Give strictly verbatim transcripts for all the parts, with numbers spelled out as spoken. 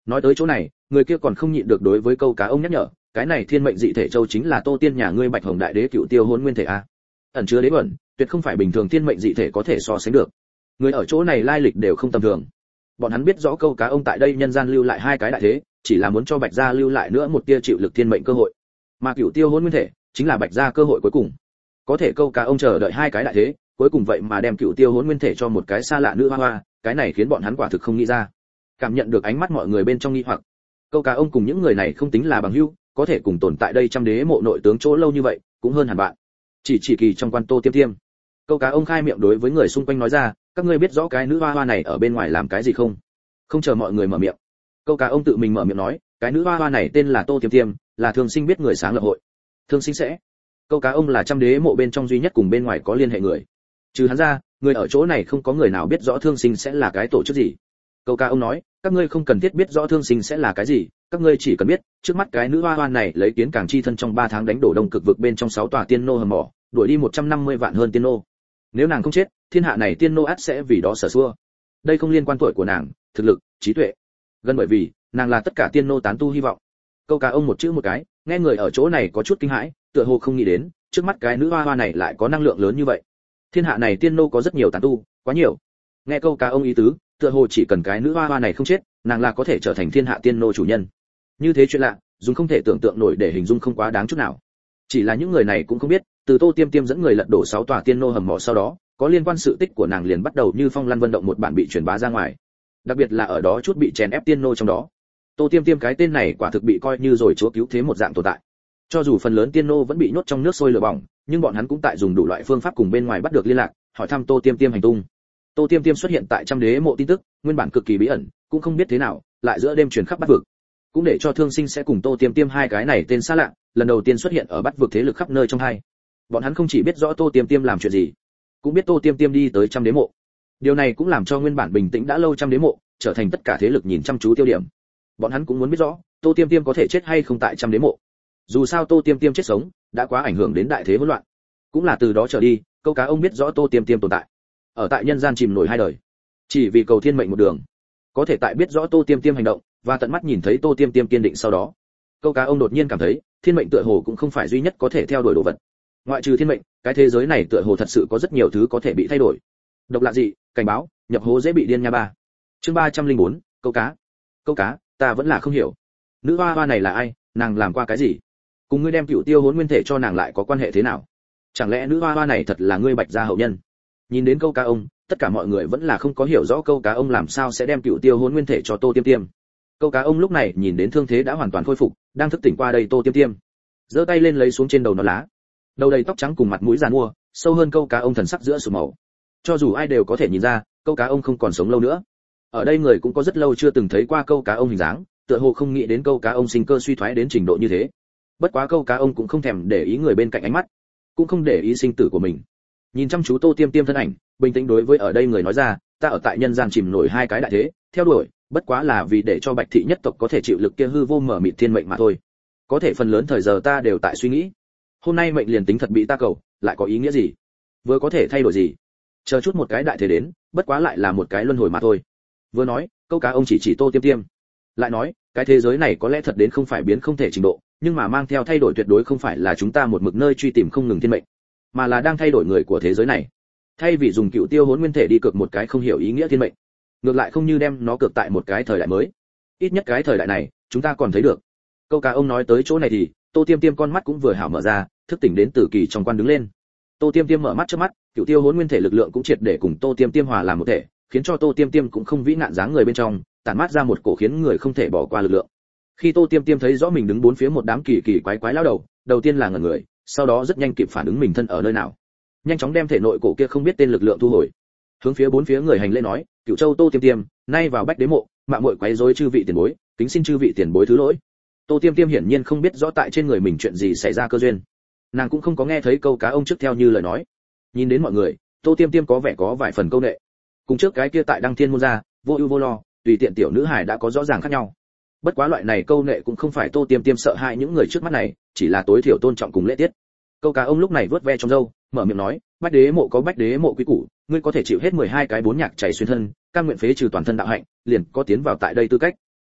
Nói tới chỗ này, người kia còn không nhịn được đối với câu cá ông nhắc nhở, cái này thiên mệnh dị thể châu chính là Tô Tiên nhà ngươi Bạch Hồng đại đế cựu tiêu hôn nguyên thể a. Ẩn chứa đế bẩn, tuyệt không phải bình thường thiên mệnh dị thể có thể so sánh được. Người ở chỗ này lai lịch đều không tầm thường. Bọn hắn biết rõ câu cá ông tại đây nhân gian lưu lại hai cái đại thế, chỉ là muốn cho Bạch gia lưu lại nữa một tia chịu lực thiên mệnh cơ hội. Mà cựu tiêu hôn nguyên thể chính là Bạch gia cơ hội cuối cùng. Có thể câu cá ông chờ đợi hai cái đại thế, cuối cùng vậy mà đem cựu tiêu hôn nguyên thể cho một cái xa lạ nữ hoa hoa, cái này khiến bọn hắn quả thực không nghĩ ra. Cảm nhận được ánh mắt mọi người bên trong nghi hoặc, câu cá ông cùng những người này không tính là bằng hữu, có thể cùng tồn tại đây trăm đế mộ nội tướng chỗ lâu như vậy, cũng hơn hẳn bạn. Chỉ chỉ kỳ trong quan Tô Tiêm Tiêm, câu cá ông khai miệng đối với người xung quanh nói ra, các ngươi biết rõ cái nữ hoa hoa này ở bên ngoài làm cái gì không? Không chờ mọi người mở miệng, câu cá ông tự mình mở miệng nói, cái nữ hoa hoa này tên là Tô Tiêm Tiêm, là Thương Sinh biết người sáng lập hội. Thương Sinh sẽ, câu cá ông là trăm đế mộ bên trong duy nhất cùng bên ngoài có liên hệ người. Trừ hắn ra, người ở chỗ này không có người nào biết rõ Thương Sinh sẽ là cái tổ chức gì. Câu cá ông nói, các ngươi không cần thiết biết rõ Thương Sinh sẽ là cái gì, các ngươi chỉ cần biết, trước mắt cái nữ hoa hoa này lấy kiến càng chi thân trong ba tháng đánh đổ đông cực vực bên trong sáu tòa tiên nô hầm mỏ, đuổi đi một trăm năm mươi vạn hơn tiên nô. Nếu nàng không chết, thiên hạ này tiên nô ắt sẽ vì đó sở xua. Đây không liên quan tuổi của nàng, thực lực, trí tuệ, gần bởi vì nàng là tất cả tiên nô tán tu hy vọng. Câu cá ông một chữ một cái, nghe người ở chỗ này có chút kinh hãi, tựa hồ không nghĩ đến, trước mắt cái nữ hoa hoa này lại có năng lượng lớn như vậy. Thiên hạ này tiên nô có rất nhiều tán tu, quá nhiều. Nghe câu cá ông ý tứ, tựa hồ chỉ cần cái nữ hoa hoa này không chết, nàng là có thể trở thành thiên hạ tiên nô chủ nhân. Như thế chuyện lạ, dùng không thể tưởng tượng nổi để hình dung không quá đáng chút nào. Chỉ là những người này cũng không biết, từ Tô Tiêm Tiêm dẫn người lật đổ sáu tòa tiên nô hầm mỏ sau đó, có liên quan sự tích của nàng liền bắt đầu như phong lăn vận động một bản bị truyền bá ra ngoài. Đặc biệt là ở đó chút bị chèn ép tiên nô trong đó. Tô Tiêm Tiêm cái tên này quả thực bị coi như rồi chúa cứu thế một dạng tồn tại. Cho dù phần lớn tiên nô vẫn bị nhốt trong nước sôi lửa bỏng, nhưng bọn hắn cũng tại dùng đủ loại phương pháp cùng bên ngoài bắt được liên lạc, hỏi thăm Tô Tiêm Tiêm hành tung. Tô Tiêm Tiêm xuất hiện tại trăm đế mộ tin tức, nguyên bản cực kỳ bí ẩn, cũng không biết thế nào, lại giữa đêm truyền khắp Bát vực. Cũng để cho Thương Sinh sẽ cùng Tô Tiêm Tiêm hai cái này tên xa lạ, lần đầu tiên xuất hiện ở Bát vực thế lực khắp nơi trong hai. Bọn hắn không chỉ biết rõ Tô Tiêm Tiêm làm chuyện gì, cũng biết Tô Tiêm Tiêm đi tới trăm đế mộ. Điều này cũng làm cho nguyên bản bình tĩnh đã lâu trăm đế mộ trở thành tất cả thế lực nhìn chăm chú tiêu điểm. Bọn hắn cũng muốn biết rõ, Tô Tiêm Tiêm có thể chết hay không tại trăm đế mộ. Dù sao Tô Tiêm Tiêm chết sống, đã quá ảnh hưởng đến đại thế hỗn loạn. Cũng là từ đó trở đi, câu cá ông biết rõ Tô Tiêm Tiêm tồn tại. Ở tại nhân gian chìm nổi hai đời, chỉ vì cầu thiên mệnh một đường. Có thể tại biết rõ Tô Tiêm Tiêm hành động và tận mắt nhìn thấy Tô Tiêm Tiêm kiên định sau đó, câu cá ông đột nhiên cảm thấy, thiên mệnh tựa hồ cũng không phải duy nhất có thể theo đuổi đồ vật. Ngoại trừ thiên mệnh, cái thế giới này tựa hồ thật sự có rất nhiều thứ có thể bị thay đổi. Độc lạ dị, cảnh báo, nhập hố dễ bị điên nha ba. Chương ba trăm lẻ bốn, câu cá. Câu cá, ta vẫn là không hiểu. Nữ hoa hoa này là ai, nàng làm qua cái gì? Cùng ngươi đem cựu tiêu hồn nguyên thể cho nàng lại có quan hệ thế nào? Chẳng lẽ nữ hoa hoa này thật là ngươi Bạch gia hậu nhân? Nhìn đến câu cá ông, tất cả mọi người vẫn là không có hiểu rõ câu cá ông làm sao sẽ đem cựu tiêu hồn nguyên thể cho Tô Tiêm Tiêm. Câu cá ông lúc này nhìn đến thương thế đã hoàn toàn khôi phục, đang thức tỉnh qua đây Tô Tiêm Tiêm, giơ tay lên lấy xuống trên đầu nó lá. Đầu đầy tóc trắng cùng mặt mũi giàn mua, sâu hơn câu cá ông thần sắc giữa sụp màu. Cho dù ai đều có thể nhìn ra, câu cá ông không còn sống lâu nữa. Ở đây người cũng có rất lâu chưa từng thấy qua câu cá ông hình dáng, tựa hồ không nghĩ đến câu cá ông sinh cơ suy thoái đến trình độ như thế. Bất quá câu cá ông cũng không thèm để ý người bên cạnh ánh mắt, cũng không để ý sinh tử của mình. Nhìn chăm chú Tô Tiêm Tiêm thân ảnh, bình tĩnh đối với ở đây người nói ra, ta ở tại nhân gian chìm nổi hai cái đại thế, theo đuổi, bất quá là vì để cho Bạch thị nhất tộc có thể chịu lực kia hư vô mở mịt thiên mệnh mà thôi. Có thể phần lớn thời giờ ta đều tại suy nghĩ, hôm nay mệnh liền tính thật bị ta cầu, lại có ý nghĩa gì? Vừa có thể thay đổi gì? Chờ chút một cái đại thế đến, bất quá lại là một cái luân hồi mà thôi. Vừa nói, câu cá ông chỉ chỉ Tô Tiêm Tiêm, lại nói, cái thế giới này có lẽ thật đến không phải biến không thể trình độ, nhưng mà mang theo thay đổi tuyệt đối không phải là chúng ta một mực nơi truy tìm không ngừng thiên mệnh, mà là đang thay đổi người của thế giới này. Thay vì dùng cựu tiêu hồn nguyên thể đi cược một cái không hiểu ý nghĩa thiên mệnh, ngược lại không như đem nó cược tại một cái thời đại mới. Ít nhất cái thời đại này, chúng ta còn thấy được. Câu cá ông nói tới chỗ này thì, Tô Tiêm Tiêm con mắt cũng vừa hảo mở ra, thức tỉnh đến từ kỳ trong quan đứng lên. Tô Tiêm Tiêm mở mắt trước mắt, cựu tiêu hồn nguyên thể lực lượng cũng triệt để cùng Tô Tiêm Tiêm hòa làm một thể, khiến cho Tô Tiêm Tiêm cũng không vĩ nạn dáng người bên trong, tản mát ra một cổ khiến người không thể bỏ qua lực lượng. Khi Tô Tiêm Tiêm thấy rõ mình đứng bốn phía một đám kỳ kỳ quái quái lao đầu, đầu tiên là ngẩn người, sau đó rất nhanh kịp phản ứng mình thân ở nơi nào, nhanh chóng đem thể nội cổ kia không biết tên lực lượng thu hồi, hướng phía bốn phía người hành lễ nói, Cửu Châu Tô Tiêm Tiêm, nay vào Bách Đế mộ, mạo muội quấy rối chư vị tiền bối, kính xin chư vị tiền bối thứ lỗi. Tô Tiêm Tiêm hiển nhiên không biết rõ tại trên người mình chuyện gì xảy ra cơ duyên, nàng cũng không có nghe thấy câu cá ông trước theo như lời nói. Nhìn đến mọi người, Tô Tiêm Tiêm có vẻ có vài phần câu nệ, cùng trước cái kia tại Đăng Thiên môn ra, vô ưu vô lo, tùy tiện tiểu nữ hài đã có rõ ràng khác nhau. Bất quá loại này câu nệ cũng không phải Tô Tiêm Tiêm sợ hãi những người trước mắt này, chỉ là tối thiểu tôn trọng cùng lễ tiết. Câu cá ông lúc này vớt ve trong râu, mở miệng nói, Bách Đế mộ có Bách Đế mộ quý củ, ngươi có thể chịu hết mười hai cái bốn nhạc chảy xuyên thân, cam nguyện phế trừ toàn thân đạo hạnh, liền có tiến vào tại đây tư cách.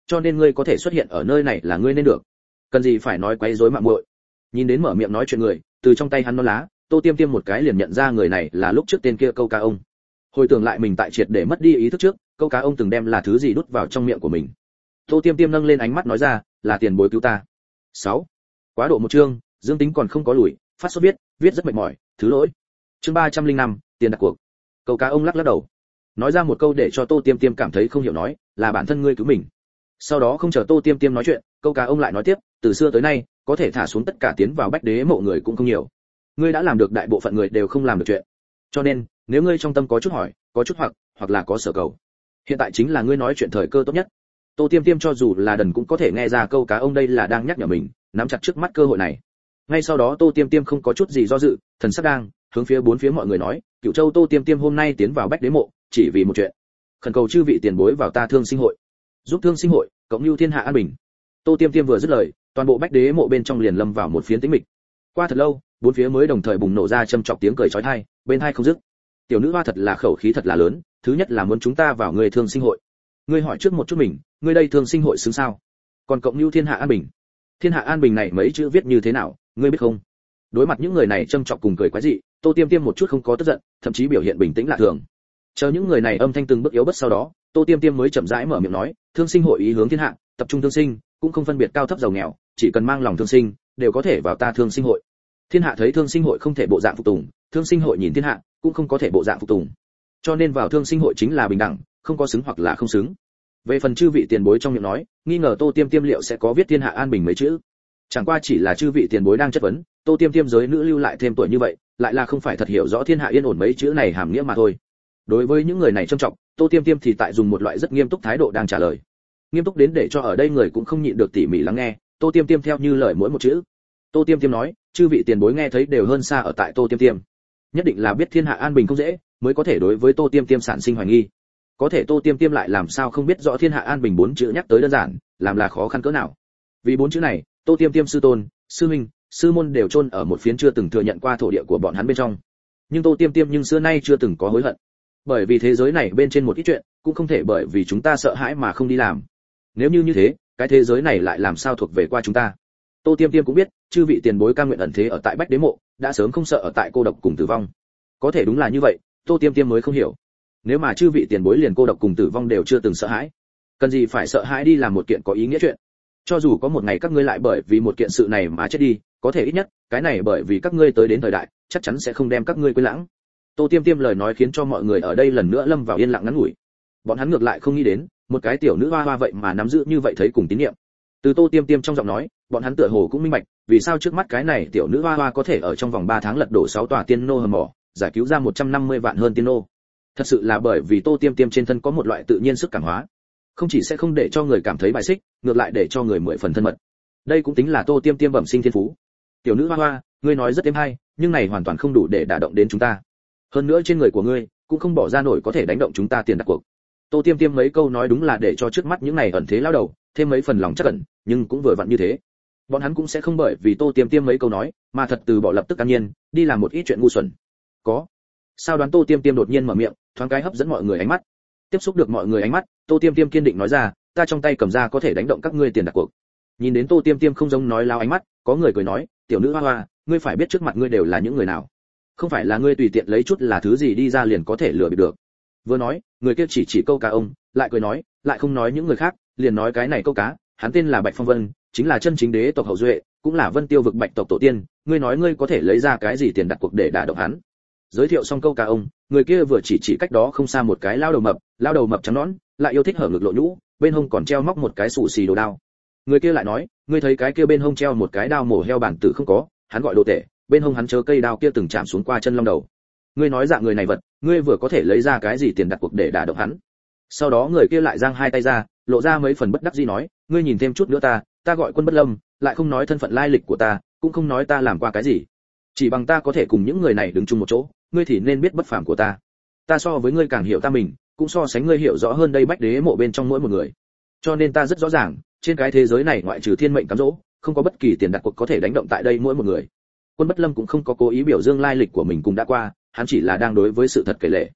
cho nên ngươi có thể xuất hiện ở nơi này là ngươi nên được, cần gì phải nói quấy rối mạng muội. Nhìn đến mở miệng nói chuyện người, từ trong tay hắn non lá, Tô Tiêm Tiêm một cái liền nhận ra người này là lúc trước tên kia câu cá ông. Hồi tưởng lại mình tại triệt để mất đi ý thức trước, câu cá ông từng đem là thứ gì đút vào trong miệng của mình. Tô Tiêm Tiêm nâng lên ánh mắt nói ra, là tiền bối cứu ta. sáu. Quá độ một chương, dương tính còn không có lùi, phát sốt biết, viết rất mệt mỏi, thứ lỗi. Chương ba trăm linh năm, tiền đặt cuộc. Câu cá ông lắc lắc đầu, nói ra một câu để cho Tô Tiêm Tiêm cảm thấy không hiểu, nói, là bản thân ngươi cứu mình. Sau đó không chờ Tô Tiêm Tiêm nói chuyện, câu cá ông lại nói tiếp, từ xưa tới nay, có thể thả xuống tất cả tiến vào bách đế mộ người cũng không nhiều. Ngươi đã làm được đại bộ phận người đều không làm được chuyện. Cho nên, nếu ngươi trong tâm có chút hỏi, có chút hoặc, hoặc là có sở cầu, hiện tại chính là ngươi nói chuyện thời cơ tốt nhất. Tô Tiêm Tiêm cho dù là đần cũng có thể nghe ra câu cá ông đây là đang nhắc nhở mình, nắm chặt trước mắt cơ hội này. Ngay sau đó Tô Tiêm Tiêm không có chút gì do dự, thần sắc đang hướng phía bốn phía mọi người nói, Cửu Châu Tô Tiêm Tiêm hôm nay tiến vào bách đế mộ, chỉ vì một chuyện, khẩn cầu chư vị tiền bối vào ta thương sinh hội, giúp thương sinh hội cộng lưu thiên hạ an bình. Tô Tiêm Tiêm vừa dứt lời, toàn bộ bách đế mộ bên trong liền lâm vào một phiến tĩnh mịch. Qua thật lâu, bốn phía mới đồng thời bùng nổ ra châm chọc tiếng cười chói tai, bên tai không dứt. Tiểu nữ hoa thật là khẩu khí thật là lớn, thứ nhất là muốn chúng ta vào người thương sinh hội. Ngươi hỏi trước một chút mình, ngươi đây thương sinh hội xứng sao? Còn cộng lưu thiên hạ an bình. Thiên hạ an bình này mấy chữ viết như thế nào, ngươi biết không? Đối mặt những người này châm chọc cùng cười quái dị, Tô Tiêm Tiêm một chút không có tức giận, thậm chí biểu hiện bình tĩnh lạ thường. Chờ những người này âm thanh từng bước yếu bớt sau đó, Tô Tiêm Tiêm mới chậm rãi mở miệng nói, thương sinh hội ý hướng thiên hạ, tập trung thương sinh, cũng không phân biệt cao thấp giàu nghèo, chỉ cần mang lòng thương sinh, đều có thể vào ta thương sinh hội. Thiên hạ thấy thương sinh hội không thể bộ dạng phục tùng, thương sinh hội nhìn thiên hạ, cũng không có thể bộ dạng phục tùng. Cho nên vào thương sinh hội chính là bình đẳng, không có xứng hoặc là không xứng. Về phần chư vị tiền bối trong miệng nói, nghi ngờ Tô Tiêm Tiêm liệu sẽ có viết thiên hạ an bình mấy chữ. Chẳng qua chỉ là chư vị tiền bối đang chất vấn, Tô Tiêm Tiêm giới nữ lưu lại thêm tuổi như vậy, lại là không phải thật hiểu rõ thiên hạ yên ổn mấy chữ này hàm nghĩa mà thôi. Đối với những người này trâm trọng, Tô Tiêm Tiêm thì tại dùng một loại rất nghiêm túc thái độ đang trả lời. Nghiêm túc đến để cho ở đây người cũng không nhịn được tỉ mỉ lắng nghe, Tô Tiêm Tiêm theo như lời mỗi một chữ. Tô Tiêm Tiêm nói, chư vị tiền bối nghe thấy đều hơn xa ở tại Tô Tiêm Tiêm. Nhất định là biết thiên hạ an bình không dễ, mới có thể đối với Tô Tiêm Tiêm sản sinh hoài nghi. Có thể Tô Tiêm Tiêm lại làm sao không biết rõ thiên hạ an bình bốn chữ nhắc tới đơn giản, làm là khó khăn cỡ nào. Vì bốn chữ này, Tô Tiêm Tiêm sư tôn, sư huynh, sư môn đều chôn ở một phiến chưa từng thừa nhận qua thổ địa của bọn hắn bên trong. Nhưng Tô Tiêm Tiêm nhưng xưa nay chưa từng có hối hận. Bởi vì thế giới này bên trên một ít chuyện, cũng không thể bởi vì chúng ta sợ hãi mà không đi làm. Nếu như như thế, cái thế giới này lại làm sao thuộc về qua chúng ta. Tô Tiêm Tiêm cũng biết, chư vị tiền bối cam nguyện ẩn thế ở tại Bách Đế mộ, đã sớm không sợ ở tại cô độc cùng tử vong. Có thể đúng là như vậy, Tô Tiêm Tiêm mới không hiểu. Nếu mà chư vị tiền bối liền cô độc cùng tử vong đều chưa từng sợ hãi, cần gì phải sợ hãi đi làm một kiện có ý nghĩa chuyện. Cho dù có một ngày các ngươi lại bởi vì một kiện sự này mà chết đi, có thể ít nhất, cái này bởi vì các ngươi tới đến thời đại, chắc chắn sẽ không đem các ngươi quên lãng. Tô Tiêm Tiêm lời nói khiến cho mọi người ở đây lần nữa lâm vào yên lặng ngắn ngủi. Bọn hắn ngược lại không nghĩ đến, một cái tiểu nữ hoa hoa vậy mà nắm giữ như vậy thấy cùng tín niệm. Từ Tô Tiêm Tiêm trong giọng nói, bọn hắn tựa hồ cũng minh bạch, vì sao trước mắt cái này tiểu nữ hoa hoa có thể ở trong vòng ba tháng lật đổ sáu tòa tiên nô hầm mỏ, giải cứu ra một trăm năm mươi vạn hơn tiên nô. Thật sự là bởi vì Tô Tiêm Tiêm trên thân có một loại tự nhiên sức cảm hóa, không chỉ sẽ không để cho người cảm thấy bài xích, ngược lại để cho người mười phần thân mật. Đây cũng tính là Tô Tiêm Tiêm bẩm sinh thiên phú. Tiểu nữ hoa hoa, ngươi nói rất êm hay, nhưng này hoàn toàn không đủ để đả động đến chúng ta. Hơn nữa trên người của ngươi cũng không bỏ ra nổi có thể đánh động chúng ta tiền đặt cuộc. Tô Tiêm Tiêm mấy câu nói đúng là để cho trước mắt những này ẩn thế lao đầu thêm mấy phần lòng chắc ẩn, nhưng cũng vừa vặn như thế. Bọn hắn cũng sẽ không bởi vì Tô Tiêm Tiêm mấy câu nói mà thật từ bỏ lập tức an nhiên đi làm một ít chuyện ngu xuẩn. Có sao đoán Tô Tiêm Tiêm đột nhiên mở miệng, thoáng cái hấp dẫn mọi người ánh mắt. Tiếp xúc được mọi người ánh mắt, Tô Tiêm Tiêm kiên định nói ra, ta trong tay cầm ra có thể đánh động các ngươi tiền đặt cuộc. Nhìn đến Tô Tiêm Tiêm không giống nói láo ánh mắt, có người cười nói, tiểu nữ hoa hoa, ngươi phải biết trước mặt ngươi đều là những người nào, không phải là ngươi tùy tiện lấy chút là thứ gì đi ra liền có thể lừa bịp được. Vừa nói, người kia chỉ chỉ câu cá ông, lại cười nói, lại không nói những người khác, liền nói cái này câu cá, hắn tên là Bạch Phong Vân, chính là chân chính đế tộc hậu duệ, cũng là Vân Tiêu vực Bạch tộc tổ tiên, ngươi nói ngươi có thể lấy ra cái gì tiền đặt cuộc để đả động hắn. Giới thiệu xong câu cá ông, người kia vừa chỉ chỉ cách đó không xa một cái lao đầu mập, lao đầu mập trắng nõn, lại yêu thích hở ngực lộ nhũ, bên hông còn treo móc một cái sủ xì đồ đao. Người kia lại nói, ngươi thấy cái kia bên hông treo một cái đao mổ heo bản tử không có, hắn gọi đồ tể, bên hông hắn chớ cây đao kia từng chạm xuống qua chân long đầu. Ngươi nói dạng người này vật, ngươi vừa có thể lấy ra cái gì tiền đặt cuộc để đả động hắn. Sau đó người kia lại giang hai tay ra, lộ ra mấy phần bất đắc dĩ nói, ngươi nhìn thêm chút nữa ta, ta gọi Quân Bất Lâm, lại không nói thân phận lai lịch của ta, cũng không nói ta làm qua cái gì. Chỉ bằng ta có thể cùng những người này đứng chung một chỗ, ngươi thì nên biết bất phàm của ta. Ta so với ngươi càng hiểu ta mình, cũng so sánh ngươi hiểu rõ hơn đây Bách Đế mộ bên trong mỗi một người. Cho nên ta rất rõ ràng, trên cái thế giới này ngoại trừ thiên mệnh cám dỗ, không có bất kỳ tiền đặt cuộc có thể đánh động tại đây mỗi một người. Quân Bất Lâm cũng không có cố ý biểu dương lai lịch của mình cũng đã qua, hắn chỉ là đang đối với sự thật kể lể.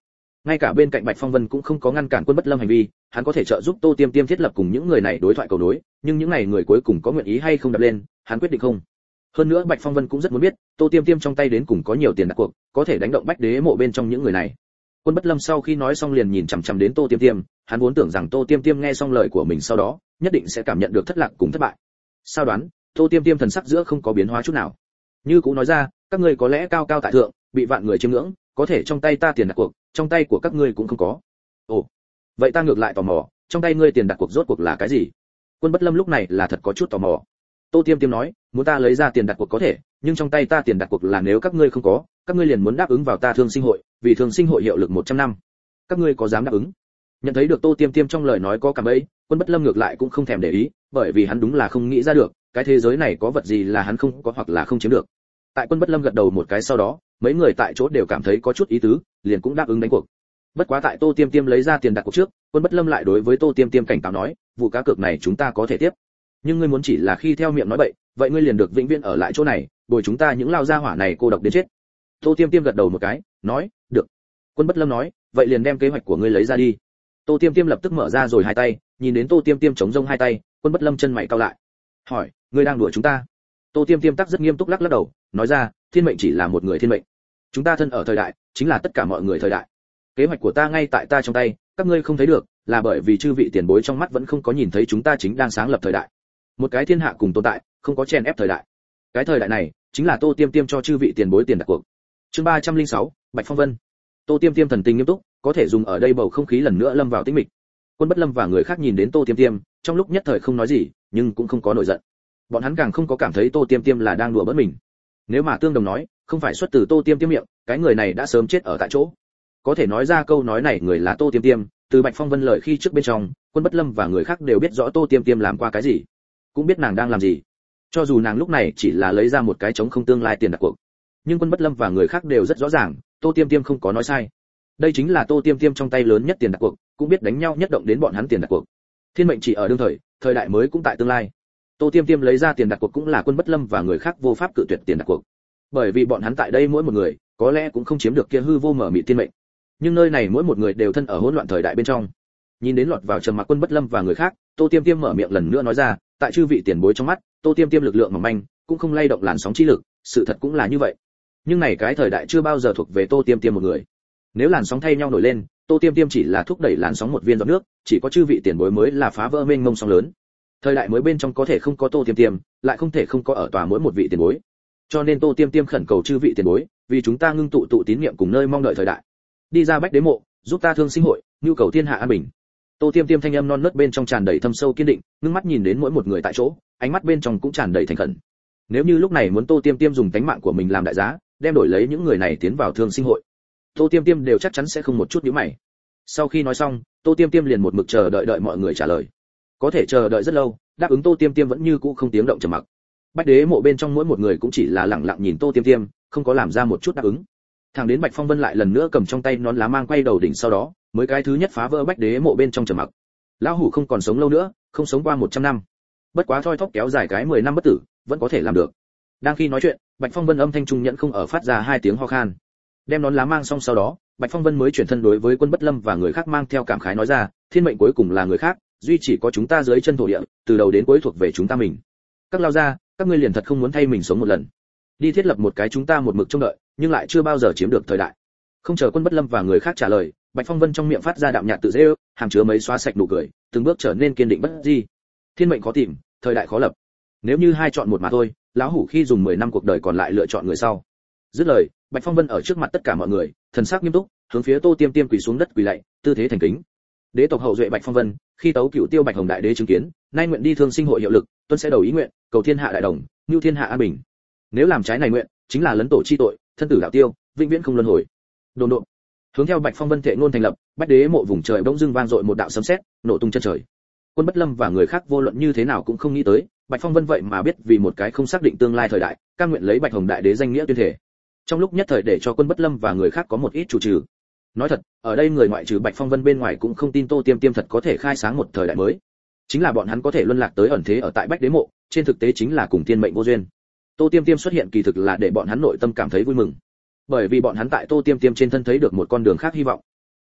ngay cả bên cạnh Bạch Phong Vân cũng không có ngăn cản Quân Bất Lâm hành vi, hắn có thể trợ giúp Tô Tiêm Tiêm thiết lập cùng những người này đối thoại cầu nối, nhưng những này người cuối cùng có nguyện ý hay không đập lên, hắn quyết định không. Hơn nữa Bạch Phong Vân cũng rất muốn biết, Tô Tiêm Tiêm trong tay đến cùng có nhiều tiền đặt cuộc, có thể đánh động Bách Đế mộ bên trong những người này. Quân Bất Lâm sau khi nói xong liền nhìn chằm chằm đến Tô Tiêm Tiêm, hắn vốn tưởng rằng Tô Tiêm Tiêm nghe xong lời của mình sau đó, nhất định sẽ cảm nhận được thất lạc cùng thất bại. Sao đoán, Tô Tiêm Tiêm thần sắc giữa không có biến hóa chút nào. Như cũ nói ra, các ngươi có lẽ cao cao tại thượng, bị vạn người chiêm ngưỡng, có thể trong tay ta tiền đặt cuộc, trong tay của các ngươi cũng không có. Ồ, vậy ta ngược lại tò mò, trong tay ngươi tiền đặt cuộc rốt cuộc là cái gì? Quân Bất Lâm lúc này là thật có chút tò mò. Tô Tiêm Tiêm nói, muốn ta lấy ra tiền đặt cuộc có thể, nhưng trong tay ta tiền đặt cuộc là nếu các ngươi không có, các ngươi liền muốn đáp ứng vào ta Thương Sinh hội, vì Thương Sinh hội hiệu lực một trăm năm. Các ngươi có dám đáp ứng? Nhận thấy được Tô Tiêm Tiêm trong lời nói có cảm ấy, Quân Bất Lâm ngược lại cũng không thèm để ý, bởi vì hắn đúng là không nghĩ ra được, cái thế giới này có vật gì là hắn không có hoặc là không chiếm được. Tại Quân Bất Lâm gật đầu một cái sau đó, mấy người tại chỗ đều cảm thấy có chút ý tứ, liền cũng đáp ứng đánh cuộc. Bất quá tại Tô Tiêm Tiêm lấy ra tiền đặt cuộc trước, Quân Bất Lâm lại đối với Tô Tiêm Tiêm cảnh cáo nói, vụ cá cược này chúng ta có thể tiếp, nhưng ngươi muốn chỉ là khi theo miệng nói bậy, vậy ngươi liền được vĩnh viễn ở lại chỗ này, bồi chúng ta những lao gia hỏa này cô độc đến chết. Tô Tiêm Tiêm gật đầu một cái, nói, được. Quân Bất Lâm nói, vậy liền đem kế hoạch của ngươi lấy ra đi. Tô Tiêm Tiêm lập tức mở ra rồi hai tay, nhìn đến Tô Tiêm Tiêm chống rông hai tay, Quân Bất Lâm chân mày cau lại, hỏi, ngươi đang đùa chúng ta? Tô Tiêm Tiêm tắc rất nghiêm túc lắc lắc đầu, nói ra, thiên mệnh chỉ là một người thiên mệnh, chúng ta thân ở thời đại, chính là tất cả mọi người thời đại. Kế hoạch của ta ngay tại ta trong tay, các ngươi không thấy được, là bởi vì chư vị tiền bối trong mắt vẫn không có nhìn thấy chúng ta chính đang sáng lập thời đại. Một cái thiên hạ cùng tồn tại, không có chen ép thời đại. Cái thời đại này, chính là Tô Tiêm Tiêm cho chư vị tiền bối tiền đặt cuộc. Chương ba trăm lẻ sáu, Bạch Phong Vân. Tô Tiêm Tiêm thần tình nghiêm túc, có thể dùng ở đây bầu không khí lần nữa lâm vào tĩnh mịch. Quân Bất Lâm và người khác nhìn đến Tô Tiêm Tiêm, trong lúc nhất thời không nói gì, nhưng cũng không có nổi giận. Bọn hắn càng không có cảm thấy Tô Tiêm Tiêm là đang đùa bỡn mình. Nếu mà tương đồng nói, không phải xuất từ Tô Tiêm Tiêm miệng, cái người này đã sớm chết ở tại chỗ. Có thể nói ra câu nói này người là Tô Tiêm Tiêm, từ Bạch Phong Vân lời khi trước bên trong, Quân Bất Lâm và người khác đều biết rõ Tô Tiêm Tiêm làm qua cái gì, cũng biết nàng đang làm gì. Cho dù nàng lúc này chỉ là lấy ra một cái trống không tương lai tiền đặt cuộc, nhưng Quân Bất Lâm và người khác đều rất rõ ràng, Tô Tiêm Tiêm không có nói sai. Đây chính là Tô Tiêm Tiêm trong tay lớn nhất tiền đặt cuộc, cũng biết đánh nhau nhất động đến bọn hắn tiền đặt cuộc. Thiên mệnh chỉ ở đương thời, thời đại mới cũng tại tương lai. Tô Tiêm Tiêm lấy ra tiền đặt cuộc cũng là Quân Bất Lâm và người khác vô pháp cự tuyệt tiền đặt cuộc. Bởi vì bọn hắn tại đây mỗi một người, có lẽ cũng không chiếm được kia hư vô mở mịt thiên mệnh. Nhưng nơi này mỗi một người đều thân ở hỗn loạn thời đại bên trong. Nhìn đến lọt vào trầm mặc Quân Bất Lâm và người khác, Tô Tiêm Tiêm mở miệng lần nữa nói ra, tại chư vị tiền bối trong mắt, Tô Tiêm Tiêm lực lượng mỏng manh, cũng không lay động làn sóng chi lực, sự thật cũng là như vậy. Nhưng này cái thời đại chưa bao giờ thuộc về Tô Tiêm Tiêm một người. Nếu làn sóng thay nhau nổi lên, Tô Tiêm Tiêm chỉ là thúc đẩy làn sóng một viên giọt nước, chỉ có chư vị tiền bối mới là phá vỡ mênh mông sóng lớn. Thời đại mới bên trong có thể không có Tô Tiêm Tiêm, lại không thể không có ở tòa mỗi một vị tiền bối. Cho nên Tô Tiêm Tiêm khẩn cầu chư vị tiền bối, vì chúng ta ngưng tụ tụ tín niệm cùng nơi mong đợi thời đại. Đi ra Bách Đế mộ, giúp ta Thương Sinh hội, nhu cầu thiên hạ an bình. Tô Tiêm Tiêm thanh âm non nớt bên trong tràn đầy thâm sâu kiên định, ngưng mắt nhìn đến mỗi một người tại chỗ, ánh mắt bên trong cũng tràn đầy thành khẩn. Nếu như lúc này muốn Tô Tiêm Tiêm dùng tánh mạng của mình làm đại giá, đem đổi lấy những người này tiến vào Thương Sinh hội, Tô Tiêm Tiêm đều chắc chắn sẽ không một chút nhíu mày. Sau khi nói xong, Tô Tiêm Tiêm liền một mực chờ đợi đợi mọi người trả lời. Có thể chờ đợi rất lâu, đáp ứng Tô Tiêm Tiêm vẫn như cũ không tiếng động trầm mặc. Bách Đế mộ bên trong mỗi một người cũng chỉ là lặng lặng nhìn Tô Tiêm Tiêm, không có làm ra một chút đáp ứng. Thẳng đến Bạch Phong Vân lại lần nữa cầm trong tay nón lá mang quay đầu đỉnh sau đó, mới cái thứ nhất phá vỡ Bách Đế mộ bên trong trầm mặc. Lão hủ không còn sống lâu nữa, không sống qua một trăm năm. Bất quá thoi thóp kéo dài cái mười năm bất tử, vẫn có thể làm được. Đang khi nói chuyện, Bạch Phong Vân âm thanh trung nhẫn không ở phát ra hai tiếng ho khan. Đem nón lá mang xong sau đó, Bạch Phong Vân mới chuyển thân đối với Quân Bất Lâm và người khác mang theo cảm khái nói ra, thiên mệnh cuối cùng là người khác, duy chỉ có chúng ta dưới chân thổ địa, từ đầu đến cuối thuộc về chúng ta mình. Các lao gia, các ngươi liền thật không muốn thay mình sống một lần, đi thiết lập một cái chúng ta một mực trông đợi, nhưng lại chưa bao giờ chiếm được thời đại. Không chờ Quân Bất Lâm và người khác trả lời, Bạch Phong Vân trong miệng phát ra đạm nhạt tự rêu, hàm chứa mấy xóa sạch nụ cười, từng bước trở nên kiên định bất di. Thiên mệnh khó tìm, thời đại khó lập. Nếu như hai chọn một mà thôi, lão hủ khi dùng mười năm cuộc đời còn lại lựa chọn người sau. Dứt lời, Bạch Phong Vân ở trước mặt tất cả mọi người, thần sắc nghiêm túc, hướng phía Tô Tiêm Tiêm quỳ xuống đất quỳ lạy, tư thế thành kính. Đế tộc hậu duệ Bạch Phong Vân, khi tấu cửu tiêu Bạch Hồng đại đế chứng kiến, nay nguyện đi Thương Sinh hội hiệu lực, tuân sẽ đầu ý nguyện, cầu thiên hạ đại đồng, nưu thiên hạ an bình. Nếu làm trái này nguyện, chính là lấn tổ chi tội, thân tử đạo tiêu, vĩnh viễn không luân hồi. Đồn độn. Hướng theo Bạch Phong Vân thệ ngôn thành lập, Bách Đế mộ vùng trời bỗng dưng vang dội một đạo sấm sét, nổ tung chân trời. Quân Bất Lâm và người khác vô luận như thế nào cũng không nghĩ tới, Bạch Phong Vân vậy mà biết vì một cái không xác định tương lai thời đại, cam nguyện lấy Bạch Hồng đại đế danh nghĩa tuyên thể. Trong lúc nhất thời để cho Quân Bất Lâm và người khác có một ít chủ trừ. Nói thật, ở đây người ngoại trừ Bạch Phong Vân bên ngoài cũng không tin Tô Tiêm Tiêm thật có thể khai sáng một thời đại mới. Chính là bọn hắn có thể luân lạc tới ẩn thế ở tại Bách Đế mộ, trên thực tế chính là cùng thiên mệnh vô duyên. Tô Tiêm Tiêm xuất hiện kỳ thực là để bọn hắn nội tâm cảm thấy vui mừng, bởi vì bọn hắn tại Tô Tiêm Tiêm trên thân thấy được một con đường khác hy vọng.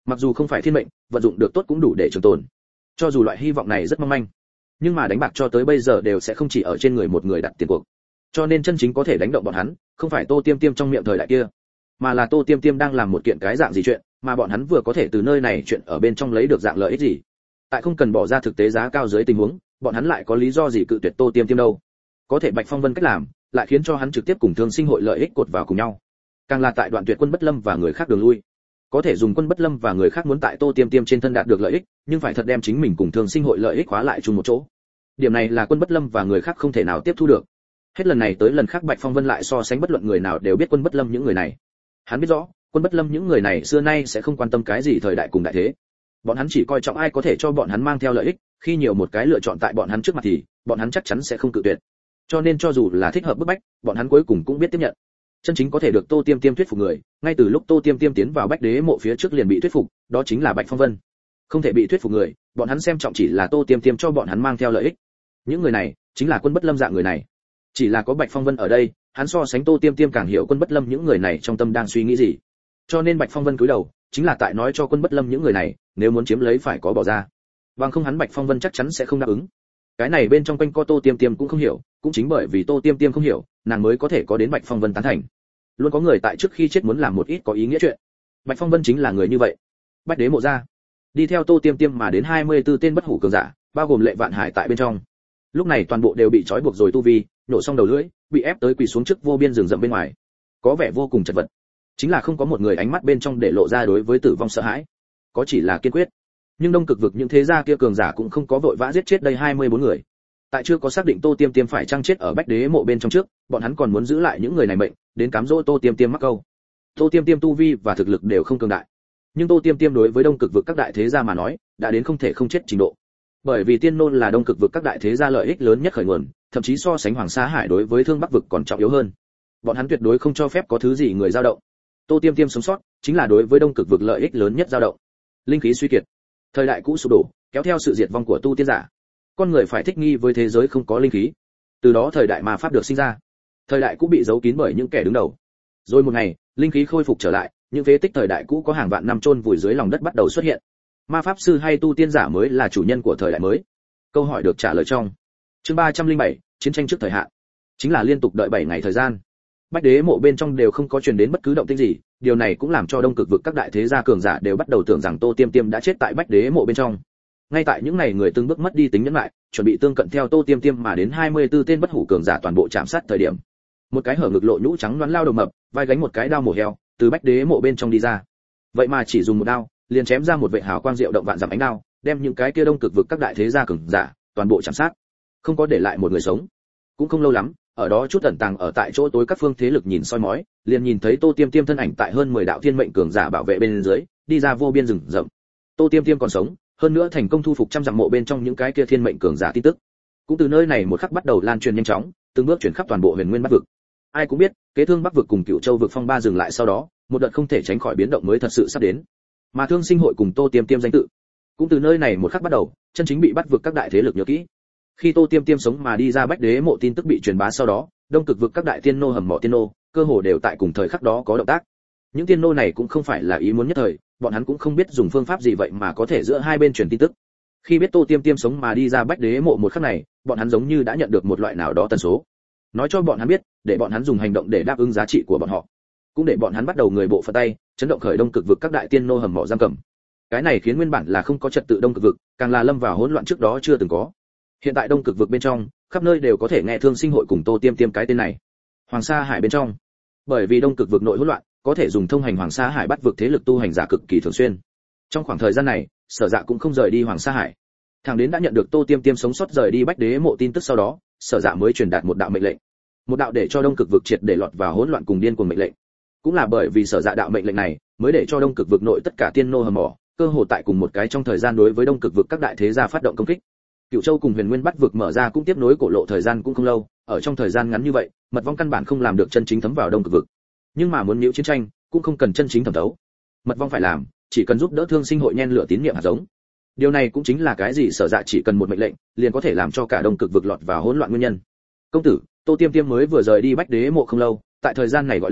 Mặc dù không phải thiên mệnh, vận dụng được tốt cũng đủ để trường tồn. Cho dù loại hy vọng này rất mong manh, nhưng mà đánh bạc cho tới bây giờ đều sẽ không chỉ ở trên người một người đặt tiền cuộc. Cho nên chân chính có thể đánh động bọn hắn, không phải Tô Tiêm Tiêm trong miệng thời đại kia, mà là Tô Tiêm Tiêm đang làm một kiện cái dạng gì chuyện, mà bọn hắn vừa có thể từ nơi này chuyện ở bên trong lấy được dạng lợi ích gì. Tại không cần bỏ ra thực tế giá cao dưới tình huống, bọn hắn lại có lý do gì cự tuyệt Tô Tiêm Tiêm đâu? Có thể Bạch Phong Vân cách làm, lại khiến cho hắn trực tiếp cùng Thương Sinh hội lợi ích cột vào cùng nhau. Càng là tại đoạn tuyệt Quân Bất Lâm và người khác đường lui. Có thể dùng Quân Bất Lâm và người khác muốn tại Tô Tiêm Tiêm trên thân đạt được lợi ích, nhưng phải thật đem chính mình cùng Thương Sinh hội lợi ích khóa lại chung một chỗ. Điểm này là Quân Bất Lâm và người khác không thể nào tiếp thu được. Hết lần này tới lần khác Bạch Phong Vân lại so sánh bất luận người nào đều biết Quân Bất Lâm những người này. Hắn biết rõ, Quân Bất Lâm những người này xưa nay sẽ không quan tâm cái gì thời đại cùng đại thế. Bọn hắn chỉ coi trọng ai có thể cho bọn hắn mang theo lợi ích, khi nhiều một cái lựa chọn tại bọn hắn trước mặt thì, bọn hắn chắc chắn sẽ không cự tuyệt. Cho nên cho dù là thích hợp bức bách, bọn hắn cuối cùng cũng biết tiếp nhận. Chân chính có thể được Tô Tiêm Tiêm thuyết phục người, ngay từ lúc Tô Tiêm Tiêm tiến vào Bách Đế mộ phía trước liền bị thuyết phục, đó chính là Bạch Phong Vân. Không thể bị thuyết phục người, bọn hắn xem trọng chỉ là Tô Tiêm Tiêm cho bọn hắn mang theo lợi ích. Những người này chính là Quân Bất Lâm dạng người này. Chỉ là có Bạch Phong Vân ở đây, hắn so sánh Tô Tiêm Tiêm càng hiểu Quân Bất Lâm những người này trong tâm đang suy nghĩ gì. Cho nên Bạch Phong Vân cúi đầu, chính là tại nói cho Quân Bất Lâm những người này, nếu muốn chiếm lấy phải có bỏ ra. Bằng không hắn Bạch Phong Vân chắc chắn sẽ không đáp ứng. Cái này bên trong quanh co Tô Tiêm Tiêm cũng không hiểu, cũng chính bởi vì Tô Tiêm Tiêm không hiểu, nàng mới có thể có đến Bạch Phong Vân tán thành. Luôn có người tại trước khi chết muốn làm một ít có ý nghĩa chuyện. Bạch Phong Vân chính là người như vậy. Bách Đế mộ ra, đi theo Tô Tiêm Tiêm mà đến hai mươi tư tên bất hủ cường giả, bao gồm Lệ Vạn Hải tại bên trong. Lúc này toàn bộ đều bị trói buộc rồi tu vi, nổ xong đầu lưỡi, bị ép tới quỳ xuống trước vô biên rừng rậm bên ngoài, có vẻ vô cùng chật vật. Chính là không có một người ánh mắt bên trong để lộ ra đối với tử vong sợ hãi, có chỉ là kiên quyết. Nhưng Đông Cực vực những thế gia kia cường giả cũng không có vội vã giết chết đây hai mươi bốn người. Tại chưa có xác định Tô Tiêm Tiêm phải chăng chết ở Bách Đế mộ bên trong trước, bọn hắn còn muốn giữ lại những người này mệnh, đến cám dỗ Tô Tiêm Tiêm mắc câu. Tô Tiêm Tiêm tu vi và thực lực đều không cường đại, nhưng Tô Tiêm Tiêm đối với Đông Cực vực các đại thế gia mà nói, đã đến không thể không chết trình độ. Bởi vì Tiên Nôn là Đông Cực vực các đại thế gia lợi ích lớn nhất khởi nguồn, thậm chí so sánh Hoàng Sa Hải đối với Thương Bắc vực còn trọng yếu hơn. Bọn hắn tuyệt đối không cho phép có thứ gì người dao động. Tô Tiêm Tiêm sống sót, chính là đối với Đông Cực vực lợi ích lớn nhất dao động. Linh khí suy kiệt, thời đại cũ sụp đổ, kéo theo sự diệt vong của tu tiên giả. Con người phải thích nghi với thế giới không có linh khí. Từ đó thời đại ma pháp được sinh ra. Thời đại cũ bị giấu kín bởi những kẻ đứng đầu. Rồi một ngày, linh khí khôi phục trở lại, những phế tích thời đại cũ có hàng vạn năm chôn vùi dưới lòng đất bắt đầu xuất hiện. Ma pháp sư hay tu tiên giả mới là chủ nhân của thời đại mới? Câu hỏi được trả lời trong chương ba trăm lẻ bảy, chiến tranh trước thời hạn. Chính là liên tục đợi bảy ngày thời gian. Bách Đế mộ bên trong đều không có truyền đến bất cứ động tĩnh gì, điều này cũng làm cho Đông Cực vực các đại thế gia cường giả đều bắt đầu tưởng rằng Tô Tiêm Tiêm đã chết tại Bách Đế mộ bên trong. Ngay tại những ngày người từng bước mất đi tính nhẫn lại, chuẩn bị tương cận theo Tô Tiêm Tiêm mà đến hai mươi tư tên bất hủ cường giả toàn bộ chạm sát thời điểm. Một cái hở ngực lộ nhũ trắng loáng lao đầu mập, vai gánh một cái đao mổ heo, từ Bách Đế mộ bên trong đi ra. Vậy mà chỉ dùng một đao, liền chém ra một vệ hào quang diệu động vạn dặm ánh đao, đem những cái kia Đông Cực vực các đại thế gia cường giả toàn bộ chạm sát, không có để lại một người sống. Cũng không lâu lắm, ở đó chút ẩn tàng ở tại chỗ tối các phương thế lực nhìn soi mói, liền nhìn thấy Tô Tiêm Tiêm thân ảnh tại hơn mười đạo thiên mệnh cường giả bảo vệ bên dưới, đi ra vô biên rừng rậm. Tô Tiêm Tiêm còn sống, hơn nữa thành công thu phục trăm dặm mộ bên trong những cái kia thiên mệnh cường giả tin tức. Cũng từ nơi này một khắc bắt đầu lan truyền nhanh chóng, từng bước chuyển khắp toàn bộ Huyền Nguyên Bắc vực. Ai cũng biết, kế Thương Bắc vực cùng Cửu Châu vực phong ba dừng lại sau đó, một đợt không thể tránh khỏi biến động mới thật sự sắp đến. Mà Thương Sinh hội cùng Tô Tiêm Tiêm danh tự, cũng từ nơi này một khắc bắt đầu, chân chính bị bắt vực các đại thế lực nhớ kỹ. Khi Tô Tiêm Tiêm sống mà đi ra Bách Đế mộ tin tức bị truyền bá sau đó, Đông Cực vực các đại tiên nô hầm mỏ tiên nô, cơ hồ đều tại cùng thời khắc đó có động tác. Những tiên nô này cũng không phải là ý muốn nhất thời, bọn hắn cũng không biết dùng phương pháp gì vậy mà có thể giữa hai bên truyền tin tức. Khi biết Tô Tiêm Tiêm sống mà đi ra Bách Đế mộ một khắc này, bọn hắn giống như đã nhận được một loại nào đó tần số. Nói cho bọn hắn biết, để bọn hắn dùng hành động để đáp ứng giá trị của bọn họ. Cũng để bọn hắn bắt đầu người bộ phận tay, chấn động khởi Đông Cực vực các đại tiên nô hầm mỏ giam cầm. Cái này khiến nguyên bản là không có trật tự Đông Cực vực, càng là lâm vào hỗn loạn trước đó chưa từng có. Hiện tại Đông Cực vực bên trong, khắp nơi đều có thể nghe Thương Sinh hội cùng Tô Tiêm Tiêm cái tên này. Hoàng Sa Hải bên trong, bởi vì Đông Cực vực nội hỗn loạn, có thể dùng thông hành Hoàng Sa Hải bắt vực thế lực tu hành giả cực kỳ thường xuyên. Trong khoảng thời gian này, Sở Dạ cũng không rời đi Hoàng Sa Hải. Thằng đến đã nhận được Tô Tiêm Tiêm sống sót rời đi Bách Đế mộ tin tức sau đó, Sở Dạ mới truyền đạt một đạo mệnh lệnh. Một đạo để cho Đông Cực vực triệt để lọt vào hỗn loạn cùng điên cuồng mệnh lệnh. Cũng là bởi vì Sở Dạ đạo mệnh lệnh này, mới để cho Đông Cực vực nội tất cả tiên nô hầm mỏ, cơ hồ tại cùng một cái trong thời gian đối với Đông Cực vực các đại thế gia phát động công kích. Cửu Châu cùng Huyền Nguyên Bắc vực mở ra cũng tiếp nối cổ lộ thời gian cũng không lâu, ở trong thời gian ngắn như vậy, mật vong căn bản không làm được chân chính thấm vào Đông Cực vực. Nhưng mà muốn nhiễu chiến tranh, cũng không cần chân chính thẩm thấu. Mật vong phải làm, chỉ cần giúp đỡ Thương Sinh hội nhen lửa tín niệm hạt giống. Điều này cũng chính là cái gì Sở Dạ chỉ cần một mệnh lệnh, liền có thể làm cho cả Đông Cực vực lọt vào hỗn loạn nguyên nhân. Công tử, Tô Tiêm Tiêm mới vừa rời đi Bách Đế mộ không lâu, tại thời gian này gọi lên,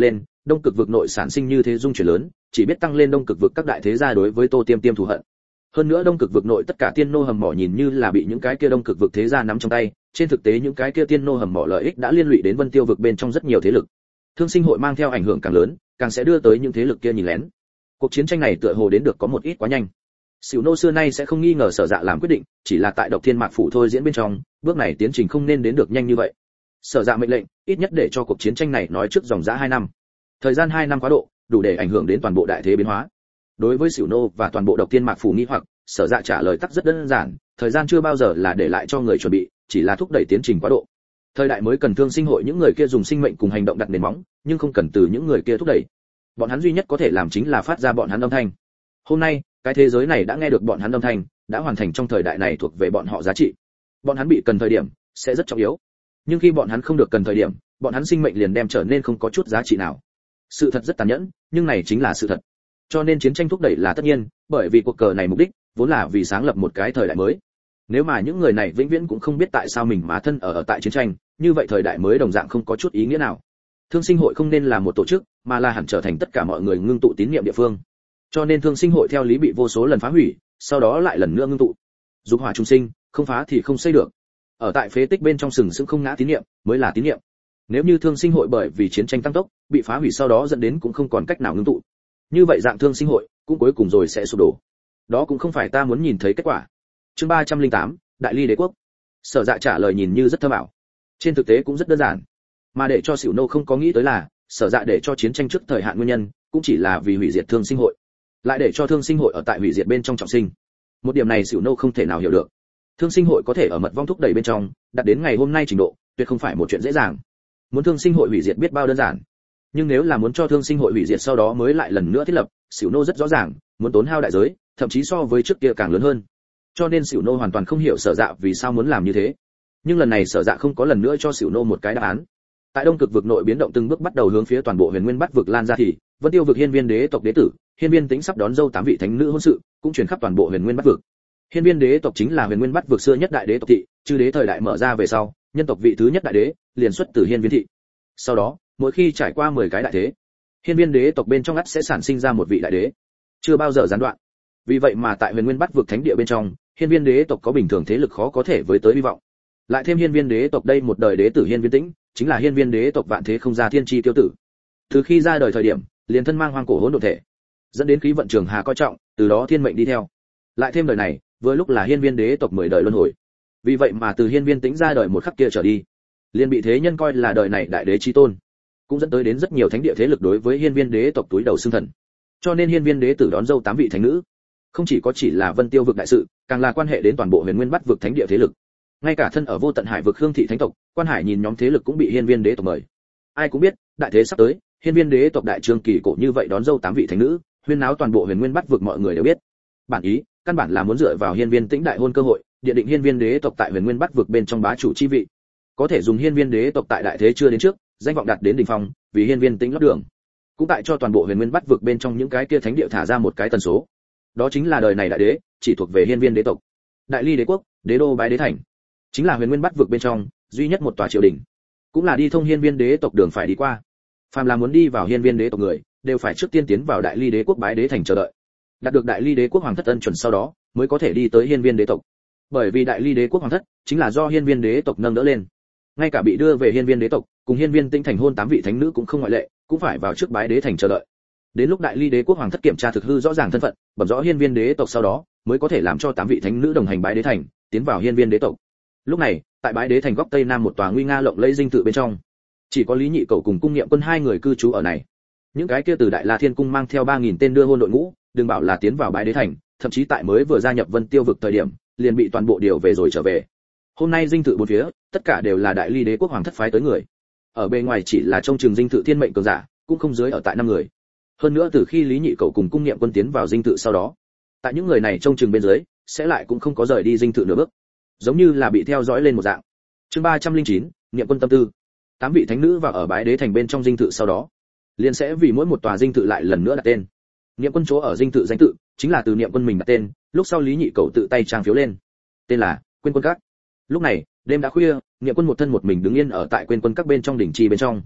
đông cực vực nội sản sinh như thế dung chuyển lớn, chỉ biết tăng lên đông cực vực các đại thế gia đối với Tô Tiêm Tiêm thù hận. Hơn nữa đông cực vực nội tất cả tiên nô hầm mỏ nhìn như là bị những cái kia đông cực vực thế gia nắm trong tay, trên thực tế những cái kia tiên nô hầm mỏ lợi ích đã liên lụy đến Vân Tiêu vực bên trong rất nhiều thế lực. Thương Sinh hội mang theo ảnh hưởng càng lớn, càng sẽ đưa tới những thế lực kia nhìn lén. Cuộc chiến tranh này tựa hồ đến được có một ít quá nhanh. Sửu nô xưa nay sẽ không nghi ngờ Sở Dạ làm quyết định, chỉ là tại Độc Thiên Mạc phủ thôi diễn bên trong, bước này tiến trình không nên đến được nhanh như vậy. Sở Dạ mệnh lệnh, ít nhất để cho cuộc chiến tranh này nói trước dòng dã hai năm. Thời gian hai năm quá độ, đủ để ảnh hưởng đến toàn bộ đại thế biến hóa. Đối với Sửu nô và toàn bộ Độc Thiên Mạc phủ nghi hoặc, Sở Dạ trả lời tắc rất đơn giản, thời gian chưa bao giờ là để lại cho người chuẩn bị, chỉ là thúc đẩy tiến trình quá độ. Thời đại mới cần Thương Sinh hội những người kia dùng sinh mệnh cùng hành động đặt nền móng, nhưng không cần từ những người kia thúc đẩy. Bọn hắn duy nhất có thể làm chính là phát ra bọn hắn âm thanh. Hôm nay, cái thế giới này đã nghe được bọn hắn âm thanh, đã hoàn thành trong thời đại này thuộc về bọn họ giá trị. Bọn hắn bị cần thời điểm sẽ rất trọng yếu, nhưng khi bọn hắn không được cần thời điểm, bọn hắn sinh mệnh liền đem trở nên không có chút giá trị nào. Sự thật rất tàn nhẫn, nhưng này chính là sự thật. Cho nên chiến tranh thúc đẩy là tất nhiên, bởi vì cuộc cờ này mục đích vốn là vì sáng lập một cái thời đại mới. Nếu mà những người này vĩnh viễn cũng không biết tại sao mình mà thân ở ở tại chiến tranh, như vậy thời đại mới đồng dạng không có chút ý nghĩa nào. Thương Sinh hội không nên là một tổ chức, mà là hẳn trở thành tất cả mọi người ngưng tụ tín niệm địa phương. Cho nên Thương Sinh hội theo lý bị vô số lần phá hủy, sau đó lại lần nữa ngưng tụ. Dục hỏa trung sinh, không phá thì không xây được. Ở tại phế tích bên trong sừng sững không ngã tín niệm, mới là tín niệm. Nếu như Thương Sinh hội bởi vì chiến tranh tăng tốc, bị phá hủy sau đó dẫn đến cũng không còn cách nào ngưng tụ, như vậy dạng Thương Sinh hội cũng cuối cùng rồi sẽ sụp đổ. Đó cũng không phải ta muốn nhìn thấy kết quả. Chương ba trăm lẻ tám, Đại Ly Đế quốc. Sở Dạ trả lời nhìn như rất thâm ảo, trên thực tế cũng rất đơn giản. Mà để cho Sửu nô không có nghĩ tới là, Sở Dạ để cho chiến tranh trước thời hạn nguyên nhân, cũng chỉ là vì hủy diệt Thương Sinh hội, lại để cho Thương Sinh hội ở tại hủy diệt bên trong trọng sinh. Một điểm này Sửu nô không thể nào hiểu được. Thương Sinh hội có thể ở mật vong thúc đẩy bên trong, đạt đến ngày hôm nay trình độ, tuyệt không phải một chuyện dễ dàng. Muốn Thương Sinh hội hủy diệt biết bao đơn giản, nhưng nếu là muốn cho Thương Sinh hội hủy diệt sau đó mới lại lần nữa thiết lập, Sửu nô rất rõ ràng, muốn tốn hao đại giới, thậm chí so với trước kia càng lớn hơn. Cho nên Sửu nô hoàn toàn không hiểu Sở Dạ vì sao muốn làm như thế. Nhưng lần này Sở Dạ không có lần nữa cho Sửu nô một cái đáp án. Tại đông cực vực nội biến động từng bước bắt đầu hướng phía toàn bộ huyền nguyên bắt vực lan ra thì Vân Tiêu vực hiên viên đế tộc đế tử Hiên Viên Tĩnh sắp đón dâu tám vị thánh nữ hôn sự cũng truyền khắp toàn bộ huyền nguyên bắt vực. Hiên viên đế tộc chính là huyền nguyên bắt vực xưa nhất đại đế tộc thị, chư đế thời đại mở ra về sau, nhân tộc vị thứ nhất đại đế liền xuất từ hiên viên thị. Sau đó mỗi khi trải qua mười cái đại thế, hiên viên đế tộc bên trong ắt sẽ sản sinh ra một vị đại đế, chưa bao giờ gián đoạn. Vì vậy mà tại huyền nguyên bắt vực thánh địa bên trong, hiên viên đế tộc có bình thường thế lực khó có thể với tới hy vọng. Lại thêm hiên viên đế tộc đây một đời đế tử hiên viên tĩnh, chính là hiên viên đế tộc vạn thế không ra thiên chi tiêu tử. Từ khi ra đời thời điểm, liền thân mang hoang cổ hỗn độn thể, dẫn đến khí vận trường hà coi trọng, từ đó thiên mệnh đi theo. Lại thêm đời này, vừa lúc là hiên viên đế tộc mười đời luân hồi. Vì vậy mà từ hiên viên tĩnh ra đời một khắc kia trở đi, liền bị thế nhân coi là đời này đại đế chí tôn, cũng dẫn tới đến rất nhiều thánh địa thế lực đối với hiên viên đế tộc túi đầu xưng thần. Cho nên hiên viên đế tử đón dâu tám vị thánh nữ, không chỉ có chỉ là Vân Tiêu vực đại sự, càng là quan hệ đến toàn bộ huyền nguyên bắt vực thánh địa thế lực. Ngay cả thân ở vô tận hải vực Khương thị thánh tộc, quan hải nhìn nhóm thế lực cũng bị hiên viên đế tộc mời. Ai cũng biết, đại thế sắp tới, hiên viên đế tộc đại trương kỳ cổ như vậy đón dâu tám vị thánh nữ, huyên náo toàn bộ huyền nguyên bắt vực mọi người đều biết. Bản ý, căn bản là muốn dựa vào hiên viên tĩnh đại hôn cơ hội, địa định hiên viên đế tộc tại huyền nguyên bắt vực bên trong bá chủ chi vị. Có thể dùng hiên viên đế tộc tại đại thế chưa đến trước, danh vọng đạt đến đỉnh phong, vì hiên viên tĩnh lót đường. Cũng tại cho toàn bộ huyền nguyên bắt vực bên trong những cái kia thánh địa thả ra một cái tần số. Đó chính là đời này đại đế, chỉ thuộc về hiên viên đế tộc. Đại Ly đế quốc, đế đô bái đế thành, chính là huyền nguyên bắt vực bên trong duy nhất một tòa triều đình, cũng là đi thông hiên viên đế tộc đường phải đi qua. Phàm là muốn đi vào hiên viên đế tộc người, đều phải trước tiên tiến vào Đại Ly đế quốc bái đế thành chờ đợi. Đạt được Đại Ly đế quốc hoàng thất ân chuẩn sau đó, mới có thể đi tới hiên viên đế tộc. Bởi vì Đại Ly đế quốc hoàng thất chính là do hiên viên đế tộc nâng đỡ lên. Ngay cả bị đưa về hiên viên đế tộc, cùng hiên viên tinh thành hôn tám vị thánh nữ cũng không ngoại lệ, cũng phải vào trước bái đế thành chờ đợi. Đến lúc Đại Ly đế quốc hoàng thất kiểm tra thực hư rõ ràng thân phận, bẩm rõ hiên viên đế tộc sau đó, mới có thể làm cho tám vị thánh nữ đồng hành bái đế thành, tiến vào hiên viên đế tộc. Lúc này, tại bái đế thành góc tây nam một tòa nguy nga lộng lẫy dinh thự bên trong, chỉ có Lý Nhị Cẩu cùng Cung Niệm Quân hai người cư trú ở này. Những cái kia từ Đại La Thiên cung mang theo ba nghìn tên đưa hôn đội ngũ, đừng bảo là tiến vào bái đế thành, thậm chí tại mới vừa gia nhập Vân Tiêu vực thời điểm, liền bị toàn bộ điều về rồi trở về. Hôm nay dinh thự bốn phía, tất cả đều là Đại Ly đế quốc hoàng thất phái tới người. Ở bên ngoài chỉ là trông chừng dinh thự thiên mệnh cường giả, cũng không dưới ở tại năm người. Hơn nữa từ khi Lý Nhị Cẩu cùng Cung Niệm Quân tiến vào dinh thự sau đó, tại những người này trông chừng bên dưới, sẽ lại cũng không có rời đi dinh thự nửa bước, giống như là bị theo dõi lên một dạng. Chương ba trăm lẻ chín, Niệm Quân tâm tư. Tám vị thánh nữ vào ở bái đế thành bên trong dinh thự sau đó, liền sẽ vì mỗi một tòa dinh thự lại lần nữa đặt tên. Niệm Quân chỗ ở dinh thự danh tự chính là từ Niệm Quân mình đặt tên, lúc sau Lý Nhị Cẩu tự tay trang phiếu lên. Tên là Quên Quân Các. Lúc này, đêm đã khuya, Niệm Quân một thân một mình đứng yên ở tại Quên Quân Các bên trong đỉnh trì bên trong.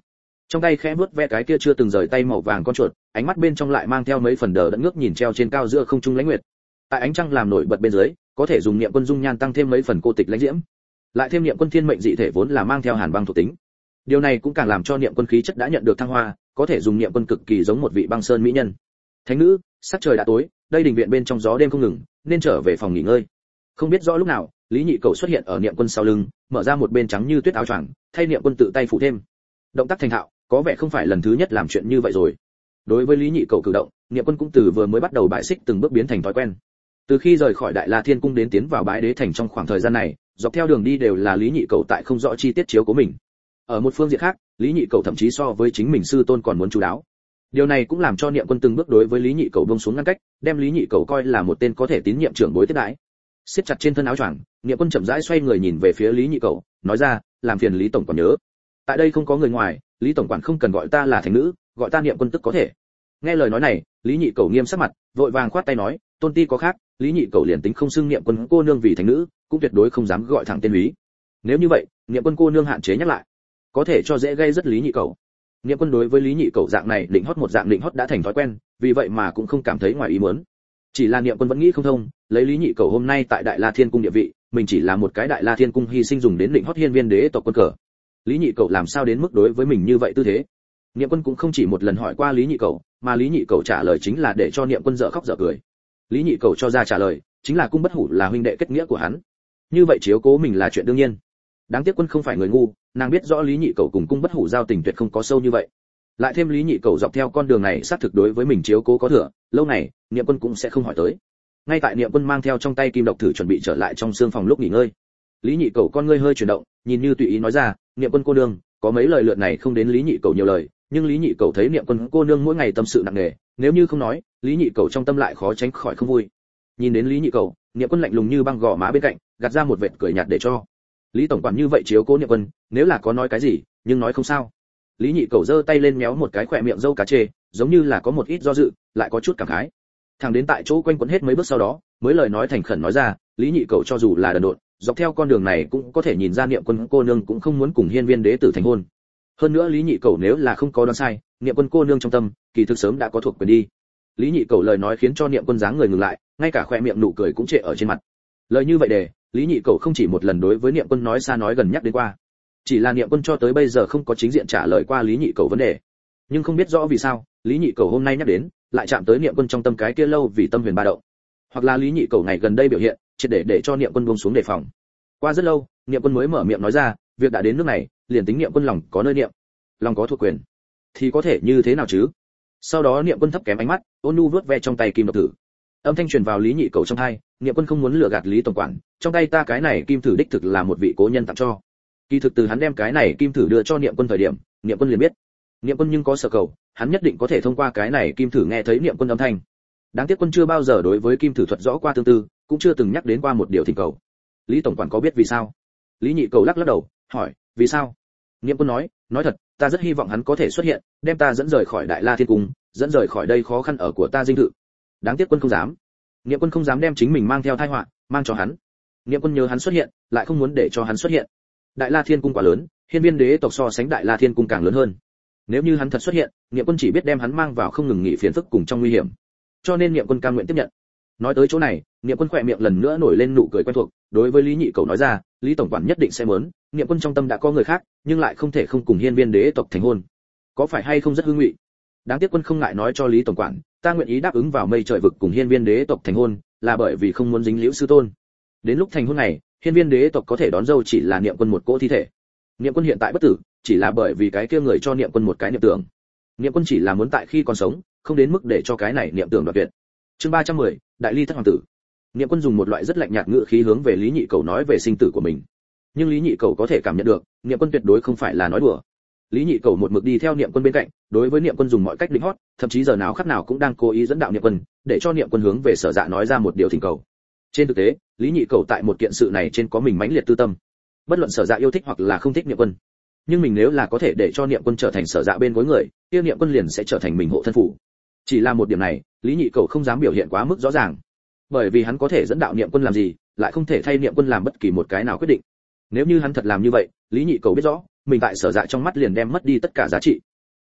trong tay khẽ vuốt ve cái kia chưa từng rời tay màu vàng con chuột, ánh mắt bên trong lại mang theo mấy phần đờ đẫn ngước nhìn treo trên cao giữa không trung lãnh nguyệt. Tại ánh trăng làm nổi bật bên dưới, có thể dùng niệm quân dung nhan tăng thêm mấy phần cô tịch lãnh diễm. Lại thêm niệm quân thiên mệnh dị thể vốn là mang theo hàn băng thuộc tính. Điều này cũng càng làm cho niệm quân khí chất đã nhận được thăng hoa, có thể dùng niệm quân cực kỳ giống một vị băng sơn mỹ nhân. Thánh nữ, sắc trời đã tối, đây đình viện bên trong gió đêm không ngừng, nên trở về phòng nghỉ ngơi. Không biết rõ lúc nào, Lý Nhị Cầu xuất hiện ở niệm quân sau lưng, mở ra một bên trắng như tuyết áo choàng, thay niệm quân tự tay phủ thêm. Động tác thành thạo, có vẻ không phải lần thứ nhất làm chuyện như vậy rồi. Đối với Lý Nhị Cầu cử động, niệm quân cũng từ vừa mới bắt đầu bại xích từng bước biến thành thói quen. Từ khi rời khỏi Đại La Thiên cung đến tiến vào Bái Đế thành trong khoảng thời gian này, dọc theo đường đi đều là Lý Nhị Cầu tại không rõ chi tiết chiếu của mình. Ở một phương diện khác, Lý Nhị Cầu thậm chí so với chính mình sư tôn còn muốn chú đáo. Điều này cũng làm cho niệm quân từng bước đối với Lý Nhị Cầu buông xuống ngăn cách, đem Lý Nhị Cầu coi là một tên có thể tín nhiệm trưởng bối tiếp đãi. Siết chặt trên thân áo choàng, niệm quân chậm rãi xoay người nhìn về phía Lý Nhị Cầu, nói ra, làm phiền Lý tổng quản nhớ, tại đây không có người ngoài, Lý tổng quản không cần gọi ta là thánh nữ, gọi ta niệm quân tức có thể. Nghe lời nói này, Lý Nhị Cầu nghiêm sắc mặt, vội vàng khoát tay nói, tôn ti có khác, Lý Nhị Cầu liền tính không xưng niệm quân cô nương vì thánh nữ, cũng tuyệt đối không dám gọi thẳng tên Lý. Nếu như vậy, niệm quân cô nương hạn chế nhắc lại, có thể cho dễ gây rất Lý Nhị Cầu. Niệm quân đối với Lý Nhị Cầu dạng này định hót một dạng định hót đã thành thói quen, vì vậy mà cũng không cảm thấy ngoài ý muốn. Chỉ là niệm quân vẫn nghĩ không thông, lấy Lý Nhị Cầu hôm nay tại Đại La Thiên cung địa vị, mình chỉ là một cái Đại La Thiên cung hy sinh dùng đến định hót hiên viên đế tộc quân cờ. Lý Nhị Cầu làm sao đến mức đối với mình như vậy tư thế? Niệm quân cũng không chỉ một lần hỏi qua Lý Nhị Cầu, mà Lý Nhị Cầu trả lời chính là để cho niệm quân dở khóc dở cười. Lý Nhị Cầu cho ra trả lời, chính là cung bất hủ là huynh đệ kết nghĩa của hắn. Như vậy chiếu cố mình là chuyện đương nhiên. Đáng tiếc quân không phải người ngu, nàng biết rõ Lý Nhị Cầu cùng cung bất hủ giao tình tuyệt không có sâu như vậy. Lại thêm Lý Nhị Cầu dọc theo con đường này xác thực đối với mình chiếu cố có thừa, lâu này, niệm quân cũng sẽ không hỏi tới. Ngay tại niệm quân mang theo trong tay kim độc thử chuẩn bị trở lại trong xương phòng lúc nghỉ ngơi, Lý Nhị Cầu con ngươi hơi chuyển động, nhìn như tùy ý nói ra, niệm quân cô nương, có mấy lời lượt này không đến Lý Nhị Cầu nhiều lời, nhưng Lý Nhị Cầu thấy niệm quân cô nương mỗi ngày tâm sự nặng nề, nếu như không nói, Lý Nhị Cầu trong tâm lại khó tránh khỏi không vui. Nhìn đến Lý Nhị Cầu, niệm quân lạnh lùng như băng gò má bên cạnh, gạt ra một vệt cười nhạt để cho Lý tổng quản như vậy chiếu cố niệm quân, nếu là có nói cái gì, nhưng nói không sao. Lý Nhị Cầu giơ tay lên méo một cái khỏe miệng dâu cá chê, giống như là có một ít do dự, lại có chút cảm khái. Thằng đến tại chỗ quanh quẩn hết mấy bước sau đó, mới lời nói thành khẩn nói ra, Lý Nhị Cầu cho dù là đần độn, dọc theo con đường này cũng có thể nhìn ra niệm quân cô nương cũng không muốn cùng hiên viên đế tử thành hôn. Hơn nữa Lý Nhị Cầu nếu là không có đoán sai, niệm quân cô nương trong tâm, kỳ thực sớm đã có thuộc quyền đi. Lý Nhị Cầu lời nói khiến cho niệm quân dáng người ngừng lại, ngay cả khóe miệng nụ cười cũng trệ ở trên mặt. Lời như vậy để, Lý Nhị Cầu không chỉ một lần đối với niệm quân nói xa nói gần nhắc đến qua. Chỉ là niệm quân cho tới bây giờ không có chính diện trả lời qua Lý Nhị Cầu vấn đề. Nhưng không biết rõ vì sao, Lý Nhị Cầu hôm nay nhắc đến, lại chạm tới niệm quân trong tâm cái kia lâu vì tâm huyền ba động. Hoặc là Lý Nhị Cầu ngày gần đây biểu hiện, triệt để để cho niệm quân buông xuống đề phòng. Qua rất lâu, niệm quân mới mở miệng nói ra, việc đã đến nước này, liền tính niệm quân lòng có nơi niệm, lòng có thuộc quyền, thì có thể như thế nào chứ? Sau đó niệm quân thấp kém ánh mắt, ôn nhu vuốt ve trong tay kim độc thử. Âm thanh truyền vào Lý Nhị Cầu trong tai, niệm quân không muốn lừa gạt Lý tổng quản, trong tay ta cái này kim thử đích thực là một vị cố nhân tặng cho. Kỳ thực từ hắn đem cái này kim thử đưa cho niệm quân thời điểm, niệm quân liền biết, niệm quân nhưng có sở cầu, hắn nhất định có thể thông qua cái này kim thử nghe thấy niệm quân âm thanh. Đáng tiếc quân chưa bao giờ đối với kim thử thuật rõ qua tương tư, cũng chưa từng nhắc đến qua một điều thỉnh cầu. Lý tổng quản có biết vì sao? Lý Nhị Cầu lắc lắc đầu, hỏi, vì sao? Niệm quân nói, nói thật, ta rất hy vọng hắn có thể xuất hiện, đem ta dẫn rời khỏi Đại La Thiên cung, dẫn rời khỏi đây khó khăn ở của ta dinh thự. Đáng tiếc quân không dám. Niệm quân không dám đem chính mình mang theo tai họa, mang cho hắn. Niệm quân nhớ hắn xuất hiện, lại không muốn để cho hắn xuất hiện. Đại La Thiên cung quá lớn, hiên viên đế tộc so sánh Đại La Thiên cung càng lớn hơn. Nếu như hắn thật xuất hiện, Niệm quân chỉ biết đem hắn mang vào không ngừng nghỉ phiền phức cùng trong nguy hiểm. Cho nên Niệm quân cam nguyện tiếp nhận. Nói tới chỗ này, Niệm quân khỏe miệng lần nữa nổi lên nụ cười quen thuộc, đối với Lý Nhị Cầu nói ra, Lý tổng quản nhất định sẽ muốn, Niệm quân trong tâm đã có người khác, nhưng lại không thể không cùng hiên viên đế tộc thành hôn. Có phải hay không rất hư ngụy? Đáng tiếc quân không ngại nói cho Lý tổng quản, ta nguyện ý đáp ứng vào mây trời vực cùng hiên viên đế tộc thành hôn, là bởi vì không muốn dính liễu sư tôn. Đến lúc thành hôn này, hiên viên đế tộc có thể đón dâu chỉ là Niệm quân một cỗ thi thể. Niệm quân hiện tại bất tử, chỉ là bởi vì cái kia người cho Niệm quân một cái niệm tưởng. Niệm quân chỉ là muốn tại khi còn sống, không đến mức để cho cái này niệm tưởng đoạt tuyệt. Chương ba trăm mười, Đại Ly thất hoàng tử. Niệm quân dùng một loại rất lạnh nhạt ngữ khí hướng về Lý Nhị Cầu nói về sinh tử của mình. Nhưng Lý Nhị Cầu có thể cảm nhận được, Niệm quân tuyệt đối không phải là nói đùa. Lý Nhị Cầu một mực đi theo Niệm quân bên cạnh, đối với Niệm quân dùng mọi cách định hót, thậm chí giờ nào khắc nào cũng đang cố ý dẫn đạo Niệm quân, để cho Niệm quân hướng về Sở Dạ nói ra một điều thỉnh cầu. Trên thực tế, Lý Nhị Cầu tại một kiện sự này trên có mình mãnh liệt tư tâm. Bất luận Sở Dạ yêu thích hoặc là không thích Niệm quân, nhưng mình nếu là có thể để cho Niệm quân trở thành Sở Dạ bên gối người, kia Niệm quân liền sẽ trở thành mình hộ thân phủ. Chỉ là một điểm này, Lý Nhị Cầu không dám biểu hiện quá mức rõ ràng, bởi vì hắn có thể dẫn đạo Niệm quân làm gì, lại không thể thay Niệm quân làm bất kỳ một cái nào quyết định. Nếu như hắn thật làm như vậy, Lý Nhị Cầu biết rõ, mình tại Sở Dạ trong mắt liền đem mất đi tất cả giá trị.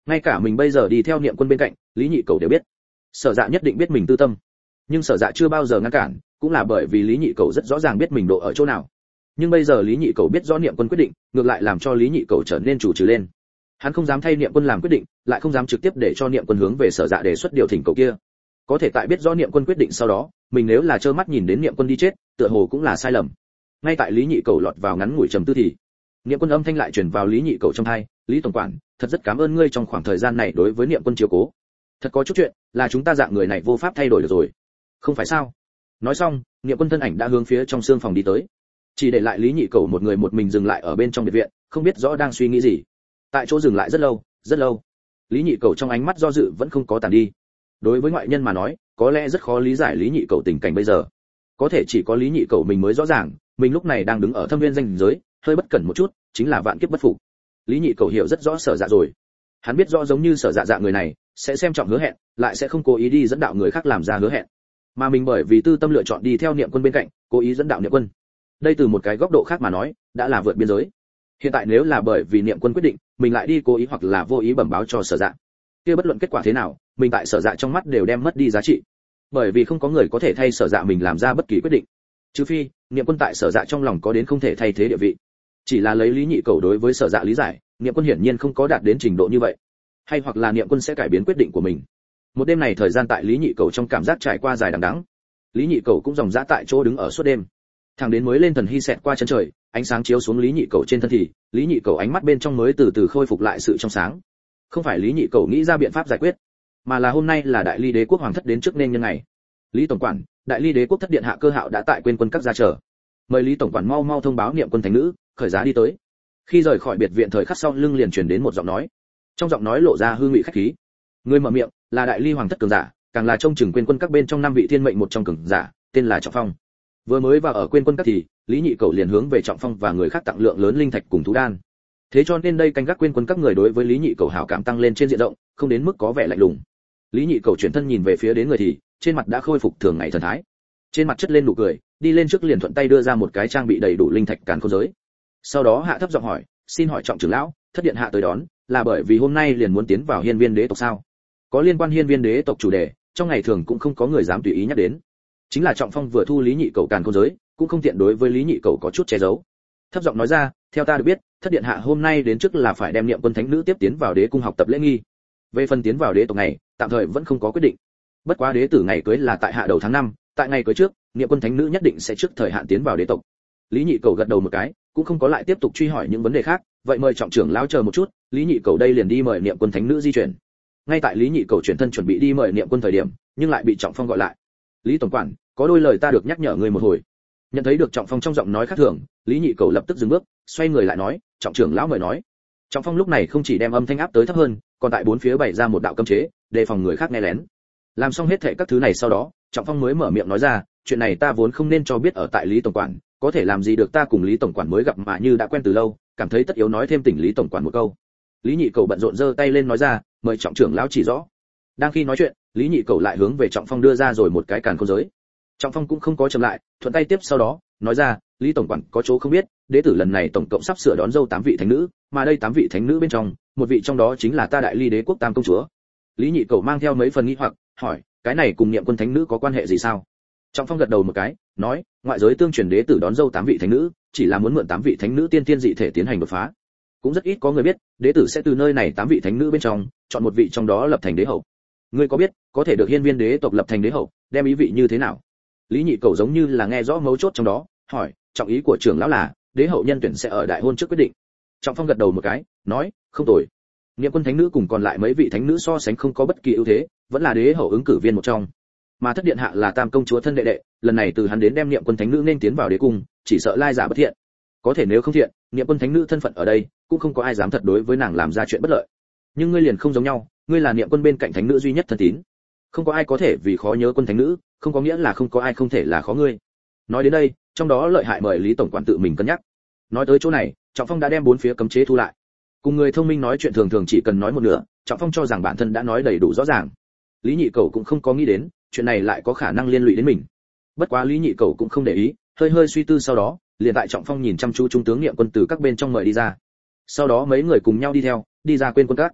ngay cả mình bây giờ đi theo niệm quân bên cạnh, Lý Nhị Cầu đều biết. Sở Dạ nhất định biết mình tư tâm, nhưng Sở Dạ chưa bao giờ ngăn cản, cũng là bởi vì Lý Nhị Cầu rất rõ ràng biết mình độ ở chỗ nào. Nhưng bây giờ Lý Nhị Cầu biết rõ niệm quân quyết định, ngược lại làm cho Lý Nhị Cầu trở nên chủ trừ lên. Hắn không dám thay niệm quân làm quyết định, lại không dám trực tiếp để cho niệm quân hướng về Sở Dạ đề xuất điều thỉnh cầu kia. Có thể tại biết rõ niệm quân quyết định sau đó, mình nếu là trơ mắt nhìn đến niệm quân đi chết, tựa hồ cũng là sai lầm. Ngay tại Lý Nhị Cầu lọt vào ngắn ngủi trầm tư thì, niệm quân âm thanh lại truyền vào Lý Nhị Cầu trong tai, "Lý tổng quản, thật rất cảm ơn ngươi trong khoảng thời gian này đối với niệm quân chiếu cố. Thật có chút chuyện, là chúng ta dạng người này vô pháp thay đổi được rồi. Không phải sao?" Nói xong, niệm quân thân ảnh đã hướng phía trong xương phòng đi tới. Chỉ để lại Lý Nhị Cầu một người một mình dừng lại ở bên trong biệt viện, không biết rõ đang suy nghĩ gì. Tại chỗ dừng lại rất lâu, rất lâu. Lý Nhị Cầu trong ánh mắt do dự vẫn không có tàn đi. Đối với ngoại nhân mà nói, có lẽ rất khó lý giải Lý Nhị Cầu tình cảnh bây giờ. Có thể chỉ có Lý Nhị Cầu mình mới rõ ràng, mình lúc này đang đứng ở thâm viên danh giới, hơi bất cẩn một chút, chính là vạn kiếp bất phục. Lý Nhị Cầu hiểu rất rõ Sở Dạ rồi. Hắn biết rõ giống như Sở Dạ dạ người này, sẽ xem trọng hứa hẹn, lại sẽ không cố ý đi dẫn đạo người khác làm ra hứa hẹn. Mà mình bởi vì tư tâm lựa chọn đi theo niệm quân bên cạnh, cố ý dẫn đạo niệm quân. Đây từ một cái góc độ khác mà nói, đã là vượt biên giới. Hiện tại nếu là bởi vì niệm quân quyết định, mình lại đi cố ý hoặc là vô ý bẩm báo cho Sở Dạ, kia bất luận kết quả thế nào, mình tại Sở Dạ trong mắt đều đem mất đi giá trị. Bởi vì không có người có thể thay Sở Dạ mình làm ra bất kỳ quyết định, trừ phi niệm quân tại Sở Dạ trong lòng có đến không thể thay thế địa vị. Chỉ là lấy Lý Nhị Cầu đối với Sở Dạ lý giải, niệm quân hiển nhiên không có đạt đến trình độ như vậy, hay hoặc là niệm quân sẽ cải biến quyết định của mình. Một đêm này thời gian tại Lý Nhị Cầu trong cảm giác trải qua dài đằng đẵng. Lý Nhị Cầu cũng dòng dã tại chỗ đứng ở suốt đêm, thẳng đến mới lên thần hy xẹt qua chân trời, ánh sáng chiếu xuống Lý Nhị Cầu trên thân thì, Lý Nhị Cầu ánh mắt bên trong mới từ từ khôi phục lại sự trong sáng. Không phải Lý Nhị Cầu nghĩ ra biện pháp giải quyết, mà là hôm nay là Đại Ly Đế quốc hoàng thất đến trước nên nhân ngày. Lý tổng quản, Đại Ly Đế quốc thất điện hạ Cơ Hạo đã tại Quên Quân các gia chờ. Mời Lý tổng quản mau mau thông báo niệm quân thánh nữ, khởi giá đi tới. Khi rời khỏi biệt viện thời khắc sau lưng liền truyền đến một giọng nói. Trong giọng nói lộ ra hương vị khách khí. Người mở miệng là Đại Ly hoàng thất cường giả, càng là trông chừng Quên Quân các bên trong năm vị thiên mệnh một trong cường giả, tên là Trọng Phong. Vừa mới vào ở Quên Quân các thì, Lý Nhị Cầu liền hướng về Trọng Phong và người khác tặng lượng lớn linh thạch cùng thú đan. Thế cho nên đây canh gác Quên Quân các người đối với Lý Nhị Cầu hảo cảm tăng lên trên diện rộng, không đến mức có vẻ lạnh lùng. Lý Nhị Cầu chuyển thân nhìn về phía đến người thì, trên mặt đã khôi phục thường ngày thần thái. Trên mặt chất lên nụ cười, đi lên trước liền thuận tay đưa ra một cái trang bị đầy đủ linh thạch càn khôn giới. Sau đó hạ thấp giọng hỏi, "Xin hỏi Trọng trưởng lão, thất điện hạ tới đón, là bởi vì hôm nay liền muốn tiến vào Hiên Viên Đế tộc sao?" Có liên quan Hiên Viên Đế tộc chủ đề, trong ngày thường cũng không có người dám tùy ý nhắc đến. Chính là Trọng Phong vừa thu Lý Nhị Cầu càn khôn giới, cũng không tiện đối với Lý Nhị Cầu có chút che giấu. Thấp giọng nói ra, "Theo ta được biết, thất điện hạ hôm nay đến trước là phải đem niệm quân thánh nữ tiếp tiến vào đế cung học tập lễ nghi. Về phần tiến vào đế tộc này, tạm thời vẫn không có quyết định. Bất quá đế tử ngày cưới là tại hạ đầu tháng năm, tại ngày cưới trước, niệm quân thánh nữ nhất định sẽ trước thời hạn tiến vào đế tộc." Lý Nhị Cầu gật đầu một cái, cũng không có lại tiếp tục truy hỏi những vấn đề khác, vậy mời Trọng trưởng lão chờ một chút, Lý Nhị Cầu đây liền đi mời niệm quân thánh nữ di chuyển. Ngay tại Lý Nhị Cầu chuyển thân chuẩn bị đi mời niệm quân thời điểm, nhưng lại bị Trọng Phong gọi lại. "Lý tổng quản, có đôi lời ta được nhắc nhở ngươi một hồi." Nhận thấy được Trọng Phong trong giọng nói khác thường, Lý Nhị Cầu lập tức dừng bước, xoay người lại nói, "Trọng trưởng lão mời nói." Trọng Phong lúc này không chỉ đem âm thanh áp tới thấp hơn, còn tại bốn phía bày ra một đạo cấm chế, đề phòng người khác nghe lén. Làm xong hết thảy các thứ này sau đó, Trọng Phong mới mở miệng nói ra, "Chuyện này ta vốn không nên cho biết ở tại Lý tổng quản, có thể làm gì được, ta cùng Lý tổng quản mới gặp mà như đã quen từ lâu, cảm thấy tất yếu nói thêm tỉnh Lý tổng quản một câu." Lý Nhị Cầu bận rộn giơ tay lên nói ra, "Mời Trọng trưởng lão chỉ rõ." Đang khi nói chuyện, Lý Nhị Cầu lại hướng về Trọng Phong đưa ra rồi một cái càn khôn giới. Trọng Phong cũng không có chậm lại, thuận tay tiếp sau đó, nói ra, "Lý tổng quản có chỗ không biết, đế tử lần này tổng cộng sắp sửa đón dâu tám vị thánh nữ, mà đây tám vị thánh nữ bên trong, một vị trong đó chính là ta Đại Ly Đế quốc Tam công chúa." Lý Nhị Cầu mang theo mấy phần nghi hoặc, hỏi, "Cái này cùng niệm quân thánh nữ có quan hệ gì sao?" Trọng Phong gật đầu một cái, nói, "Ngoại giới tương truyền đế tử đón dâu tám vị thánh nữ, chỉ là muốn mượn tám vị thánh nữ tiên tiên dị thể tiến hành đột phá. Cũng rất ít có người biết, đế tử sẽ từ nơi này tám vị thánh nữ bên trong, chọn một vị trong đó lập thành đế hậu. Ngươi có biết, có thể được Hiên Viên Đế tộc lập thành đế hậu, đem ý vị như thế nào?" Lý Nhị Cầu giống như là nghe rõ mấu chốt trong đó, hỏi, "Trọng ý của trưởng lão là, đế hậu nhân tuyển sẽ ở đại hôn trước quyết định?" Trọng Phong gật đầu một cái, nói, "Không tồi. Niệm quân thánh nữ cùng còn lại mấy vị thánh nữ so sánh không có bất kỳ ưu thế, vẫn là đế hậu ứng cử viên một trong. Mà thất điện hạ là Tam công chúa thân đệ đệ, lần này từ hắn đến đem niệm quân thánh nữ nên tiến vào đế cung, chỉ sợ lai giả bất thiện. Có thể nếu không thiện, niệm quân thánh nữ thân phận ở đây, cũng không có ai dám thật đối với nàng làm ra chuyện bất lợi. Nhưng ngươi liền không giống nhau, ngươi là niệm quân bên cạnh thánh nữ duy nhất thân tín. Không có ai có thể vì khó nhớ quân thánh nữ, không có nghĩa là không có ai không thể là khó ngươi." Nói đến đây, trong đó lợi hại mời Lý tổng quản tự mình cân nhắc. Nói tới chỗ này, Trọng Phong đã đem bốn phía cấm chế thu lại. Cùng người thông minh nói chuyện thường thường chỉ cần nói một nửa, Trọng Phong cho rằng bản thân đã nói đầy đủ rõ ràng. Lý Nhị Cầu cũng không có nghĩ đến, chuyện này lại có khả năng liên lụy đến mình. Bất quá Lý Nhị Cầu cũng không để ý, hơi hơi suy tư sau đó, liền tại Trọng Phong nhìn chăm chú trung tướng niệm quân từ các bên trong mời đi ra. Sau đó mấy người cùng nhau đi theo, đi ra Quên Quân các.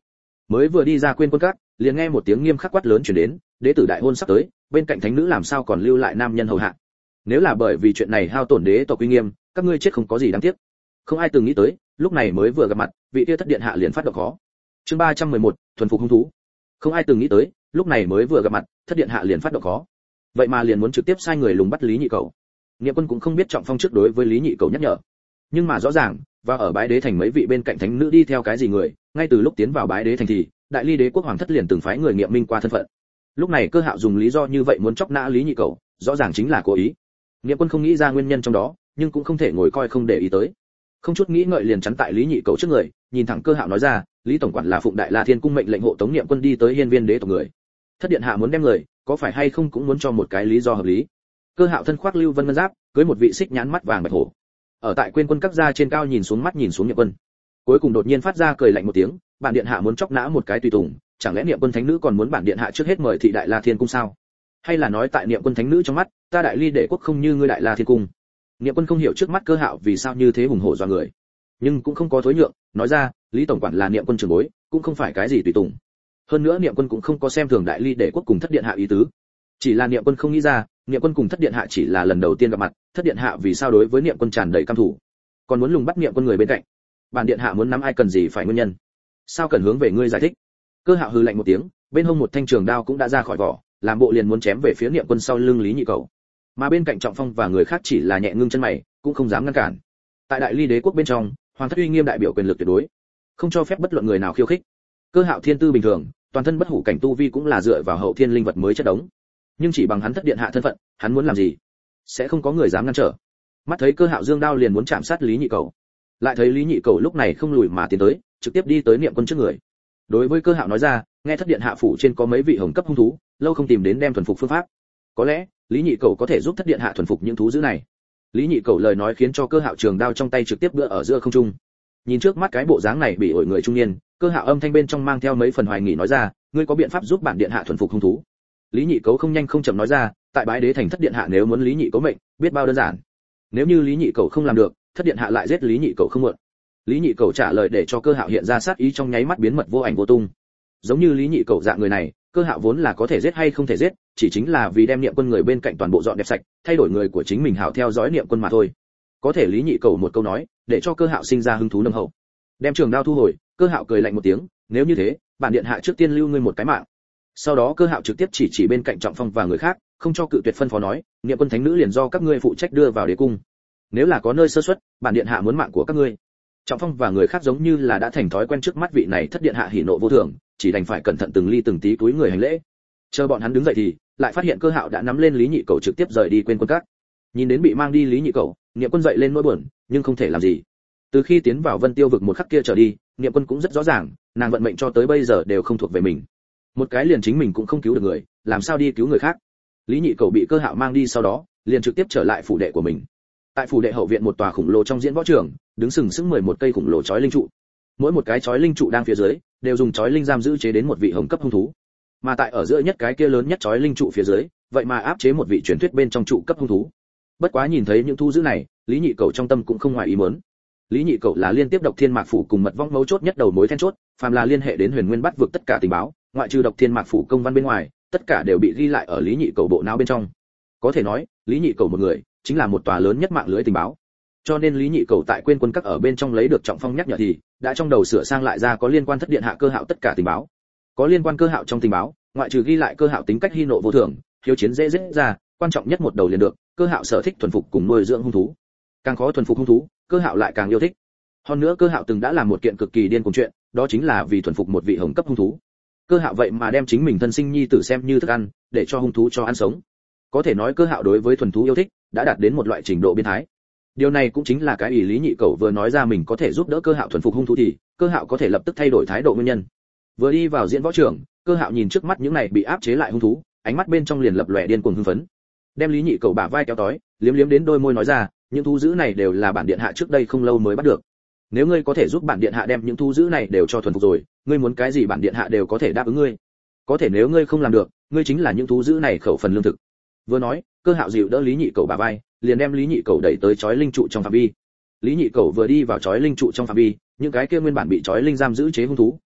mới vừa đi ra quên quân các, liền nghe một tiếng nghiêm khắc quát lớn truyền đến, đế tử đại hôn sắp tới, bên cạnh thánh nữ làm sao còn lưu lại nam nhân hầu hạ. Nếu là bởi vì chuyện này hao tổn đế tộc uy nghiêm, các ngươi chết không có gì đáng tiếc. Không ai từng nghĩ tới, lúc này mới vừa gặp mặt, vị kia thất điện hạ liền phát động khó. Chương ba trăm mười một, thuần phục hung thú. Không ai từng nghĩ tới, lúc này mới vừa gặp mặt, thất điện hạ liền phát động khó. Vậy mà liền muốn trực tiếp sai người lùng bắt Lý Nhị Cẩu. Niệm Quân cũng không biết Trọng Phong trước đối với Lý Nhị Cẩu nhắc nhở, nhưng mà rõ ràng, và ở bái đế thành mấy vị bên cạnh thánh nữ đi theo cái gì người, ngay từ lúc tiến vào bái đế thành thì, đại ly đế quốc hoàng thất liền từng phái người nghiệm minh qua thân phận. Lúc này Cơ Hạo dùng lý do như vậy muốn chọc nã Lý Nhị Cẩu, rõ ràng chính là cố ý. Niệm Quân không nghĩ ra nguyên nhân trong đó, nhưng cũng không thể ngồi coi không để ý tới. Không chút nghĩ ngợi liền chắn tại Lý Nhị Cẩu trước người, nhìn thẳng Cơ Hạo nói ra, Lý tổng quản là phụng Đại La Thiên cung mệnh lệnh hộ tống Niệm Quân đi tới Hiên Viên đế tộc người. Thất điện hạ muốn đem người, có phải hay không cũng muốn cho một cái lý do hợp lý. Cơ Hạo thân khoác lưu vân ngân giáp, cưới một vị xích nhãn mắt vàng bạch hổ. Ở tại quên quân các gia trên cao nhìn xuống mắt nhìn xuống Niệm Quân. Cuối cùng đột nhiên phát ra cười lạnh một tiếng, bản điện hạ muốn chọc nã một cái tùy tùng, chẳng lẽ Niệm Quân thánh nữ còn muốn bản điện hạ trước hết mời thị Đại La Thiên cung sao? Hay là nói tại Niệm Quân thánh nữ trong mắt, ta Đại Ly đế quốc không như ngươi Đại La Thiên cung? Niệm Quân không hiểu trước mắt Cơ Hạo vì sao như thế hùng hổ dọa người, nhưng cũng không có thối nhượng, nói ra, Lý tổng quản là Niệm Quân trưởng bối, cũng không phải cái gì tùy tùng. Hơn nữa Niệm Quân cũng không có xem thường Đại Ly đế quốc cùng thất điện hạ ý tứ. Chỉ là Niệm Quân không nghĩ ra, Niệm Quân cùng thất điện hạ chỉ là lần đầu tiên gặp mặt, thất điện hạ vì sao đối với Niệm Quân tràn đầy căm thù, còn muốn lùng bắt Niệm Quân người bên cạnh. Bản điện hạ muốn nắm ai cần gì phải nguyên nhân, sao cần hướng về ngươi giải thích. Cơ Hạo hừ lạnh một tiếng, bên hông một thanh trường đao cũng đã ra khỏi vỏ, làm bộ liền muốn chém về phía Niệm Quân sau lưng Lý Nhị Cẩu. Mà bên cạnh Trọng Phong và người khác chỉ là nhẹ ngưng chân mày, cũng không dám ngăn cản. Tại Đại Ly đế quốc bên trong, hoàng thất uy nghiêm đại biểu quyền lực tuyệt đối, không cho phép bất luận người nào khiêu khích. Cơ Hạo thiên tư bình thường, toàn thân bất hủ cảnh tu vi cũng là dựa vào hậu thiên linh vật mới chất đống, nhưng chỉ bằng hắn thất điện hạ thân phận, hắn muốn làm gì, sẽ không có người dám ngăn trở. Mắt thấy Cơ Hạo dương đao liền muốn chạm sát Lý Nhị Cẩu, lại thấy Lý Nhị Cẩu lúc này không lùi mà tiến tới, trực tiếp đi tới Niệm Quân trước người. Đối với Cơ Hạo nói ra, nghe thất điện hạ phủ trên có mấy vị hồng cấp hung thú, lâu không tìm đến đem thuần phục phương pháp, có lẽ Lý Nhị Cẩu có thể giúp thất điện hạ thuần phục những thú dữ này. Lý Nhị Cẩu lời nói khiến cho Cơ Hạo trường đao trong tay trực tiếp bữa ở giữa không trung. Nhìn trước mắt cái bộ dáng này bị ổi người trung niên, Cơ Hạo âm thanh bên trong mang theo mấy phần hoài nghi nói ra, ngươi có biện pháp giúp bản điện hạ thuần phục hung thú? Lý Nhị Cẩu không nhanh không chậm nói ra, tại bái đế thành thất điện hạ nếu muốn Lý Nhị Cẩu mệnh, biết bao đơn giản. Nếu như Lý Nhị Cẩu không làm được, thất điện hạ lại giết Lý Nhị Cẩu không muộn. Lý Nhị Cẩu trả lời để cho Cơ Hạo hiện ra sát ý trong nháy mắt biến mất vô ảnh vô tung. Giống như Lý Nhị Cẩu dạng người này, Cơ Hạo vốn là có thể giết hay không thể giết, chỉ chính là vì đem Niệm Quân người bên cạnh toàn bộ dọn đẹp sạch, thay đổi người của chính mình hảo theo dõi Niệm Quân mà thôi. Có thể Lý Nhị Cẩu một câu nói, để cho Cơ Hạo sinh ra hứng thú nồng hậu. Đem trường đao thu hồi, Cơ Hạo cười lạnh một tiếng, nếu như thế, bản điện hạ trước tiên lưu ngươi một cái mạng. Sau đó Cơ Hạo trực tiếp chỉ chỉ bên cạnh Trọng Phong và người khác, không cho cự tuyệt phân phó nói, Niệm Quân thánh nữ liền do các ngươi phụ trách đưa vào đế cung. Nếu là có nơi sơ suất, bản điện hạ muốn mạng của các ngươi. Trọng Phong và người khác giống như là đã thành thói quen trước mắt vị này thất điện hạ hỉ nộ vô thường, chỉ đành phải cẩn thận từng ly từng tí cúi người hành lễ. Chờ bọn hắn đứng dậy thì lại phát hiện Cơ Hạo đã nắm lên Lý Nhị Cẩu trực tiếp rời đi quên quân các. Nhìn đến bị mang đi Lý Nhị Cẩu, Niệm Quân dậy lên nỗi buồn, nhưng không thể làm gì. Từ khi tiến vào Vân Tiêu vực một khắc kia trở đi, Niệm Quân cũng rất rõ ràng, nàng vận mệnh cho tới bây giờ đều không thuộc về mình. Một cái liền chính mình cũng không cứu được người, làm sao đi cứu người khác. Lý Nhị Cẩu bị Cơ Hạo mang đi sau đó, liền trực tiếp trở lại phủ đệ của mình. Tại phủ đệ hậu viện một tòa khủng lồ trong diễn võ trường, đứng sừng sững mười một cây khủng lồ chói linh trụ. Mỗi một cái chói linh trụ đang phía dưới, đều dùng chói linh giam giữ chế đến một vị hồng cấp hung thú. Mà tại ở giữa nhất cái kia lớn nhất chói linh trụ phía dưới, vậy mà áp chế một vị truyền thuyết bên trong trụ cấp hung thú. Bất quá nhìn thấy những thú dữ này, Lý Nhị Cẩu trong tâm cũng không ngoài ý muốn. Lý Nhị Cẩu là liên tiếp Độc Thiên Mạc phủ cùng mật vong mấu chốt nhất đầu mối then chốt, phàm là liên hệ đến Huyền Nguyên Bắt vực tất cả tình báo, ngoại trừ Độc Thiên Mạc phủ công văn bên ngoài, tất cả đều bị ghi lại ở Lý Nhị Cẩu bộ não bên trong. Có thể nói, Lý Nhị Cẩu một người chính là một tòa lớn nhất mạng lưới tình báo. Cho nên Lý Nhị Cẩu tại quên quân các ở bên trong lấy được Trọng Phong nhắc nhở thì đã trong đầu sửa sang lại ra có liên quan thất điện hạ Cơ Hạo tất cả tình báo. Có liên quan Cơ Hạo trong tình báo, ngoại trừ ghi lại Cơ Hạo tính cách hy nộ vô thường, hiếu chiến dễ giết ra, quan trọng nhất một đầu liền được, Cơ Hạo sở thích thuần phục cùng nuôi dưỡng hung thú. Càng khó thuần phục hung thú, Cơ Hạo lại càng yêu thích. Hơn nữa Cơ Hạo từng đã làm một kiện cực kỳ điên cuồng chuyện, đó chính là vì thuần phục một vị hồng cấp hung thú. Cơ Hạo vậy mà đem chính mình thân sinh nhi tử xem như thức ăn, để cho hung thú cho ăn sống. Có thể nói Cơ Hạo đối với thuần thú yêu thích đã đạt đến một loại trình độ biến thái. Điều này cũng chính là cái ý Lý Nhị Cẩu vừa nói ra mình có thể giúp đỡ Cơ Hạo thuần phục hung thú thì Cơ Hạo có thể lập tức thay đổi thái độ nguyên nhân. Vừa đi vào diễn võ trường, Cơ Hạo nhìn trước mắt những này bị áp chế lại hung thú, ánh mắt bên trong liền lập lòe điên cuồng hưng phấn. Đem Lý Nhị Cẩu bả vai kéo tói, liếm liếm đến đôi môi nói ra, những thú dữ này đều là bản điện hạ trước đây không lâu mới bắt được. Nếu ngươi có thể giúp bản điện hạ đem những thú dữ này đều cho thuần phục rồi, ngươi muốn cái gì bản điện hạ đều có thể đáp ứng ngươi. Có thể nếu ngươi không làm được, ngươi chính là những thú dữ này khẩu phần lương thực. Vừa nói, Cơ Hạo dịu đỡ Lý Nhị Cẩu bả vai, liền đem Lý Nhị Cẩu đẩy tới chói linh trụ trong phạm vi. Lý Nhị Cẩu vừa đi vào chói linh trụ trong phạm vi, những cái kia nguyên bản bị chói linh giam giữ chế hung thú,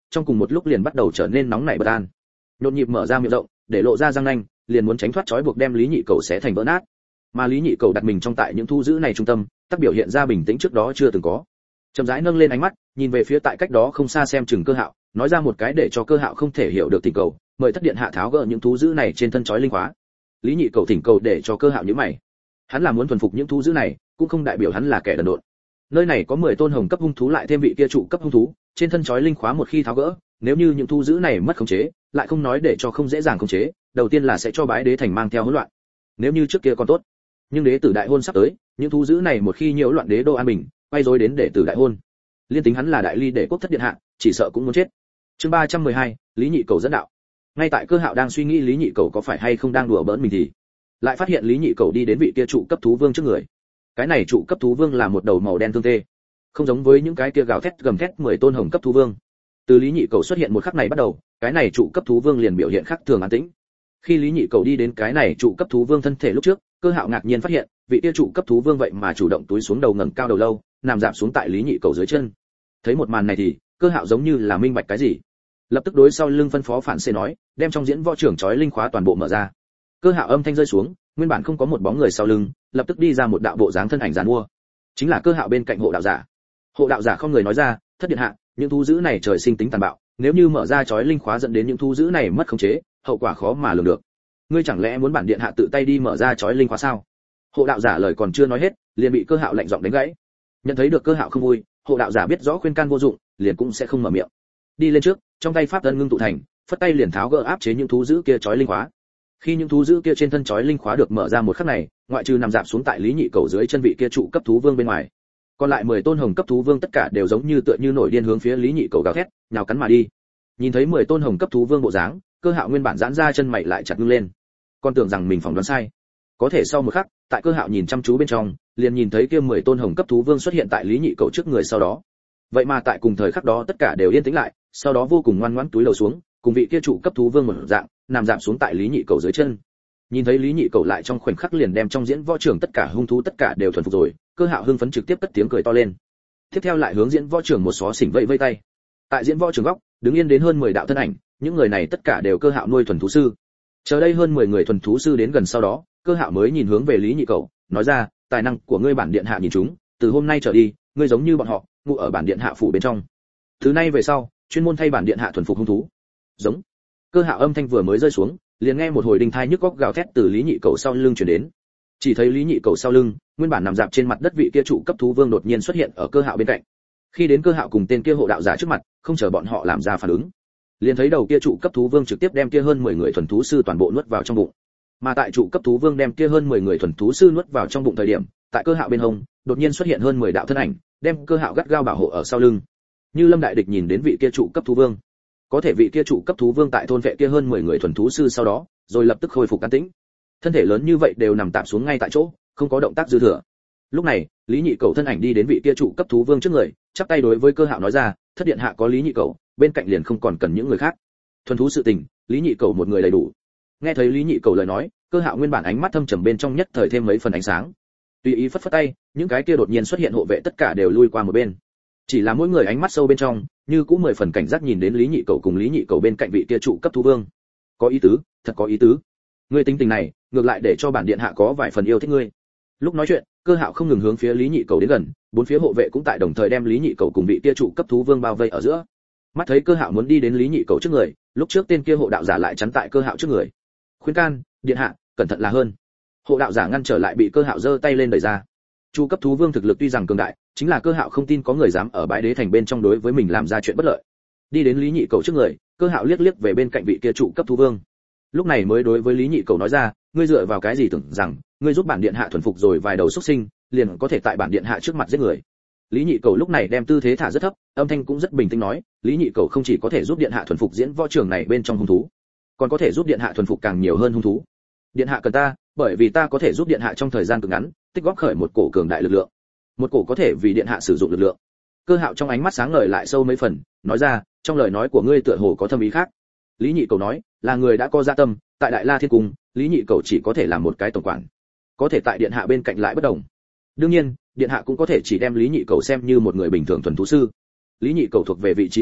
trong cùng một lúc liền bắt đầu trở nên nóng nảy bất an. Nhộn nhịp mở ra miệng rộng, để lộ ra răng nanh, liền muốn tránh thoát trói buộc đem Lý Nhị Cầu xé thành vỡ nát. Mà Lý Nhị Cầu đặt mình trong tại những thu giữ này trung tâm, tác biểu hiện ra bình tĩnh trước đó chưa từng có. Chậm rãi nâng lên ánh mắt, nhìn về phía tại cách đó không xa xem chừng Cơ Hạo, nói ra một cái để cho Cơ Hạo không thể hiểu được thỉnh cầu, mời thất điện hạ tháo gỡ những thú dữ này trên thân trói linh khóa. Lý Nhị Cầu thỉnh cầu để cho Cơ Hạo nhíu mày. Hắn là muốn thuần phục những thú dữ này, cũng không đại biểu hắn là kẻ đần độn. Nơi này có mười tôn hồng cấp hung thú lại thêm vị kia trụ cấp hung thú, trên thân trói linh khóa một khi tháo gỡ, nếu như những thú dữ này mất khống chế, lại không nói để cho không dễ dàng khống chế, đầu tiên là sẽ cho bái đế thành mang theo hỗn loạn. Nếu như trước kia còn tốt, nhưng đế tử đại hôn sắp tới, những thú dữ này một khi nhiễu loạn đế đô an bình, quay rối đến đệ tử đại hôn. Liên tính hắn là đại ly để quốc thất điện hạ, chỉ sợ cũng muốn chết. Chương ba trăm mười hai, Lý Nhị Cầu dẫn đạo. Ngay tại Cơ Hạo đang suy nghĩ Lý Nhị Cầu có phải hay không đang đùa bỡn mình thì lại phát hiện Lý Nhị Cầu đi đến vị kia trụ cấp thú vương trước người. Cái này trụ cấp thú vương là một đầu màu đen thương tê, không giống với những cái kia gào thét gầm thét mười tôn hồng cấp thú vương. Từ Lý Nhị Cầu xuất hiện một khắc này bắt đầu, cái này trụ cấp thú vương liền biểu hiện khác thường an tĩnh. Khi Lý Nhị Cầu đi đến cái này trụ cấp thú vương thân thể lúc trước, Cơ Hạo ngạc nhiên phát hiện, vị kia trụ cấp thú vương vậy mà chủ động túi xuống đầu ngẩng cao đầu lâu, nằm rạp xuống tại Lý Nhị Cầu dưới chân. Thấy một màn này thì, Cơ Hạo giống như là minh bạch cái gì. Lập tức đối sau lưng phân phó phản xê nói, đem trong diễn võ trưởng chói linh khóa toàn bộ mở ra. Cơ Hạo âm thanh rơi xuống, nguyên bản không có một bóng người sau lưng, lập tức đi ra một đạo bộ dáng thân ảnh giàn mua. Chính là Cơ Hạo bên cạnh hộ đạo giả. Hộ đạo giả không người nói ra, thất điện hạ, những thú dữ này trời sinh tính tàn bạo, nếu như mở ra chói linh khóa dẫn đến những thú dữ này mất khống chế, hậu quả khó mà lường được. Ngươi chẳng lẽ muốn bản điện hạ tự tay đi mở ra chói linh khóa sao? Hộ đạo giả lời còn chưa nói hết, liền bị Cơ Hạo lạnh giọng đánh gãy. Nhận thấy được Cơ Hạo không vui, hộ đạo giả biết rõ khuyên can vô dụng, liền cũng sẽ không mở miệng. Đi lên trước, trong tay pháp ấn ngưng tụ thành, phất tay liền tháo gỡ áp chế những thú dữ kia chói linh khóa. Khi những thú dữ kia trên thân chói linh khóa được mở ra một khắc này, ngoại trừ nằm rạp xuống tại Lý Nhị Cầu dưới chân vị kia trụ cấp thú vương bên ngoài, còn lại mười tôn hồng cấp thú vương tất cả đều giống như tựa như nổi điên hướng phía Lý Nhị Cầu gào thét, nhào cắn mà đi. Nhìn thấy mười tôn hồng cấp thú vương bộ dáng, Cơ Hạo nguyên bản giãn ra chân mày lại chặt ngưng lên. Còn tưởng rằng mình phỏng đoán sai. Có thể sau một khắc, tại Cơ Hạo nhìn chăm chú bên trong, liền nhìn thấy kia mười tôn hồng cấp thú vương xuất hiện tại Lý Nhị Cầu trước người sau đó. Vậy mà tại cùng thời khắc đó tất cả đều yên tĩnh lại, sau đó vô cùng ngoan ngoãn túi lầu xuống, cùng vị kia trụ cấp thú vương một dạng, nằm rạp xuống tại Lý Nhị Cầu dưới chân. Nhìn thấy Lý Nhị Cầu lại trong khoảnh khắc liền đem trong diễn võ trưởng tất cả hung thú tất cả đều thuần phục rồi, Cơ Hạo hưng phấn trực tiếp cất tiếng cười to lên. Tiếp theo lại hướng diễn võ trưởng một xó xỉnh vẫy vẫy tay. Tại diễn võ trưởng góc, đứng yên đến hơn mười đạo thân ảnh, những người này tất cả đều Cơ Hạo nuôi thuần thú sư. Chờ đây hơn mười người thuần thú sư đến gần sau đó, Cơ Hạo mới nhìn hướng về Lý Nhị Cầu, nói ra, tài năng của ngươi bản điện hạ nhìn chúng, từ hôm nay trở đi, ngươi giống như bọn họ, ngụ ở bản điện hạ phủ bên trong. Thứ nay về sau, chuyên môn thay bản điện hạ thuần phục hung thú. Giống. Cơ Hạo âm thanh vừa mới rơi xuống, liền nghe một hồi đinh thai nhức góc gào thét từ Lý Nhị Cầu sau lưng truyền đến. Chỉ thấy Lý Nhị Cầu sau lưng, nguyên bản nằm dạp trên mặt đất vị kia trụ cấp thú vương đột nhiên xuất hiện ở Cơ Hạo bên cạnh. Khi đến Cơ Hạo cùng tên kia hộ đạo giả trước mặt, không chờ bọn họ làm ra phản ứng, liền thấy đầu kia trụ cấp thú vương trực tiếp đem kia hơn mười người thuần thú sư toàn bộ nuốt vào trong bụng. Mà tại trụ cấp thú vương đem kia hơn mười người thuần thú sư nuốt vào trong bụng thời điểm, tại Cơ Hạo bên hông, đột nhiên xuất hiện hơn mười đạo thân ảnh, đem Cơ Hạo gắt gao bảo hộ ở sau lưng. Như Lâm đại địch nhìn đến vị kia trụ cấp thú vương, có thể vị kia trụ cấp thú vương tại thôn vệ kia hơn mười người thuần thú sư sau đó, rồi lập tức khôi phục an tĩnh. Thân thể lớn như vậy đều nằm tạm xuống ngay tại chỗ, không có động tác dư thừa. Lúc này, Lý Nhị Cầu thân ảnh đi đến vị kia trụ cấp thú vương trước người, chắp tay đối với Cơ Hạo nói ra, thất điện hạ có Lý Nhị Cầu, bên cạnh liền không còn cần những người khác. Thuần thú sự tình, Lý Nhị Cầu một người đầy đủ. Nghe thấy Lý Nhị Cầu lời nói, Cơ Hạo nguyên bản ánh mắt thâm trầm bên trong nhất thời thêm mấy phần ánh sáng. Tùy ý phất phất tay, những cái kia đột nhiên xuất hiện hộ vệ tất cả đều lui qua một bên. Chỉ là mỗi người ánh mắt sâu bên trong, như cũng mười phần cảnh giác nhìn đến Lý Nhị Cầu cùng Lý Nhị Cầu bên cạnh vị kia trụ cấp thú vương. Có ý tứ, thật có ý tứ. Ngươi tính tình này, ngược lại để cho bản điện hạ có vài phần yêu thích ngươi. Lúc nói chuyện, Cơ Hạo không ngừng hướng phía Lý Nhị Cầu đến gần, bốn phía hộ vệ cũng tại đồng thời đem Lý Nhị Cầu cùng vị kia trụ cấp thú vương bao vây ở giữa. Mắt thấy Cơ Hạo muốn đi đến Lý Nhị Cầu trước người, lúc trước tên kia hộ đạo giả lại chắn tại Cơ Hạo trước người. Khuyên can, điện hạ, cẩn thận là hơn. Hộ đạo giả ngăn trở lại bị Cơ Hạo giơ tay lên đẩy ra. Chu cấp thú vương thực lực tuy rằng cường đại, chính là Cơ Hạo không tin có người dám ở bãi đế thành bên trong đối với mình làm ra chuyện bất lợi. Đi đến Lý Nhị Cầu trước người, Cơ Hạo liếc liếc về bên cạnh vị kia trụ cấp thú vương. Lúc này mới đối với Lý Nhị Cầu nói ra, ngươi dựa vào cái gì tưởng rằng ngươi giúp bản điện hạ thuần phục rồi vài đầu xuất sinh, liền có thể tại bản điện hạ trước mặt giết người. Lý Nhị Cầu lúc này đem tư thế thả rất thấp, âm thanh cũng rất bình tĩnh nói, Lý Nhị Cầu không chỉ có thể giúp điện hạ thuần phục diễn võ trường này bên trong hung thú, còn có thể giúp điện hạ thuần phục càng nhiều hơn hung thú. Điện hạ cần ta, bởi vì ta có thể giúp điện hạ trong thời gian cực ngắn tích góp khởi một cổ cường đại lực lượng, một cổ có thể vì điện hạ sử dụng lực lượng. Cơ Hạo trong ánh mắt sáng ngời lại sâu mấy phần, nói ra, trong lời nói của ngươi tựa hồ có thâm ý khác. Lý Nhị Cầu nói, là người đã có dạ tâm, tại Đại La Thiên Cung, Lý Nhị Cầu chỉ có thể làm một cái tổng quản, có thể tại điện hạ bên cạnh lại bất đồng. Đương nhiên, điện hạ cũng có thể chỉ đem Lý Nhị Cầu xem như một người bình thường thuần thú sư. Lý Nhị Cầu thuộc về vị trí nào,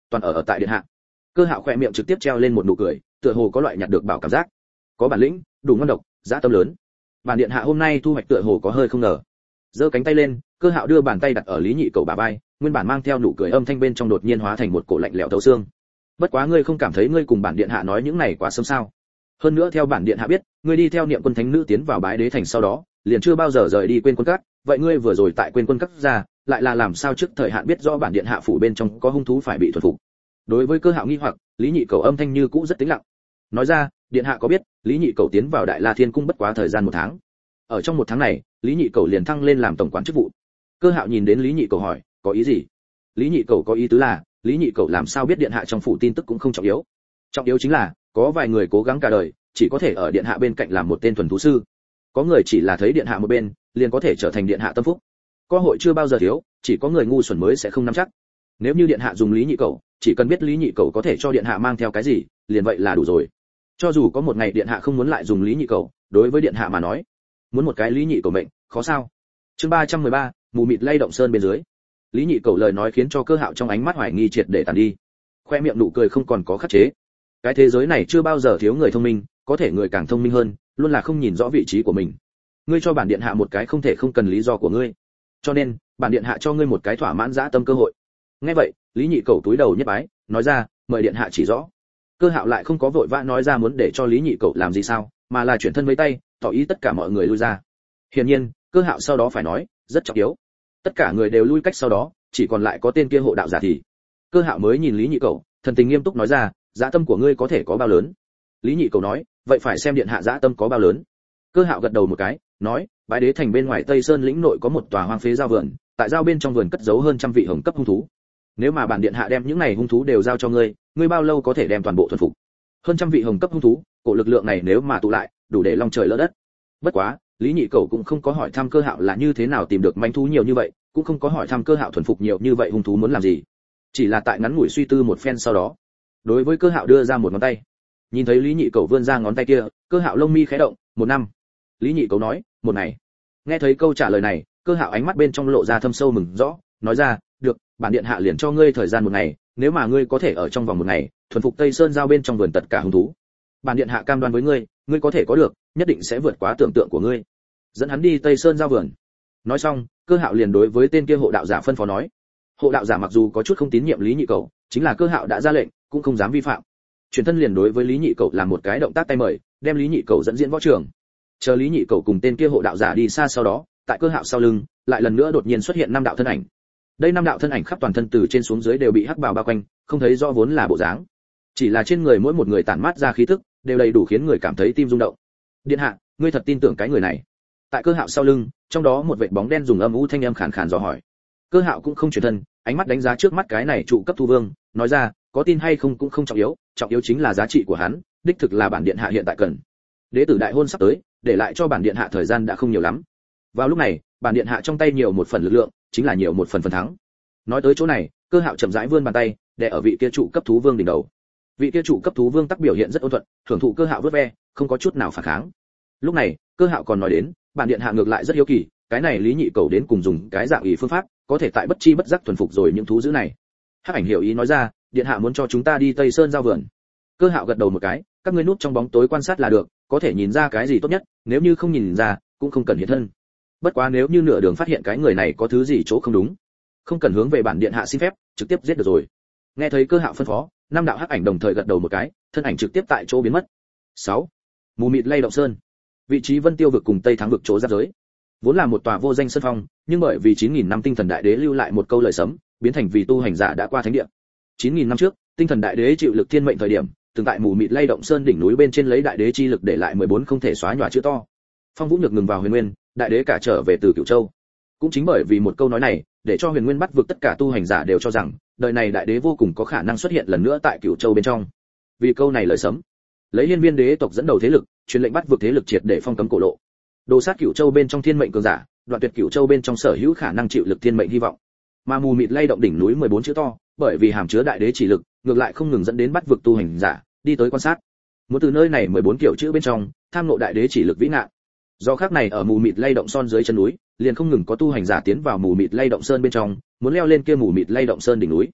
toàn ở ở tại điện hạ. Cơ Hạo khẽ miệng trực tiếp treo lên một nụ cười, tựa hồ có loại nhặt được bảo cảm giác. Có bản lĩnh, đủ ngon độc, dã tâm lớn. Bản điện hạ hôm nay thu hoạch tựa hồ có hơi không ngờ. Giơ cánh tay lên, Cơ Hạo đưa bàn tay đặt ở Lý Nhị Cẩu bả vai, nguyên bản mang theo nụ cười âm thanh bên trong đột nhiên hóa thành một cổ lạnh lẽo thấu xương. Bất quá ngươi không cảm thấy ngươi cùng bản điện hạ nói những này quá sớm sao? Hơn nữa theo bản điện hạ biết, ngươi đi theo niệm quân thánh nữ tiến vào bái đế thành sau đó, liền chưa bao giờ rời đi quên quân các, vậy ngươi vừa rồi tại quên quân các ra, lại là làm sao trước thời hạn biết rõ bản điện hạ phủ bên trong có hung thú phải bị thuần phục? Đối với Cơ Hạo nghi hoặc, Lý Nhị Cẩu âm thanh như cũ rất tĩnh lặng. Nói ra, điện hạ có biết, Lý Nhị Cẩu tiến vào Đại La Thiên cung bất quá thời gian một tháng. Ở trong một tháng này, Lý Nhị Cẩu liền thăng lên làm tổng quản chức vụ. Cơ Hạo nhìn đến Lý Nhị Cẩu hỏi, có ý gì? Lý Nhị Cẩu có ý tứ là, Lý Nhị Cẩu làm sao biết điện hạ trong phủ tin tức cũng không trọng yếu. Trọng yếu chính là, có vài người cố gắng cả đời, chỉ có thể ở điện hạ bên cạnh làm một tên thuần thú sư. Có người chỉ là thấy điện hạ một bên, liền có thể trở thành điện hạ tâm phúc. Cơ hội chưa bao giờ thiếu, chỉ có người ngu xuẩn mới sẽ không nắm chắc. Nếu như điện hạ dùng Lý Nhị Cẩu, chỉ cần biết Lý Nhị Cẩu có thể cho điện hạ mang theo cái gì, liền vậy là đủ rồi. Cho dù có một ngày điện hạ không muốn lại dùng Lý Nhị Cẩu, đối với điện hạ mà nói, muốn một cái Lý Nhị Cẩu mệnh, khó sao? Chương ba trăm mười ba, mù mịt lay động sơn bên dưới. Lý Nhị Cẩu lời nói khiến cho Cơ Hạo trong ánh mắt hoài nghi triệt để tàn đi. Khoe miệng nụ cười không còn có khắc chế. Cái thế giới này chưa bao giờ thiếu người thông minh, có thể người càng thông minh hơn, luôn là không nhìn rõ vị trí của mình. Ngươi cho bản điện hạ một cái không thể không cần lý do của ngươi. Cho nên, bản điện hạ cho ngươi một cái thỏa mãn dã tâm cơ hội. Nghe vậy, Lý Nhị Cẩu túi đầu nhất bái, nói ra, mời điện hạ chỉ rõ. Cơ Hạo lại không có vội vã nói ra muốn để cho Lý Nhị Cẩu làm gì sao, mà là chuyển thân với tay, tỏ ý tất cả mọi người lui ra. Hiển nhiên, Cơ Hạo sau đó phải nói, rất trọng yếu. Tất cả người đều lui cách sau đó, chỉ còn lại có tên kia hộ đạo giả thì. Cơ Hạo mới nhìn Lý Nhị Cẩu, thần tình nghiêm túc nói ra, dã tâm của ngươi có thể có bao lớn? Lý Nhị Cẩu nói, vậy phải xem điện hạ dã tâm có bao lớn. Cơ Hạo gật đầu một cái, nói, bái đế thành bên ngoài Tây Sơn lĩnh nội có một tòa hoang phế giao vườn, tại giao bên trong vườn cất giấu hơn trăm vị hồng cấp hung thú. Nếu mà bản điện hạ đem những này hung thú đều giao cho ngươi, ngươi bao lâu có thể đem toàn bộ thuần phục? Hơn trăm vị hồng cấp hung thú, cổ lực lượng này nếu mà tụ lại, đủ để long trời lỡ đất. Bất quá, Lý Nhị Cẩu cũng không có hỏi thăm Cơ Hạo là như thế nào tìm được manh thú nhiều như vậy, cũng không có hỏi thăm Cơ Hạo thuần phục nhiều như vậy hung thú muốn làm gì. Chỉ là tại ngắn ngủi suy tư một phen sau đó, đối với Cơ Hạo đưa ra một ngón tay. Nhìn thấy Lý Nhị Cẩu vươn ra ngón tay kia, Cơ Hạo lông mi khẽ động, một năm. Lý Nhị Cẩu nói, một ngày. Nghe thấy câu trả lời này, Cơ Hạo ánh mắt bên trong lộ ra thâm sâu mừng rõ, nói ra, được, bản điện hạ liền cho ngươi thời gian một ngày, nếu mà ngươi có thể ở trong vòng một ngày thuần phục Tây Sơn giao bên trong vườn tất cả hung thú, bản điện hạ cam đoan với ngươi, ngươi có thể có được, nhất định sẽ vượt quá tưởng tượng của ngươi. Dẫn hắn đi Tây Sơn giao vườn. Nói xong, Cơ Hạo liền đối với tên kia hộ đạo giả phân phó nói. Hộ đạo giả mặc dù có chút không tín nhiệm Lý Nhị Cẩu, chính là Cơ Hạo đã ra lệnh, cũng không dám vi phạm. Chuyển thân liền đối với Lý Nhị Cẩu làm một cái động tác tay mời, đem Lý Nhị Cẩu dẫn diễn võ trường. Chờ Lý Nhị Cẩu cùng tên kia hộ đạo giả đi xa sau đó, tại Cơ Hạo sau lưng, lại lần nữa đột nhiên xuất hiện năm đạo thân ảnh. Đây năm đạo thân ảnh khắp toàn thân từ trên xuống dưới đều bị hắc bào bao quanh, không thấy rõ vốn là bộ dáng. Chỉ là trên người mỗi một người tản mát ra khí tức, đều đầy đủ khiến người cảm thấy tim rung động. Điện hạ, ngươi thật tin tưởng cái người này? Tại Cơ Hạo sau lưng, trong đó một vệt bóng đen dùng âm u thanh âm khàn khàn dò hỏi. Cơ Hạo cũng không chuyển thân, ánh mắt đánh giá trước mắt cái này trụ cấp thu vương, nói ra, có tin hay không cũng không trọng yếu, trọng yếu chính là giá trị của hắn, đích thực là bản điện hạ hiện tại cần. Đế tử đại hôn sắp tới, để lại cho bản điện hạ thời gian đã không nhiều lắm. Vào lúc này, bản điện hạ trong tay nhiều một phần lực lượng, chính là nhiều một phần phần thắng. Nói tới chỗ này, Cơ Hạo chậm rãi vươn bàn tay, đè ở vị kia trụ cấp thú vương đỉnh đầu. Vị kia trụ cấp thú vương tác biểu hiện rất ôn thuận, thưởng thụ Cơ Hạo vớt ve, không có chút nào phản kháng. Lúc này, Cơ Hạo còn nói đến, bản điện hạ ngược lại rất hiếu kỳ, cái này Lý Nhị Cẩu đến cùng dùng cái dạng ý phương pháp, có thể tại bất chi bất giác thuần phục rồi những thú dữ này. Hắc Ảnh hiểu ý nói ra, điện hạ muốn cho chúng ta đi Tây Sơn giao vườn. Cơ Hạo gật đầu một cái, các ngươi núp trong bóng tối quan sát là được, có thể nhìn ra cái gì tốt nhất, nếu như không nhìn ra, cũng không cần hiện thân. Bất quá nếu như nửa đường phát hiện cái người này có thứ gì chỗ không đúng, không cần hướng về bản điện hạ xin phép, trực tiếp giết được rồi. Nghe thấy Cơ Hạo phân phó, năm đạo hắc ảnh đồng thời gật đầu một cái, thân ảnh trực tiếp tại chỗ biến mất. sáu. Mù mịt lay động sơn. Vị trí Vân Tiêu vực cùng Tây Thắng vực chỗ giáp giới. Vốn là một tòa vô danh sơn phong, nhưng bởi vì chín nghìn năm tinh thần đại đế lưu lại một câu lời sấm, biến thành vì tu hành giả đã qua thánh địa. chín nghìn năm trước, tinh thần đại đế chịu lực thiên mệnh thời điểm, từng tại mù mịt lay động sơn đỉnh núi bên trên lấy đại đế chi lực để lại mười bốn không thể xóa nhòa chữ to. Phong Vũ Nhược ngừng vào Huyền Nguyên, đại đế cả trở về từ Cửu Châu. Cũng chính bởi vì một câu nói này, để cho Huyền Nguyên bắt vực tất cả tu hành giả đều cho rằng, đời này đại đế vô cùng có khả năng xuất hiện lần nữa tại Cửu Châu bên trong. Vì câu này lời sấm, lấy Hiên Viên đế tộc dẫn đầu thế lực, truyền lệnh bắt vực thế lực triệt để phong cấm cổ lộ. Đồ sát Cửu Châu bên trong thiên mệnh cường giả, đoạn tuyệt Cửu Châu bên trong sở hữu khả năng chịu lực thiên mệnh hy vọng. Mà mù mịt lay động đỉnh núi mười bốn chữ to, bởi vì hàm chứa đại đế chỉ lực, ngược lại không ngừng dẫn đến bắt vực tu hành giả đi tới quan sát. Muốn từ nơi này mười bốn kiểu chữ bên trong, tham ngộ đại đế chỉ lực vĩ ngạn. Do khác này ở mù mịt lay động son dưới chân núi, liền không ngừng có tu hành giả tiến vào mù mịt lay động sơn bên trong, muốn leo lên kia mù mịt lay động sơn đỉnh núi.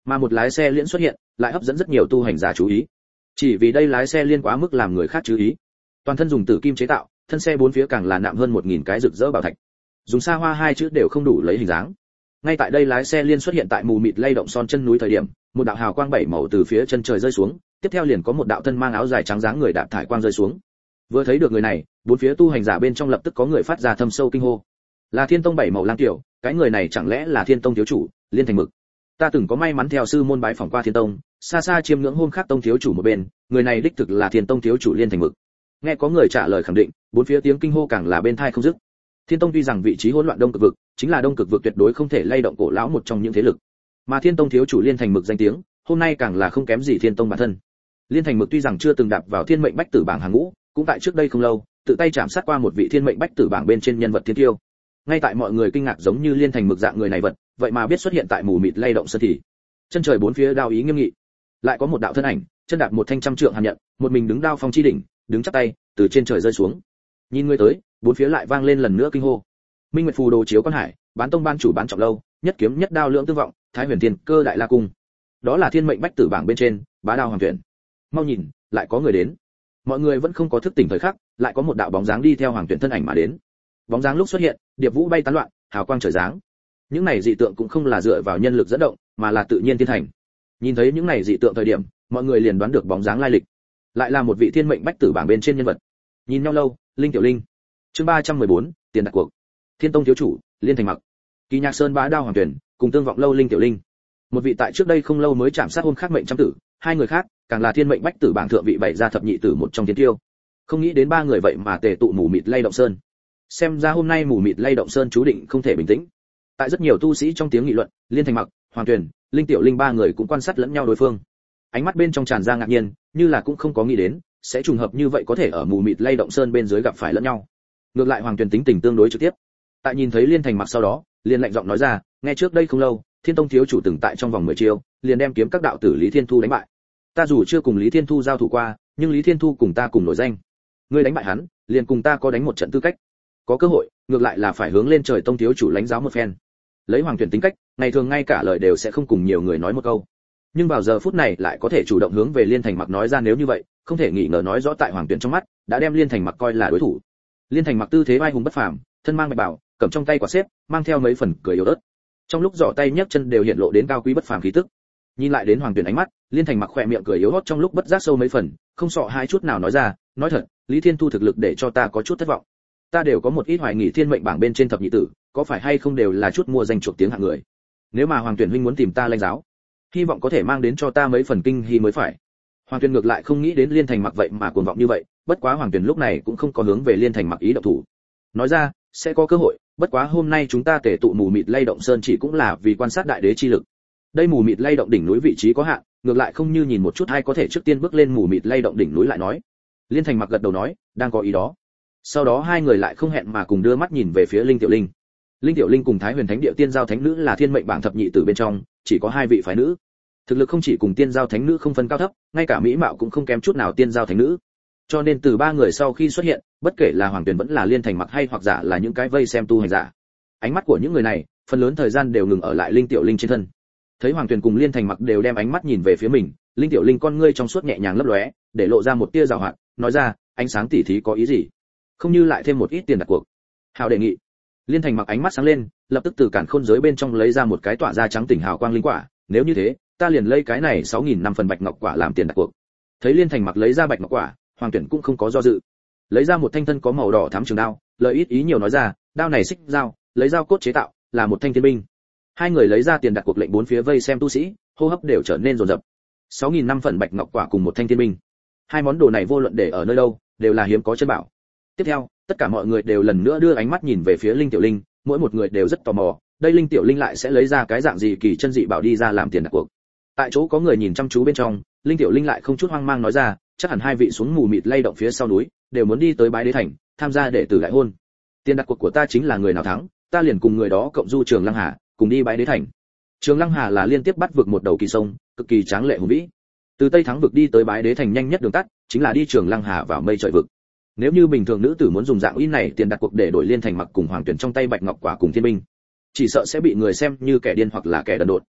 Mà một lái xe liên xuất hiện, lại hấp dẫn rất nhiều tu hành giả chú ý. Chỉ vì đây lái xe liên quá mức làm người khác chú ý. Toàn thân dùng tử kim chế tạo, thân xe bốn phía càng là nạm hơn một nghìn cái rực rỡ bảo thạch. Dùng xa hoa hai chữ đều không đủ lấy hình dáng. Ngay tại đây lái xe liên xuất hiện tại mù mịt lay động son chân núi thời điểm, một đạo hào quang bảy màu từ phía chân trời rơi xuống, tiếp theo liền có một đạo thân mang áo dài trắng dáng người đạp thải quang rơi xuống. Vừa thấy được người này, bốn phía tu hành giả bên trong lập tức có người phát ra thâm sâu kinh hô. Là Thiên Tông bảy màu lang tiểu, cái người này chẳng lẽ là Thiên Tông thiếu chủ, Liên Thành Mực. Ta từng có may mắn theo sư môn bái phỏng qua Thiên Tông, xa xa chiêm ngưỡng hôm khác tông thiếu chủ một bên, người này đích thực là Thiên Tông thiếu chủ Liên Thành Mực. Nghe có người trả lời khẳng định, bốn phía tiếng kinh hô càng là bên tai không dứt. Thiên Tông tuy rằng vị trí hỗn loạn đông cực vực, chính là đông cực vực tuyệt đối không thể lay động cổ lão một trong những thế lực. Mà Thiên Tông thiếu chủ Liên Thành Mực danh tiếng, hôm nay càng là không kém gì Thiên Tông bản thân. Liên Thành Mực tuy rằng chưa từng đạp vào thiên mệnh bách tử bảng hàng ngũ, cũng tại trước đây không lâu, tự tay chạm sát qua một vị thiên mệnh bách tử bảng bên trên nhân vật thiên tiêu. Ngay tại mọi người kinh ngạc giống như Liên Thành Mực dạng người này vật, vậy mà biết xuất hiện tại mù mịt lay động sơn thì. Chân trời bốn phía đao ý nghiêm nghị, lại có một đạo thân ảnh, chân đạp một thanh trăm trượng hàn nhận, một mình đứng đao phong chi đỉnh, đứng chắp tay, từ trên trời rơi xuống. Nhìn người tới, bốn phía lại vang lên lần nữa kinh hô. Minh Nguyệt phù đồ chiếu quan hải, bán tông ban chủ bán trọng lâu, nhất kiếm nhất đao lưỡng tương vọng, Thái Huyền Thiên Cơ đại la cung. Đó là thiên mệnh bách tử bảng bên trên, bá đao hoàng tuyển. Mau nhìn, lại có người đến. Mọi người vẫn không có thức tỉnh thời khắc, lại có một đạo bóng dáng đi theo hoàng tuyển thân ảnh mà đến. Bóng dáng lúc xuất hiện, điệp vũ bay tán loạn, hào quang trời giáng. Những này dị tượng cũng không là dựa vào nhân lực dẫn động, mà là tự nhiên thiên thành. Nhìn thấy những này dị tượng thời điểm, mọi người liền đoán được bóng dáng lai lịch. Lại là một vị thiên mệnh bách tử bảng bên trên nhân vật. Nhìn nhau lâu, Linh Tiểu Linh. Chương ba trăm mười bốn, tiền đặt cuộc. Thiên Tông thiếu chủ, Liên Thành Mặc. Kỳ Nhạc Sơn bá đao hoàng tuyển, cùng tương vọng lâu Linh Tiểu Linh. Một vị tại trước đây không lâu mới chạm sát hôn khắc mệnh trăm tử, hai người khác, càng là thiên mệnh bách tử bảng thượng vị bảy gia thập nhị tử một trong thiên tiêu. Không nghĩ đến ba người vậy mà tề tụ mù mịt lay động sơn. Xem ra hôm nay mù mịt lay động sơn chú định không thể bình tĩnh. Tại rất nhiều tu sĩ trong tiếng nghị luận, Liên Thành Mặc, Hoàng Tuyền, Linh Tiểu Linh ba người cũng quan sát lẫn nhau đối phương. Ánh mắt bên trong tràn ra ngạc nhiên, như là cũng không có nghĩ đến, sẽ trùng hợp như vậy có thể ở mù mịt lay động sơn bên dưới gặp phải lẫn nhau. Ngược lại Hoàng Tuyền tính tình tương đối trực tiếp. Tại nhìn thấy Liên Thành Mặc sau đó, liền lạnh giọng nói ra, nghe trước đây không lâu, Thiên Tông thiếu chủ từng tại trong vòng mười chiêu, liền đem kiếm các đạo tử Lý Thiên Thu đánh bại. Ta dù chưa cùng Lý Thiên Thu giao thủ qua, nhưng Lý Thiên Thu cùng ta cùng nổi danh. Ngươi đánh bại hắn, liền cùng ta có đánh một trận tư cách. Có cơ hội, ngược lại là phải hướng lên trời tông thiếu chủ lãnh giáo một phen. Lấy Hoàng Tuyển tính cách, ngày thường ngay cả lời đều sẽ không cùng nhiều người nói một câu. Nhưng vào giờ phút này lại có thể chủ động hướng về Liên Thành Mặc nói ra, nếu như vậy, không thể nghĩ ngờ nói rõ tại Hoàng Tuyển trong mắt, đã đem Liên Thành Mặc coi là đối thủ. Liên Thành Mặc tư thế vai hùng bất phàm, thân mang bạch bảo, cầm trong tay quả xếp, mang theo mấy phần cười yếu ớt. Trong lúc giỏ tay nhấc chân đều hiện lộ đến cao quý bất phàm khí tức. Nhìn lại đến Hoàng Tuyển ánh mắt, Liên Thành Mặc khỏe miệng cười yếu ớt trong lúc bất giác sâu mấy phần, không sợ hai chút nào nói ra, nói thật, Lý Thiên Thu thực lực để cho ta có chút thất vọng. Ta đều có một ít hoài nghỉ thiên mệnh bảng bên trên thập nhị tử, có phải hay không đều là chút mua danh chuộc tiếng hạng người. Nếu mà Hoàng Tuyển huynh muốn tìm ta lãnh giáo, hy vọng có thể mang đến cho ta mấy phần kinh hy mới phải. Hoàng Tuyển ngược lại không nghĩ đến Liên Thành Mặc vậy mà cuồng vọng như vậy, bất quá Hoàng Tuyển lúc này cũng không có hướng về Liên Thành Mặc ý động thủ. Nói ra, sẽ có cơ hội, bất quá hôm nay chúng ta tề tụ mù mịt lay động sơn chỉ cũng là vì quan sát đại đế chi lực. Đây mù mịt lay động đỉnh núi vị trí có hạn, ngược lại không như nhìn một chút hay có thể trước tiên bước lên mù mịt lay động đỉnh núi lại nói. Liên Thành Mặc gật đầu nói, đang có ý đó. Sau đó hai người lại không hẹn mà cùng đưa mắt nhìn về phía Linh Tiểu Linh. Linh Tiểu Linh cùng Thái Huyền Thánh Địa Tiên Giao Thánh Nữ là thiên mệnh bảng thập nhị tử bên trong, chỉ có hai vị phái nữ. Thực lực không chỉ cùng Tiên Giao Thánh Nữ không phân cao thấp, ngay cả mỹ mạo cũng không kém chút nào Tiên Giao Thánh Nữ. Cho nên từ ba người sau khi xuất hiện, bất kể là Hoàng Tuyền vẫn là Liên Thành Mặc hay hoặc giả là những cái vây xem tu hành giả, ánh mắt của những người này, phần lớn thời gian đều ngừng ở lại Linh Tiểu Linh trên thân. Thấy Hoàng Tuyền cùng Liên Thành Mặc đều đem ánh mắt nhìn về phía mình, Linh Tiểu Linh con ngươi trong suốt nhẹ nhàng lấp lóe, để lộ ra một tia giảo hoạt, nói ra, ánh sáng tỉ thí có ý gì? Không như lại thêm một ít tiền đặt cuộc. Hào đề nghị. Liên Thành Mặc ánh mắt sáng lên, lập tức từ cản khôn giới bên trong lấy ra một cái tỏa ra trắng tỉnh hào quang linh quả, nếu như thế, ta liền lấy cái này sáu nghìn năm phần bạch ngọc quả làm tiền đặt cuộc. Thấy Liên Thành Mặc lấy ra bạch ngọc quả, Hoàng Tuyển cũng không có do dự, lấy ra một thanh thân có màu đỏ thắm trường đao, lời ít ý nhiều nói ra, đao này xích dao, lấy dao cốt chế tạo, là một thanh thiên binh. Hai người lấy ra tiền đặt cuộc lệnh, bốn phía vây xem tu sĩ, hô hấp đều trở nên rồn rập. sáu nghìn năm phần bạch ngọc quả cùng một thanh thiên binh, hai món đồ này vô luận để ở nơi đâu, đều là hiếm có chân bảo. Tiếp theo, tất cả mọi người đều lần nữa đưa ánh mắt nhìn về phía Linh Tiểu Linh, mỗi một người đều rất tò mò, đây Linh Tiểu Linh lại sẽ lấy ra cái dạng gì kỳ chân dị bảo đi ra làm tiền đặt cuộc. Tại chỗ có người nhìn chăm chú bên trong, Linh Tiểu Linh lại không chút hoang mang nói ra, chắc hẳn hai vị xuống mù mịt lay động phía sau núi, đều muốn đi tới Bái Đế Thành, tham gia đệ tử đại hôn. Tiền đặt cuộc của ta chính là người nào thắng, ta liền cùng người đó cộng du Trường Lăng Hà, cùng đi Bái Đế Thành. Trường Lăng Hà là liên tiếp bắt vực một đầu kỳ sông, cực kỳ tráng lệ hùng vĩ. Từ Tây Thắng vực đi tới Bái Đế Thành nhanh nhất đường tắt, chính là đi Trường Lăng Hà vào mây trời vực. Nếu như bình thường nữ tử muốn dùng dạng ý này tiền đặt cuộc để đổi Liên Thành Mặc cùng Hoàng Tuyển trong tay bạch ngọc quả cùng thiên binh, chỉ sợ sẽ bị người xem như kẻ điên hoặc là kẻ đần độn.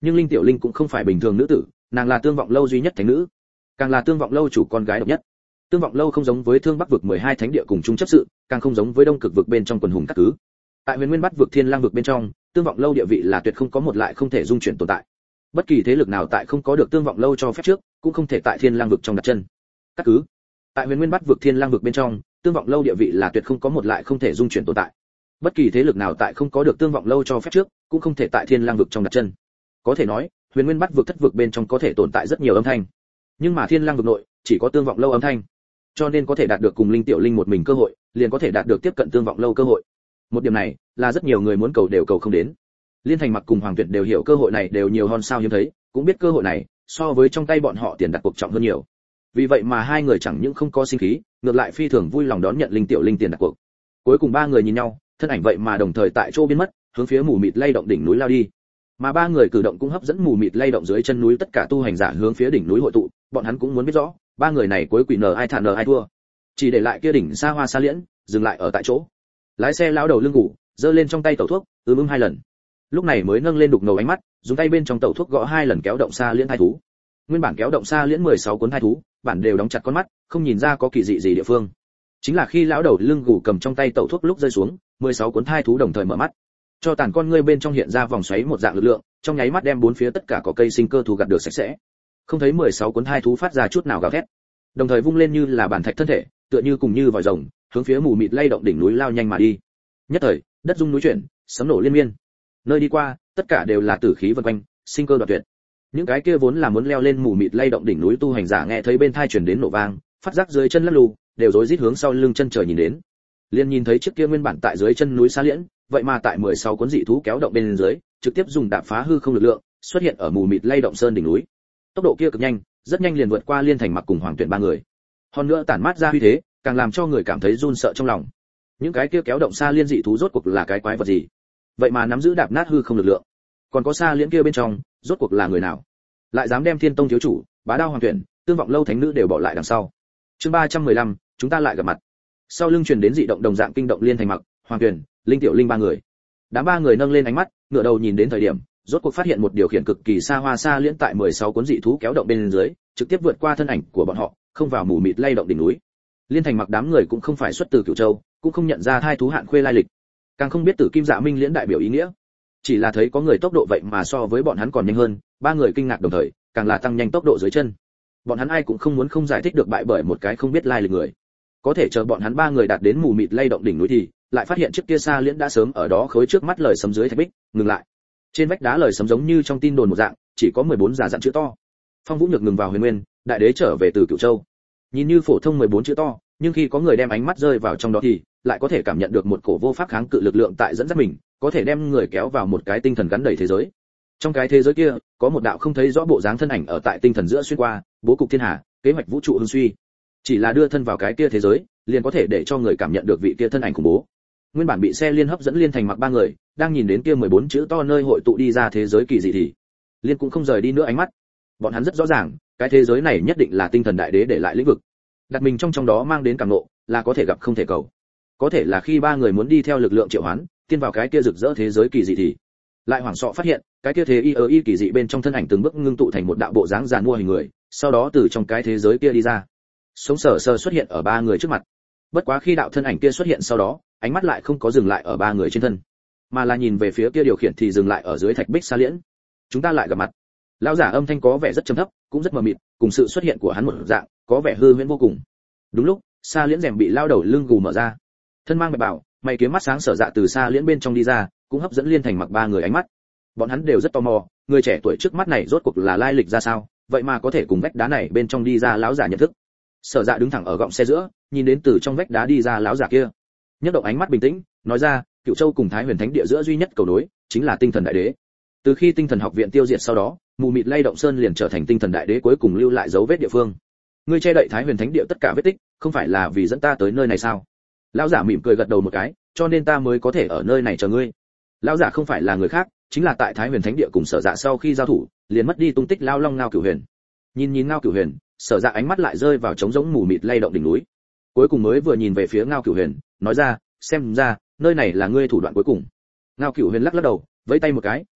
Nhưng Linh Tiểu Linh cũng không phải bình thường nữ tử, nàng là Tương Vọng lâu duy nhất thánh nữ, càng là Tương Vọng lâu chủ con gái độc nhất. Tương Vọng lâu không giống với Thương Bắc vực mười hai thánh địa cùng chung chấp sự, càng không giống với Đông Cực vực bên trong quần hùng các cứ. Tại Huyền Nguyên Bát vực Thiên Lang vực bên trong, Tương Vọng lâu địa vị là tuyệt không có một lại không thể dung chuyển tồn tại. Bất kỳ thế lực nào tại không có được Tương Vọng lâu cho phép trước, cũng không thể tại Thiên Lang vực trong đặt chân. Các cứ. Tại Huyền Nguyên Bát vực Thiên Lang vực bên trong, Tương Vọng lâu địa vị là tuyệt không có một lại không thể dung chuyển tồn tại. Bất kỳ thế lực nào tại không có được Tương Vọng lâu cho phép trước, cũng không thể tại Thiên Lang vực trong đặt chân. Có thể nói, Huyền Nguyên Bát vực thất vực bên trong có thể tồn tại rất nhiều âm thanh, nhưng mà Thiên Lang vực nội chỉ có Tương Vọng lâu âm thanh, cho nên có thể đạt được cùng Linh Tiểu Linh một mình cơ hội, liền có thể đạt được tiếp cận Tương Vọng lâu cơ hội. Một điểm này là rất nhiều người muốn cầu đều cầu không đến. Liên Thành Mặc cùng Hoàng Tuyệt đều hiểu cơ hội này đều nhiều hơn sao hiếm thấy, cũng biết cơ hội này so với trong tay bọn họ tiền đặt cuộc trọng hơn nhiều. Vì vậy mà hai người chẳng những không có sinh khí, ngược lại phi thường vui lòng đón nhận Linh Tiểu Linh tiền đặt cuộc. Cuối cùng ba người nhìn nhau, thân ảnh vậy mà đồng thời tại chỗ biến mất, hướng phía mù mịt lay động đỉnh núi lao đi. Mà ba người cử động cũng hấp dẫn mù mịt lay động dưới chân núi tất cả tu hành giả hướng phía đỉnh núi hội tụ, bọn hắn cũng muốn biết rõ, ba người này cuối quỷ nờ ai thản nờ ai thua. Chỉ để lại kia đỉnh xa hoa xa liễn, dừng lại ở tại chỗ. Lái xe lão đầu lưng ngủ, giơ lên trong tay tẩu thuốc, ưm ưm hai lần. Lúc này mới nâng lên đục ngầu ánh mắt, dùng tay bên trong tẩu thuốc gõ hai lần kéo động xa liễn thai thú. Nguyên bản kéo động xa liễn mười sáu cuốn thai thú, bản đều đóng chặt con mắt, không nhìn ra có kỳ dị gì địa phương. Chính là khi lão đầu lưng gù cầm trong tay tẩu thuốc lúc rơi xuống, mười sáu cuốn thai thú đồng thời mở mắt. Cho tàn con ngươi bên trong hiện ra vòng xoáy một dạng lực lượng, trong nháy mắt đem bốn phía tất cả cỏ cây sinh cơ thú gặt được sạch sẽ. Không thấy mười sáu cuốn thai thú phát ra chút nào gào thét, đồng thời vung lên như là bản thạch thân thể, tựa như cùng như vòi rồng, hướng phía mù mịt lay động đỉnh núi lao nhanh mà đi. Nhất thời, đất rung núi chuyển, sấm nổ liên miên. Nơi đi qua, tất cả đều là tử khí vần quanh, sinh cơ đoạt tuyệt. Những cái kia vốn là muốn leo lên mù mịt lay động đỉnh núi tu hành giả nghe thấy bên tai truyền đến nổ vang, phát giác dưới chân lắc lù, đều rối rít hướng sau lưng chân trời nhìn đến. Liên nhìn thấy chiếc kia nguyên bản tại dưới chân núi xa liễn, vậy mà tại mười sáu cuốn dị thú kéo động bên dưới, trực tiếp dùng đạp phá hư không lực lượng, xuất hiện ở mù mịt lay động sơn đỉnh núi. Tốc độ kia cực nhanh, rất nhanh liền vượt qua Liên Thành Mặc cùng Hoàng Tuyển ba người. Hơn nữa tản mát ra uy thế, càng làm cho người cảm thấy run sợ trong lòng. Những cái kia kéo động xa liên dị thú rốt cuộc là cái quái vật gì? Vậy mà nắm giữ đạp nát hư không lực lượng. Còn có xa liễn kia bên trong, rốt cuộc là người nào? Lại dám đem Thiên Tông thiếu chủ, Bá Đao Hoàng Tuyển, Tương Vọng lâu thánh nữ đều bỏ lại đằng sau. Chương ba trăm mười lăm, chúng ta lại gặp mặt. Sau lưng truyền đến dị động đồng dạng kinh động Liên Thành Mặc, Hoàng Tuyển, Linh Tiểu Linh ba người. Đám ba người nâng lên ánh mắt, ngửa đầu nhìn đến thời điểm, rốt cuộc phát hiện một điều khiển cực kỳ xa hoa xa liễn tại mười sáu cuốn dị thú kéo động bên dưới, trực tiếp vượt qua thân ảnh của bọn họ, không vào mù mịt lay động đỉnh núi. Liên Thành Mặc đám người cũng không phải xuất từ Cửu Châu, cũng không nhận ra thai thú hạn khuê lai lịch, càng không biết Tử Kim Dạ Minh liễn đại biểu ý nghĩa. Chỉ là thấy có người tốc độ vậy mà so với bọn hắn còn nhanh hơn, ba người kinh ngạc đồng thời, càng là tăng nhanh tốc độ dưới chân. Bọn hắn ai cũng không muốn không giải thích được bại bởi một cái không biết lai lịch người. Có thể chờ bọn hắn ba người đạt đến mù mịt lay động đỉnh núi thì lại phát hiện chiếc kia xa liễn đã sớm ở đó khối trước mắt lời sấm dưới thạch bích, ngừng lại. Trên vách đá lời sấm giống như trong tin đồn một dạng, chỉ có mười bốn giả dặn chữ to. Phong Vũ Nhược ngừng vào Huyền Nguyên, đại đế trở về từ Cửu Châu. Nhìn như phổ thông mười bốn chữ to, nhưng khi có người đem ánh mắt rơi vào trong đó thì lại có thể cảm nhận được một cổ vô pháp kháng cự lực lượng tại dẫn dắt mình, có thể đem người kéo vào một cái tinh thần gắn đầy thế giới. Trong cái thế giới kia, có một đạo không thấy rõ bộ dáng thân ảnh ở tại tinh thần giữa xuyên qua, bố cục thiên hà, kế hoạch vũ trụ hưng suy. Chỉ là đưa thân vào cái kia thế giới, liền có thể để cho người cảm nhận được vị kia thân ảnh khủng bố. Nguyên bản bị xe liên hấp dẫn Liên Thành Mặc ba người, đang nhìn đến kia mười bốn chữ to nơi hội tụ đi ra thế giới kỳ dị thì Liên cũng không rời đi nữa ánh mắt. Bọn hắn rất rõ ràng, cái thế giới này nhất định là tinh thần đại đế để lại lĩnh vực. Đặt mình trong trong đó mang đến cảm ngộ, là có thể gặp không thể cầu. Có thể là khi ba người muốn đi theo lực lượng triệu hoán, tiến vào cái kia rực rỡ thế giới kỳ dị thì lại hoảng sợ phát hiện, cái kia thế y ơ y kỳ dị bên trong thân ảnh từng bước ngưng tụ thành một đạo bộ dáng giàn mua hình người, sau đó từ trong cái thế giới kia đi ra. Sống sờ sờ xuất hiện ở ba người trước mặt. Bất quá khi đạo thân ảnh kia xuất hiện sau đó, ánh mắt lại không có dừng lại ở ba người trên thân, mà là nhìn về phía kia điều khiển thì dừng lại ở dưới thạch bích xa liễn. Chúng ta lại gặp mặt. Lão giả âm thanh có vẻ rất trầm thấp, cũng rất mờ mịt, cùng sự xuất hiện của hắn một dạng, có vẻ hư huyễn vô cùng. Đúng lúc, xa liễn rèm bị lao đầu lưng gù mở ra. Thân mang bạch bào, mày kiếm mắt sáng sở dạ từ xa liễn bên trong đi ra, cũng hấp dẫn Liên Thành Mặc ba người ánh mắt. Bọn hắn đều rất tò mò, người trẻ tuổi trước mắt này rốt cuộc là lai lịch ra sao, vậy mà có thể cùng vách đá này bên trong đi ra lão giả nhận thức. Sở dạ đứng thẳng ở gọng xe giữa, nhìn đến từ trong vách đá đi ra lão giả kia, nhấc động ánh mắt bình tĩnh, nói ra, Cửu Châu cùng Thái Huyền Thánh địa giữa duy nhất cầu nối chính là Tinh Thần Đại Đế. Từ khi Tinh Thần học viện tiêu diệt sau đó, mù mịt lay động sơn liền trở thành Tinh Thần Đại Đế cuối cùng lưu lại dấu vết địa phương. Ngươi che đậy Thái Huyền Thánh địa tất cả vết tích, không phải là vì dẫn ta tới nơi này sao? Lão giả mỉm cười gật đầu một cái, cho nên ta mới có thể ở nơi này chờ ngươi. Lão giả không phải là người khác, chính là tại Thái Huyền Thánh địa cùng Sở Dạ sau khi giao thủ, liền mất đi tung tích lao long Ngao Cửu Huyền. Nhìn nhìn Ngao Cửu Huyền, Sở Dạ ánh mắt lại rơi vào trống rỗng mù mịt lay động đỉnh núi. Cuối cùng mới vừa nhìn về phía Ngao Cửu Huyền, nói ra, xem ra nơi này là ngươi thủ đoạn cuối cùng. Ngao Cửu Huyền lắc lắc đầu, vẫy tay một cái,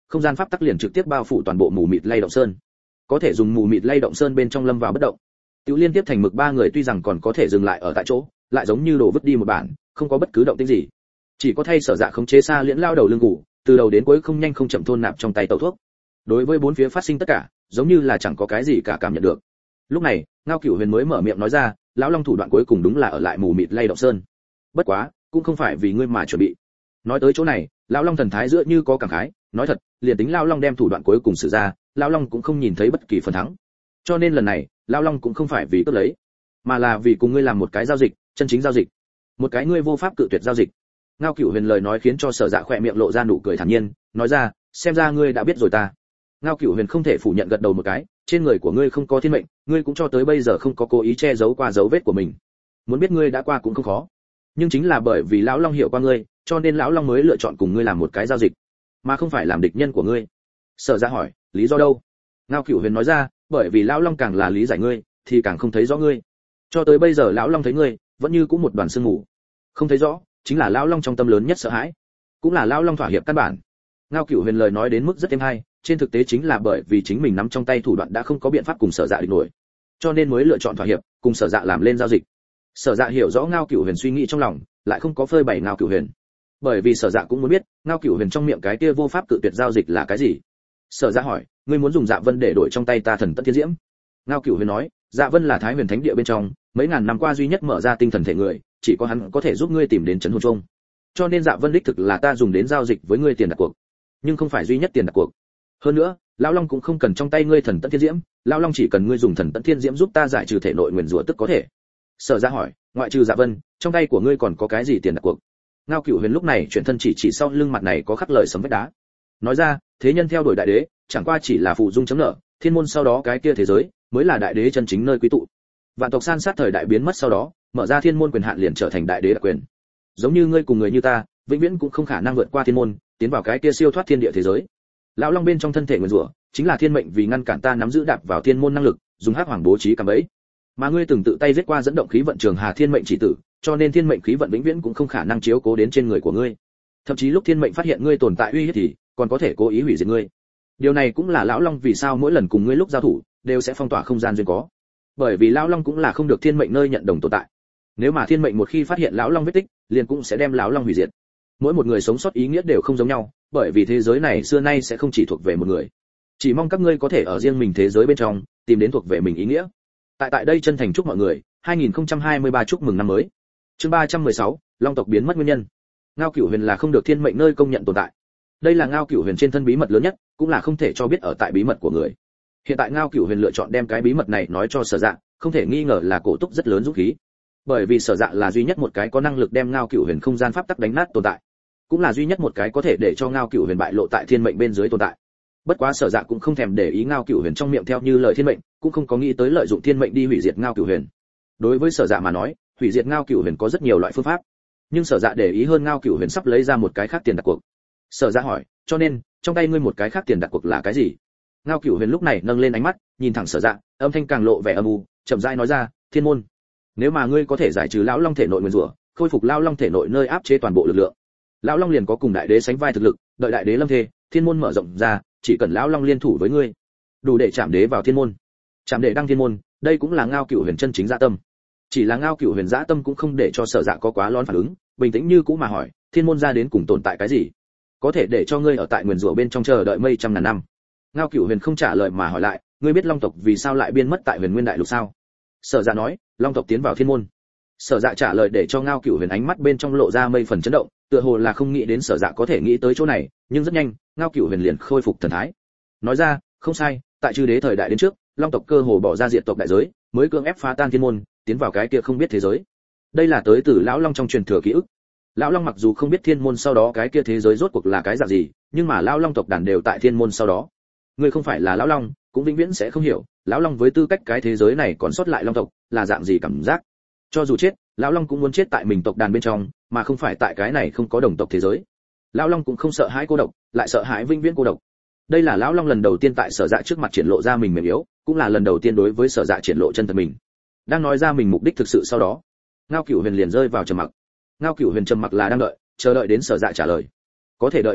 không gian pháp tắc liền trực tiếp bao phủ toàn bộ mù mịt lay động sơn. Có thể dùng mù mịt lay động sơn bên trong lâm vào bất động. Tiểu liên tiếp thành mực ba người tuy rằng còn có thể dừng lại ở tại chỗ, lại giống như đổ vứt đi một bản, không có bất cứ động tĩnh gì. Chỉ có thay Sở Dạ khống chế xa liễn lao đầu lưng ngủ, từ đầu đến cuối không nhanh không chậm thôn nạp trong tay tẩu thuốc. Đối với bốn phía phát sinh tất cả, giống như là chẳng có cái gì cả cảm nhận được. Lúc này, Ngao Cửu Huyền mới mở miệng nói ra, lão long thủ đoạn cuối cùng đúng là ở lại mù mịt lay động sơn. Bất quá, cũng không phải vì ngươi mà chuẩn bị. Nói tới chỗ này, lão long thần thái giữa như có cảm khái, nói thật, liền tính lão long đem thủ đoạn cuối cùng sử ra, lão long cũng không nhìn thấy bất kỳ phần thắng. Cho nên lần này, lão long cũng không phải vì cướp lấy, mà là vì cùng ngươi làm một cái giao dịch, chân chính giao dịch, một cái ngươi vô pháp cự tuyệt giao dịch. Ngao Cửu Huyền lời nói khiến cho Sở Dạ khỏe miệng lộ ra nụ cười thản nhiên, nói ra, xem ra ngươi đã biết rồi ta. Ngao Cửu Huyền không thể phủ nhận gật đầu một cái, trên người của ngươi không có thiên mệnh, ngươi cũng cho tới bây giờ không có cố ý che giấu qua dấu vết của mình. Muốn biết ngươi đã qua cũng không khó, nhưng chính là bởi vì lão long hiểu qua ngươi, cho nên lão long mới lựa chọn cùng ngươi làm một cái giao dịch, mà không phải làm địch nhân của ngươi. Sở Dạ hỏi, lý do đâu? Ngao Cửu Huyền nói ra, bởi vì lão long càng là lý giải ngươi, thì càng không thấy rõ ngươi. Cho tới bây giờ lão long thấy ngươi, vẫn như cũng một đoàn sương mù, không thấy rõ, chính là lão long trong tâm lớn nhất sợ hãi, cũng là lão long thỏa hiệp căn bản. Ngao Cửu Huyền lời nói đến mức rất êm hay, trên thực tế chính là bởi vì chính mình nắm trong tay thủ đoạn đã không có biện pháp cùng Sở Dạ địch nổi, cho nên mới lựa chọn thỏa hiệp, cùng Sở Dạ làm lên giao dịch. Sở Dạ hiểu rõ Ngao Cửu Huyền suy nghĩ trong lòng, lại không có phơi bày Ngao Cửu Huyền, bởi vì Sở Dạ cũng muốn biết Ngao Cửu Huyền trong miệng cái kia vô pháp cự tuyệt giao dịch là cái gì. Sở Dạ hỏi, ngươi muốn dùng Dạ Vân để đổi trong tay ta thần tận thiên diễm? Ngao Cửu Huyền nói, Dạ Vân là Thái Huyền Thánh Địa bên trong mấy ngàn năm qua duy nhất mở ra tinh thần thể người, chỉ có hắn có thể giúp ngươi tìm đến trấn hồn trung, cho nên Dạ Vân đích thực là ta dùng đến giao dịch với ngươi tiền đặt cuộc, nhưng không phải duy nhất tiền đặt cuộc. Hơn nữa, lão long cũng không cần trong tay ngươi thần tận thiên diễm, lão long chỉ cần ngươi dùng thần tận thiên diễm giúp ta giải trừ thể nội nguyền rủa tức có thể. Sở Dạ hỏi, ngoại trừ Dạ Vân, trong tay của ngươi còn có cái gì tiền đặt cuộc? Ngao Cửu Huyền lúc này chuyển thân chỉ chỉ sau lưng mặt này có khắc lời sấm vách đá, nói ra, thế nhân theo đuổi đại đế, chẳng qua chỉ là phụ dung chấm nợ, thiên môn sau đó cái kia thế giới mới là đại đế chân chính nơi quý tụ. Vạn tộc san sát thời đại biến mất sau đó, mở ra thiên môn quyền hạn liền trở thành đại đế đặc quyền. Giống như ngươi cùng người như ta, vĩnh viễn cũng không khả năng vượt qua thiên môn, tiến vào cái kia siêu thoát thiên địa thế giới. Lão long bên trong thân thể nguyên rủa, chính là thiên mệnh vì ngăn cản ta nắm giữ đạp vào thiên môn năng lực, dùng hắc hoàng bố trí cạm bẫy. Mà ngươi từng tự tay giết qua dẫn động khí vận trường hà thiên mệnh chỉ tử, cho nên thiên mệnh khí vận vĩnh viễn cũng không khả năng chiếu cố đến trên người của ngươi. Thậm chí lúc thiên mệnh phát hiện ngươi tồn tại uy hiếp thì còn có thể cố ý hủy diệt ngươi. Điều này cũng là lão long vì sao mỗi lần cùng ngươi lúc giao thủ đều sẽ phong tỏa không gian duyên có. Bởi vì lão long cũng là không được thiên mệnh nơi nhận đồng tồn tại. Nếu mà thiên mệnh một khi phát hiện lão long vết tích, liền cũng sẽ đem lão long hủy diệt. Mỗi một người sống sót ý nghĩa đều không giống nhau, bởi vì thế giới này xưa nay sẽ không chỉ thuộc về một người. Chỉ mong các ngươi có thể ở riêng mình thế giới bên trong tìm đến thuộc về mình ý nghĩa. Tại tại đây chân thành chúc mọi người hai nghìn không trăm hai mươi ba chúc mừng năm mới. Chương ba trăm mười sáu, Long tộc biến mất nguyên nhân. Ngao Cửu Huyền là không được thiên mệnh nơi công nhận tồn tại. Đây là Ngao Cửu Huyền trên thân bí mật lớn nhất, cũng là không thể cho biết ở tại bí mật của người. Hiện tại Ngao Cửu Huyền lựa chọn đem cái bí mật này nói cho Sở Dạ, không thể nghi ngờ là cổ túc rất lớn dũng khí. Bởi vì Sở Dạ là duy nhất một cái có năng lực đem Ngao Cửu Huyền không gian pháp tắc đánh nát tồn tại, cũng là duy nhất một cái có thể để cho Ngao Cửu Huyền bại lộ tại thiên mệnh bên dưới tồn tại. Bất quá Sở Dạ cũng không thèm để ý Ngao Cửu Huyền trong miệng theo như lời thiên mệnh, cũng không có nghĩ tới lợi dụng thiên mệnh đi hủy diệt Ngao Cửu Huyền. Đối với Sở Dạ mà nói, hủy diệt Ngao Cửu Huyền có rất nhiều loại phương pháp, nhưng Sở Dạ để ý hơn Ngao Cửu Huyền sắp lấy ra một cái khác tiền đặt cuộc. Sở Dạ hỏi, cho nên trong tay ngươi một cái khác tiền đặt cuộc là cái gì? Ngao Cửu Huyền lúc này nâng lên ánh mắt, nhìn thẳng Sở Dạ, âm thanh càng lộ vẻ âm u, chậm rãi nói ra, thiên môn. Nếu mà ngươi có thể giải trừ lão long thể nội nguyên rủa, khôi phục lão long thể nội nơi áp chế toàn bộ lực lượng, lão long liền có cùng đại đế sánh vai thực lực, đợi đại đế lâm thê, thiên môn mở rộng ra, chỉ cần lão long liên thủ với ngươi, đủ để chạm đế vào thiên môn, chạm đế đăng thiên môn. Đây cũng là Ngao Cửu Huyền chân chính dạ tâm. Chỉ là Ngao Cửu Huyền dạ tâm cũng không để cho Sở Dạ có quá lon phản ứng, bình tĩnh như cũ mà hỏi, thiên môn ra đến cùng tồn tại cái gì, có thể để cho ngươi ở tại nguyên rủa bên trong chờ đợi mây trăm ngàn năm? Ngao Cửu Huyền không trả lời mà hỏi lại, ngươi biết long tộc vì sao lại biến mất tại Huyền Nguyên Đại Lục sao? Sở Dạ nói, long tộc tiến vào thiên môn. Sở Dạ trả lời để cho Ngao Cửu Huyền ánh mắt bên trong lộ ra mây phần chấn động, tựa hồ là không nghĩ đến Sở Dạ có thể nghĩ tới chỗ này, nhưng rất nhanh, Ngao Cửu Huyền liền khôi phục thần thái, nói ra, không sai, tại chư đế thời đại đến trước, long tộc cơ hồ bỏ ra diệt tộc đại giới, mới cưỡng ép phá tan thiên môn, tiến vào cái kia không biết thế giới. Đây là tới từ lão long trong truyền thừa ký ức. Lão long mặc dù không biết thiên môn sau đó cái kia thế giới rốt cuộc là cái dạng gì, nhưng mà lão long tộc đàn đều tại thiên môn sau đó. Ngươi không phải là lão long, cũng vĩnh viễn sẽ không hiểu, lão long với tư cách cái thế giới này còn sót lại long tộc là dạng gì cảm giác. Cho dù chết, lão long cũng muốn chết tại mình tộc đàn bên trong, mà không phải tại cái này không có đồng tộc thế giới. Lão long cũng không sợ hãi cô độc, lại sợ hãi vĩnh viễn cô độc. Đây là lão long lần đầu tiên tại Sở Dạ trước mặt triển lộ ra mình mềm yếu, cũng là lần đầu tiên đối với Sở Dạ triển lộ chân thật mình. Đang nói ra mình mục đích thực sự sau đó, Ngao Cửu Huyền liền rơi vào trầm mặc. Ngao Cửu Huyền trầm mặc là đang đợi, chờ đợi đến Sở Dạ trả lời. Có thể đợi đã lâu,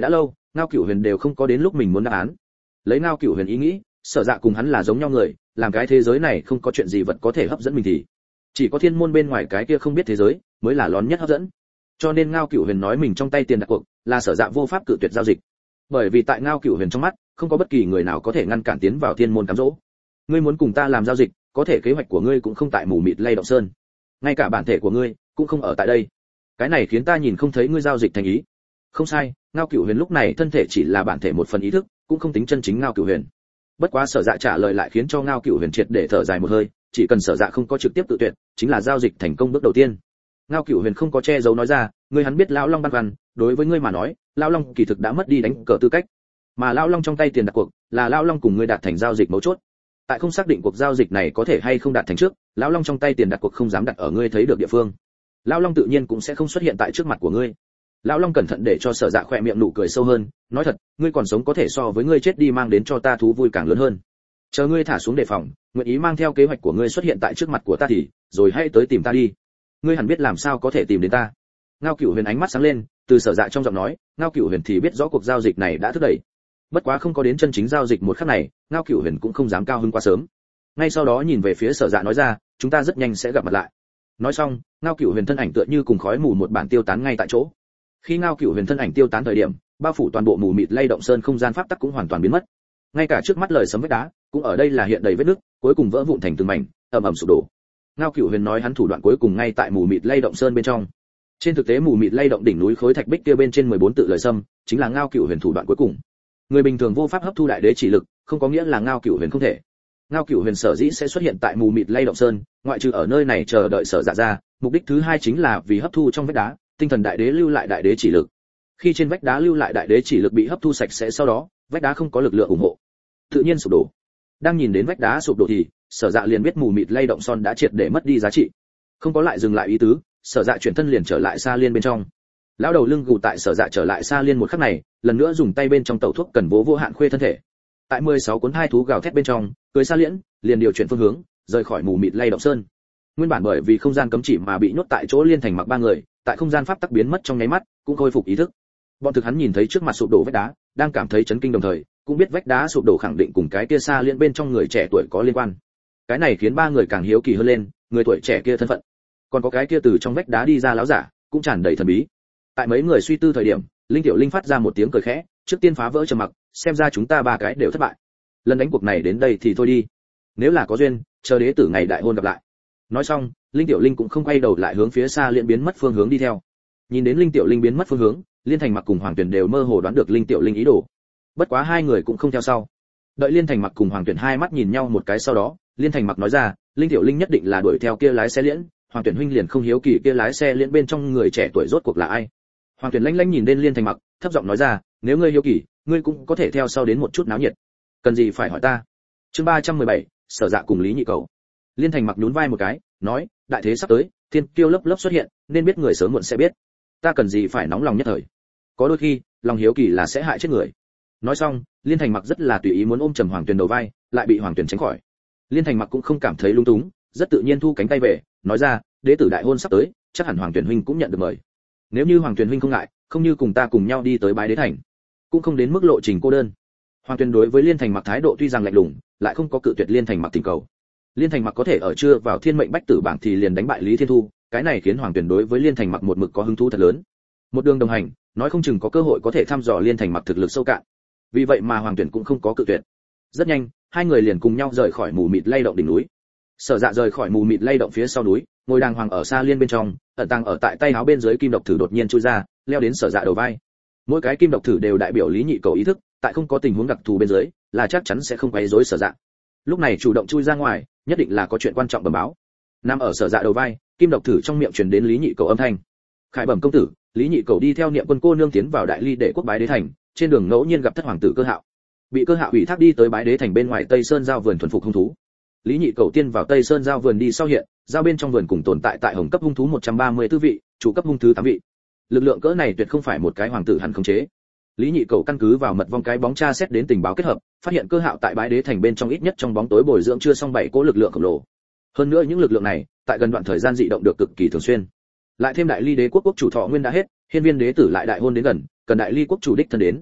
Ngao Cửu Huyền đều không có đến lúc mình muốn đáp án. Lấy Ngao Cửu Huyền ý nghĩ, Sở Dạ cùng hắn là giống nhau người, làm cái thế giới này không có chuyện gì vật có thể hấp dẫn mình thì chỉ có thiên môn bên ngoài cái kia không biết thế giới mới là lón nhất hấp dẫn. Cho nên Ngao Cửu Huyền nói mình trong tay tiền đặt cuộc là Sở Dạ vô pháp cự tuyệt giao dịch. Bởi vì tại Ngao Cửu Huyền trong mắt, không có bất kỳ người nào có thể ngăn cản tiến vào thiên môn cám dỗ. Ngươi muốn cùng ta làm giao dịch, có thể kế hoạch của ngươi cũng không tại mù mịt lay động sơn, ngay cả bản thể của ngươi cũng không ở tại đây. Cái này khiến ta nhìn không thấy ngươi giao dịch thành ý. Không sai, Ngao Cửu Huyền lúc này thân thể chỉ là bản thể một phần ý thức, cũng không tính chân chính Ngao Cửu Huyền. Bất quá Sở Dạ trả lời lại khiến cho Ngao Cửu Huyền triệt để thở dài một hơi, chỉ cần Sở Dạ không có trực tiếp tự tuyệt, chính là giao dịch thành công bước đầu tiên. Ngao Cửu Huyền không có che giấu nói ra, ngươi hắn biết lão long băn khoăn, đối với ngươi mà nói, lão long kỳ thực đã mất đi đánh cờ tư cách, mà lão long trong tay tiền đặt cuộc là lão long cùng ngươi đạt thành giao dịch mấu chốt. Tại không xác định cuộc giao dịch này có thể hay không đạt thành trước, lão long trong tay tiền đặt cuộc không dám đặt ở ngươi thấy được địa phương. Lão long tự nhiên cũng sẽ không xuất hiện tại trước mặt của ngươi. Lão long cẩn thận để cho Sở Dạ khỏe miệng nụ cười sâu hơn, nói thật, ngươi còn sống có thể so với ngươi chết đi mang đến cho ta thú vui càng lớn hơn. Chờ ngươi thả xuống đề phòng, nguyện ý mang theo kế hoạch của ngươi xuất hiện tại trước mặt của ta thì, rồi hãy tới tìm ta đi. Ngươi hẳn biết làm sao có thể tìm đến ta. Ngao Cửu Huyền ánh mắt sáng lên, từ Sở Dạ trong giọng nói, Ngao Cửu Huyền thì biết rõ cuộc giao dịch này đã thúc đẩy. Bất quá không có đến chân chính giao dịch một khắc này, Ngao Cửu Huyền cũng không dám cao hứng quá sớm. Ngay sau đó nhìn về phía Sở Dạ nói ra, chúng ta rất nhanh sẽ gặp mặt lại. Nói xong, Ngao Cửu Huyền thân ảnh tựa như cùng khói mù một bản tiêu tán ngay tại chỗ. Khi Ngao Cửu Huyền thân ảnh tiêu tán thời điểm, bao phủ toàn bộ mù mịt lay động sơn không gian pháp tắc cũng hoàn toàn biến mất. Ngay cả trước mắt lời sấm vết đá, cũng ở đây là hiện đầy vết nứt, cuối cùng vỡ vụn thành từng mảnh, ầm ầm sụp đổ. Ngao Cửu Huyền nói hắn thủ đoạn cuối cùng ngay tại mù mịt lay động sơn bên trong. Trên thực tế mù mịt lay động đỉnh núi khối thạch bích kia bên trên mười bốn tự lời sâm, chính là Ngao Cửu Huyền thủ đoạn cuối cùng. Người bình thường vô pháp hấp thu đại đế chỉ lực, không có nghĩa là Ngao Cửu Huyền không thể. Ngao Cửu Huyền sở dĩ sẽ xuất hiện tại mù mịt lay động sơn, ngoại trừ ở nơi này chờ đợi Sở Dạ ra, mục đích thứ hai chính là vì hấp thu trong vách đá, tinh thần đại đế lưu lại đại đế chỉ lực. Khi trên vách đá lưu lại đại đế chỉ lực bị hấp thu sạch sẽ sau đó, vách đá không có lực lượng ủng hộ, tự nhiên sụp đổ. Đang nhìn đến vách đá sụp đổ thì, Sở Dạ liền biết mù mịt lay động son đã triệt để mất đi giá trị. Không có lại dừng lại ý tứ, Sở Dạ chuyển thân liền trở lại Sa Liên bên trong. Lão đầu lưng gù tại Sở Dạ trở lại Sa Liên một khắc này, lần nữa dùng tay bên trong tẩu thuốc cần bố vô hạn khuê thân thể. Tại mười sáu cuốn hai thú gào thét bên trong, cưới Sa Liễn, liền điều chuyển phương hướng, rời khỏi mù mịt lay động sơn. Nguyên bản bởi vì không gian cấm chỉ mà bị nhốt tại chỗ Liên Thành Mặc ba người, tại không gian pháp tắc biến mất trong nháy mắt, cũng khôi phục ý thức. Bọn thực hắn nhìn thấy trước mặt sụp đổ vách đá, đang cảm thấy chấn kinh đồng thời, cũng biết vách đá sụp đổ khẳng định cùng cái kia Sa Liễn bên trong người trẻ tuổi có liên quan. Cái này khiến ba người càng hiếu kỳ hơn lên, người tuổi trẻ kia thân phận, còn có cái kia từ trong vách đá đi ra lão giả, cũng tràn đầy thần bí. Tại mấy người suy tư thời điểm, Linh Tiểu Linh phát ra một tiếng cười khẽ, trước tiên phá vỡ trầm mặc, xem ra chúng ta ba cái đều thất bại. Lần đánh cuộc này đến đây thì thôi đi, nếu là có duyên, chờ đế tử ngày đại hôn gặp lại. Nói xong, Linh Tiểu Linh cũng không quay đầu lại hướng phía Sa Liễn biến mất phương hướng đi theo. Nhìn đến Linh Tiểu Linh biến mất phương hướng, Liên Thành Mặc cùng Hoàng Tuyển đều mơ hồ đoán được Linh Tiểu Linh ý đồ. Bất quá hai người cũng không theo sau. Đợi Liên Thành Mặc cùng Hoàng Tuyển hai mắt nhìn nhau một cái sau đó, Liên Thành Mặc nói ra, Linh Tiểu Linh nhất định là đuổi theo kia lái xe liễn, Hoàng Tuyển huynh liền không hiếu kỳ kia lái xe liễn bên trong người trẻ tuổi rốt cuộc là ai. Hoàng Tuyển lanh lanh nhìn đến Liên Thành Mặc, thấp giọng nói ra, nếu ngươi hiếu kỳ, ngươi cũng có thể theo sau đến một chút náo nhiệt. Cần gì phải hỏi ta. Chương ba trăm mười bảy, Sở Dạ cùng Lý Nhị Cầu. Liên Thành Mặc nhún vai một cái, nói, đại thế sắp tới, thiên kiêu lớp lớp xuất hiện, nên biết người sớm muộn sẽ biết. Ta cần gì phải nóng lòng nhất thời. Có đôi khi, lòng hiếu kỳ là sẽ hại chết người. Nói xong, Liên Thành Mặc rất là tùy ý muốn ôm trầm Hoàng Tuyển đầu vai, lại bị Hoàng Tuyển tránh khỏi. Liên Thành Mặc cũng không cảm thấy lung túng, rất tự nhiên thu cánh tay về, nói ra, đế tử đại hôn sắp tới, chắc hẳn Hoàng Tuyển huynh cũng nhận được mời. Nếu như Hoàng Tuyển huynh không ngại, không như cùng ta cùng nhau đi tới bái đế thành, cũng không đến mức lộ trình cô đơn. Hoàng Tuyển đối với Liên Thành Mặc thái độ tuy rằng lạnh lùng, lại không có cự tuyệt Liên Thành Mặc tình cầu. Liên Thành Mặc có thể ở chưa vào thiên mệnh bách tử bảng thì liền đánh bại Lý Thiên Thu, cái này khiến Hoàng Tuyển đối với Liên Thành Mặc một mực có hứng thú thật lớn. Một đường đồng hành, nói không chừng có cơ hội có thể thăm dò Liên Thành Mặc thực lực sâu cạn. Vì vậy mà Hoàng Tuyển cũng không có cự tuyệt. Rất nhanh, hai người liền cùng nhau rời khỏi mù mịt lay động đỉnh núi. Sở Dạ rời khỏi mù mịt lay động phía sau núi, ngồi đàng hoàng ở Sa Liên bên trong, ẩn tàng ở tại tay áo bên dưới kim độc thử đột nhiên chui ra, leo đến Sở Dạ đầu vai. Mỗi cái kim độc thử đều đại biểu Lý Nhị Cầu ý thức, tại không có tình huống đặc thù bên dưới, là chắc chắn sẽ không quấy rối Sở Dạ. Lúc này chủ động chui ra ngoài, nhất định là có chuyện quan trọng bẩm báo. Nằm ở Sở Dạ đầu vai, kim độc thử trong miệng truyền đến Lý Nhị Cầu âm thanh. Khải bẩm công tử, Lý Nhị Cầu đi theo Niệm Quân cô nương tiến vào Đại Ly để quốc bái đế thành, trên đường ngẫu nhiên gặp thất hoàng tử Cơ Hạo, bị Cơ Hạo ủy thác đi tới bái đế thành bên ngoài Tây Sơn giao vườn thuần phục hung thú. Lý Nhị Cầu tiên vào Tây Sơn giao vườn đi sau hiện, giao bên trong vườn cùng tồn tại tại hồng cấp hung thú một trăm ba mươi tư vị, chủ cấp hung thứ tám vị. Lực lượng cỡ này tuyệt không phải một cái hoàng tử hẳn khống chế. Lý Nhị Cầu căn cứ vào mật vong cái bóng tra xét đến tình báo kết hợp, phát hiện Cơ Hạo tại bái đế thành bên trong ít nhất trong bóng tối bồi dưỡng chưa xong bảy cỗ lực lượng khổng lồ. Hơn nữa những lực lượng này, tại gần đoạn thời gian dị động được cực kỳ thường xuyên. Lại thêm Đại Ly đế quốc quốc chủ thọ nguyên đã hết, hiên viên đế tử lại đại hôn đến gần, cần Đại Ly quốc chủ đích thân đến.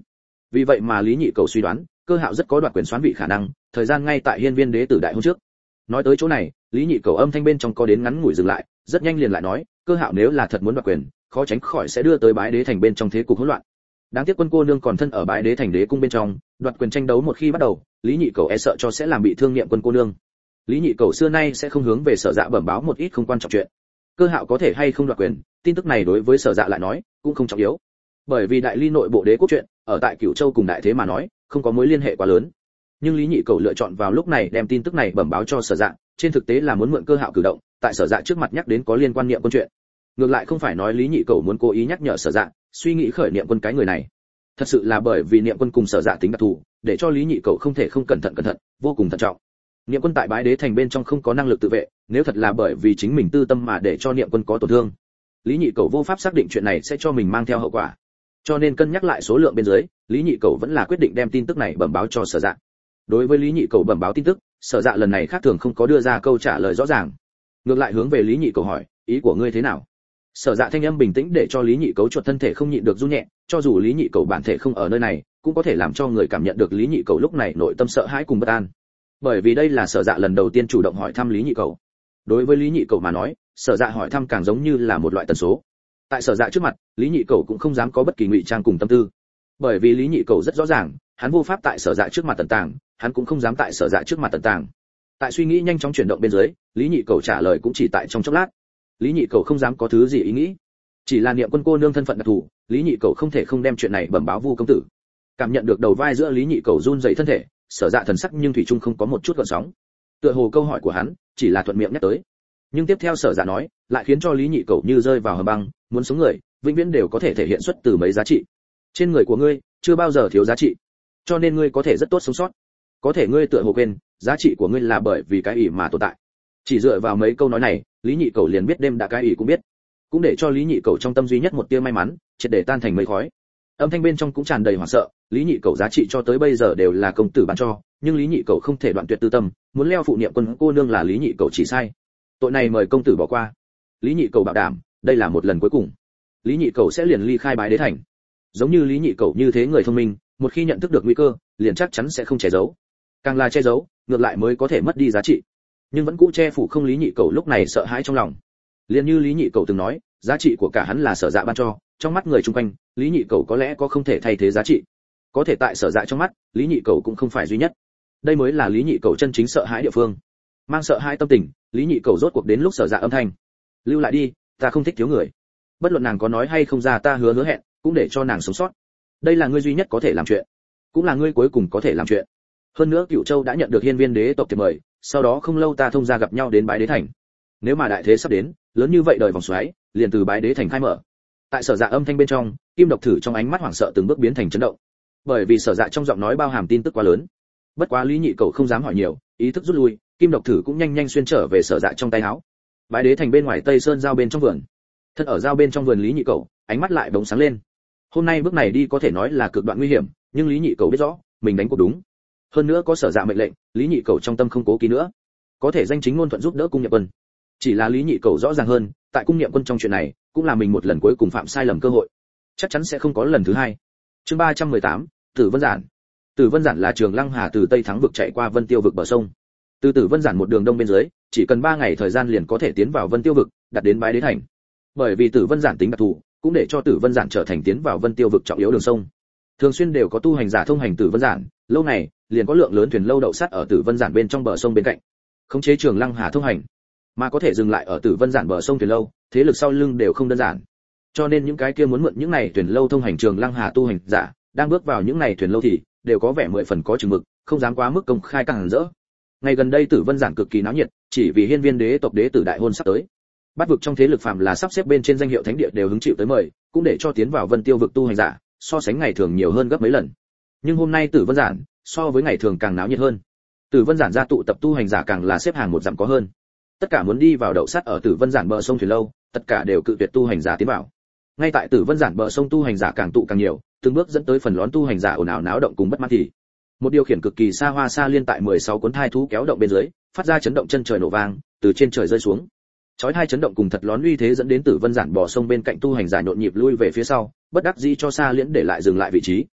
Vì vậy mà Lý Nhị Cầu suy đoán, Cơ Hạo rất có đoạt quyền soán vị khả năng, thời gian ngay tại Hiên Viên Đế tử đại hôn trước. Nói tới chỗ này, Lý Nhị Cầu âm thanh bên trong có đến ngắn ngủi dừng lại, rất nhanh liền lại nói, Cơ Hạo nếu là thật muốn đoạt quyền, khó tránh khỏi sẽ đưa tới Bái Đế thành bên trong thế cục hỗn loạn. Đáng tiếc Quân cô nương còn thân ở Bái Đế thành đế cung bên trong, đoạt quyền tranh đấu một khi bắt đầu, Lý Nhị Cầu e sợ cho sẽ làm bị thương niệm Quân cô nương. Lý Nhị Cầu xưa nay sẽ không hướng về Sở Dạ bẩm báo một ít không quan trọng chuyện. Cơ Hạo có thể hay không đoạt quyền, tin tức này đối với Sở Dạ lại nói, cũng không trọng yếu. Bởi vì đại ly nội bộ đế quốc chuyện, ở tại Cửu Châu cùng đại thế mà nói, không có mối liên hệ quá lớn. Nhưng Lý Nhị Cầu lựa chọn vào lúc này đem tin tức này bẩm báo cho Sở Dạ, trên thực tế là muốn mượn Cơ Hạo cử động, tại Sở Dạ trước mặt nhắc đến có liên quan niệm quân chuyện. Ngược lại không phải nói Lý Nhị Cầu muốn cố ý nhắc nhở Sở Dạ, suy nghĩ khởi niệm quân cái người này. Thật sự là bởi vì niệm quân cùng Sở Dạ tính đặc thù, để cho Lý Nhị Cầu không thể không cẩn thận cẩn thận, vô cùng thận trọng. Niệm quân tại Bái Đế thành bên trong không có năng lực tự vệ, nếu thật là bởi vì chính mình tư tâm mà để cho niệm quân có tổn thương, Lý Nhị Cầu vô pháp xác định chuyện này sẽ cho mình mang theo hậu quả. Cho nên cân nhắc lại số lượng bên dưới, Lý Nhị Cầu vẫn là quyết định đem tin tức này bẩm báo cho Sở Dạ. Đối với Lý Nhị Cầu bẩm báo tin tức, Sở Dạ lần này khác thường không có đưa ra câu trả lời rõ ràng, ngược lại hướng về Lý Nhị Cầu hỏi, ý của ngươi thế nào? Sở Dạ thanh âm bình tĩnh để cho Lý Nhị Cầu chuột thân thể không nhịn được run nhẹ, cho dù Lý Nhị Cầu bản thể không ở nơi này, cũng có thể làm cho người cảm nhận được Lý Nhị Cầu lúc này nội tâm sợ hãi cùng bất an. Bởi vì đây là Sở Dạ lần đầu tiên chủ động hỏi thăm Lý Nhị Cầu. Đối với Lý Nhị Cầu mà nói, Sở Dạ hỏi thăm càng giống như là một loại tần số. Tại Sở Dạ trước mặt, Lý Nhị Cầu cũng không dám có bất kỳ ngụy trang cùng tâm tư. Bởi vì Lý Nhị Cầu rất rõ ràng, hắn vô pháp tại Sở Dạ trước mặt tận tàng, hắn cũng không dám tại Sở Dạ trước mặt tận tàng. Tại suy nghĩ nhanh chóng chuyển động bên dưới, Lý Nhị Cầu trả lời cũng chỉ tại trong chốc lát. Lý Nhị Cầu không dám có thứ gì ý nghĩ, chỉ là niệm quân cô nương thân phận đặc thù, Lý Nhị Cầu không thể không đem chuyện này bẩm báo Vu công tử. Cảm nhận được đầu vai giữa Lý Nhị Cầu run rẩy thân thể, Sở Dạ thần sắc nhưng thủy chung không có một chút gợn sóng. Tựa hồ câu hỏi của hắn chỉ là thuận miệng nhắc tới, nhưng tiếp theo Sở Dạ nói, lại khiến cho Lý Nhị Cầu như rơi vào hầm băng, muốn sống người, vĩnh viễn đều có thể thể hiện xuất từ mấy giá trị. Trên người của ngươi chưa bao giờ thiếu giá trị, cho nên ngươi có thể rất tốt sống sót. Có thể ngươi tựa hồ quên, giá trị của ngươi là bởi vì cái ỷ mà tồn tại. Chỉ dựa vào mấy câu nói này, Lý Nhị Cầu liền biết đêm đã cái ỷ cũng biết, cũng để cho Lý Nhị Cầu trong tâm duy nhất một tia may mắn, triệt để tan thành mây khói. Âm thanh bên trong cũng tràn đầy hoảng sợ, Lý Nhị Cầu giá trị cho tới bây giờ đều là công tử ban cho, nhưng Lý Nhị Cầu không thể đoạn tuyệt tư tâm, muốn leo phụ niệm quân cô nương là Lý Nhị Cầu chỉ sai. Tội này mời công tử bỏ qua. Lý Nhị Cầu bảo đảm, đây là một lần cuối cùng. Lý Nhị Cầu sẽ liền ly khai Bái Đế thành. Giống như Lý Nhị Cầu như thế người thông minh, một khi nhận thức được nguy cơ, liền chắc chắn sẽ không che giấu. Càng là che giấu, ngược lại mới có thể mất đi giá trị. Nhưng vẫn cũ che phủ không, Lý Nhị Cầu lúc này sợ hãi trong lòng. Liền như Lý Nhị Cầu từng nói, giá trị của cả hắn là Sở Dạ ban cho, trong mắt người chung quanh, Lý Nhị Cầu có lẽ có không thể thay thế giá trị. Có thể tại Sở Dạ trong mắt, Lý Nhị Cầu cũng không phải duy nhất. Đây mới là Lý Nhị Cầu chân chính sợ hãi địa phương. Mang sợ hãi tâm tình, Lý Nhị Cầu rốt cuộc đến lúc Sở Dạ âm thanh. Lưu lại đi, ta không thích thiếu người. Bất luận nàng có nói hay không ra, ta hứa hứa hẹn, cũng để cho nàng sống sót. Đây là ngươi duy nhất có thể làm chuyện, cũng là ngươi cuối cùng có thể làm chuyện. Hơn nữa Cửu Châu đã nhận được Hiên Viên đế tộc thiệp mời, sau đó không lâu ta thông gia gặp nhau đến Bái Đế thành. Nếu mà đại thế sắp đến, lớn như vậy đời vòng xoáy, liền từ Bái Đế thành khai mở. Tại Sở Dạ âm thanh bên trong, Kim Độc Thử trong ánh mắt hoảng sợ từng bước biến thành chấn động. Bởi vì Sở Dạ trong giọng nói bao hàm tin tức quá lớn. Bất quá Lý Nhị Cầu không dám hỏi nhiều, ý thức rút lui, Kim Độc Thử cũng nhanh nhanh xuyên trở về Sở Dạ trong tay áo. Bái Đế thành bên ngoài Tây Sơn giao bên trong vườn. Thân ở giao bên trong vườn Lý Nhị Cầu, ánh mắt lại bỗng sáng lên. Hôm nay bước này đi có thể nói là cực đoạn nguy hiểm, nhưng Lý Nhị Cầu biết rõ, mình đánh cuộc đúng. Hơn nữa có Sở Dạ mệnh lệnh, Lý Nhị Cầu trong tâm không cố kỵ nữa, có thể danh chính ngôn thuận giúp đỡ cung Niệm Quân. Chỉ là Lý Nhị Cầu rõ ràng hơn, tại cung Niệm Quân trong chuyện này, cũng là mình một lần cuối cùng phạm sai lầm cơ hội, chắc chắn sẽ không có lần thứ hai. Chương ba trăm mười tám, Tử Vân Giản. Tử Vân Giản là Trường Lăng Hà từ Tây Thắng vực chạy qua Vân Tiêu vực bờ sông. Từ Tử Vân Giản một đường đông bên dưới, chỉ cần ba ngày thời gian liền có thể tiến vào Vân Tiêu vực, đặt đến Bái Đế thành. Bởi vì Tử Vân Giản tính đặc thù, cũng để cho Tử Vân Giản trở thành tiến vào Vân Tiêu vực trọng yếu đường sông. Thường xuyên đều có tu hành giả thông hành Tử Vân Giản, lâu này, liền có lượng lớn thuyền lâu đậu sắt ở Tử Vân Giản bên trong bờ sông bên cạnh. Khống chế Trường Lăng Hà thông hành, mà có thể dừng lại ở Tử Vân Giản bờ sông thuyền lâu, thế lực sau lưng đều không đơn giản. Cho nên những cái kia muốn mượn những này thuyền lâu thông hành Trường Lăng Hà tu hành giả, đang bước vào những này thuyền lâu thì đều có vẻ mười phần có chừng mực, không dám quá mức công khai càng rỡ. Ngày gần đây Tử Vân Giản cực kỳ náo nhiệt, chỉ vì Hiên Viên đế tộc đế tử đại hôn sắp tới. Bát vực trong thế lực phàm là sắp xếp bên trên danh hiệu thánh địa đều hứng chịu tới mời, cũng để cho tiến vào Vân Tiêu vực tu hành giả, so sánh ngày thường nhiều hơn gấp mấy lần. Nhưng hôm nay Tử Vân Giản, so với ngày thường càng náo nhiệt hơn. Tử Vân Giản ra tụ tập tu hành giả càng là xếp hàng một dặm có hơn. Tất cả muốn đi vào đậu sắt ở Tử Vân Giản bờ sông thuyền lâu, tất cả đều cự tuyệt tu hành giả tiến vào. Ngay tại Tử Vân Giản bờ sông tu hành giả càng tụ càng nhiều, từng bước dẫn tới phần lớn tu hành giả ồn ào náo động cùng bất mãn thì một điều khiển cực kỳ xa hoa xa liên tại mười sáu cuốn thai thú kéo động bên dưới, phát ra chấn động chân trời nổ vang, từ trên trời rơi xuống. Chói hai chấn động cùng thật lón uy thế dẫn đến Tử Vân Giản bò sông bên cạnh tu hành giả nhộn nhịp lui về phía sau, bất đắc dĩ cho xa liễn để lại dừng lại vị trí.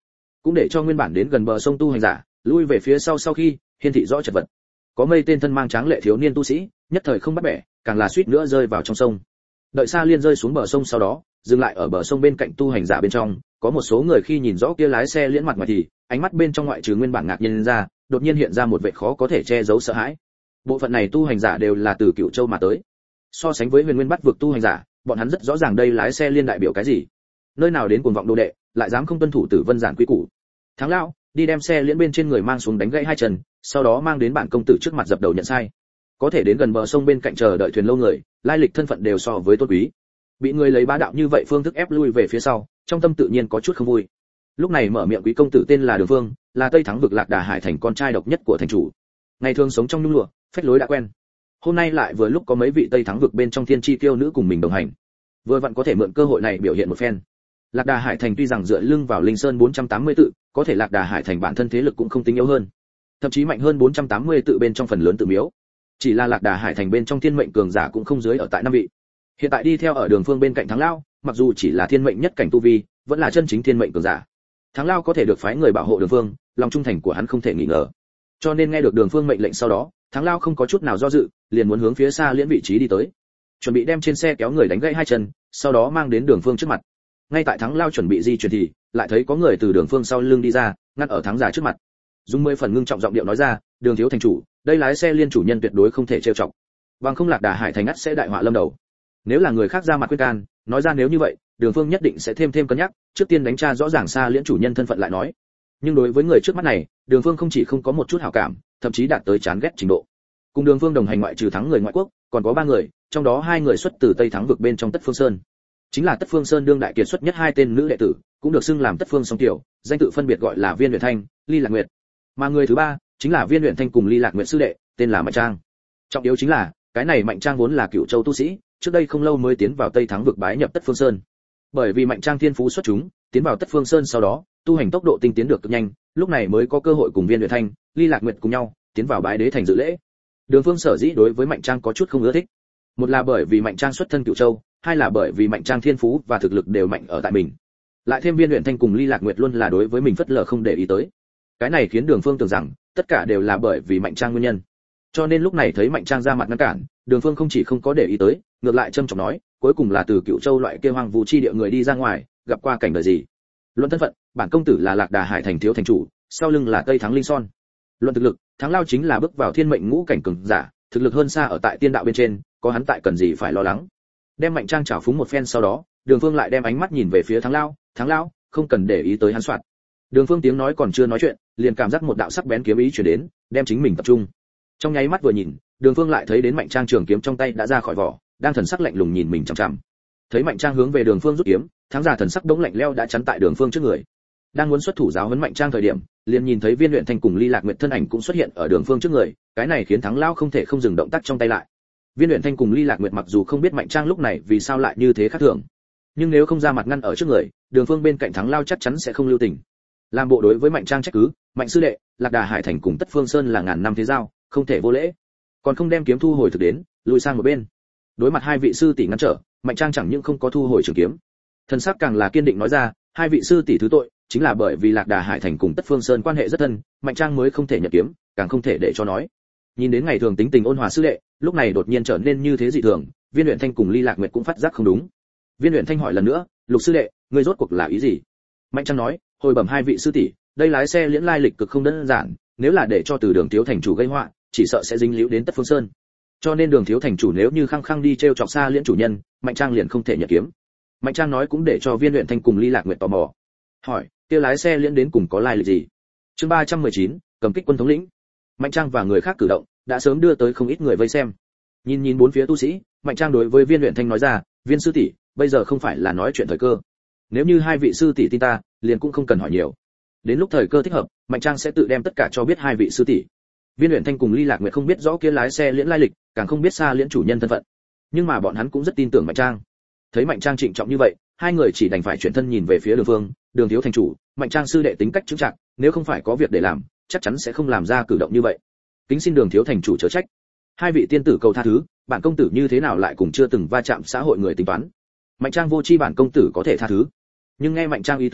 cũng để cho nguyên bản đến gần bờ sông tu hành giả lui về phía sau. Sau khi hiên thị rõ chật vật, có mây tên thân mang tráng lệ thiếu niên tu sĩ nhất thời không bắt bẻ, càng là suýt nữa rơi vào trong sông. Đợi Sa Liên rơi xuống bờ sông sau đó dừng lại ở bờ sông bên cạnh tu hành giả bên trong, có một số người khi nhìn rõ kia lái xe liễn mặt ngoài thì ánh mắt bên trong ngoại trừ nguyên bản ngạc nhiên ra, đột nhiên hiện ra một vẻ khó có thể che giấu sợ hãi. Bộ phận này tu hành giả đều là từ Cửu Châu mà tới. So sánh với Huyền Nguyên Bắt vực tu hành giả, bọn hắn rất rõ ràng đây lái xe liên đại biểu cái gì. Nơi nào đến cuồng vọng đồ đệ, lại dám không tuân thủ Tử Vân giản quy củ. Thắng lão, đi đem xe liễn bên trên người mang xuống đánh gãy hai chân, sau đó mang đến bản công tử trước mặt dập đầu nhận sai. Có thể đến gần bờ sông bên cạnh chờ đợi thuyền lâu người, lai lịch thân phận đều so với tôn quý. Bị người lấy bá đạo như vậy phương thức ép lui về phía sau, trong tâm tự nhiên có chút không vui. Lúc này mở miệng quý công tử tên là Đường Vương, là Tây Thắng vực Lạc Đà Hải thành con trai độc nhất của thành chủ. Ngày thường sống trong nhung lụa, phách lối đã quen. Hôm nay lại vừa lúc có mấy vị Tây Thắng vực bên trong thiên chi kiêu nữ cùng mình đồng hành, vừa vặn có thể mượn cơ hội này biểu hiện một phen. Lạc Đà Hải thành tuy rằng dựa lưng vào Linh Sơn bốn trăm tám mươi tự, có thể Lạc Đà Hải thành bản thân thế lực cũng không tính yếu hơn, thậm chí mạnh hơn bốn trăm tám mươi tự bên trong phần lớn tự miếu. Chỉ là Lạc Đà Hải thành bên trong thiên mệnh cường giả cũng không dưới ở tại năm vị. Hiện tại đi theo ở Đường Phương bên cạnh Thắng Lao, mặc dù chỉ là thiên mệnh nhất cảnh tu vi, vẫn là chân chính thiên mệnh cường giả. Thắng Lao có thể được phái người bảo hộ Đường Phương, lòng trung thành của hắn không thể nghi ngờ. Cho nên nghe được Đường Phương mệnh lệnh sau đó, Thắng Lao không có chút nào do dự, liền muốn hướng phía xa liễn vị trí đi tới, chuẩn bị đem trên xe kéo người đánh gãy hai chân, sau đó mang đến Đường Phương trước mặt. Ngay tại Thắng Lao chuẩn bị di chuyển thì lại thấy có người từ Đường Phương sau lưng đi ra, ngăn ở Thắng giả trước mặt. Dùng mười phần ngưng trọng giọng điệu nói ra, Đường thiếu thành chủ, đây lái xe liên chủ nhân tuyệt đối không thể trêu chọc, bằng không Lạc Đà Hải thành ngắt sẽ đại họa lâm đầu. Nếu là người khác ra mặt khuyên can, nói ra nếu như vậy, Đường Phương nhất định sẽ thêm thêm cân nhắc, trước tiên đánh tra rõ ràng xa liễn chủ nhân thân phận lại nói. Nhưng đối với người trước mắt này, Đường Phương không chỉ không có một chút hảo cảm, thậm chí đạt tới chán ghét trình độ. Cùng Đường Phương đồng hành ngoại trừ Thắng người ngoại quốc, còn có ba người, trong đó hai người xuất từ Tây Thắng vực bên trong Tất Phương Sơn, chính là Tất Phương Sơn đương đại kiệt xuất nhất hai tên nữ đệ tử, cũng được xưng làm Tất Phương song tiểu, danh tự phân biệt gọi là Viên Uyển Thanh, Ly Lạc Nguyệt. Mà người thứ ba chính là Viên Uyển Thanh cùng Ly Lạc Nguyệt sư đệ, tên là Mạnh Trang. Trọng yếu chính là, cái này Mạnh Trang vốn là Cửu Châu tu sĩ, trước đây không lâu mới tiến vào Tây Thắng vực bái nhập Tất Phương Sơn. Bởi vì Mạnh Trang thiên phú xuất chúng, tiến vào Tất Phương Sơn sau đó, tu hành tốc độ tinh tiến được cực nhanh, lúc này mới có cơ hội cùng Viên Uyển Thanh, Ly Lạc Nguyệt cùng nhau tiến vào bái đế thành dự lễ. Đường Phương sở dĩ đối với Mạnh Trang có chút không ưa thích, một là bởi vì Mạnh Trang xuất thân Cửu Châu, hai là bởi vì Mạnh Trang thiên phú và thực lực đều mạnh ở tại mình. Lại thêm Viên Uyển Thanh cùng Ly Lạc Nguyệt luôn là đối với mình phất lờ không để ý tới. Cái này khiến Đường Phương tưởng rằng tất cả đều là bởi vì Mạnh Trang nguyên nhân. Cho nên lúc này thấy Mạnh Trang ra mặt ngăn cản, Đường Phương không chỉ không có để ý tới, ngược lại trâm trọng nói, cuối cùng là từ Cửu Châu loại kia hoang vu chi địa người đi ra ngoài, gặp qua cảnh đời gì? Luận thân phận, bản công tử là Lạc Đà Hải thành thiếu thành chủ, sau lưng là Tây Thắng Linh Son. Luận thực lực, Thắng Lao chính là bước vào thiên mệnh ngũ cảnh cường giả, thực lực hơn xa ở tại tiên đạo bên trên, có hắn tại cần gì phải lo lắng. Đem Mạnh Trang trào phúng một phen sau đó, Đường Phương lại đem ánh mắt nhìn về phía Thắng Lao, Thắng Lao, không cần để ý tới hắn soạt. Đường Phương tiếng nói còn chưa nói chuyện, liền cảm giác một đạo sắc bén kiếm ý truyền đến, đem chính mình tập trung. Trong nháy mắt vừa nhìn, Đường Phương lại thấy đến Mạnh Trang trường kiếm trong tay đã ra khỏi vỏ, đang thần sắc lạnh lùng nhìn mình chằm chằm. Thấy Mạnh Trang hướng về Đường Phương rút kiếm, Thắng giả thần sắc đống lạnh lẽo đã chắn tại Đường Phương trước người. Đang muốn xuất thủ giáo huấn Mạnh Trang thời điểm, liền nhìn thấy Viên Uyển Thanh cùng Ly Lạc Nguyệt thân ảnh cũng xuất hiện ở Đường Phương trước người, cái này khiến Thắng Lao không thể không dừng động tác trong tay lại. Viên Uyển Thanh cùng Ly Lạc Nguyệt mặc dù không biết Mạnh Trang lúc này vì sao lại như thế khác thường, nhưng nếu không ra mặt ngăn ở trước người, Đường Phương bên cạnh Thắng Lao chắc chắn sẽ không lưu tình. Làm bộ đối với Mạnh Trang trách cứ, Mạnh sư đệ, Lạc Đà Hải thành cùng Tất Phương Sơn là ngàn năm thế giao, không thể vô lễ. Còn không đem kiếm thu hồi thực đến, lùi sang một bên. Đối mặt hai vị sư tỷ ngăn trở, Mạnh Trang chẳng những không có thu hồi trường kiếm, thần sắc càng là kiên định nói ra, hai vị sư tỷ thứ tội, chính là bởi vì Lạc Đà Hải thành cùng Tất Phương Sơn quan hệ rất thân, Mạnh Trang mới không thể nhận kiếm, càng không thể để cho nói. Nhìn đến ngày thường tính tình ôn hòa sư đệ, lúc này đột nhiên trở nên như thế dị thường, Viên Uyển Thanh cùng Ly Lạc Nguyệt cũng phát giác không đúng. Viên Uyển Thanh hỏi lần nữa, Lục sư đệ, ngươi rốt cuộc là ý gì? Mạnh Trang nói, hồi bẩm hai vị sư tỷ, đây lái xe liễn lai lịch cực không đơn giản, nếu là để cho từ Đường thiếu thành chủ gây họa, chỉ sợ sẽ dính líu đến Tất Phương Sơn. Cho nên Đường thiếu thành chủ nếu như khăng khăng đi treo chọc xa liễn chủ nhân, Mạnh Trang liền không thể nhận kiếm. Mạnh Trang nói cũng để cho Viên Uyển Thanh cùng Ly Lạc Nguyệt tò mò. Hỏi, kia lái xe liễn đến cùng có lai lịch gì? Chương ba trăm mười chín, cầm kích quân thống lĩnh. Mạnh Trang và người khác cử động, đã sớm đưa tới không ít người vây xem. Nhìn nhìn bốn phía tu sĩ, Mạnh Trang đối với Viên Uyển Thanh nói ra, Viên sư tỷ, bây giờ không phải là nói chuyện thời cơ. Nếu như hai vị sư tỷ tin ta, liền cũng không cần hỏi nhiều. Đến lúc thời cơ thích hợp, Mạnh Trang sẽ tự đem tất cả cho biết hai vị sư tỷ. Viên Uyển Thanh cùng Ly Lạc Nguyệt không biết rõ kia lái xe liễn lai lịch, càng không biết xa liễn chủ nhân thân phận. Nhưng mà bọn hắn cũng rất tin tưởng Mạnh Trang. Thấy Mạnh Trang trịnh trọng như vậy, hai người chỉ đành phải chuyển thân nhìn về phía Đường Phương, Đường thiếu thành chủ, Mạnh Trang sư đệ tính cách chững chạc, nếu không phải có việc để làm, chắc chắn sẽ không làm ra cử động như vậy. Kính xin Đường thiếu thành chủ chớ trách. Hai vị tiên tử cầu tha thứ, bản công tử như thế nào lại cùng chưa từng va chạm xã hội người tính toán. Mạnh Trang vô chi bản công tử có thể tha thứ. Nhưng nghe Mạnh Trang ý tứ,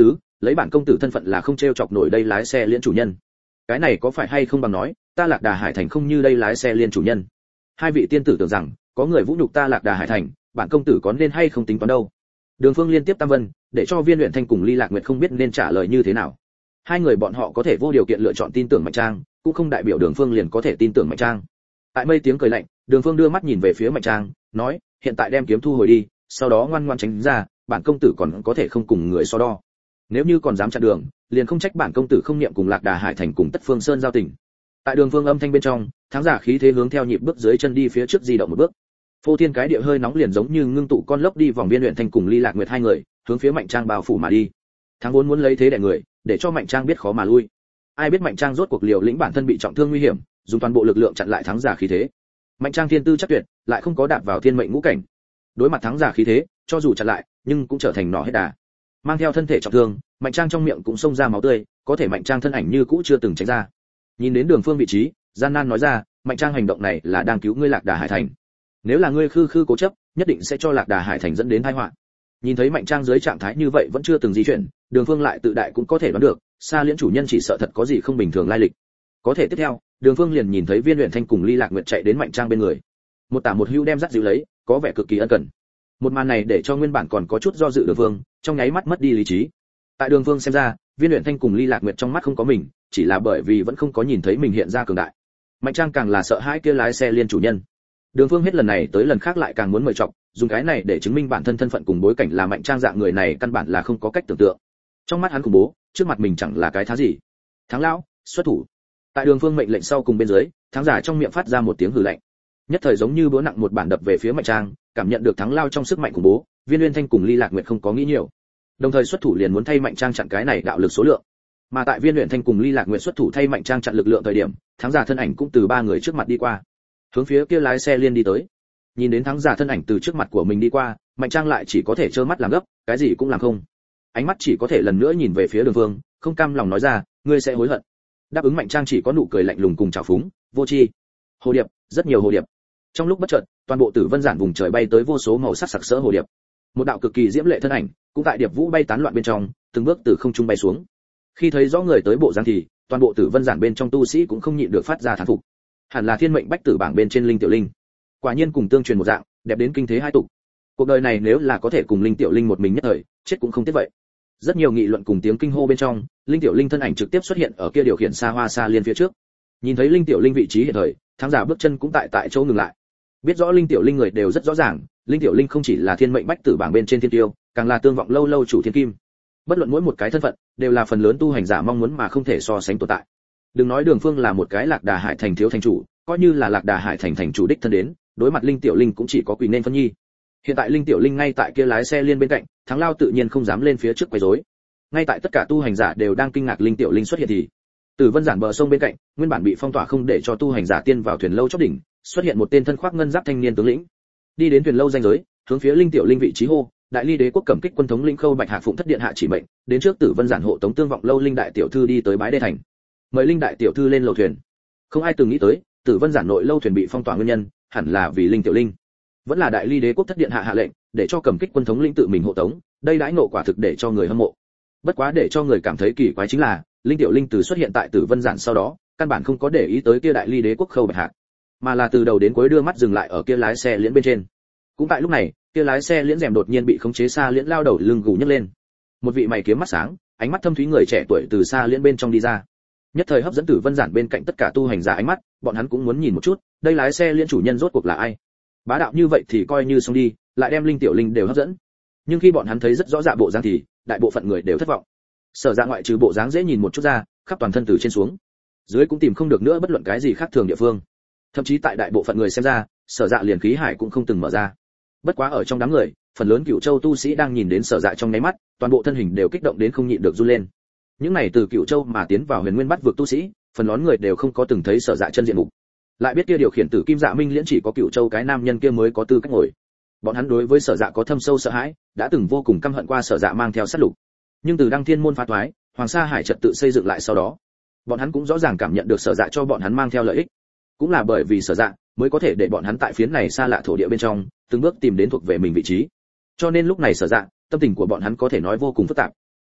lấy bản công tử thân phận là không trêu chọc nổi đây lái xe liên chủ nhân. Cái này có phải hay không bằng nói, ta Lạc Đà Hải Thành không như đây lái xe liên chủ nhân. Hai vị tiên tử tưởng rằng, có người vũ nhục ta Lạc Đà Hải Thành, bản công tử có nên hay không tính toán đâu. Đường Phương liên tiếp tam vân, để cho Viên Uyển Thanh cùng Ly Lạc Nguyệt không biết nên trả lời như thế nào. Hai người bọn họ có thể vô điều kiện lựa chọn tin tưởng Mạnh Trang, cũng không đại biểu Đường Phương liền có thể tin tưởng Mạnh Trang. Tại mây tiếng cười lạnh, Đường Phương đưa mắt nhìn về phía Mạnh Trang, nói, hiện tại đem kiếm thu hồi đi, sau đó ngoan ngoãn tránh ra, bản công tử còn có thể không cùng người so đo. Nếu như còn dám chặn đường, liền không trách bản công tử không niệm cùng Lạc Đà Hải Thành cùng Tất Phương Sơn giao tình. Tại Đường Phương âm thanh bên trong, thắng giả khí thế hướng theo nhịp bước dưới chân đi phía trước di động một bước. Phô thiên cái địa hơi nóng liền giống như ngưng tụ con lốc đi vòng Viên Uyển Thanh cùng Ly Lạc Nguyệt hai người, hướng phía Mạnh Trang bao phủ mà đi. Thắng vốn muốn lấy thế đè người, để cho Mạnh Trang biết khó mà lui. Ai biết Mạnh Trang rốt cuộc liều lĩnh bản thân bị trọng thương nguy hiểm, dùng toàn bộ lực lượng chặn lại thắng giả khí thế. Mạnh Trang thiên tư chắc tuyệt, lại không có đạp vào thiên mệnh ngũ cảnh. Đối mặt thắng giả khí thế, cho dù chặn lại, nhưng cũng trở thành nỏ hết đà. Mang theo thân thể trọng thương, Mạnh Trang trong miệng cũng xông ra máu tươi, có thể Mạnh Trang thân ảnh như cũ chưa từng tránh ra. Nhìn đến Đường Phương vị trí, gian nan nói ra, Mạnh Trang hành động này là đang cứu ngươi Lạc Đà Hải Thành. Nếu là ngươi khư khư cố chấp, nhất định sẽ cho Lạc Đà Hải Thành dẫn đến tai họa. Nhìn thấy Mạnh Trang dưới trạng thái như vậy vẫn chưa từng di chuyển, Đường Phương lại tự đại cũng có thể đoán được, Sa Liễn chủ nhân chỉ sợ thật có gì không bình thường lai lịch. Có thể tiếp theo, Đường Phương liền nhìn thấy Viên Uyển Thanh cùng Ly Lạc Nguyệt chạy đến Mạnh Trang bên người. Một tả một hữu đem dắt dịu lấy, có vẻ cực kỳ ân cần. Một màn này để cho nguyên bản còn có chút do dự Đường Phương, trong nháy mắt mất đi lý trí. Tại Đường Phương xem ra, Viên Uyển Thanh cùng Ly Lạc Nguyệt trong mắt không có mình, chỉ là bởi vì vẫn không có nhìn thấy mình hiện ra cường đại. Mạnh Trang càng là sợ hãi kia lái xe liên chủ nhân. Đường Phương hết lần này tới lần khác lại càng muốn mời chọc, dùng cái này để chứng minh bản thân thân phận cùng bối cảnh là Mạnh Trang dạng người này căn bản là không có cách tưởng tượng. Trong mắt hắn khủng bố, trước mặt mình chẳng là cái thá gì. Thắng lão, xuất thủ. Tại Đường Phương mệnh lệnh sau cùng bên dưới, thắng giả trong miệng phát ra một tiếng hừ lạnh. Nhất thời giống như búa nặng một bản đập về phía Mạnh Trang, cảm nhận được thắng lao trong sức mạnh khủng bố, Viên Uyển Thanh cùng Ly Lạc Nguyệt không có nghĩ nhiều. Đồng thời xuất thủ liền muốn thay Mạnh Trang chặn cái này đạo lực số lượng. Mà tại Viên Uyển Thanh cùng Ly Lạc Nguyệt xuất thủ thay Mạnh Trang chặn lực lượng thời điểm, thắng giả thân ảnh cũng từ ba người trước mặt đi qua, hướng phía kia lái xe liên đi tới. Nhìn đến thắng giả thân ảnh từ trước mặt của mình đi qua, Mạnh Trang lại chỉ có thể trơ mắt làm gấp, cái gì cũng làm không. Ánh mắt chỉ có thể lần nữa nhìn về phía Đường Phương, không cam lòng nói ra, ngươi sẽ hối hận. Đáp ứng Mạnh Trang chỉ có nụ cười lạnh lùng cùng trào phúng, vô tri. Hồ điệp, rất nhiều hồ điệp. Trong lúc bất chợt, toàn bộ Tử Vân Giản vùng trời bay tới vô số màu sắc sặc sỡ hồ điệp. Một đạo cực kỳ diễm lệ thân ảnh, cũng tại điệp vũ bay tán loạn bên trong, từng bước từ không trung bay xuống. Khi thấy rõ người tới bộ dáng thì, toàn bộ Tử Vân Giản bên trong tu sĩ cũng không nhịn được phát ra thán phục. Hẳn là thiên mệnh bách tử bảng bên trên Linh Tiểu Linh. Quả nhiên cùng tương truyền một dạng, đẹp đến kinh thế hai tục. Cuộc đời này nếu là có thể cùng Linh Tiểu Linh một mình nhất thời, chết cũng không tiếc vậy. Rất nhiều nghị luận cùng tiếng kinh hô bên trong, Linh Tiểu Linh thân ảnh trực tiếp xuất hiện ở kia điều khiển xa hoa xa liên phía trước. Nhìn thấy Linh Tiểu Linh vị trí hiện thời, thắng giả bước chân cũng tại tại chỗ ngừng lại. Biết rõ Linh Tiểu Linh người đều rất rõ ràng, Linh Tiểu Linh không chỉ là thiên mệnh bách tử bảng bên trên thiên tiêu, càng là tương vọng lâu lâu chủ thiên kim. Bất luận mỗi một cái thân phận, đều là phần lớn tu hành giả mong muốn mà không thể so sánh tồn tại. Đừng nói Đường Phương là một cái Lạc Đà Hải Thành thiếu thành chủ, coi như là Lạc Đà Hải Thành thành chủ đích thân đến, đối mặt Linh Tiểu Linh cũng chỉ có quỳ nên phân nhi. Hiện tại Linh Tiểu Linh ngay tại kia lái xe liên bên cạnh, thắng lao tự nhiên không dám lên phía trước quấy rối. Ngay tại tất cả tu hành giả đều đang kinh ngạc Linh Tiểu Linh xuất hiện thì, Tử Vân Giản bờ sông bên cạnh, nguyên bản bị phong tỏa không để cho tu hành giả tiên vào thuyền lâu chóp đỉnh, xuất hiện một tên thân khoác ngân giáp thanh niên tướng lĩnh. Đi đến thuyền lâu danh giới, hướng phía Linh Tiểu Linh vị trí hô, đại ly đế quốc cẩm kích quân thống lĩnh Khâu Bạch Hạc phụng thất điện hạ chỉ mệnh, đến trước Tử Vân Giản hộ tống tương vọng lâu Linh đại tiểu thư đi tới bái đê thành. Mời Linh đại tiểu thư lên lầu thuyền. Không ai từng nghĩ tới, Tử Vân Giản nội lâu thuyền bị phong tỏa nguyên nhân, hẳn là vì Linh Tiểu Linh. Vẫn là đại ly đế quốc thất điện hạ hạ lệnh, để cho cẩm kích quân thống lĩnh tự mình hộ tống, đây đãi ngộ quả thực để cho người hâm mộ. Bất quá để cho người cảm thấy kỳ quái chính là, Linh Tiểu Linh từ xuất hiện tại Tử Vân Giản sau đó, căn bản không có để ý tới kia đại ly đế quốc Khâu Bạch Hạc, mà là từ đầu đến cuối đưa mắt dừng lại ở kia lái xe liễn bên trên. Cũng tại lúc này, kia lái xe liễn rèm đột nhiên bị khống chế xa liễn lao đầu lưng gù nhấc lên. Một vị mày kiếm mắt sáng, ánh mắt thâm thúy người trẻ tuổi từ xa liễn bên trong đi ra. Nhất thời hấp dẫn Tử Vân Giản bên cạnh tất cả tu hành giả ánh mắt, bọn hắn cũng muốn nhìn một chút, đây lái xe liễn chủ nhân rốt cuộc là ai. Bá đạo như vậy thì coi như xong đi, lại đem Linh Tiểu Linh đều hấp dẫn. Nhưng khi bọn hắn thấy rất rõ dạ bộ dáng thì, đại bộ phận người đều thất vọng. Sở Dạ ngoại trừ bộ dáng dễ nhìn một chút ra, khắp toàn thân từ trên xuống dưới cũng tìm không được nữa bất luận cái gì khác thường địa phương. Thậm chí tại đại bộ phận người xem ra, Sở Dạ liền khí hải cũng không từng mở ra. Bất quá ở trong đám người, phần lớn Cửu Châu tu sĩ đang nhìn đến Sở Dạ trong nháy mắt, toàn bộ thân hình đều kích động đến không nhịn được run lên. Những này từ Cửu Châu mà tiến vào Huyền Nguyên Bát vực tu sĩ, phần lớn người đều không có từng thấy Sở Dạ chân diện mục. Lại biết kia điều khiển Tử Kim Dạ Minh Liễn chỉ có Cửu Châu cái nam nhân kia mới có tư cách ngồi. Bọn hắn đối với Sở Dạ có thâm sâu sợ hãi, đã từng vô cùng căm hận qua Sở Dạ mang theo sát lục. Nhưng từ Đăng Thiên môn phá toái, Hoàng Sa Hải trật tự xây dựng lại sau đó, bọn hắn cũng rõ ràng cảm nhận được Sở Dạ cho bọn hắn mang theo lợi ích. Cũng là bởi vì Sở Dạ mới có thể để bọn hắn tại phiến này xa lạ thổ địa bên trong, từng bước tìm đến thuộc về mình vị trí. Cho nên lúc này Sở Dạ, tâm tình của bọn hắn có thể nói vô cùng phức tạp.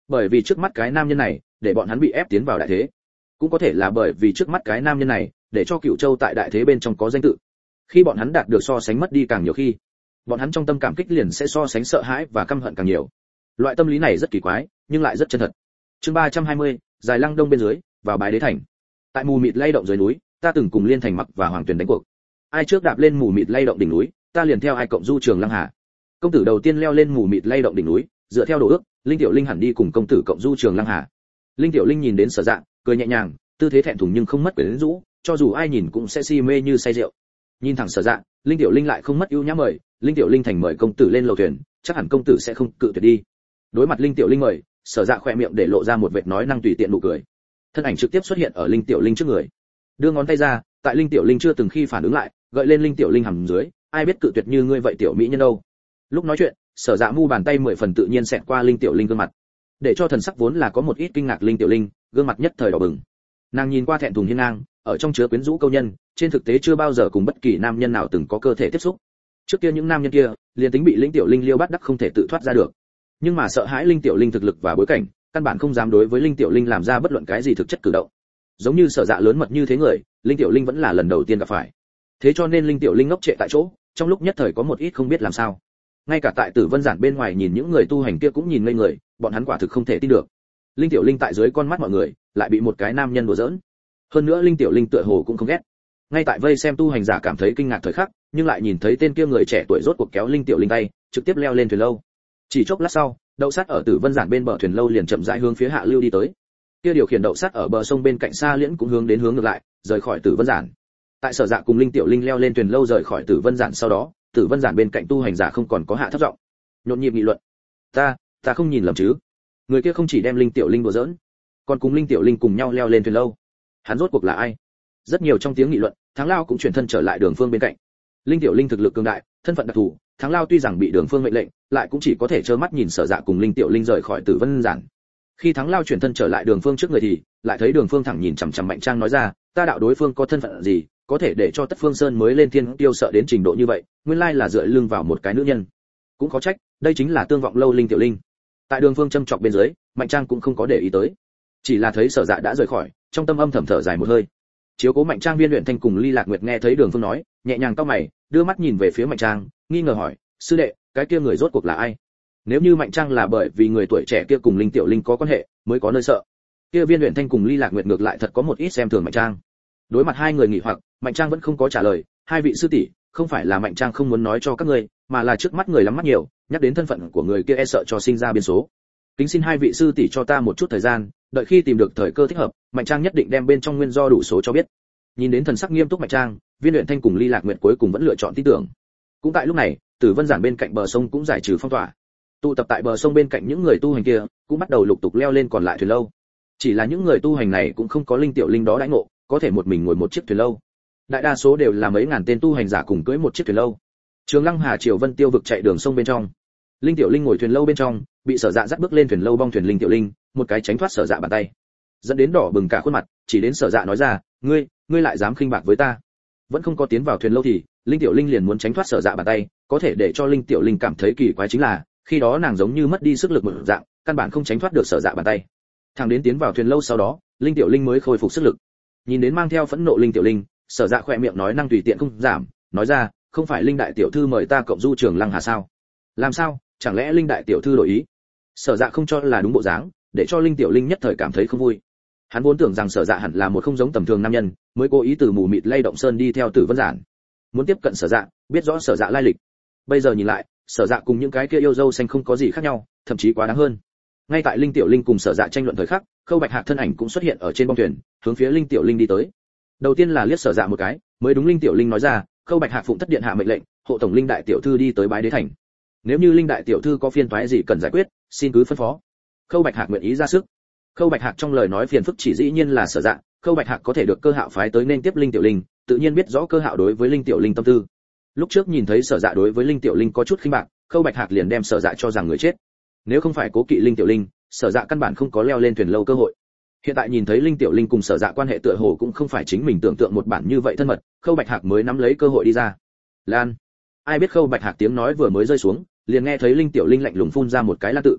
Bởi vì trước mắt cái nam nhân này để bọn hắn bị ép tiến vào đại thế, cũng có thể là bởi vì trước mắt cái nam nhân này để cho Cửu Châu tại đại thế bên trong có danh tự. Khi bọn hắn đạt được so sánh mất đi càng nhiều khi, bọn hắn trong tâm cảm kích liền sẽ so sánh sợ hãi và căm hận càng nhiều. Loại tâm lý này rất kỳ quái nhưng lại rất chân thật. Chương ba trăm hai mươi, dài lăng đông bên dưới, vào Bái Đế thành. Tại mù mịt lay động dưới núi, ta từng cùng Liên Thành Mặc và Hoàng Tuyền đánh cuộc. Ai trước đạp lên mù mịt lay động đỉnh núi, ta liền theo ai cộng du trường Lăng Hà. Công tử đầu tiên leo lên mù mịt lay động đỉnh núi, dựa theo đồ ước, Linh Tiểu Linh hẳn đi cùng công tử cộng du trường Lăng Hà. Linh Tiểu Linh nhìn đến Sở Dạ, cười nhẹ nhàng, tư thế thẹn thùng nhưng không mất quyến rũ, cho dù ai nhìn cũng sẽ si mê như say rượu. Nhìn thẳng Sở Dạ, Linh Tiểu Linh lại không mất ưu nhã mời, Linh Tiểu Linh thành mời công tử lên lầu thuyền, chắc hẳn công tử sẽ không cự tuyệt đi. Đối mặt Linh Tiểu Linh mời, Sở Dạ khỏe miệng để lộ ra một vệt nói năng tùy tiện nụ cười. Thân ảnh trực tiếp xuất hiện ở Linh Tiểu Linh trước người, đưa ngón tay ra, tại Linh Tiểu Linh chưa từng khi phản ứng lại, gợi lên Linh Tiểu Linh hầm dưới, ai biết cự tuyệt như ngươi vậy tiểu mỹ nhân đâu. Lúc nói chuyện, Sở Dạ mu bàn tay mười phần tự nhiên xẹt qua Linh Tiểu Linh gương mặt, để cho thần sắc vốn là có một ít kinh ngạc Linh Tiểu Linh, gương mặt nhất thời đỏ bừng. Nàng nhìn qua thẹn thùng hiên ngang, ở trong chứa quyến rũ câu nhân, trên thực tế chưa bao giờ cùng bất kỳ nam nhân nào từng có cơ thể tiếp xúc. Trước kia những nam nhân kia, liền tính bị Linh Tiểu Linh liêu bắt đắc không thể tự thoát ra được. Nhưng mà sợ hãi Linh Tiểu Linh thực lực và bối cảnh, căn bản không dám đối với Linh Tiểu Linh làm ra bất luận cái gì thực chất cử động. Giống như Sở Dạ lớn mật như thế người, Linh Tiểu Linh vẫn là lần đầu tiên gặp phải. Thế cho nên Linh Tiểu Linh ngốc trệ tại chỗ, trong lúc nhất thời có một ít không biết làm sao. Ngay cả tại Tử Vân Giản bên ngoài nhìn những người tu hành kia cũng nhìn ngây người, bọn hắn quả thực không thể tin được. Linh Tiểu Linh tại dưới con mắt mọi người, lại bị một cái nam nhân đùa giỡn. Hơn nữa Linh Tiểu Linh tựa hồ cũng không ghét. Ngay tại vây xem tu hành giả cảm thấy kinh ngạc thời khắc, nhưng lại nhìn thấy tên kia người trẻ tuổi rốt cuộc kéo Linh Tiểu Linh tay, trực tiếp leo lên thuyền lâu. Chỉ chốc lát sau, đậu sắt ở Tử Vân Giản bên bờ thuyền lâu liền chậm rãi hướng phía hạ lưu đi tới. Kia điều khiển đậu sắt ở bờ sông bên cạnh Sa Liễn cũng hướng đến hướng ngược lại, rời khỏi Tử Vân Giản. Tại Sở Dạ cùng Linh Tiểu Linh leo lên thuyền lâu rời khỏi Tử Vân Giản sau đó, Tử Vân Giản bên cạnh tu hành giả không còn có hạ thấp giọng, nhộn nhịp nghị luận. Ta, ta không nhìn lầm chứ? Người kia không chỉ đem Linh Tiểu Linh đùa giỡn, còn cùng Linh Tiểu Linh cùng nhau leo lên thuyền lâu. Hắn rốt cuộc là ai? Rất nhiều trong tiếng nghị luận, Thắng Lao cũng chuyển thân trở lại Đường Phương bên cạnh. Linh Tiểu Linh thực lực cường đại, thân phận đặc thù, Thắng Lao tuy rằng bị Đường Phương mệnh lệnh, lại cũng chỉ có thể trơ mắt nhìn Sở Dạ cùng Linh Tiểu Linh rời khỏi Tử Vân Giản. Khi Thắng Lao chuyển thân trở lại Đường Phương trước người thì, lại thấy Đường Phương thẳng nhìn chằm chằm Mạnh Trang nói ra, ta đạo đối phương có thân phận gì, có thể để cho Tất Phương Sơn mới lên thiên tiêu sợ đến trình độ như vậy, nguyên lai là dựa lưng vào một cái nữ nhân. Cũng có trách, đây chính là tương vọng lâu Linh Tiểu Linh. Tại Đường Phương châm chọc bên dưới, Mạnh Trang cũng không có để ý tới, chỉ là thấy Sở Dạ đã rời khỏi, trong tâm âm thầm thở dài một hơi. Chiếu cố Mạnh Trang Viên luyện thanh cùng Ly Lạc Nguyệt nghe thấy Đường Phương nói, nhẹ nhàng cau mày, đưa mắt nhìn về phía Mạnh Trang, nghi ngờ hỏi, sư đệ, cái kia người rốt cuộc là ai? Nếu như Mạnh Trang là bởi vì người tuổi trẻ kia cùng Linh Tiểu Linh có quan hệ, mới có nơi sợ, kia Viên luyện thanh cùng Ly Lạc Nguyệt ngược lại thật có một ít xem thường Mạnh Trang. Đối mặt hai người nghỉ hoặc, Mạnh Trang vẫn không có trả lời, hai vị sư tỷ, không phải là Mạnh Trang không muốn nói cho các ngươi, mà là trước mắt người lắm mắt nhiều, nhắc đến thân phận của người kia e sợ cho sinh ra biến số. Kính xin hai vị sư tỷ cho ta một chút thời gian, đợi khi tìm được thời cơ thích hợp, Mạnh Trang nhất định đem bên trong nguyên do đủ số cho biết. Nhìn đến thần sắc nghiêm túc Mạnh Trang, Viên luyện thanh cùng Ly Lạc Nguyệt cuối cùng vẫn lựa chọn tin tưởng. Cũng tại lúc này, Tử Vân Giản bên cạnh bờ sông cũng giải trừ phong tỏa. Tụ tập tại bờ sông bên cạnh những người tu hành kia, cũng bắt đầu lục tục leo lên còn lại thuyền lâu. Chỉ là những người tu hành này cũng không có Linh Tiểu Linh đó đãi ngộ, có thể một mình ngồi một chiếc thuyền lâu. Đại đa số đều là mấy ngàn tên tu hành giả cùng cưỡi một chiếc thuyền lâu. Trường Lăng Hà Triều Vân Tiêu vực chạy đường sông bên trong. Linh Tiểu Linh ngồi thuyền lâu bên trong, bị Sở Dạ dắt bước lên thuyền lâu bong thuyền Linh Tiểu Linh, một cái tránh thoát Sở Dạ bàn tay, dẫn đến đỏ bừng cả khuôn mặt, chỉ đến Sở Dạ nói ra, ngươi, ngươi lại dám khinh bạc với ta? Vẫn không có tiến vào thuyền lâu thì, Linh Tiểu Linh liền muốn tránh thoát Sở Dạ bàn tay, có thể để cho Linh Tiểu Linh cảm thấy kỳ quái chính là, khi đó nàng giống như mất đi sức lực một dạng, căn bản không tránh thoát được Sở Dạ bàn tay. Thẳng đến tiến vào thuyền lâu sau đó, Linh Tiểu Linh mới khôi phục sức lực. Nhìn đến mang theo phẫn nộ Linh Tiểu Linh, Sở Dạ khỏe miệng nói năng tùy tiện không giảm, nói ra, không phải Linh đại tiểu thư mời ta cộng du trường Lăng Hà sao? Làm sao, chẳng lẽ Linh đại tiểu thư đổi ý? Sở Dạ không cho là đúng bộ dáng, để cho Linh Tiểu Linh nhất thời cảm thấy không vui. Hắn vốn tưởng rằng Sở Dạ hẳn là một không giống tầm thường nam nhân, mới cố ý từ mù mịt lay động sơn đi theo Tử Vân Giản, muốn tiếp cận Sở Dạ, biết rõ Sở Dạ lai lịch. Bây giờ nhìn lại, Sở Dạ cùng những cái kia yêu dâu xanh không có gì khác nhau, thậm chí quá đáng hơn. Ngay tại Linh Tiểu Linh cùng Sở Dạ tranh luận thời khắc, Khâu Bạch Hạc thân ảnh cũng xuất hiện ở trên bong thuyền, hướng phía Linh Tiểu Linh đi tới. Đầu tiên là liếc Sở Dạ một cái, mới đúng Linh Tiểu Linh nói ra, Khâu Bạch Hạc phụng thất điện hạ mệnh lệnh, hộ tổng Linh đại tiểu thư đi tới Bái Đế thành. Nếu như Linh đại tiểu thư có phiền toái gì cần giải quyết, xin cứ phân phó. Khâu Bạch Hạc nguyện ý ra sức. Khâu Bạch Hạc trong lời nói phiền phức chỉ dĩ nhiên là Sở Dạ, Khâu Bạch Hạc có thể được Cơ Hạo phái tới nên tiếp Linh Tiểu Linh, tự nhiên biết rõ Cơ Hạo đối với Linh Tiểu Linh tâm tư. Lúc trước nhìn thấy Sở Dạ đối với Linh Tiểu Linh có chút khinh bạc, Khâu Bạch Hạc liền đem Sở Dạ cho rằng người chết. Nếu không phải cố kỵ Linh Tiểu Linh, Sở Dạ căn bản không có leo lên thuyền lâu cơ hội. Hiện tại nhìn thấy Linh Tiểu Linh cùng Sở Dạ quan hệ tựa hồ cũng không phải chính mình tưởng tượng một bản như vậy thân mật, Khâu Bạch Hạc mới nắm lấy cơ hội đi ra. Lan. Ai biết Khâu Bạch Hạc tiếng nói vừa mới rơi xuống, liền nghe thấy Linh Tiểu Linh lạnh lùng phun ra một cái lan tự.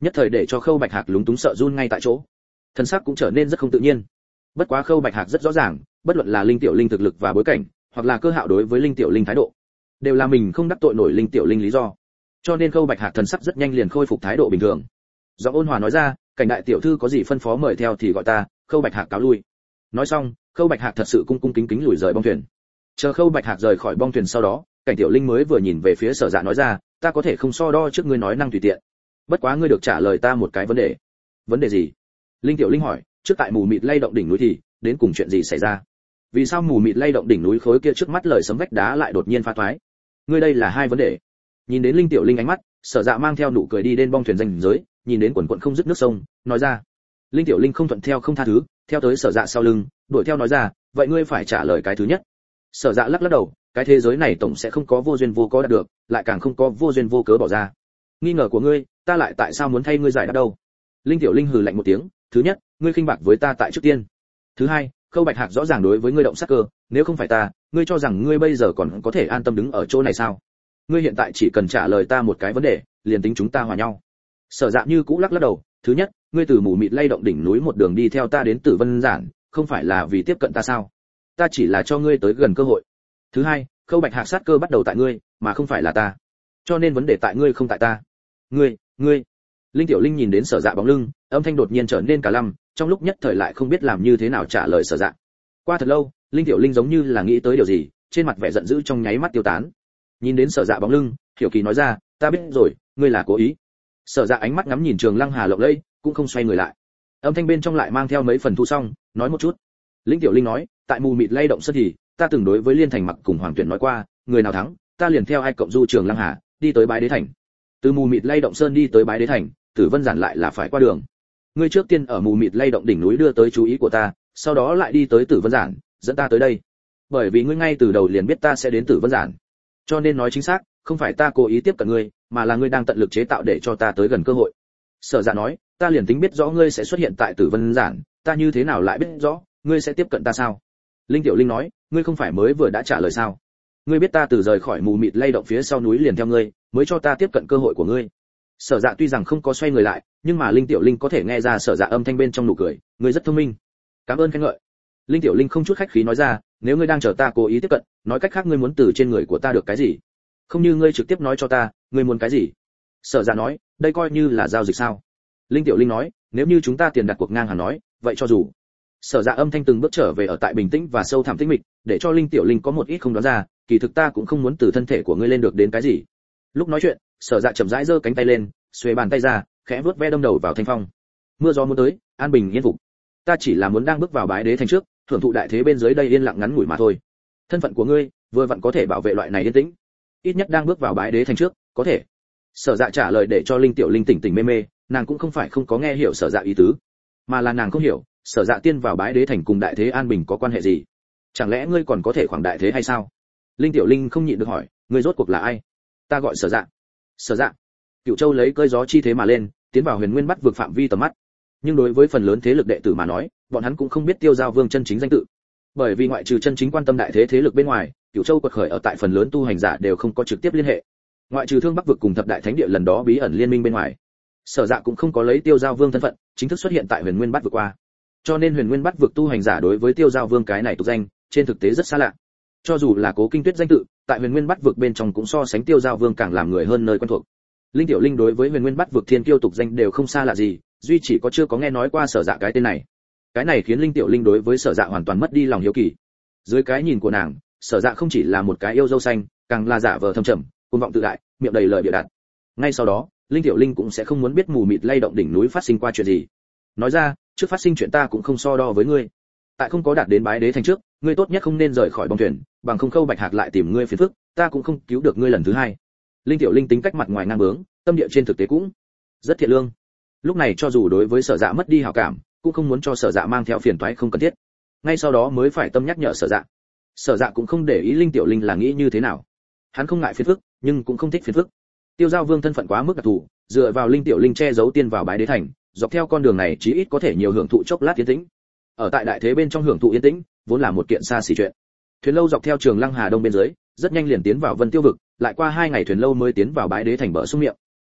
nhất thời để cho Khâu Bạch Hạc lúng túng sợ run ngay tại chỗ, thân xác cũng trở nên rất không tự nhiên. Bất quá Khâu Bạch Hạc rất rõ ràng, bất luận là Linh Tiểu Linh thực lực và bối cảnh, hoặc là Cơ Hạo đối với Linh Tiểu Linh thái độ, đều là mình không đắc tội nổi Linh Tiểu Linh lý do. Cho nên Khâu Bạch Hạc thần sắc rất nhanh liền khôi phục thái độ bình thường. Giọng ôn hòa nói ra, cảnh đại tiểu thư có gì phân phó mời theo thì gọi ta. Khâu Bạch Hạc cáo lui. Nói xong, Khâu Bạch Hạc thật sự cung cung kính kính lùi rời bong thuyền. Chờ Khâu Bạch Hạc rời khỏi bong thuyền sau đó, cảnh tiểu Linh mới vừa nhìn về phía Sở Dạ nói ra, ta có thể không so đo trước ngươi nói năng tùy tiện, bất quá ngươi được trả lời ta một cái vấn đề. Vấn đề gì? Linh Tiểu Linh hỏi, trước tại mù mịt lay động đỉnh núi thì đến cùng chuyện gì xảy ra? Vì sao mù mịt lay động đỉnh núi khối kia trước mắt lời sấm vách đá lại đột nhiên phá toái? Ngươi đây là hai vấn đề. Nhìn đến Linh Tiểu Linh ánh mắt, Sở Dạ mang theo nụ cười đi đến bong thuyền ranh giới, nhìn đến quần quần không dứt nước sông, nói ra. Linh Tiểu Linh không thuận theo không tha thứ, theo tới Sở Dạ sau lưng, đuổi theo nói ra, vậy ngươi phải trả lời cái thứ nhất. Sở Dạ lắc lắc đầu, cái thế giới này tổng sẽ không có vô duyên vô cớ đạt được, lại càng không có vô duyên vô cớ bỏ ra. Nghi ngờ của ngươi, ta lại tại sao muốn thay ngươi giải đáp đâu? Linh Tiểu Linh hừ lạnh một tiếng, thứ nhất, ngươi khinh bạc với ta tại trước tiên. Thứ hai, Khâu Bạch Hạc rõ ràng đối với ngươi động sát cơ, nếu không phải ta, ngươi cho rằng ngươi bây giờ còn có thể an tâm đứng ở chỗ này sao? Ngươi hiện tại chỉ cần trả lời ta một cái vấn đề, liền tính chúng ta hòa nhau. Sở Dạ như cũ lắc lắc đầu, thứ nhất, ngươi từ mù mịt lay động đỉnh núi một đường đi theo ta đến Tử Vân Giản, không phải là vì tiếp cận ta sao? Ta chỉ là cho ngươi tới gần cơ hội. Thứ hai, Khâu Bạch Hạc sát cơ bắt đầu tại ngươi, mà không phải là ta. Cho nên vấn đề tại ngươi không tại ta. Ngươi, ngươi. Linh Tiểu Linh nhìn đến Sở Dạ bóng lưng, âm thanh đột nhiên trở nên cả lăm, trong lúc nhất thời lại không biết làm như thế nào trả lời Sở Dạ. Qua thật lâu, Linh Tiểu Linh giống như là nghĩ tới điều gì, trên mặt vẻ giận dữ trong nháy mắt tiêu tán. Nhìn đến Sở Dạ bóng lưng, Hiểu Kỳ nói ra, ta biết rồi, ngươi là cố ý. Sở Dạ ánh mắt ngắm nhìn Trường Lăng Hà lộng lẫy, cũng không xoay người lại. Âm thanh bên trong lại mang theo mấy phần thu xong, nói một chút. Linh Tiểu Linh nói, tại mù mịt lay động sân thì, ta từng đối với Liên Thành Mặc cùng Hoàng Tuyển nói qua, người nào thắng, ta liền theo ai cộng du Trường Lăng Hà, đi tới Bái Đế Thành. Từ mù mịt lay động sơn đi tới Bái Đế Thành, Tử Vân Giản lại là phải qua đường. Ngươi trước tiên ở mù mịt lay động đỉnh núi đưa tới chú ý của ta, sau đó lại đi tới Tử Vân Giản, dẫn ta tới đây. Bởi vì ngươi ngay từ đầu liền biết ta sẽ đến Tử Vân Giản. Cho nên nói chính xác, không phải ta cố ý tiếp cận ngươi, mà là ngươi đang tận lực chế tạo để cho ta tới gần cơ hội. Sở Dạ nói, ta liền tính biết rõ ngươi sẽ xuất hiện tại Tử Vân Giản, ta như thế nào lại biết rõ ngươi sẽ tiếp cận ta sao? Linh Tiểu Linh nói, ngươi không phải mới vừa đã trả lời sao? Ngươi biết ta từ rời khỏi mù mịt lay động phía sau núi liền theo ngươi, mới cho ta tiếp cận cơ hội của ngươi. Sở Dạ tuy rằng không có xoay người lại, nhưng mà Linh Tiểu Linh có thể nghe ra Sở Dạ âm thanh bên trong nụ cười, ngươi rất thông minh. Cảm ơn khen ngợi. Linh Tiểu Linh không chút khách khí nói ra, nếu ngươi đang chờ ta cố ý tiếp cận, nói cách khác ngươi muốn từ trên người của ta được cái gì? Không như ngươi trực tiếp nói cho ta, ngươi muốn cái gì? Sở Dạ nói, đây coi như là giao dịch sao? Linh Tiểu Linh nói, nếu như chúng ta tiền đặt cuộc ngang hàng nói, vậy cho dù. Sở Dạ âm thanh từng bước trở về ở tại bình tĩnh và sâu thẳm tĩnh mịch, để cho Linh Tiểu Linh có một ít không đoán ra, kỳ thực ta cũng không muốn từ thân thể của ngươi lên được đến cái gì. Lúc nói chuyện, Sở Dạ chậm rãi giơ cánh tay lên, xuề bàn tay ra, khẽ vuốt ve đâm đầu vào thanh phong. Mưa gió muốn tới, an bình yên phục. Ta chỉ là muốn đang bước vào Bái Đế Thành trước, thưởng thụ đại thế bên dưới đây yên lặng ngắn ngủi mà thôi. Thân phận của ngươi, vừa vặn có thể bảo vệ loại này yên tĩnh. Ít nhất đang bước vào Bái Đế Thành trước, có thể. Sở Dạ trả lời để cho Linh Tiểu Linh tỉnh tỉnh mê mê, nàng cũng không phải không có nghe hiểu Sở Dạ ý tứ, mà là nàng không hiểu, Sở Dạ tiên vào Bái Đế Thành cùng đại thế an bình có quan hệ gì? Chẳng lẽ ngươi còn có thể khoảng đại thế hay sao? Linh Tiểu Linh không nhịn được hỏi, ngươi rốt cuộc là ai? Ta gọi Sở Dạ. Sở Dạ. Cửu Châu lấy cơi gió chi thế mà lên, tiến vào Huyền Nguyên Bắt vực phạm vi tầm mắt. Nhưng đối với phần lớn thế lực đệ tử mà nói, bọn hắn cũng không biết Tiêu Giao Vương chân chính danh tự. Bởi vì ngoại trừ chân chính quan tâm đại thế thế lực bên ngoài, Cửu Châu quật khởi ở tại phần lớn tu hành giả đều không có trực tiếp liên hệ. Ngoại trừ Thương Bắc vực cùng Thập Đại Thánh địa lần đó bí ẩn liên minh bên ngoài, Sở Dạ cũng không có lấy Tiêu Giao Vương thân phận, chính thức xuất hiện tại Huyền Nguyên Bắt vực qua. Cho nên Huyền Nguyên Bắt vực tu hành giả đối với Tiêu Giao Vương cái này tục danh, trên thực tế rất xa lạ. Cho dù là Cố Kinh Tuyết danh tự, tại Huyền Nguyên Bắt vực bên trong cũng so sánh Tiêu Giao Vương càng làm người hơn nơi quen thuộc. Linh Tiểu Linh đối với Huyền Nguyên Bắt vực thiên kiêu tục danh đều không xa lạ gì, duy chỉ có chưa có nghe nói qua Sở Dạ cái tên này. Cái này khiến Linh Tiểu Linh đối với Sở Dạ hoàn toàn mất đi lòng hiếu kỳ. Dưới cái nhìn của nàng, Sở Dạ không chỉ là một cái yêu dâu xanh, càng là giả vờ thâm trầm, cuồng vọng tự đại, miệng đầy lời bịa đặt. Ngay sau đó, Linh Tiểu Linh cũng sẽ không muốn biết mù mịt lay động đỉnh núi phát sinh qua chuyện gì. Nói ra, trước phát sinh chuyện ta cũng không so đo với ngươi. Tại không có đạt đến Bái Đế Thành trước, ngươi tốt nhất không nên rời khỏi bong thuyền, bằng không Khâu Bạch Hạc lại tìm ngươi phiền phức, ta cũng không cứu được ngươi lần thứ hai. Linh Tiểu Linh tính cách mặt ngoài ngang bướng, tâm địa trên thực tế cũng rất thiện lương. Lúc này cho dù đối với Sở Dạ mất đi hảo cảm, cũng không muốn cho Sở Dạ mang theo phiền toái không cần thiết. Ngay sau đó mới phải tâm nhắc nhở Sở Dạ. Sở Dạ cũng không để ý Linh Tiểu Linh là nghĩ như thế nào. Hắn không ngại phiền phức, nhưng cũng không thích phiền phức. Tiêu Giao Vương thân phận quá mức đặc thù, dựa vào Linh Tiểu Linh che giấu tiên vào Bái Đế Thành, dọc theo con đường này chí ít có thể nhiều hưởng thụ chốc lát yên tĩnh. Ở tại đại thế bên trong hưởng thụ yên tĩnh, vốn là một kiện xa xỉ chuyện. Thuyền lâu dọc theo Trường Lăng Hà đông bên dưới, rất nhanh liền tiến vào Vân Tiêu vực, lại qua hai ngày thuyền lâu mới tiến vào Bái Đế Thành bờ sông miệng.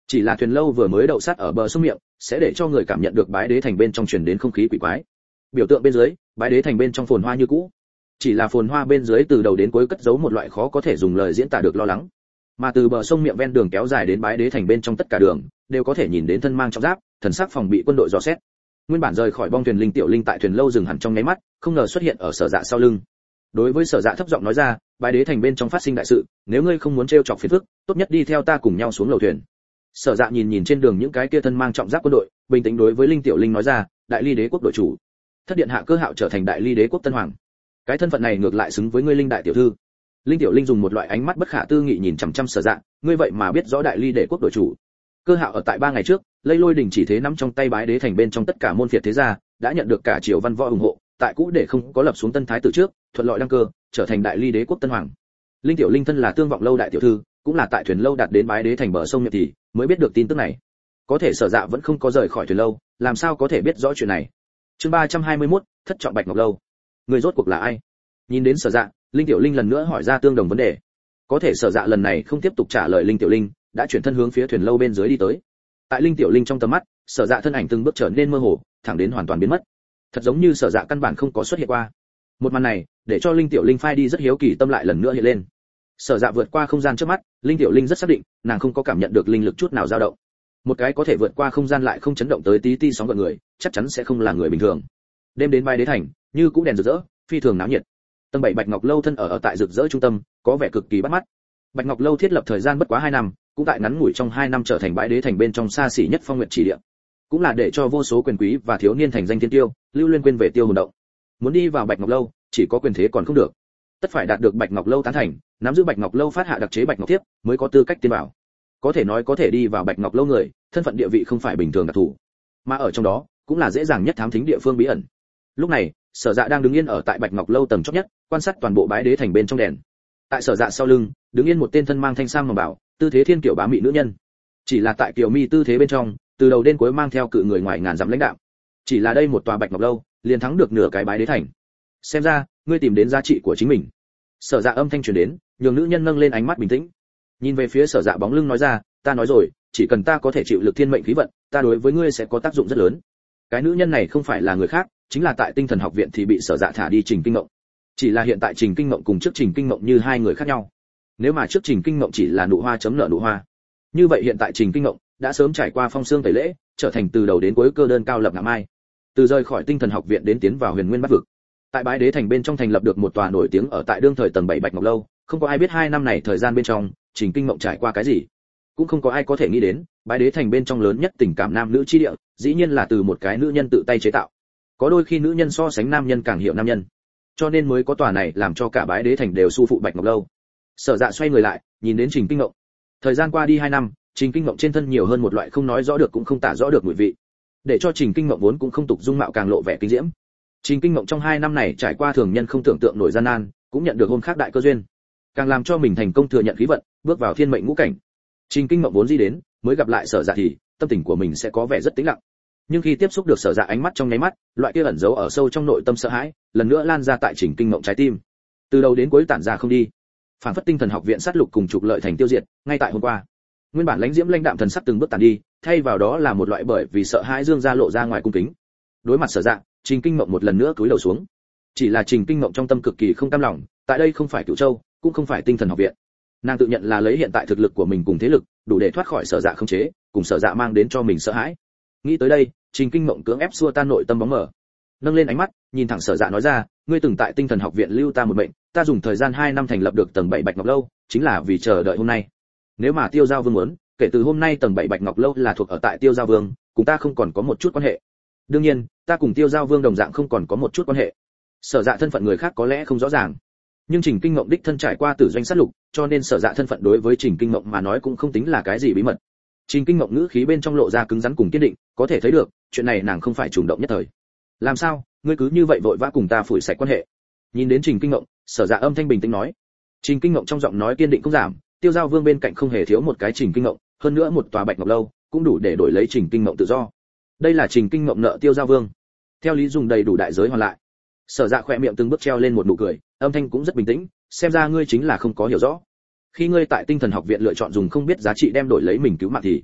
Chỉ là thuyền lâu vừa mới đậu sát ở bờ sông miệng, sẽ để cho người cảm nhận được bái đế thành bên trong truyền đến không khí quỷ quái. Biểu tượng bên dưới, bái đế thành bên trong phồn hoa như cũ. Chỉ là phồn hoa bên dưới từ đầu đến cuối cất giấu một loại khó có thể dùng lời diễn tả được lo lắng. Mà từ bờ sông miệng ven đường kéo dài đến bái đế thành bên trong tất cả đường, đều có thể nhìn đến thân mang trọng giáp, thần sắc phòng bị quân đội dò xét. Nguyên bản rời khỏi bong thuyền linh tiểu linh tại thuyền lâu dừng hẳn trong nháy mắt, không ngờ xuất hiện ở Sở Dạ sau lưng. Đối với Sở Dạ thấp giọng nói ra, bái đế thành bên trong phát sinh đại sự, nếu ngươi không muốn trêu chọc phiền phức, tốt nhất đi theo ta cùng nhau xuống lầu thuyền. Sở Dạ nhìn nhìn trên đường những cái kia thân mang trọng giáp quân đội, bình tĩnh đối với linh tiểu linh nói ra, đại ly đế quốc đội chủ, thất điện hạ cơ hạo trở thành đại ly đế quốc tân hoàng. Cái thân phận này ngược lại xứng với ngươi linh đại tiểu thư. Linh tiểu linh dùng một loại ánh mắt bất khả tư nghị nhìn chằm chằm Sở Dạ, ngươi vậy mà biết rõ đại ly đế quốc đội chủ. Cơ hạo ở tại ba ngày trước, lây lôi đỉnh chỉ thế nắm trong tay bái đế thành bên trong tất cả môn phiệt thế gia, đã nhận được cả triều văn võ ủng hộ, tại cũ để không có lập xuống tân thái tử trước, thuận lợi đăng cơ, trở thành đại ly đế quốc tân hoàng. Linh tiểu linh thân là tương vọng lâu đại tiểu thư, cũng là tại thuyền lâu đạt đến bái đế thành bờ sông miệng thì mới biết được tin tức này. Có thể Sở Dạ vẫn không có rời khỏi thuyền lâu, làm sao có thể biết rõ chuyện này. Chương ba trăm hai mươi mốt, thất trọng bạch ngọc lâu. Người rốt cuộc là ai? Nhìn đến Sở Dạ, Linh tiểu linh lần nữa hỏi ra tương đồng vấn đề. Có thể Sở Dạ lần này không tiếp tục trả lời Linh tiểu linh, đã chuyển thân hướng phía thuyền lâu bên dưới đi tới. Tại Linh tiểu linh trong tầm mắt, Sở Dạ thân ảnh từng bước trở nên mơ hồ, thẳng đến hoàn toàn biến mất. Thật giống như Sở Dạ căn bản không có xuất hiện qua. Một màn này, để cho Linh tiểu linh phai đi rất hiếu kỳ tâm lại lần nữa hiện lên. Sở Dạ vượt qua không gian trước mắt, Linh tiểu linh rất xác định, nàng không có cảm nhận được linh lực chút nào dao động. Một cái có thể vượt qua không gian lại không chấn động tới tí ti sóng gợn người, chắc chắn sẽ không là người bình thường. Đêm đến Bái Đế thành, như cũ đèn rực rỡ, phi thường náo nhiệt. Tầng bảy Bạch Ngọc lâu thân ở ở tại rực rỡ trung tâm, có vẻ cực kỳ bắt mắt. Bạch Ngọc lâu thiết lập thời gian bất quá hai năm, cũng tại ngắn ngủi trong hai năm trở thành Bái Đế thành bên trong xa xỉ nhất phong nguyệt chỉ địa. Cũng là để cho vô số quyền quý và thiếu niên thành danh thiên tiêu, lưu luyên quên về tiêu hồn động. Muốn đi vào Bạch Ngọc lâu, chỉ có quyền thế còn không được. Tất phải đạt được Bạch Ngọc lâu tán thành, nắm giữ Bạch Ngọc lâu phát hạ đặc chế Bạch Ngọc thiếp, mới có tư cách tiến vào. Có thể nói có thể đi vào Bạch Ngọc lâu người, thân phận địa vị không phải bình thường đặc thù, mà ở trong đó cũng là dễ dàng nhất thám thính địa phương bí ẩn. Lúc này, Sở Dạ đang đứng yên ở tại Bạch Ngọc lâu tầng chót nhất, quan sát toàn bộ Bái Đế thành bên trong đèn. Tại Sở Dạ sau lưng, đứng yên một tên thân mang thanh sam màu bảo, tư thế thiên kiểu bá mị nữ nhân. Chỉ là tại kiểu mi tư thế bên trong, từ đầu đến cuối mang theo cự người ngoài ngàn dặm lãnh đạo. Chỉ là đây một tòa Bạch Ngọc lâu, liền thắng được nửa cái Bái Đế thành. Xem ra, ngươi tìm đến giá trị của chính mình. Sở Dạ âm thanh truyền đến, nhường nữ nhân nâng lên ánh mắt bình tĩnh, nhìn về phía Sở Dạ bóng lưng nói ra, ta nói rồi, chỉ cần ta có thể chịu lực thiên mệnh khí vận, ta đối với ngươi sẽ có tác dụng rất lớn. Cái nữ nhân này không phải là người khác, chính là tại Tinh Thần học viện thì bị Sở Dạ thả đi Trình Kinh Ngộng. Chỉ là hiện tại Trình Kinh Ngộng cùng trước Trình Kinh Ngộng như hai người khác nhau. Nếu mà trước Trình Kinh Ngộng chỉ là nụ hoa chấm nở nụ hoa, như vậy hiện tại Trình Kinh Ngộng đã sớm trải qua phong xương tẩy lễ, trở thành từ đầu đến cuối cơ đơn cao lập ngạo mai. Từ rời khỏi Tinh Thần học viện đến tiến vào Huyền Nguyên Bát vực. Tại Bái Đế thành bên trong thành lập được một tòa nổi tiếng ở tại đương thời tầng bảy Bạch Ngọc lâu, không có ai biết hai năm này thời gian bên trong, Trình Kinh Ngộng trải qua cái gì. Cũng không có ai có thể nghĩ đến, Bái Đế thành bên trong lớn nhất tình cảm nam nữ chi địa, dĩ nhiên là từ một cái nữ nhân tự tay chế tạo. Có đôi khi nữ nhân so sánh nam nhân càng hiểu nam nhân, cho nên mới có tòa này làm cho cả Bái Đế thành đều su phụ Bạch Ngọc lâu. Sở Dạ xoay người lại, nhìn đến Trình Kinh Ngộng. Thời gian qua đi hai năm, Trình Kinh Ngộng trên thân nhiều hơn một loại không nói rõ được cũng không tả rõ được mùi vị, để cho Trình Kinh Ngộng vốn cũng không tục dung mạo càng lộ vẻ kinh diễm. Trình Kinh Ngộng trong hai năm này trải qua thường nhân không tưởng tượng nổi gian nan, cũng nhận được hôn khác đại cơ duyên, càng làm cho mình thành công thừa nhận khí vận, bước vào thiên mệnh ngũ cảnh. Trình Kinh Ngộng vốn di đến, mới gặp lại Sở Dạ thì tâm tình của mình sẽ có vẻ rất tĩnh lặng. Nhưng khi tiếp xúc được Sở Dạ ánh mắt trong nháy mắt, loại kia ẩn giấu ở sâu trong nội tâm sợ hãi, lần nữa lan ra tại Trình Kinh Ngộng trái tim. Từ đầu đến cuối tản ra không đi. Phản phất Tinh Thần học viện sát lục cùng trục lợi thành tiêu diệt, ngay tại hôm qua. Nguyên bản lãnh diễm lãnh đạm thần sắc từng bước tàn đi, thay vào đó là một loại bởi vì sợ hãi dương ra lộ ra ngoài cung kính. Đối mặt Sở Dạ, Trình Kinh Ngộng một lần nữa cúi đầu xuống. Chỉ là Trình Kinh Ngộng trong tâm cực kỳ không cam lòng, tại đây không phải Cửu Châu, cũng không phải Tinh Thần học viện. Nàng tự nhận là lấy hiện tại thực lực của mình cùng thế lực, đủ để thoát khỏi Sở Dạ khống chế, cùng Sở Dạ mang đến cho mình sợ hãi. Nghĩ tới đây, Trình Kinh Ngộng cưỡng ép xua tan nội tâm bóng mờ, nâng lên ánh mắt, nhìn thẳng Sở Dạ nói ra, ngươi từng tại Tinh Thần học viện lưu ta một mệnh, ta dùng thời gian hai năm thành lập được tầng bảy Bạch Ngọc lâu, chính là vì chờ đợi hôm nay. Nếu mà Tiêu Giao Vương muốn, kể từ hôm nay tầng bảy Bạch Ngọc lâu là thuộc ở tại Tiêu Giao Vương, cùng ta không còn có một chút quan hệ. Đương nhiên, ta cùng Tiêu Giao Vương đồng dạng không còn có một chút quan hệ. Sở Dạ thân phận người khác có lẽ không rõ ràng, nhưng Trình Kinh Ngộng đích thân trải qua tử doanh sát lục, cho nên Sở Dạ thân phận đối với Trình Kinh Ngộng mà nói cũng không tính là cái gì bí mật. Trình Kinh Ngộng ngữ khí bên trong lộ ra cứng rắn cùng kiên định, có thể thấy được, chuyện này nàng không phải chủ động nhất thời. Làm sao, ngươi cứ như vậy vội vã cùng ta phủi sạch quan hệ? Nhìn đến Trình Kinh Ngộng, Sở Dạ âm thanh bình tĩnh nói. Trình Kinh Ngộng trong giọng nói kiên định không giảm, Tiêu Giao Vương bên cạnh không hề thiếu một cái Trình Kinh Ngộng, hơn nữa một tòa Bạch Ngọc lâu, cũng đủ để đổi lấy Trình Kinh Ngộng tự do. Đây là Trình Kinh Ngộng nợ Tiêu Giao Vương, theo lý dùng đầy đủ đại giới hoàn lại. Sở Dạ khỏe miệng từng bước treo lên một nụ cười, âm thanh cũng rất bình tĩnh, xem ra ngươi chính là không có hiểu rõ. Khi ngươi tại Tinh Thần học viện lựa chọn dùng không biết giá trị đem đổi lấy mình cứu mạng thì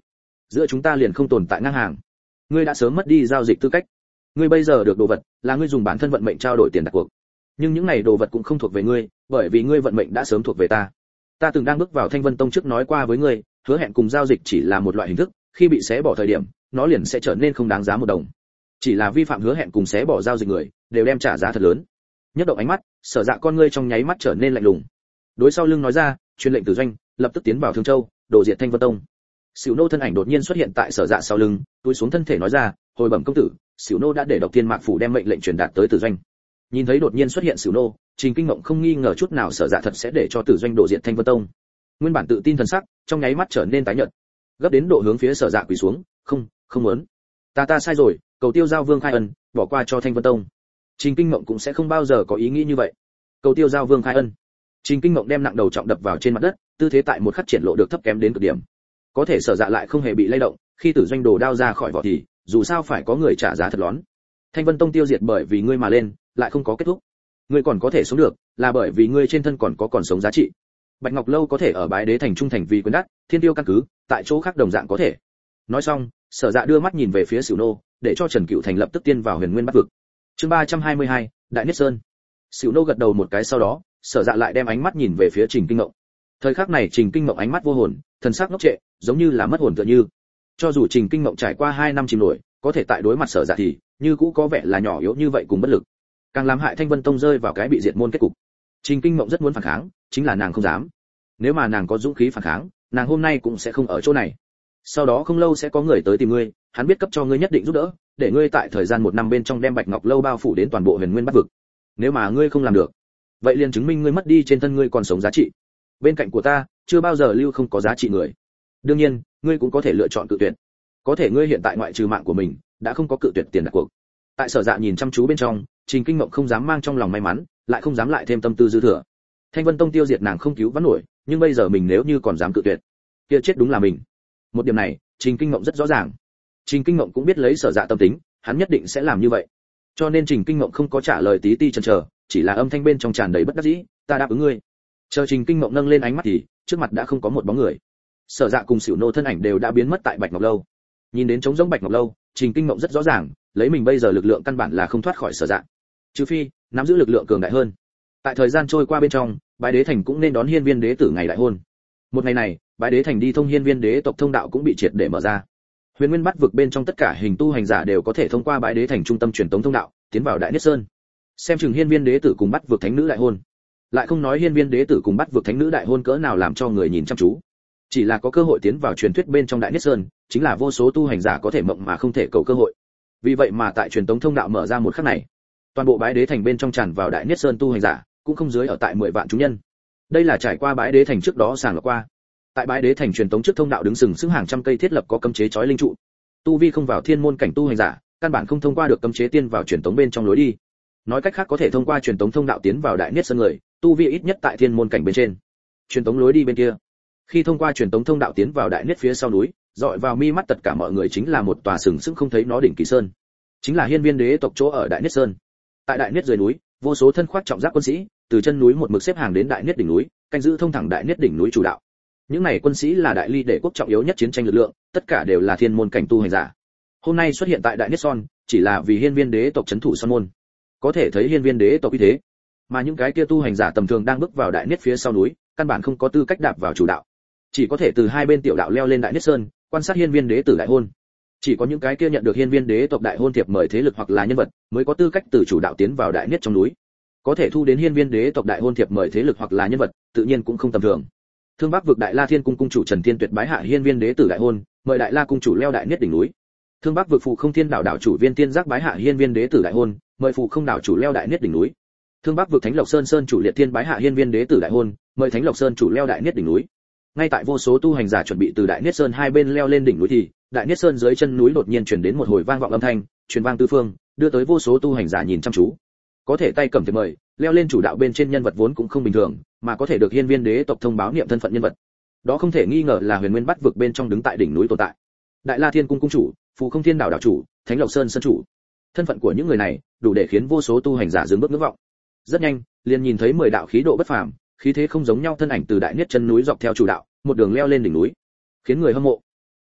giữa chúng ta liền không tồn tại ngang hàng. Ngươi đã sớm mất đi giao dịch tư cách. Ngươi bây giờ được đồ vật là ngươi dùng bản thân vận mệnh trao đổi tiền đặt cuộc, nhưng những này đồ vật cũng không thuộc về ngươi, bởi vì ngươi vận mệnh đã sớm thuộc về ta. Ta từng đang bước vào Thanh Vân Tông trước nói qua với ngươi, hứa hẹn cùng giao dịch chỉ là một loại hình thức, khi bị xé bỏ thời điểm, nó liền sẽ trở nên không đáng giá một đồng. Chỉ là vi phạm hứa hẹn cùng xé bỏ giao dịch người, đều đem trả giá thật lớn. Nhất động ánh mắt, Sở Dạ con ngươi trong nháy mắt trở nên lạnh lùng. Đối sau lưng nói ra, truyền lệnh Tử Doanh, lập tức tiến vào Thương Châu, đổ diệt Thanh Vân Tông. Sửu nô thân ảnh đột nhiên xuất hiện tại Sở Dạ sau lưng, túi xuống thân thể nói ra, hồi bẩm công tử, Sửu nô đã để Độc Thiên Mạc phủ đem mệnh lệnh truyền đạt tới Tử Doanh. Nhìn thấy đột nhiên xuất hiện Sửu nô, Trình Kinh Mộng không nghi ngờ chút nào Sở Dạ thật sẽ để cho Tử Doanh đổ diệt Thanh Vân Tông. Nguyên bản tự tin thần sắc, trong nháy mắt trở nên tái nhợt, gấp đến độ hướng phía Sở Dạ quỳ xuống, không, không muốn. Ta ta sai rồi, cầu Tiêu Giao Vương khai ân, bỏ qua cho Thanh Vân Tông. Trình Kinh Mộng cũng sẽ không bao giờ có ý nghĩ như vậy. Cầu Tiêu Giao Vương khai ân. Trình Kinh Mộng đem nặng đầu trọng đập vào trên mặt đất, tư thế tại một khắc triển lộ được thấp kém đến cực điểm. Có thể Sở Dạ lại không hề bị lay động, khi Tử Doanh đồ đao ra khỏi vỏ thì, dù sao phải có người trả giá thật lớn. Thanh Vân Tông tiêu diệt bởi vì ngươi mà lên, lại không có kết thúc. Ngươi còn có thể sống được, là bởi vì ngươi trên thân còn có còn sống giá trị. Bạch Ngọc Lâu có thể ở Bái Đế thành trung thành vì quyền đắc, Thiên Tiêu căn cứ, tại chỗ khác đồng dạng có thể. Nói xong, Sở Dạ đưa mắt nhìn về phía Sửu nô, để cho Trần Cựu Thành lập tức tiên vào Huyền Nguyên Bắc vực. Chương ba trăm hai mươi hai, Đại Niết Sơn. Sửu nô gật đầu một cái sau đó, Sở Dạ lại đem ánh mắt nhìn về phía Trình Kinh Mộng. Thời khắc này Trình Kinh Mộng ánh mắt vô hồn, thần sắc ngốc trệ, giống như là mất hồn tựa như. Cho dù Trình Kinh Mộng trải qua hai năm chìm nổi, có thể tại đối mặt Sở Dạ thì, như cũ có vẻ là nhỏ yếu như vậy cùng bất lực. Càng làm hại Thanh Vân Tông rơi vào cái bị diệt môn kết cục. Trình Kinh Mộng rất muốn phản kháng, chính là nàng không dám. Nếu mà nàng có dũng khí phản kháng, nàng hôm nay cũng sẽ không ở chỗ này. Sau đó không lâu sẽ có người tới tìm ngươi, hắn biết cấp cho ngươi nhất định giúp đỡ, để ngươi tại thời gian một năm bên trong đem Bạch Ngọc Lâu bao phủ đến toàn bộ Huyền Nguyên Bắc vực. Nếu mà ngươi không làm được, vậy liền chứng minh ngươi mất đi trên thân ngươi còn sống giá trị. Bên cạnh của ta, chưa bao giờ lưu không có giá trị người. Đương nhiên, ngươi cũng có thể lựa chọn cự tuyệt. Có thể ngươi hiện tại ngoại trừ mạng của mình, đã không có cự tuyệt tiền đặt cuộc. Tại Sở Dạ nhìn chăm chú bên trong, Trình Kinh Mộng không dám mang trong lòng may mắn, lại không dám lại thêm tâm tư dư thừa. Thanh Vân Tông tiêu diệt nàng không cứu vãn nổi, nhưng bây giờ mình nếu như còn dám cự tuyệt, kia chết đúng là mình. Một điểm này, Trình Kinh Mộng rất rõ ràng. Trình Kinh Mộng cũng biết lấy Sở Dạ tâm tính, hắn nhất định sẽ làm như vậy. Cho nên Trình Kinh Mộng không có trả lời tí ti chần chờ, chỉ là âm thanh bên trong tràn đầy bất đắc dĩ, ta đáp ứng ngươi. Chờ Trình Kinh Mộng nâng lên ánh mắt thì, trước mặt đã không có một bóng người. Sở Dạ cùng Sửu nô thân ảnh đều đã biến mất tại Bạch Ngọc Lâu. Nhìn đến trống rỗng Bạch Ngọc Lâu, Trình Kinh Mộng rất rõ ràng, lấy mình bây giờ lực lượng căn bản là không thoát khỏi Sở Dạ. Trừ phi nắm giữ lực lượng cường đại hơn. Tại thời gian trôi qua bên trong, Bái Đế thành cũng nên đón Hiên Viên Đế tử ngày đại hôn. Một ngày này, Bái Đế thành đi thông Hiên Viên Đế tộc thông đạo cũng bị triệt để mở ra. Huyền Nguyên Bắc vực bên trong tất cả hình tu hành giả đều có thể thông qua Bái Đế thành trung tâm truyền tống thông đạo, tiến vào Đại Niết Sơn. Xem chừng Hiên Viên Đế tử cùng Bắc vực thánh nữ đại hôn. Lại không nói Hiên Viên Đế tử cùng Bắc vực thánh nữ đại hôn cỡ nào làm cho người nhìn chăm chú. Chỉ là có cơ hội tiến vào truyền thuyết bên trong Đại Niết Sơn, chính là vô số tu hành giả có thể mộng mà không thể cầu cơ hội. Vì vậy mà tại truyền tống thông đạo mở ra một khắc này, toàn bộ Bái Đế thành bên trong tràn vào Đại Niết Sơn tu hành giả, cũng không dưới ở tại mười vạn chúng nhân. Đây là trải qua Bái Đế thành trước đó sàng lọc qua. Tại Bái Đế thành truyền tống trước thông đạo đứng sừng sững hàng trăm cây thiết lập có cấm chế chói linh trụ. Tu vi không vào thiên môn cảnh tu hành giả, căn bản không thông qua được cấm chế tiên vào truyền tống bên trong lối đi. Nói cách khác có thể thông qua truyền tống thông đạo tiến vào Đại Niết Sơn người, tu vi ít nhất tại thiên môn cảnh bên trên. Truyền tống lối đi bên kia. Khi thông qua truyền tống thông đạo tiến vào Đại Niết phía sau núi, dọi vào mi mắt tất cả mọi người chính là một tòa sừng sững không thấy nó đỉnh Kỳ Sơn. Chính là Hiên Viên Đế tộc chỗ ở Đại Niết Sơn. Tại Đại Niết dưới núi, vô số thân khoác trọng giáp quân sĩ, từ chân núi một mực xếp hàng đến Đại Niết đỉnh núi, canh giữ thông thẳng Đại Niết đỉnh núi chủ đạo. Những này quân sĩ là đại ly đệ quốc trọng yếu nhất chiến tranh lực lượng, tất cả đều là thiên môn cảnh tu hành giả. Hôm nay xuất hiện tại Đại Niết Son, chỉ là vì Hiên Viên Đế tộc trấn thủ Son môn. Có thể thấy Hiên Viên Đế tộc uy thế, mà những cái kia tu hành giả tầm thường đang bước vào Đại Niết phía sau núi, căn bản không có tư cách đạp vào chủ đạo, chỉ có thể từ hai bên tiểu đạo leo lên Đại Niết Sơn, quan sát Hiên Viên Đế tử đại hôn. Chỉ có những cái kia nhận được Hiên Viên Đế tộc đại hôn thiệp mời thế lực hoặc là nhân vật, mới có tư cách từ chủ đạo tiến vào Đại Niết trong núi. Có thể thu đến Hiên Viên Đế tộc đại hôn thiệp mời thế lực hoặc là nhân vật, tự nhiên cũng không tầm thường. Thương Bắc vực Đại La Thiên cung cung chủ Trần Thiên Tuyệt bái hạ Hiên Viên Đế tử đại hôn, mời Đại La cung chủ leo Đại Niết đỉnh núi. Thương Bắc vực Phù Không Thiên đảo đảo chủ Viên Tiên Giác bái hạ Hiên Viên Đế tử đại hôn, mời Phù Không đảo chủ leo Đại Niết đỉnh núi. Thương Bắc vực Thánh Lộc Sơn Sơn chủ Liệt Thiên bái hạ Hiên Viên Đế tử đại hôn, mời Thánh Lộc Sơn chủ leo Đại Niết đỉnh núi. Ngay tại vô số tu hành giả chuẩn bị từ Đại Niết Sơn hai bên leo lên đỉnh núi thì, Đại Niết Sơn dưới chân núi đột nhiên truyền đến một hồi vang vọng âm thanh, truyền vang tứ phương, đưa tới vô số tu hành giả nhìn chăm chú. Có thể tay cầm thiệp mời, leo lên chủ đạo bên trên nhân vật vốn cũng không bình thường, mà có thể được Hiên Viên Đế tộc thông báo niệm thân phận nhân vật. Đó không thể nghi ngờ là Huyền Nguyên Bắc vực bên trong đứng tại đỉnh núi tồn tại. Đại La Thiên cung cung chủ, Phù Không Thiên đảo đảo chủ, Thánh Lộc Sơn sơn chủ. Thân phận của những người này, đủ để khiến vô số tu hành giả dừng bước ngưỡng vọng. Rất nhanh, liền nhìn thấy mười đạo khí độ bất phàm, khí thế không giống nhau thân ảnh từ Đại Niết chân núi dọc theo chủ đạo, một đường leo lên đỉnh núi, khiến người hâm mộ.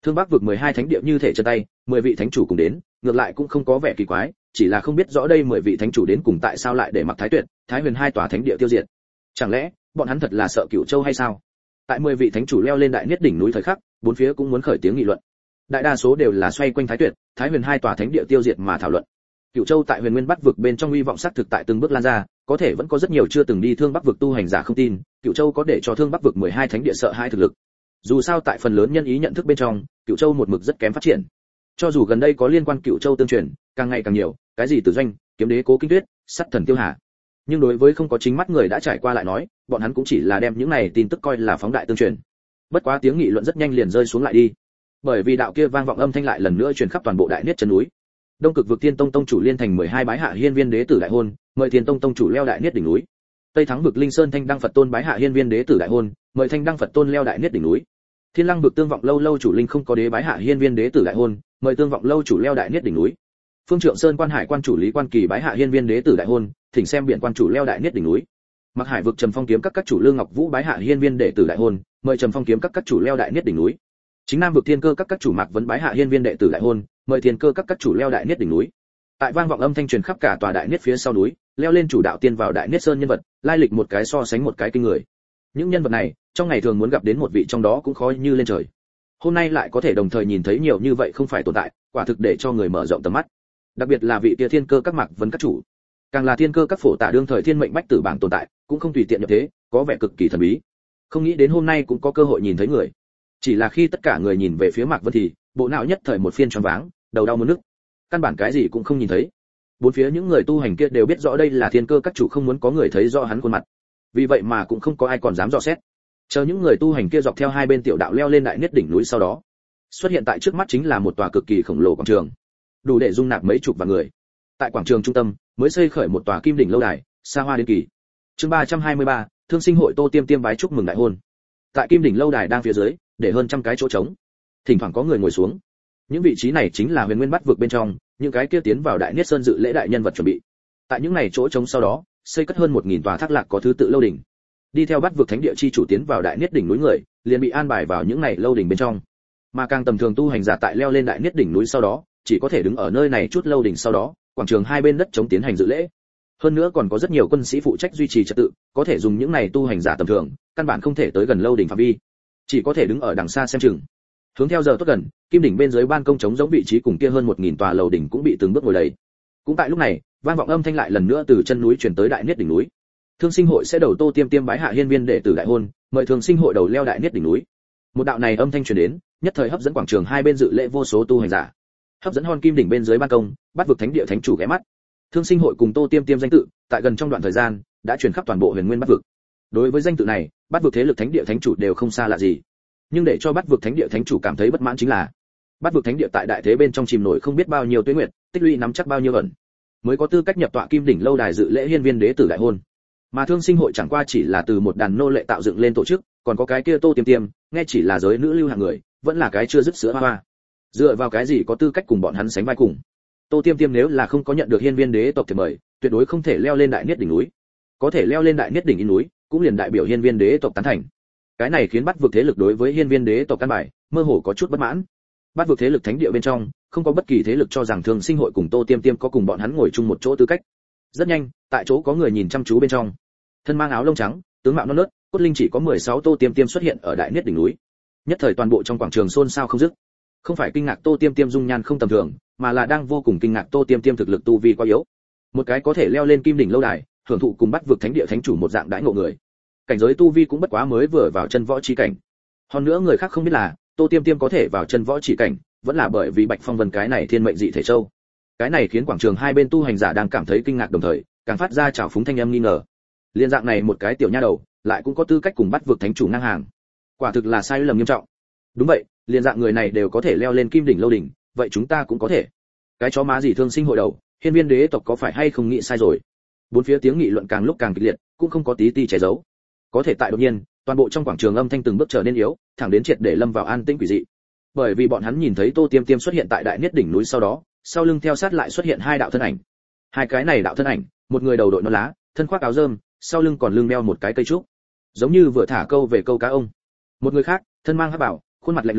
Thương Bắc vực mười hai thánh địa như thể chân tay, mười vị thánh chủ cùng đến, ngược lại cũng không có vẻ kỳ quái, chỉ là không biết rõ đây mười vị thánh chủ đến cùng tại sao lại để mặc Thái Tuyệt, Thái Huyền hai tòa thánh địa tiêu diệt. Chẳng lẽ bọn hắn thật là sợ Cửu Châu hay sao? Tại mười vị thánh chủ leo lên đại niết đỉnh núi thời khắc, bốn phía cũng muốn khởi tiếng nghị luận. Đại đa số đều là xoay quanh Thái Tuyệt, Thái Huyền hai tòa thánh địa tiêu diệt mà thảo luận. Cửu Châu tại Huyền Nguyên Bắc vực bên trong uy vọng sắc thực tại từng bước lan ra, có thể vẫn có rất nhiều chưa từng đi Thương Bắc vực tu hành giả không tin, Cửu Châu có để cho Thương Bắc vực mười hai thánh địa sợ hãi thực lực. Dù sao tại phần lớn nhân ý nhận thức bên trong, Cửu Châu một mực rất kém phát triển. Cho dù gần đây có liên quan Cửu Châu tương truyền, càng ngày càng nhiều, cái gì Tử Doanh, Kiếm Đế Cố Kinh Tuyết, Sắt Thần Tiêu Hà. Nhưng đối với không có chính mắt người đã trải qua lại nói, bọn hắn cũng chỉ là đem những này tin tức coi là phóng đại tương truyền. Bất quá tiếng nghị luận rất nhanh liền rơi xuống lại đi. Bởi vì đạo kia vang vọng âm thanh lại lần nữa truyền khắp toàn bộ đại niết chân núi. Đông Cực vực Thiên Tông tông chủ liên thành mười hai bái hạ hiên viên đế tử đại hôn, mời Thiên Tông tông chủ leo đại niết đỉnh núi. Tây Thắng vực Linh Sơn Thanh Đăng Phật Tôn bái hạ hiên viên đế tử đại hôn, mời Thanh Đăng Phật Tôn leo đại niết đỉnh núi. Thiên Lăng vực Tương Vọng lâu lâu chủ Linh không có đế bái hạ hiên viên đế tử đại hôn, mời Tương Vọng lâu chủ leo đại niết đỉnh núi. Phương Trượng Sơn Quan Hải quan chủ Lý Quan Kỳ bái hạ hiên viên đế tử đại hôn, thỉnh xem biển quan chủ leo đại niết đỉnh núi. Mặc Hải vực Trầm Phong kiếm các các chủ Lương Ngọc Vũ bái hạ hiên viên đệ tử đại hôn, mời Trầm Phong kiếm các các chủ leo đại niết đỉnh núi. Chính Nam vực Thiên Cơ các các chủ Mạc Vấn bái hạ hiên viên đệ tử đại hôn, mời Thiên Cơ các các chủ leo đại niết đỉnh núi. Tại vang vọng âm thanh truyền khắp cả tòa đại niết phía sau núi, leo lên chủ đạo tiên vào đại niết sơn nhân vật, lai lịch một cái so sánh một cái kinh người. Những nhân vật này, trong ngày thường muốn gặp đến một vị trong đó cũng khó như lên trời. Hôm nay lại có thể đồng thời nhìn thấy nhiều như vậy không phải tồn tại, quả thực để cho người mở rộng tầm mắt. Đặc biệt là vị kia Thiên Cơ các Mạc Vấn các chủ, càng là Thiên Cơ các phổ tả đương thời thiên mệnh bách tử bảng tồn tại, cũng không tùy tiện nhập thế, có vẻ cực kỳ thần bí. Không nghĩ đến hôm nay cũng có cơ hội nhìn thấy người. Chỉ là khi tất cả người nhìn về phía Mạc Vân thì, bộ não nhất thời một phiên choáng váng, đầu đau muốn nức. Căn bản cái gì cũng không nhìn thấy. Bốn phía những người tu hành kia đều biết rõ đây là Thiên Cơ các chủ không muốn có người thấy rõ hắn khuôn mặt. Vì vậy mà cũng không có ai còn dám dò xét. Chờ những người tu hành kia dọc theo hai bên tiểu đạo leo lên đại niết đỉnh núi sau đó, xuất hiện tại trước mắt chính là một tòa cực kỳ khổng lồ quảng trường, đủ để dung nạp mấy chục vạn người. Tại quảng trường trung tâm mới xây khởi một tòa kim đỉnh lâu đài, xa hoa đến kỳ. Chương ba trăm hai mươi ba, Thương Sinh hội Tô Tiêm Tiêm bái chúc mừng đại hôn. Tại kim đỉnh lâu đài đang phía dưới, để hơn trăm cái chỗ trống. Thỉnh thoảng có người ngồi xuống. Những vị trí này chính là Huyền Nguyên Bát vực bên trong, những cái kia tiến vào đại niết sơn dự lễ đại nhân vật chuẩn bị. Tại những này chỗ trống sau đó, xây cất hơn một nghìn tòa thác lạc có thứ tự lâu đỉnh. Đi theo Bát vực thánh địa chi chủ tiến vào đại niết đỉnh núi người, liền bị an bài vào những này lâu đỉnh bên trong. Mà càng tầm thường tu hành giả tại leo lên đại niết đỉnh núi sau đó, chỉ có thể đứng ở nơi này chút lâu đỉnh sau đó, quảng trường hai bên đất chống tiến hành dự lễ. Hơn nữa còn có rất nhiều quân sĩ phụ trách duy trì trật tự, có thể dùng những này tu hành giả tầm thường, căn bản không thể tới gần lâu đỉnh phạm vi, chỉ có thể đứng ở đằng xa xem chừng. Hướng theo giờ tốt gần, kim đỉnh bên dưới ban công trống giống vị trí cùng kia hơn một nghìn tòa lầu đỉnh cũng bị từng bước ngồi đầy. Cũng tại lúc này, vang vọng âm thanh lại lần nữa từ chân núi truyền tới đại niết đỉnh núi. Thương Sinh hội sẽ đầu Tô Tiêm Tiêm bái hạ hiên viên đệ tử đại hôn, mời Thương Sinh hội đầu leo đại niết đỉnh núi. Một đạo này âm thanh truyền đến, nhất thời hấp dẫn quảng trường hai bên dự lễ vô số tu hành giả. Hấp dẫn hòn kim đỉnh bên dưới ban công, Bát vực thánh địa thánh chủ ghé mắt. Thương Sinh hội cùng Tô Tiêm Tiêm danh tự, tại gần trong đoạn thời gian, đã truyền khắp toàn bộ Huyền Nguyên Bát vực. Đối với danh tự này, Bát vực thế lực thánh địa thánh chủ đều không xa lạ gì. Nhưng để cho Bát vực thánh địa thánh chủ cảm thấy bất mãn chính là, Bát vực thánh địa tại đại thế bên trong chìm nổi không biết bao nhiêu tuế nguyệt, tích lũy nắm chắc bao nhiêu ẩn, mới có tư cách nhập tọa kim đỉnh lâu đài dự lễ hiên viên đế tử đại hôn. Mà Thương Sinh hội chẳng qua chỉ là từ một đàn nô lệ tạo dựng lên tổ chức, còn có cái kia Tô Tiêm Tiêm, nghe chỉ là giới nữ lưu hạng người, vẫn là cái chưa dứt sữa hoa hoa. Dựa vào cái gì có tư cách cùng bọn hắn sánh vai cùng? Tô Tiêm Tiêm nếu là không có nhận được hiên viên đế tộc thiệp mời, tuyệt đối không thể leo lên đại niết đỉnh núi. Có thể leo lên đại niết đỉnh in núi, cũng liền đại biểu hiên viên đế tộc tán thành. Cái này khiến Bát vực thế lực đối với hiên viên đế tộc căn bài, mơ hồ có chút bất mãn. Bát vực thế lực thánh địa bên trong, không có bất kỳ thế lực cho rằng Thương Sinh hội cùng Tô Tiêm Tiêm có cùng bọn hắn ngồi chung một chỗ tư cách. Rất nhanh, tại chỗ có người nhìn chăm chú bên trong. Thân mang áo lông trắng, tướng mạo non nớt, cốt linh chỉ có mười sáu Tô Tiêm Tiêm xuất hiện ở đại niết đỉnh núi. Nhất thời toàn bộ trong quảng trường xôn xao không dứt. Không phải kinh ngạc Tô Tiêm Tiêm dung nhan không tầm thường, mà là đang vô cùng kinh ngạc Tô Tiêm Tiêm thực lực tu vi quá yếu. Một cái có thể leo lên kim đỉnh lâu đài, hưởng thụ cùng Bát vực thánh địa thánh chủ một dạng đãi ngộ người. Cảnh giới tu vi cũng bất quá mới vừa vào chân võ chi cảnh. Hơn nữa người khác không biết là, Tô Tiêm Tiêm có thể vào chân võ chỉ cảnh, vẫn là bởi vì Bạch Phong Vân cái này thiên mệnh dị thể châu. Cái này khiến quảng trường hai bên tu hành giả đang cảm thấy kinh ngạc đồng thời, càng phát ra trào phúng thanh âm nghi ngờ. Liên dạng này một cái tiểu nha đầu, lại cũng có tư cách cùng Bát vực thánh chủ ngang hàng. Quả thực là sai lầm nghiêm trọng. Đúng vậy, liên dạng người này đều có thể leo lên kim đỉnh lâu đỉnh, vậy chúng ta cũng có thể. Cái chó má gì Thương Sinh hội đầu, hiên viên đế tộc có phải hay không nghĩ sai rồi? Bốn phía tiếng nghị luận càng lúc càng kịch liệt, cũng không có tí ti che giấu. Có thể tại đột nhiên, toàn bộ trong quảng trường âm thanh từng bước trở nên yếu, thẳng đến triệt để lâm vào an tĩnh quỷ dị. Bởi vì bọn hắn nhìn thấy Tô Tiêm Tiêm xuất hiện tại đại niết đỉnh núi sau đó, sau lưng theo sát lại xuất hiện hai đạo thân ảnh. Hai cái này đạo thân ảnh, một người đầu đội nón lá, thân khoác áo rơm, sau lưng còn lưng đeo một cái cây trúc, giống như vừa thả câu về câu cá ông. Một người khác, thân mang hắc bảo, khuôn mặt lạnh lùng,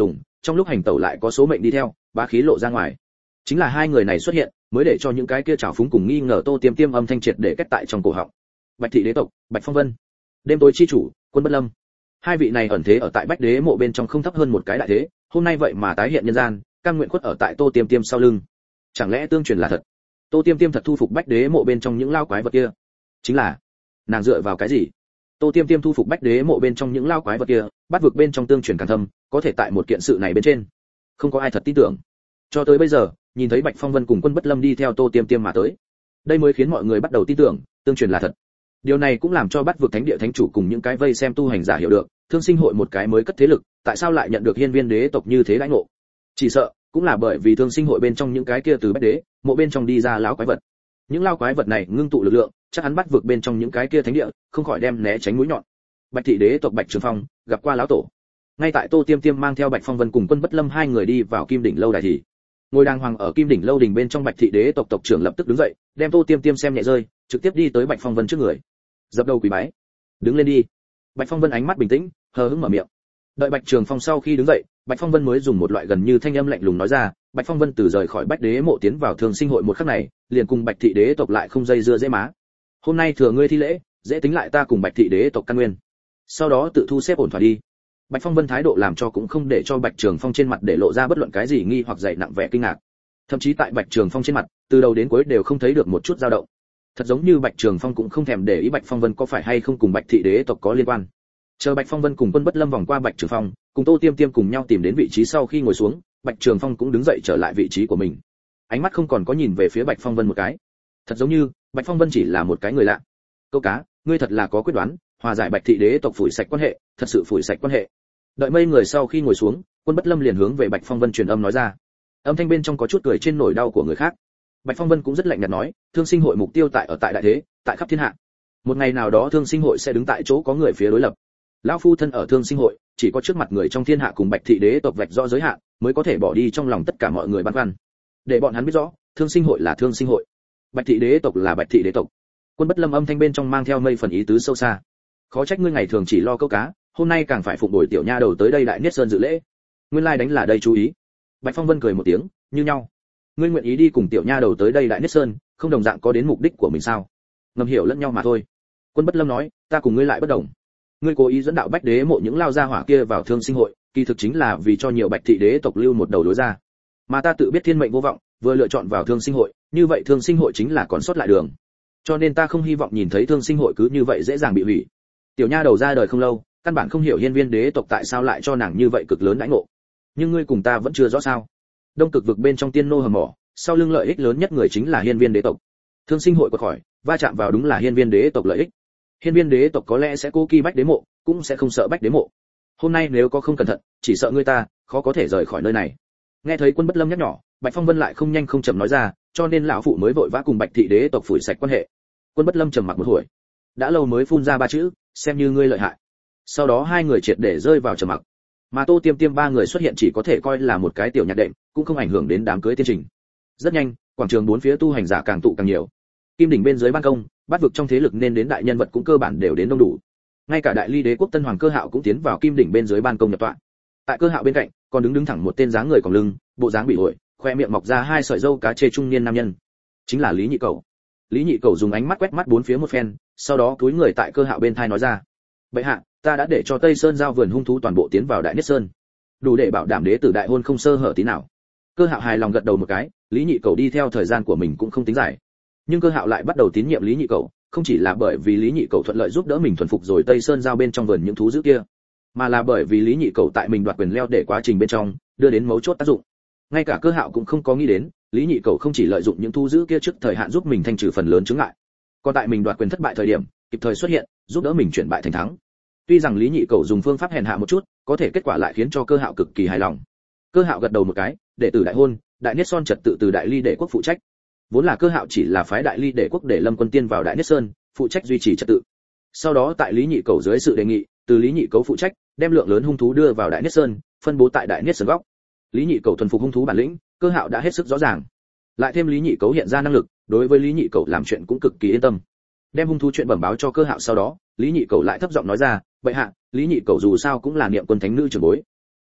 trong lúc hành tẩu lại có số mệnh đi theo, bá khí lộ ra ngoài. Chính là hai người này xuất hiện, mới để cho những cái kia trào phúng cùng nghi ngờ Tô Tiêm Tiêm âm thanh triệt để kết tại trong cổ họng. Bạch thị đế tộc, Bạch Phong Vân, đêm tối chi chủ, Quân Bất Lâm. Hai vị này ẩn thế ở tại Bách Đế mộ bên trong không thấp hơn một cái đại thế, hôm nay vậy mà tái hiện nhân gian, cam nguyện khuất ở tại Tô Tiêm Tiêm sau lưng. Chẳng lẽ tương truyền là thật? Tô Tiêm Tiêm thật thu phục Bách Đế mộ bên trong những lao quái vật kia? Chính là, nàng dựa vào cái gì? Tô Tiêm Tiêm thu phục Bách Đế mộ bên trong những lao quái vật kia, bắt vực bên trong tương truyền càng thâm, có thể tại một kiện sự này bên trên, không có ai thật tin tưởng. Cho tới bây giờ, nhìn thấy Bạch Phong Vân cùng Quân Bất Lâm đi theo Tô Tiêm Tiêm mà tới, đây mới khiến mọi người bắt đầu tin tưởng, tương truyền là thật. Điều này cũng làm cho bắt vực thánh địa thánh chủ cùng những cái vây xem tu hành giả hiểu được, Thương Sinh hội một cái mới cất thế lực, tại sao lại nhận được hiên viên đế tộc như thế đãi ngộ? Chỉ sợ cũng là bởi vì Thương Sinh hội bên trong những cái kia từ Bách Đế mộ bên trong đi ra lão quái vật. Những lao quái vật này ngưng tụ lực lượng, chắc hắn bắt vực bên trong những cái kia thánh địa, không khỏi đem né tránh mũi nhọn. Bạch thị đế tộc Bạch Trường Phong gặp qua lão tổ. Ngay tại Tô Tiêm Tiêm mang theo Bạch Phong Vân cùng Quân Bất Lâm hai người đi vào Kim đỉnh lâu đài thì, ngồi đàng hoàng ở Kim đỉnh lâu đình bên trong Bạch thị đế tộc tộc trưởng lập tức đứng dậy, đem Tô Tiêm Tiêm xem nhẹ rơi, trực tiếp đi tới Bạch Phong Vân trước người, dập đầu quỳ bái. Đứng lên đi. Bạch Phong Vân ánh mắt bình tĩnh, hờ hững mở miệng. Đợi Bạch Trường Phong sau khi đứng dậy, Bạch Phong Vân mới dùng một loại gần như thanh âm lạnh lùng nói ra, Bạch Phong Vân từ rời khỏi Bách Đế mộ tiến vào Thương Sinh hội một khắc này, liền cùng Bạch thị đế tộc lại không dây dưa dễ má. Hôm nay thừa ngươi thi lễ, dễ tính lại ta cùng Bạch thị đế tộc căn nguyên. Sau đó tự thu xếp ổn thỏa đi. Bạch Phong Vân thái độ làm cho cũng không để cho Bạch Trường Phong trên mặt để lộ ra bất luận cái gì nghi hoặc dày nặng vẻ kinh ngạc. Thậm chí tại Bạch Trường Phong trên mặt, từ đầu đến cuối đều không thấy được một chút dao động. Thật giống như Bạch Trường Phong cũng không thèm để ý Bạch Phong Vân có phải hay không cùng Bạch thị đế tộc có liên quan. Chờ Bạch Phong Vân cùng Quân Bất Lâm vòng qua Bạch Trường Phong, cùng Tô Tiêm Tiêm cùng nhau tìm đến vị trí sau khi ngồi xuống, Bạch Trường Phong cũng đứng dậy trở lại vị trí của mình. Ánh mắt không còn có nhìn về phía Bạch Phong Vân một cái. Thật giống như Bạch Phong Vân chỉ là một cái người lạ. Câu cá, ngươi thật là có quyết đoán, hòa giải Bạch thị đế tộc phủi sạch quan hệ, thật sự phủi sạch quan hệ. Đợi mây người sau khi ngồi xuống, Quân Bất Lâm liền hướng về Bạch Phong Vân truyền âm nói ra. Âm thanh bên trong có chút cười trên nỗi đau của người khác. Bạch Phong Vân cũng rất lạnh nhạt nói, Thương Sinh hội mục tiêu tại ở tại đại thế, tại khắp thiên hạ. Một ngày nào đó Thương Sinh hội sẽ đứng tại chỗ có người phía đối lập. Lão phu thân ở Thương Sinh hội, chỉ có trước mặt người trong thiên hạ cùng Bạch thị đế tộc vạch rõ giới hạn, mới có thể bỏ đi trong lòng tất cả mọi người băn khoăn. Để bọn hắn biết rõ, Thương Sinh hội là Thương Sinh hội, Bạch thị đế tộc là Bạch thị đế tộc. Quân Bất Lâm âm thanh bên trong mang theo mây phần ý tứ sâu xa. Khó trách ngươi ngày thường chỉ lo câu cá, hôm nay càng phải phụng bồi tiểu nha đầu tới đây Đại Niết Sơn dự lễ. Nguyên lai đánh là đây chú ý. Bạch Phong Vân cười một tiếng, như nhau. Ngươi nguyện ý đi cùng tiểu nha đầu tới đây Đại Niết Sơn, không đồng dạng có đến mục đích của mình sao? Ngầm hiểu lẫn nhau mà thôi. Quân Bất Lâm nói, ta cùng ngươi lại bất đồng. Ngươi cố ý dẫn đạo Bách Đế mộ những lao gia hỏa kia vào Thương Sinh hội, kỳ thực chính là vì cho nhiều Bạch thị đế tộc lưu một đầu đối ra. Mà ta tự biết thiên mệnh vô vọng, vừa lựa chọn vào Thương Sinh hội, như vậy Thương Sinh hội chính là còn sót lại đường. Cho nên ta không hy vọng nhìn thấy Thương Sinh hội cứ như vậy dễ dàng bị hủy. Tiểu nha đầu ra đời không lâu, căn bản không hiểu hiên viên đế tộc tại sao lại cho nàng như vậy cực lớn đãi ngộ. Nhưng ngươi cùng ta vẫn chưa rõ sao? Đông cực vực bên trong tiên nô hầm mỏ, sau lưng lợi ích lớn nhất người chính là hiên viên đế tộc. Thương Sinh hội quật khỏi, va chạm vào đúng là hiên viên đế tộc lợi ích. Hiên viên đế tộc có lẽ sẽ cố kỳ Bách Đế mộ, cũng sẽ không sợ Bách Đế mộ. Hôm nay nếu có không cẩn thận, chỉ sợ ngươi ta khó có thể rời khỏi nơi này. Nghe thấy Quân Bất Lâm nhắc nhỏ, Bạch Phong Vân lại không nhanh không chậm nói ra, cho nên lão phụ mới vội vã cùng Bạch thị đế tộc phủi sạch quan hệ. Quân Bất Lâm trầm mặc một hồi, đã lâu mới phun ra ba chữ, xem như ngươi lợi hại. Sau đó hai người triệt để rơi vào trầm mặc. Mà Tô Tiêm Tiêm ba người xuất hiện chỉ có thể coi là một cái tiểu nhạc đệm, cũng không ảnh hưởng đến đám cưới tiên trình. Rất nhanh, quảng trường bốn phía tu hành giả càng tụ càng nhiều. Kim đỉnh bên dưới ban công, bát vực trong thế lực nên đến đại nhân vật cũng cơ bản đều đến đông đủ. Ngay cả đại ly đế quốc Tân Hoàng Cơ Hạo cũng tiến vào kim đỉnh bên dưới ban công nhập tọa. Tại Cơ Hạo bên cạnh, còn đứng đứng thẳng một tên dáng người còng lưng, bộ dáng bị ổi, khoe miệng mọc ra hai sợi râu cá chê trung niên nam nhân. Chính là Lý Nhị Cẩu. Lý Nhị Cẩu dùng ánh mắt quét mắt bốn phía một phen, sau đó cúi người tại Cơ Hạo bên thai nói ra: "Bệ hạ, ta đã để cho Tây Sơn giao vườn hung thú toàn bộ tiến vào Đại Niết Sơn, đủ để bảo đảm đế tử đại hôn không sơ hở tí nào." Cơ Hạo hài lòng gật đầu một cái, Lý Nhị Cẩu đi theo thời gian của mình cũng không tính dài. Nhưng Cơ Hạo lại bắt đầu tín nhiệm Lý Nhị Cẩu, không chỉ là bởi vì Lý Nhị Cẩu thuận lợi giúp đỡ mình thuần phục rồi Tây Sơn giao bên trong vườn những thú dữ kia, mà là bởi vì Lý Nhị Cẩu tại mình đoạt quyền leo để quá trình bên trong đưa đến mấu chốt tác dụng. Ngay cả Cơ Hạo cũng không có nghĩ đến, Lý Nhị Cẩu không chỉ lợi dụng những thú dữ kia trước thời hạn giúp mình thanh trừ phần lớn chướng ngại, còn tại mình đoạt quyền thất bại thời điểm, kịp thời xuất hiện, giúp đỡ mình chuyển bại thành thắng. Tuy rằng Lý Nhị Cẩu dùng phương pháp hèn hạ một chút, có thể kết quả lại khiến cho Cơ Hạo cực kỳ hài lòng. Cơ Hạo gật đầu một cái, đệ tử đại hôn, Đại Niết Sơn trật tự từ Đại Ly Đệ quốc phụ trách. Vốn là Cơ Hạo chỉ là phái Đại Ly Đệ quốc để Lâm Quân Tiên vào Đại Niết Sơn, phụ trách duy trì trật tự. Sau đó tại Lý Nhị Cẩu dưới sự đề nghị, từ Lý Nhị Cẩu phụ trách, đem lượng lớn hung thú đưa vào Đại Niết Sơn, phân bố tại Đại Niết Sơn góc. Lý Nhị Cẩu thuần phục hung thú bản lĩnh, Cơ Hạo đã hết sức rõ ràng. Lại thêm Lý Nhị Cẩu hiện ra năng lực, đối với Lý Nhị Cẩu làm chuyện cũng cực kỳ yên tâm. Đem hung thú chuyện bẩm báo cho Cơ Hạo sau đó, Lý Nhị Cẩu lại thấp giọng nói ra: "Bệ hạ, Lý Nhị Cẩu dù sao cũng là niệm quân thánh nữ trưởng bối.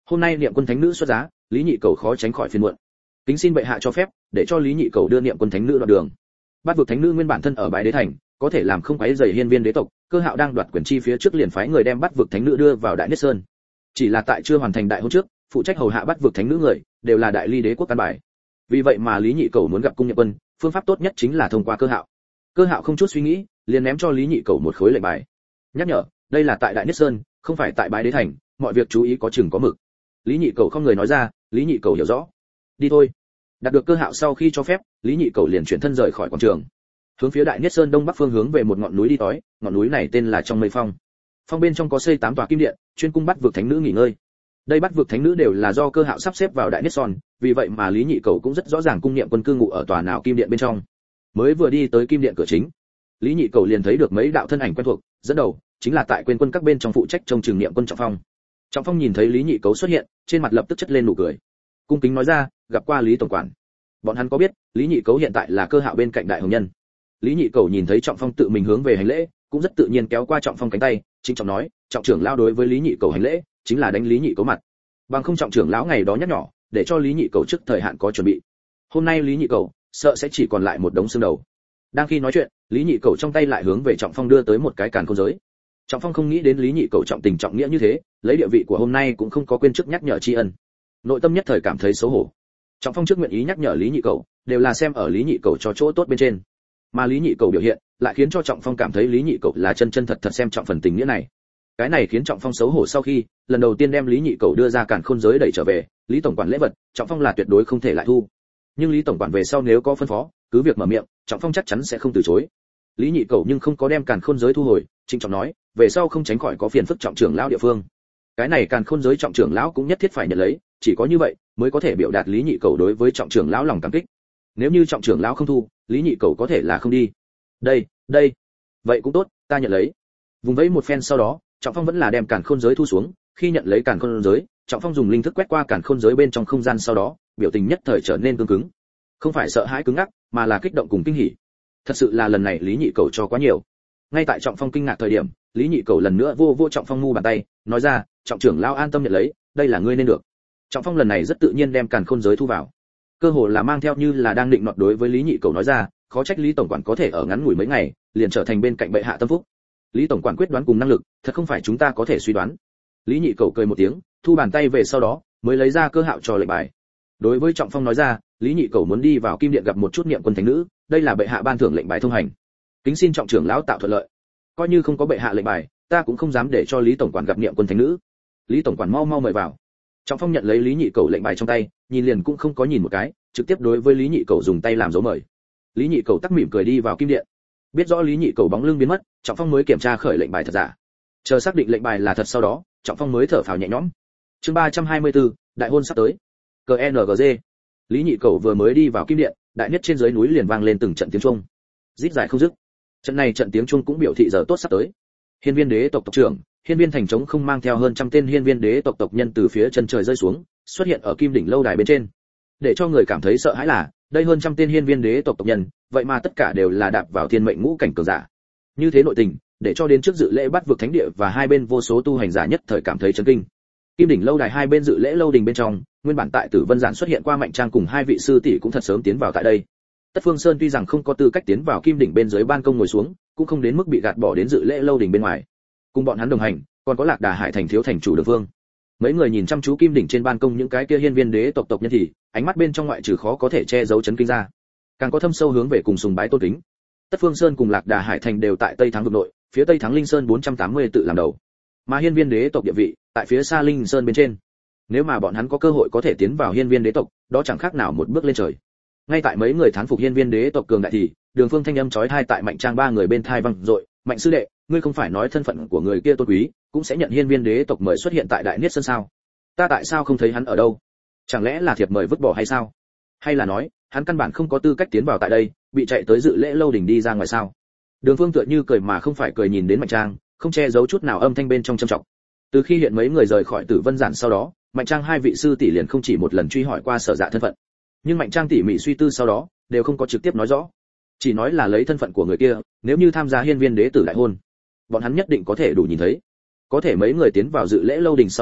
Hôm nay niệm quân thánh nữ xuất giá, Lý Nhị Cầu khó tránh khỏi phiền muộn. Kính xin bệ hạ cho phép, để cho Lý Nhị Cầu đưa niệm quân thánh nữ đoạn đường. Bát vực thánh nữ nguyên bản thân ở bãi đế thành, có thể làm không quấy rầy hiên viên đế tộc, Cơ Hạo đang đoạt quyền chi phía trước liền phái người đem Bát vực thánh nữ đưa vào Đại Niết Sơn. Chỉ là tại chưa hoàn thành đại hôn trước, phụ trách hầu hạ Bát vực thánh nữ người đều là đại ly đế quốc căn bài. Vì vậy mà Lý Nhị Cầu muốn gặp cung niệm quân, phương pháp tốt nhất chính là thông qua Cơ Hạo. Cơ Hạo không chút suy nghĩ, liền ném cho Lý Nhị Cầu một khối lệnh bài. Nhắc nhở, đây là tại Đại Niết Sơn, không phải tại bãi đế thành, mọi việc chú ý có chừng có mực. Lý Nhị Cầu không người nói ra, Lý Nhị Cầu hiểu rõ. Đi thôi. Đạt được Cơ Hạo sau khi cho phép, Lý Nhị Cầu liền chuyển thân rời khỏi quảng trường, hướng phía Đại Niết Sơn đông bắc phương hướng về một ngọn núi đi tới. Ngọn núi này tên là Trong Mây Phong. Phong bên trong có xây tám tòa kim điện, chuyên cung Bát vực thánh nữ nghỉ ngơi. Đây Bát vực thánh nữ đều là do Cơ Hạo sắp xếp vào Đại Niết Sơn, vì vậy mà Lý Nhị Cầu cũng rất rõ ràng cung niệm quân cư ngụ ở tòa nào kim điện bên trong. Mới vừa đi tới kim điện cửa chính, Lý Nhị Cầu liền thấy được mấy đạo thân ảnh quen thuộc, dẫn đầu chính là tại Quên quân các bên trong phụ trách trông chừng niệm quân Trọng Phong. Trọng Phong nhìn thấy Lý Nhị Cầu xuất hiện, trên mặt lập tức chất lên nụ cười, cung kính nói ra, gặp qua Lý tổng quản. Bọn hắn có biết, Lý Nhị Cầu hiện tại là Cơ Hạo bên cạnh đại hồng nhân. Lý Nhị Cầu nhìn thấy Trọng Phong tự mình hướng về hành lễ, cũng rất tự nhiên kéo qua Trọng Phong cánh tay, chính trọng nói, trọng trưởng lão đối với Lý Nhị Cầu hành lễ, chính là đánh Lý Nhị Cầu mặt. Bằng không trọng trưởng lão ngày đó nhắc nhỏ, để cho Lý Nhị Cầu trước thời hạn có chuẩn bị. Hôm nay Lý Nhị Cầu, sợ sẽ chỉ còn lại một đống xương đầu. Đang khi nói chuyện, Lý Nhị Cầu trong tay lại hướng về Trọng Phong đưa tới một cái càn khôn giới. Trọng Phong không nghĩ đến Lý Nhị Cầu trọng tình trọng nghĩa như thế, lấy địa vị của hôm nay cũng không có quên trước nhắc nhở tri ân. Nội tâm nhất thời cảm thấy xấu hổ. Trọng Phong trước nguyện ý nhắc nhở Lý Nhị Cầu, đều là xem ở Lý Nhị Cầu cho chỗ tốt bên trên. Mà Lý Nhị Cầu biểu hiện, lại khiến cho Trọng Phong cảm thấy Lý Nhị Cầu là chân chân thật thật xem trọng phần tình nghĩa này. Cái này khiến Trọng Phong xấu hổ sau khi, lần đầu tiên đem Lý Nhị Cầu đưa ra càn khôn giới đẩy trở về, Lý tổng quản lễ vật, Trọng Phong là tuyệt đối không thể lại thu. Nhưng Lý tổng quản về sau nếu có phân phó, cứ việc mở miệng, Trọng Phong chắc chắn sẽ không từ chối. Lý Nhị Cầu nhưng không có đem càn khôn giới thu hồi, trịnh trọng nói, về sau không tránh khỏi có phiền phức trọng trưởng lão địa phương. Cái này càn khôn giới trọng trưởng lão cũng nhất thiết phải nhận lấy, chỉ có như vậy mới có thể biểu đạt Lý Nhị Cầu đối với trọng trưởng lão lòng cảm kích. Nếu như trọng trưởng lão không thu, Lý Nhị Cầu có thể là không đi. Đây, đây, vậy cũng tốt, ta nhận lấy. Vùng vẫy một phen sau đó, Trọng Phong vẫn là đem càn khôn giới thu xuống, khi nhận lấy càn khôn giới, Trọng Phong dùng linh thức quét qua càn khôn giới bên trong không gian sau đó, biểu tình nhất thời trở nên cứng cứng. Không phải sợ hãi cứng ngắc, mà là kích động cùng kinh hỉ. Thật sự là lần này Lý Nhị Cầu cho quá nhiều. Ngay tại Trọng Phong kinh ngạc thời điểm, Lý Nhị Cầu lần nữa vô vô Trọng Phong mu bàn tay, nói ra, trọng trưởng lão an tâm nhận lấy, đây là ngươi nên được. Trọng Phong lần này rất tự nhiên đem càn khôn giới thu vào, cơ hồ là mang theo như là đang định nọt đối với Lý Nhị Cầu nói ra, khó trách Lý tổng quản có thể ở ngắn ngủi mấy ngày, liền trở thành bên cạnh bệ hạ tâm phúc. Lý tổng quản quyết đoán cùng năng lực, thật không phải chúng ta có thể suy đoán. Lý Nhị Cầu cười một tiếng, thu bàn tay về sau đó, mới lấy ra Cơ Hạo cho lệnh bài. Đối với Trọng Phong nói ra, Lý Nhị Cầu muốn đi vào kim điện gặp một chút niệm quân thánh nữ, đây là bệ hạ ban thưởng lệnh bài thông hành. Kính xin trọng trưởng lão tạo thuận lợi. Coi như không có bệ hạ lệnh bài, ta cũng không dám để cho Lý tổng quản gặp niệm quân thánh nữ. Lý tổng quản mau mau mời vào. Trọng Phong nhận lấy Lý Nhị Cầu lệnh bài trong tay, nhìn liền cũng không có nhìn một cái, trực tiếp đối với Lý Nhị Cầu dùng tay làm dấu mời. Lý Nhị Cầu tắc mỉm cười đi vào kim điện. Biết rõ Lý Nhị Cầu bóng lưng biến mất, Trọng Phong mới kiểm tra khởi lệnh bài thật giả. Chờ xác định lệnh bài là thật sau đó, Trọng Phong mới thở phào nhẹ nhõm. Chương ba trăm hai mươi tư, đại hôn sắp tới. Cờ en giê. Lý Nhị Cầu vừa mới đi vào kim điện, đại nhất trên dưới núi liền vang lên từng trận tiếng chuông, rít dài không dứt. Trận này trận tiếng chuông cũng biểu thị giờ tốt sắp tới. Hiên Viên đế tộc tộc trưởng, Hiên Viên thành trống không mang theo hơn trăm tên Hiên Viên đế tộc tộc nhân từ phía chân trời rơi xuống, xuất hiện ở kim đỉnh lâu đài bên trên. Để cho người cảm thấy sợ hãi là, đây hơn trăm tên Hiên Viên đế tộc tộc nhân, vậy mà tất cả đều là đạp vào thiên mệnh ngũ cảnh cường giả. Như thế nội tình, để cho đến trước dự lễ bắt vực thánh địa và hai bên vô số tu hành giả nhất thời cảm thấy chấn kinh. Kim đỉnh lâu đài hai bên dự lễ lâu đình bên trong, nguyên bản tại Tử Vân Giản xuất hiện qua Mạnh Trang cùng hai vị sư tỷ cũng thật sớm tiến vào tại đây. Tất Phương Sơn tuy rằng không có tư cách tiến vào kim đỉnh bên dưới ban công ngồi xuống, cũng không đến mức bị gạt bỏ đến dự lễ lâu đình bên ngoài. Cùng bọn hắn đồng hành, còn có Lạc Đà Hải thành thiếu thành chủ Đường Vương. Mấy người nhìn chăm chú kim đỉnh trên ban công những cái kia Hiên Viên đế tộc tộc nhân thì, ánh mắt bên trong ngoại trừ khó có thể che giấu chấn kinh ra, càng có thâm sâu hướng về cùng sùng bái tôn kính. Tất Phương Sơn cùng Lạc Đà Hải thành đều tại Tây Thắng vực nội, phía Tây Thắng Linh Sơn bốn trăm tám mươi tự làm đầu. Mà Hiên Viên đế tộc địa vị, tại phía xa Linh Sơn bên trên. Nếu mà bọn hắn có cơ hội có thể tiến vào Hiên Viên đế tộc, đó chẳng khác nào một bước lên trời. Ngay tại mấy người thán phục Hiên Viên đế tộc cường đại thì, Đường Phương thanh âm chói tai tại Mạnh Trang ba người bên thai vang dội, "Mạnh sư đệ, ngươi không phải nói thân phận của người kia tôn quý, cũng sẽ nhận Hiên Viên đế tộc mời xuất hiện tại Đại Niết Sơn sao? Ta tại sao không thấy hắn ở đâu? Chẳng lẽ là thiệp mời vứt bỏ hay sao? Hay là nói, hắn căn bản không có tư cách tiến vào tại đây, bị chạy tới dự lễ lâu đỉnh đi ra ngoài sao?" Đường Phương tựa như cười mà không phải cười nhìn đến Mạnh Trang, không che giấu chút nào âm thanh bên trong trầm trọng. Từ khi hiện mấy người rời khỏi Tử Vân Giản sau đó, Mạnh Trang hai vị sư tỷ liền không chỉ một lần truy hỏi qua Sở Dạ thân phận. Nhưng Mạnh Trang tỉ mỉ suy tư sau đó, đều không có trực tiếp nói rõ, chỉ nói là lấy thân phận của người kia, nếu như tham gia Hiên Viên đế tử đại hôn, bọn hắn nhất định có thể đủ nhìn thấy. Có thể mấy người tiến vào dự lễ lâu đình sau đó,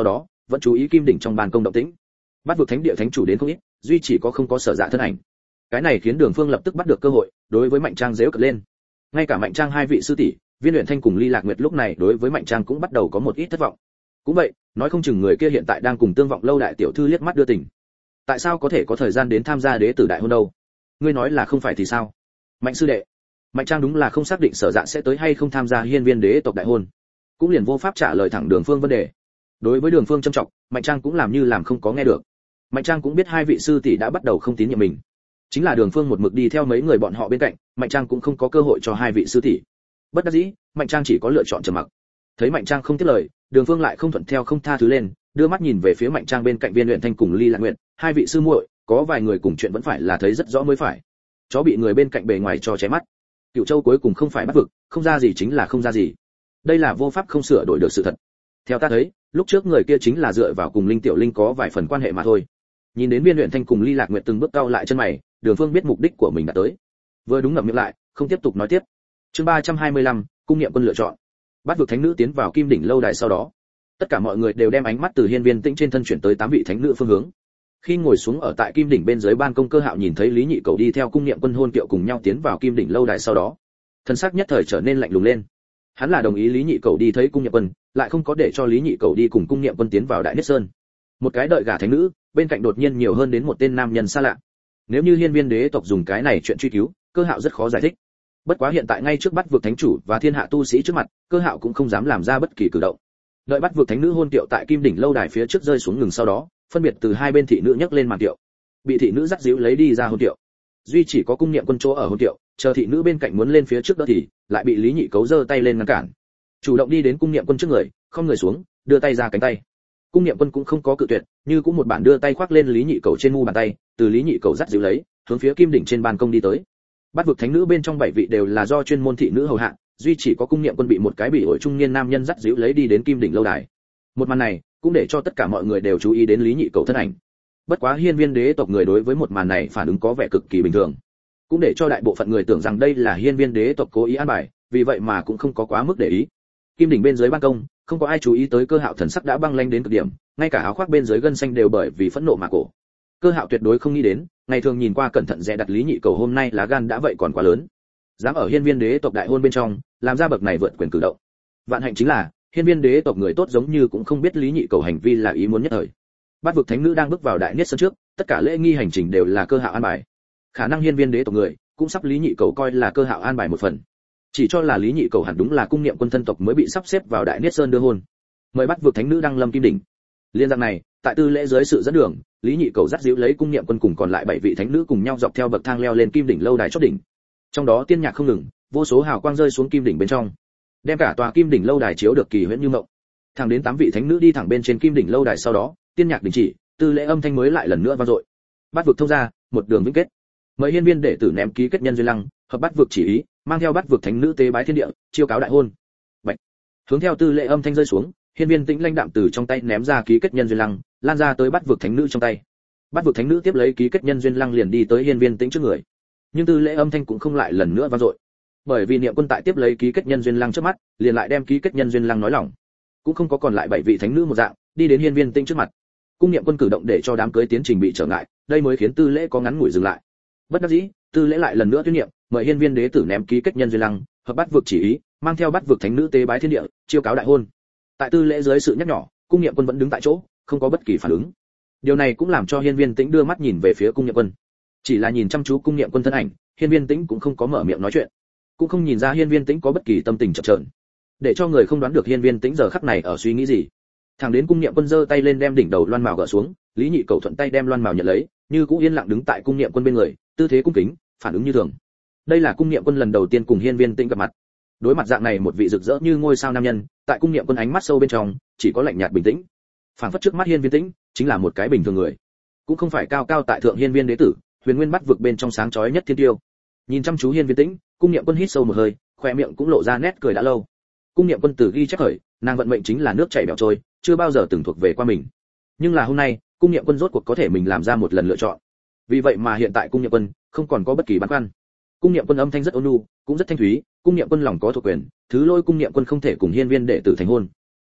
vẫn chú ý kim đỉnh trong ban công động tĩnh. Bắt vực thánh địa thánh chủ đến không ít, duy chỉ có không có Sở Dạ thân ảnh. Cái này khiến Đường Phương lập tức bắt được cơ hội, đối với Mạnh Trang giễu cợt lên. Ngay cả Mạnh Trang hai vị sư tỷ, Viên Uyển Thanh cùng Ly Lạc Nguyệt lúc này đối với Mạnh Trang cũng bắt đầu có một ít thất vọng. Cũng vậy, nói không chừng người kia hiện tại đang cùng Tương Vọng lâu đại tiểu thư liếc mắt đưa tình. Tại sao có thể có thời gian đến tham gia đế tử đại hôn đâu? Ngươi nói là không phải thì sao? Mạnh sư đệ, Mạnh Trang đúng là không xác định Sở Dạ sẽ tới hay không tham gia Hiên Viên đế tộc đại hôn, cũng liền vô pháp trả lời thẳng Đường Phương vấn đề. Đối với Đường Phương trâm trọng, Mạnh Trang cũng làm như làm không có nghe được. Mạnh Trang cũng biết hai vị sư tỷ đã bắt đầu không tín nhiệm mình. Chính là Đường Phương một mực đi theo mấy người bọn họ bên cạnh, Mạnh Trang cũng không có cơ hội cho hai vị sư tỷ. Bất đắc dĩ, Mạnh Trang chỉ có lựa chọn trầm mặc. Thấy Mạnh Trang không tiếp lời, Đường Phương lại không thuận theo không tha thứ lên, đưa mắt nhìn về phía Mạnh Trang bên cạnh Viên Uyển Thanh cùng Ly Lạc Nguyệt, hai vị sư muội, có vài người cùng chuyện vẫn phải là thấy rất rõ mới phải. Chó bị người bên cạnh bề ngoài cho chém mắt. Cửu Châu cuối cùng không phải bắt vực, không ra gì chính là không ra gì. Đây là vô pháp không sửa đổi được sự thật. Theo ta thấy, lúc trước người kia chính là dựa vào cùng Linh Tiểu Linh có vài phần quan hệ mà thôi. Nhìn đến Viên Uyển Thanh cùng Ly Lạc Nguyệt từng bước cau lại chân mày, Đường Phương biết mục đích của mình đã tới. Vừa đúng ngậm miệng lại, không tiếp tục nói tiếp. Chương ba trăm hai mươi lăm, cung niệm quân lựa chọn. Bắt vực thánh nữ tiến vào Kim đỉnh lâu đài sau đó, tất cả mọi người đều đem ánh mắt từ Hiên Viên Tĩnh trên thân chuyển tới tám vị thánh nữ phương hướng. Khi ngồi xuống ở tại Kim đỉnh bên dưới ban công Cơ Hạo nhìn thấy Lý Nhị Cầu đi theo cung niệm quân hôn kiệu cùng nhau tiến vào Kim đỉnh lâu đài sau đó, thân sắc nhất thời trở nên lạnh lùng lên. Hắn là đồng ý Lý Nhị Cầu đi thấy cung niệm quân, lại không có để cho Lý Nhị Cầu đi cùng cung niệm quân tiến vào Đại Niết Sơn. Một cái đợi gả thánh nữ, bên cạnh đột nhiên nhiều hơn đến một tên nam nhân xa lạ. Nếu như Hiên Viên đế tộc dùng cái này chuyện truy cứu, Cơ Hạo rất khó giải thích. Bất quá hiện tại ngay trước bắt vực thánh chủ và thiên hạ tu sĩ trước mặt, Cơ Hạo cũng không dám làm ra bất kỳ cử động. Đợi bắt vực thánh nữ hôn kiệu tại Kim đỉnh lâu đài phía trước rơi xuống ngừng sau đó, phân biệt từ hai bên thị nữ nhấc lên màn kiệu, bị thị nữ dắt díu lấy đi ra hôn kiệu. Duy chỉ có cung niệm quân chỗ ở hôn kiệu, chờ thị nữ bên cạnh muốn lên phía trước đó thì lại bị Lý Nhị Cấu giơ tay lên ngăn cản. Chủ động đi đến cung niệm quân trước người, không người xuống, đưa tay ra cánh tay. Cung niệm quân cũng không có cự tuyệt, như cũng một bản đưa tay khoác lên Lý Nhị Cấu trên mu bàn tay, từ Lý Nhị Cấu dắt díu lấy, hướng phía Kim đỉnh trên ban công đi tới. Bắt vực thánh nữ bên trong bảy vị đều là do chuyên môn thị nữ hầu hạ, duy chỉ có cung niệm quân bị một cái bị ổi trung niên nam nhân dắt díu lấy đi đến Kim đỉnh lâu đài. Một màn này cũng để cho tất cả mọi người đều chú ý đến Lý Nhị Cấu thân ảnh. Bất quá Hiên Viên đế tộc người đối với một màn này phản ứng có vẻ cực kỳ bình thường, cũng để cho đại bộ phận người tưởng rằng đây là Hiên Viên đế tộc cố ý an bài, vì vậy mà cũng không có quá mức để ý. Kim đỉnh bên dưới ban công, không có ai chú ý tới Cơ Hạo thần sắc đã băng lãnh đến cực điểm, ngay cả áo khoác bên dưới gân xanh đều bởi vì phẫn nộ mà cổ. Cơ Hạo tuyệt đối không nghĩ đến, ngày thường nhìn qua cẩn thận dè đặt Lý Nhị Cầu hôm nay lá gan đã vậy còn quá lớn, dám ở Hiên Viên đế tộc đại hôn bên trong làm ra bậc này vượt quyền cử động. Vạn hạnh chính là Hiên Viên đế tộc người tốt giống như cũng không biết Lý Nhị Cầu hành vi là ý muốn nhất thời. Bát vực thánh nữ đang bước vào Đại Niết Sơn trước, tất cả lễ nghi hành trình đều là Cơ Hạo an bài. Khả năng Hiên Viên đế tộc người cũng sắp Lý Nhị Cầu coi là Cơ Hạo an bài một phần, chỉ cho là Lý Nhị Cầu hẳn đúng là cung niệm quân thân tộc mới bị sắp xếp vào Đại Niết Sơn đưa hôn. Mời Bát vực thánh nữ đăng lâm Kim đỉnh. Liên dạng này, tại tư lễ dưới sự dẫn đường, Lý Nhị Cầu dắt díu lấy cung niệm quân cùng còn lại bảy vị thánh nữ cùng nhau dọc theo bậc thang leo lên Kim đỉnh lâu đài chót đỉnh. Trong đó tiên nhạc không ngừng, vô số hào quang rơi xuống Kim đỉnh bên trong, đem cả tòa Kim đỉnh lâu đài chiếu được kỳ huyễn như mộng. Thẳng đến tám vị thánh nữ đi thẳng bên trên Kim đỉnh lâu đài sau đó, tiên nhạc đình chỉ, tư lễ âm thanh mới lại lần nữa vang dội. Bát vực thông ra, một đường vĩnh kết. Mời hiên viên đệ tử ném ký kết nhân duyên lăng, hợp bát vực chỉ ý, mang theo bát vực thánh nữ tế bái thiên địa, chiêu cáo đại hôn. Bạch. Hướng theo tư lễ âm thanh rơi xuống, hiên viên tĩnh lãnh đạm từ trong tay ném ra ký kết nhân duyên lăng, lan ra tới bát vực thánh nữ trong tay. Bát vực thánh nữ tiếp lấy ký kết nhân duyên lăng liền đi tới hiên viên tĩnh trước người. Nhưng tư lễ âm thanh cũng không lại lần nữa vang dội, bởi vì niệm quân tại tiếp lấy ký kết nhân duyên lăng trước mắt, liền lại đem ký kết nhân duyên lăng nói lỏng, cũng không có còn lại bảy vị thánh nữ một dạng, đi đến hiên viên tĩnh trước mặt. Cung niệm quân cử động để cho đám cưới tiến trình bị trở ngại, đây mới khiến tư lễ có ngắn ngủi dừng lại. Bất đắc dĩ, tư lễ lại lần nữa tuyên niệm, mời hiên viên đế tử ném ký kết nhân duyên lăng, hợp bát vực chỉ ý, mang theo bát vực thánh nữ tế bái thiên địa, chiêu cáo đại hôn. Tại tư lễ dưới sự nhắc nhở, cung niệm quân vẫn đứng tại chỗ, không có bất kỳ phản ứng. Điều này cũng làm cho hiên viên tĩnh đưa mắt nhìn về phía cung niệm quân. Chỉ là nhìn chăm chú cung niệm quân thân ảnh, hiên viên tĩnh cũng không có mở miệng nói chuyện, cũng không nhìn ra hiên viên tĩnh có bất kỳ tâm tình chập chờn, để cho người không đoán được hiên viên tĩnh giờ khắc này ở suy nghĩ gì. Thẳng đến cung niệm quân giơ tay lên đem đỉnh đầu loan mào gỡ xuống, lý nhị cầu thuận tay đem loan mào nhận lấy, như cũ yên lặng đứng tại cung niệm quân bên người, tư thế cung kính, phản ứng như thường. Đây là cung niệm quân lần đầu tiên cùng hiên viên tĩnh gặp mặt. Đối mặt dạng này một vị rực rỡ như ngôi sao nam nhân, tại cung niệm quân ánh mắt sâu bên trong chỉ có lạnh nhạt bình tĩnh, phảng phất trước mắt hiên viên tĩnh chính là một cái bình thường người, cũng không phải cao cao tại thượng hiên viên đế tử, huyền nguyên bắt vực bên trong sáng chói nhất thiên tiêu. Nhìn chăm chú hiên viên tĩnh, cung niệm quân hít sâu một hơi, khoe miệng cũng lộ ra nét cười đã lâu. Cung niệm quân từ ghi chép khởi, nàng vận mệnh chính là nước chảy bèo trôi, chưa bao giờ từng thuộc về qua mình. Nhưng là hôm nay, cung niệm quân rốt cuộc có thể mình làm ra một lần lựa chọn. Vì vậy mà hiện tại cung niệm quân không còn có bất kỳ băn khoăn. Cung niệm quân âm thanh rất ôn nhu, cũng rất thanh thúy, cung niệm quân lòng có thuộc quyền, thứ lôi cung niệm quân không thể cùng hiên viên đệ tử thành hôn.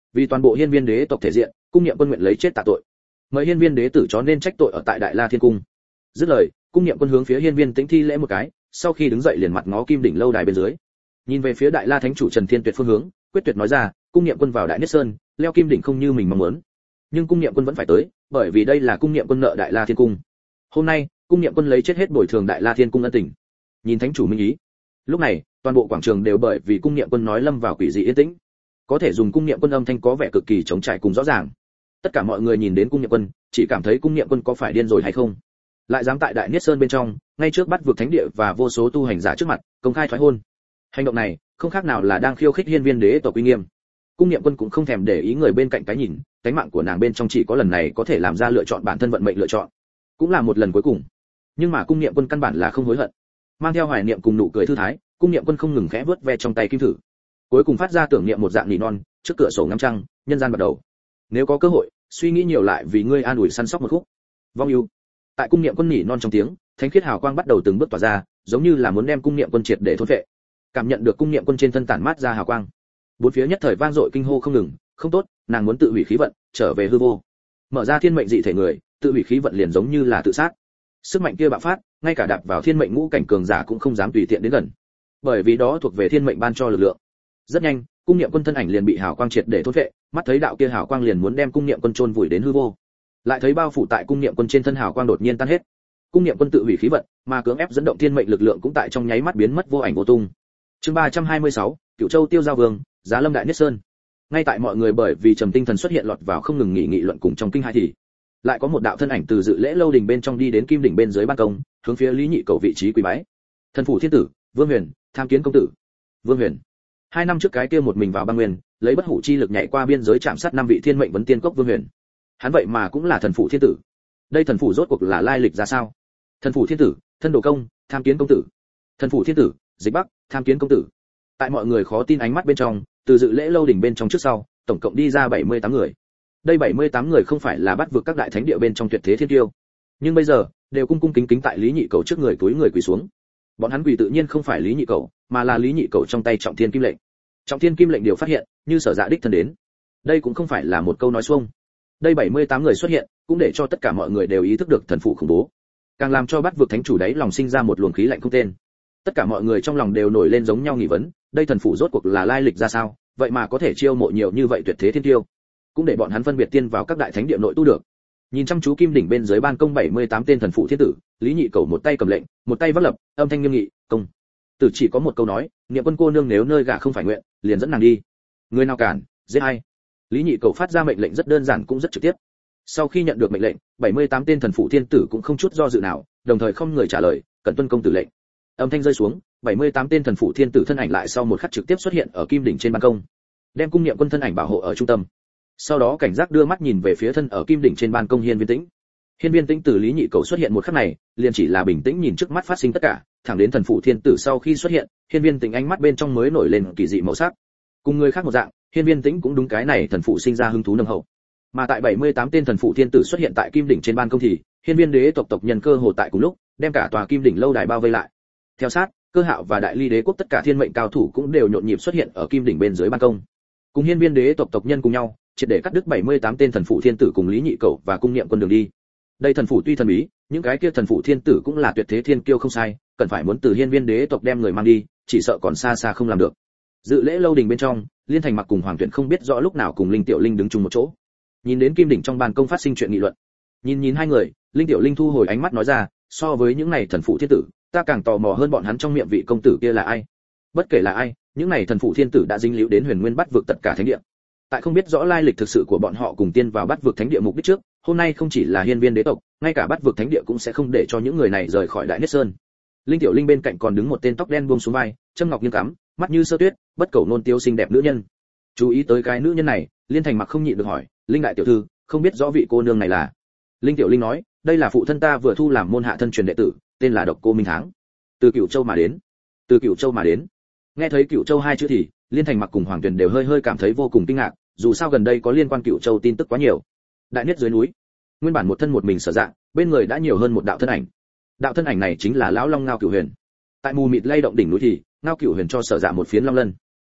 vì toàn bộ hiên viên đế tộc thể diện, cung niệm quân nguyện lấy chết tạ tội, mời hiên viên đế tử chó nên trách tội ở tại Đại La Thiên cung. Dứt lời, cung niệm quân hướng phía hiên viên tĩnh thi lễ một cái, sau khi đứng dậy liền mặt ngó kim đỉnh lâu đài bên dưới, nhìn về phía Đại La thánh chủ Trần Thiên Tuyệt phương hướng, quyết tuyệt nói ra, cung niệm quân vào Đại Niết Sơn, leo kim đỉnh không như mình mong muốn, nhưng cung niệm quân vẫn phải tới, bởi vì đây là cung niệm quân nợ Đại La Thiên cung. Hôm nay, cung niệm quân lấy chết hết bồi thường Đại La Thiên cung ân tình. Nhìn thánh chủ minh ý. Lúc này, toàn bộ quảng trường đều bởi vì cung niệm quân nói lâm vào quỷ dị yên tĩnh. Có thể dùng cung niệm quân âm thanh có vẻ cực kỳ trống trải cùng rõ ràng. Tất cả mọi người nhìn đến cung niệm quân, chỉ cảm thấy cung niệm quân có phải điên rồi hay không. Lại dám tại Đại Niết Sơn bên trong, ngay trước bắt vượt thánh địa và vô số tu hành giả trước mặt, công khai thoái hôn. Hành động này, không khác nào là đang khiêu khích hiên viên đế tộc uy nghiêm. Cung niệm quân cũng không thèm để ý người bên cạnh cái nhìn, cánh mạng của nàng bên trong chỉ có lần này có thể làm ra lựa chọn bản thân vận mệnh lựa chọn, cũng là một lần cuối cùng. Nhưng mà cung niệm quân căn bản là không hối hận, mang theo hoài niệm cùng nụ cười thư thái, cung niệm quân không ngừng khẽ vớt ve trong tay kim thử, cuối cùng phát ra tưởng niệm một dạng nỉ non, trước cửa sổ ngắm trăng, nhân gian bắt đầu. Nếu có cơ hội, suy nghĩ nhiều lại vì ngươi an ủi săn sóc một khúc. Vong yêu. Tại cung niệm quân nỉ non trong tiếng, thánh khiết hào quang bắt đầu từng bước tỏa ra, giống như là muốn đem cung niệm quân triệt để thôn phệ. Cảm nhận được cung niệm quân trên thân tản mát ra hào quang, bốn phía nhất thời vang dội kinh hô không ngừng, không tốt, nàng muốn tự hủy khí vận, trở về hư vô. Mở ra thiên mệnh dị thể người, tự hủy khí vận liền giống như là tự sát. Sức mạnh kia bạo phát, ngay cả đạp vào thiên mệnh ngũ cảnh cường giả cũng không dám tùy tiện đến gần, bởi vì đó thuộc về thiên mệnh ban cho lực lượng. Rất nhanh, cung niệm quân thân ảnh liền bị hào quang triệt để thôn phệ, mắt thấy đạo kia hào quang liền muốn đem cung niệm quân chôn vùi đến hư vô. Lại thấy bao phủ tại cung niệm quân trên thân hào quang đột nhiên tan hết. Cung niệm quân tự hủy khí vận, mà cưỡng ép dẫn động thiên mệnh lực lượng cũng tại trong nháy mắt biến mất vô ảnh vô tung. Chương ba trăm hai mươi sáu, Cửu Châu Tiêu Giao Vương, Giá Lâm Đại Niết Sơn. Ngay tại mọi người bởi vì trầm tinh thần xuất hiện lọt vào không ngừng nghị nghị luận cùng trong kinh hai thì, lại có một đạo thân ảnh từ dự lễ lâu đình bên trong đi đến kim đỉnh bên dưới ban công, hướng phía Lý Nhị Cầu vị trí quỳ bái. Thần phủ thiên tử, Vương Huyền, tham kiến công tử. Vương Huyền. Hai năm trước cái kia một mình vào băng nguyên, lấy bất hủ chi lực nhảy qua biên giới chạm sát năm vị thiên mệnh vấn tiên cốc Vương Huyền. Hắn vậy mà cũng là thần phủ thiên tử. Đây thần phủ rốt cuộc là lai lịch ra sao? Thần phủ thiên tử, thân đồ công, tham kiến công tử. Thần phủ thiên tử, Dịch Bắc, tham kiến công tử. Tại mọi người khó tin ánh mắt bên trong, từ dự lễ lâu đỉnh bên trong trước sau, tổng cộng đi ra bảy mươi tám người. Đây bảy mươi tám người không phải là bắt vượt các đại thánh địa bên trong tuyệt thế thiên tiêu, nhưng bây giờ đều cung cung kính kính tại Lý Nhị Cầu trước người túi người quỳ xuống. Bọn hắn quỳ tự nhiên không phải Lý Nhị Cầu, mà là Lý Nhị Cầu trong tay Trọng Thiên Kim lệnh. Trọng Thiên Kim lệnh điều phát hiện, như Sở Dạ đích thân đến. Đây cũng không phải là một câu nói xuông. Đây bảy mươi tám người xuất hiện, cũng để cho tất cả mọi người đều ý thức được thần phụ khủng bố, càng làm cho bắt vượt thánh chủ đấy lòng sinh ra một luồng khí lạnh không tên. Tất cả mọi người trong lòng đều nổi lên giống nhau nghi vấn, đây thần phụ rốt cuộc là lai lịch ra sao, vậy mà có thể chiêu mộ nhiều như vậy tuyệt thế thiên tiêu, cũng để bọn hắn phân biệt tiên vào các đại thánh địa nội tu được. Nhìn chăm chú kim đỉnh bên dưới ban công bảy mươi tám tên thần phụ thiên tử, Lý Nhị Cầu một tay cầm lệnh, một tay vác lập, âm thanh nghiêm nghị, công. Tử chỉ có một câu nói, niệm quân cô nương nếu nơi gả không phải nguyện, liền dẫn nàng đi. Người nào cản, giết hay. Lý Nhị Cầu phát ra mệnh lệnh rất đơn giản cũng rất trực tiếp. Sau khi nhận được mệnh lệnh, bảy mươi tám tên thần phụ thiên tử cũng không chút do dự nào, đồng thời không người trả lời, cẩn tuân công tử lệnh. Âm thanh rơi xuống, bảy mươi tám tên thần phụ thiên tử thân ảnh lại sau một khắc trực tiếp xuất hiện ở kim đỉnh trên ban công, đem cung niệm quân thân ảnh bảo hộ ở trung tâm. Sau đó cảnh giác đưa mắt nhìn về phía thân ở kim đỉnh trên ban công Hiên Viên Tĩnh. Hiên Viên Tĩnh từ Lý Nhị Cầu xuất hiện một khắc này, liền chỉ là bình tĩnh nhìn trước mắt phát sinh tất cả, thẳng đến thần phụ thiên tử sau khi xuất hiện, Hiên Viên Tĩnh ánh mắt bên trong mới nổi lên kỳ dị màu sắc. Cùng người khác một dạng, Hiên Viên Tĩnh cũng đúng cái này thần phụ sinh ra hứng thú nồng hậu. Mà tại bảy mươi tám tên thần phụ thiên tử xuất hiện tại kim đỉnh trên ban công thì, Hiên Viên đế tộc tộc nhân cơ hồ tại cùng lúc, đem cả tòa kim đỉnh lâu đài bao vây lại. Theo sát, Cơ Hạo và Đại Ly đế quốc tất cả thiên mệnh cao thủ cũng đều nhộn nhịp xuất hiện ở kim đỉnh bên dưới ban công. Cùng Hiên Viên đế tộc tộc nhân cùng nhau, triệt để cắt đứt bảy mươi tám tên thần phụ thiên tử cùng Lý Nhị Cầu và cung niệm quân đường đi. Đây thần phụ tuy thần bí, những cái kia thần phụ thiên tử cũng là tuyệt thế thiên kiêu không sai, cần phải muốn từ Hiên Viên đế tộc đem người mang đi, chỉ sợ còn xa xa không làm được. Dự lễ lâu đình bên trong, Liên Thành Mặc cùng Hoàng Tuyển không biết rõ lúc nào cùng Linh Tiểu Linh đứng chung một chỗ. Nhìn đến kim đỉnh trong ban công phát sinh chuyện nghị luận. Nhìn nhìn hai người, Linh Tiểu Linh thu hồi ánh mắt nói ra, so với những này thần phụ thiên tử, ta càng tò mò hơn bọn hắn trong miệng vị công tử kia là ai. Bất kể là ai, những này thần phụ thiên tử đã dính líu đến Huyền Nguyên Bắt vực tất cả thánh địa. Tại không biết rõ lai lịch thực sự của bọn họ cùng tiên vào Bắt vực thánh địa mục đích trước, hôm nay không chỉ là Hiên Viên đế tộc, ngay cả Bắt vực thánh địa cũng sẽ không để cho những người này rời khỏi Đại Niết Sơn. Linh Tiểu Linh bên cạnh còn đứng một tên tóc đen buông xuống vai, châm ngọc nghiêng cắm, mắt như sơ tuyết, bất cầu nôn tiêu xinh đẹp nữ nhân. Chú ý tới cái nữ nhân này, Liên Thành Mặc không nhịn được hỏi, Linh đại tiểu thư, không biết rõ vị cô nương này là? Linh Tiểu Linh nói, đây là phụ thân ta vừa thu làm môn hạ thân truyền đệ tử, tên là Độc Cô Minh Tháng, từ Cửu Châu mà đến. Từ Cửu Châu mà đến. Nghe thấy Cửu Châu hai chữ thì, Liên Thành Mặc cùng Hoàng Tuyền đều hơi hơi cảm thấy vô cùng kinh ngạc, dù sao gần đây có liên quan Cửu Châu tin tức quá nhiều. Đại Niết dưới núi, nguyên bản một thân một mình Sở Dạ, bên người đã nhiều hơn một đạo thân ảnh. Đạo thân ảnh này chính là lão long Ngao Cửu Huyền. Tại mù mịt lay động đỉnh núi thì, Ngao Cửu Huyền cho Sở Dạ một phiến long lân.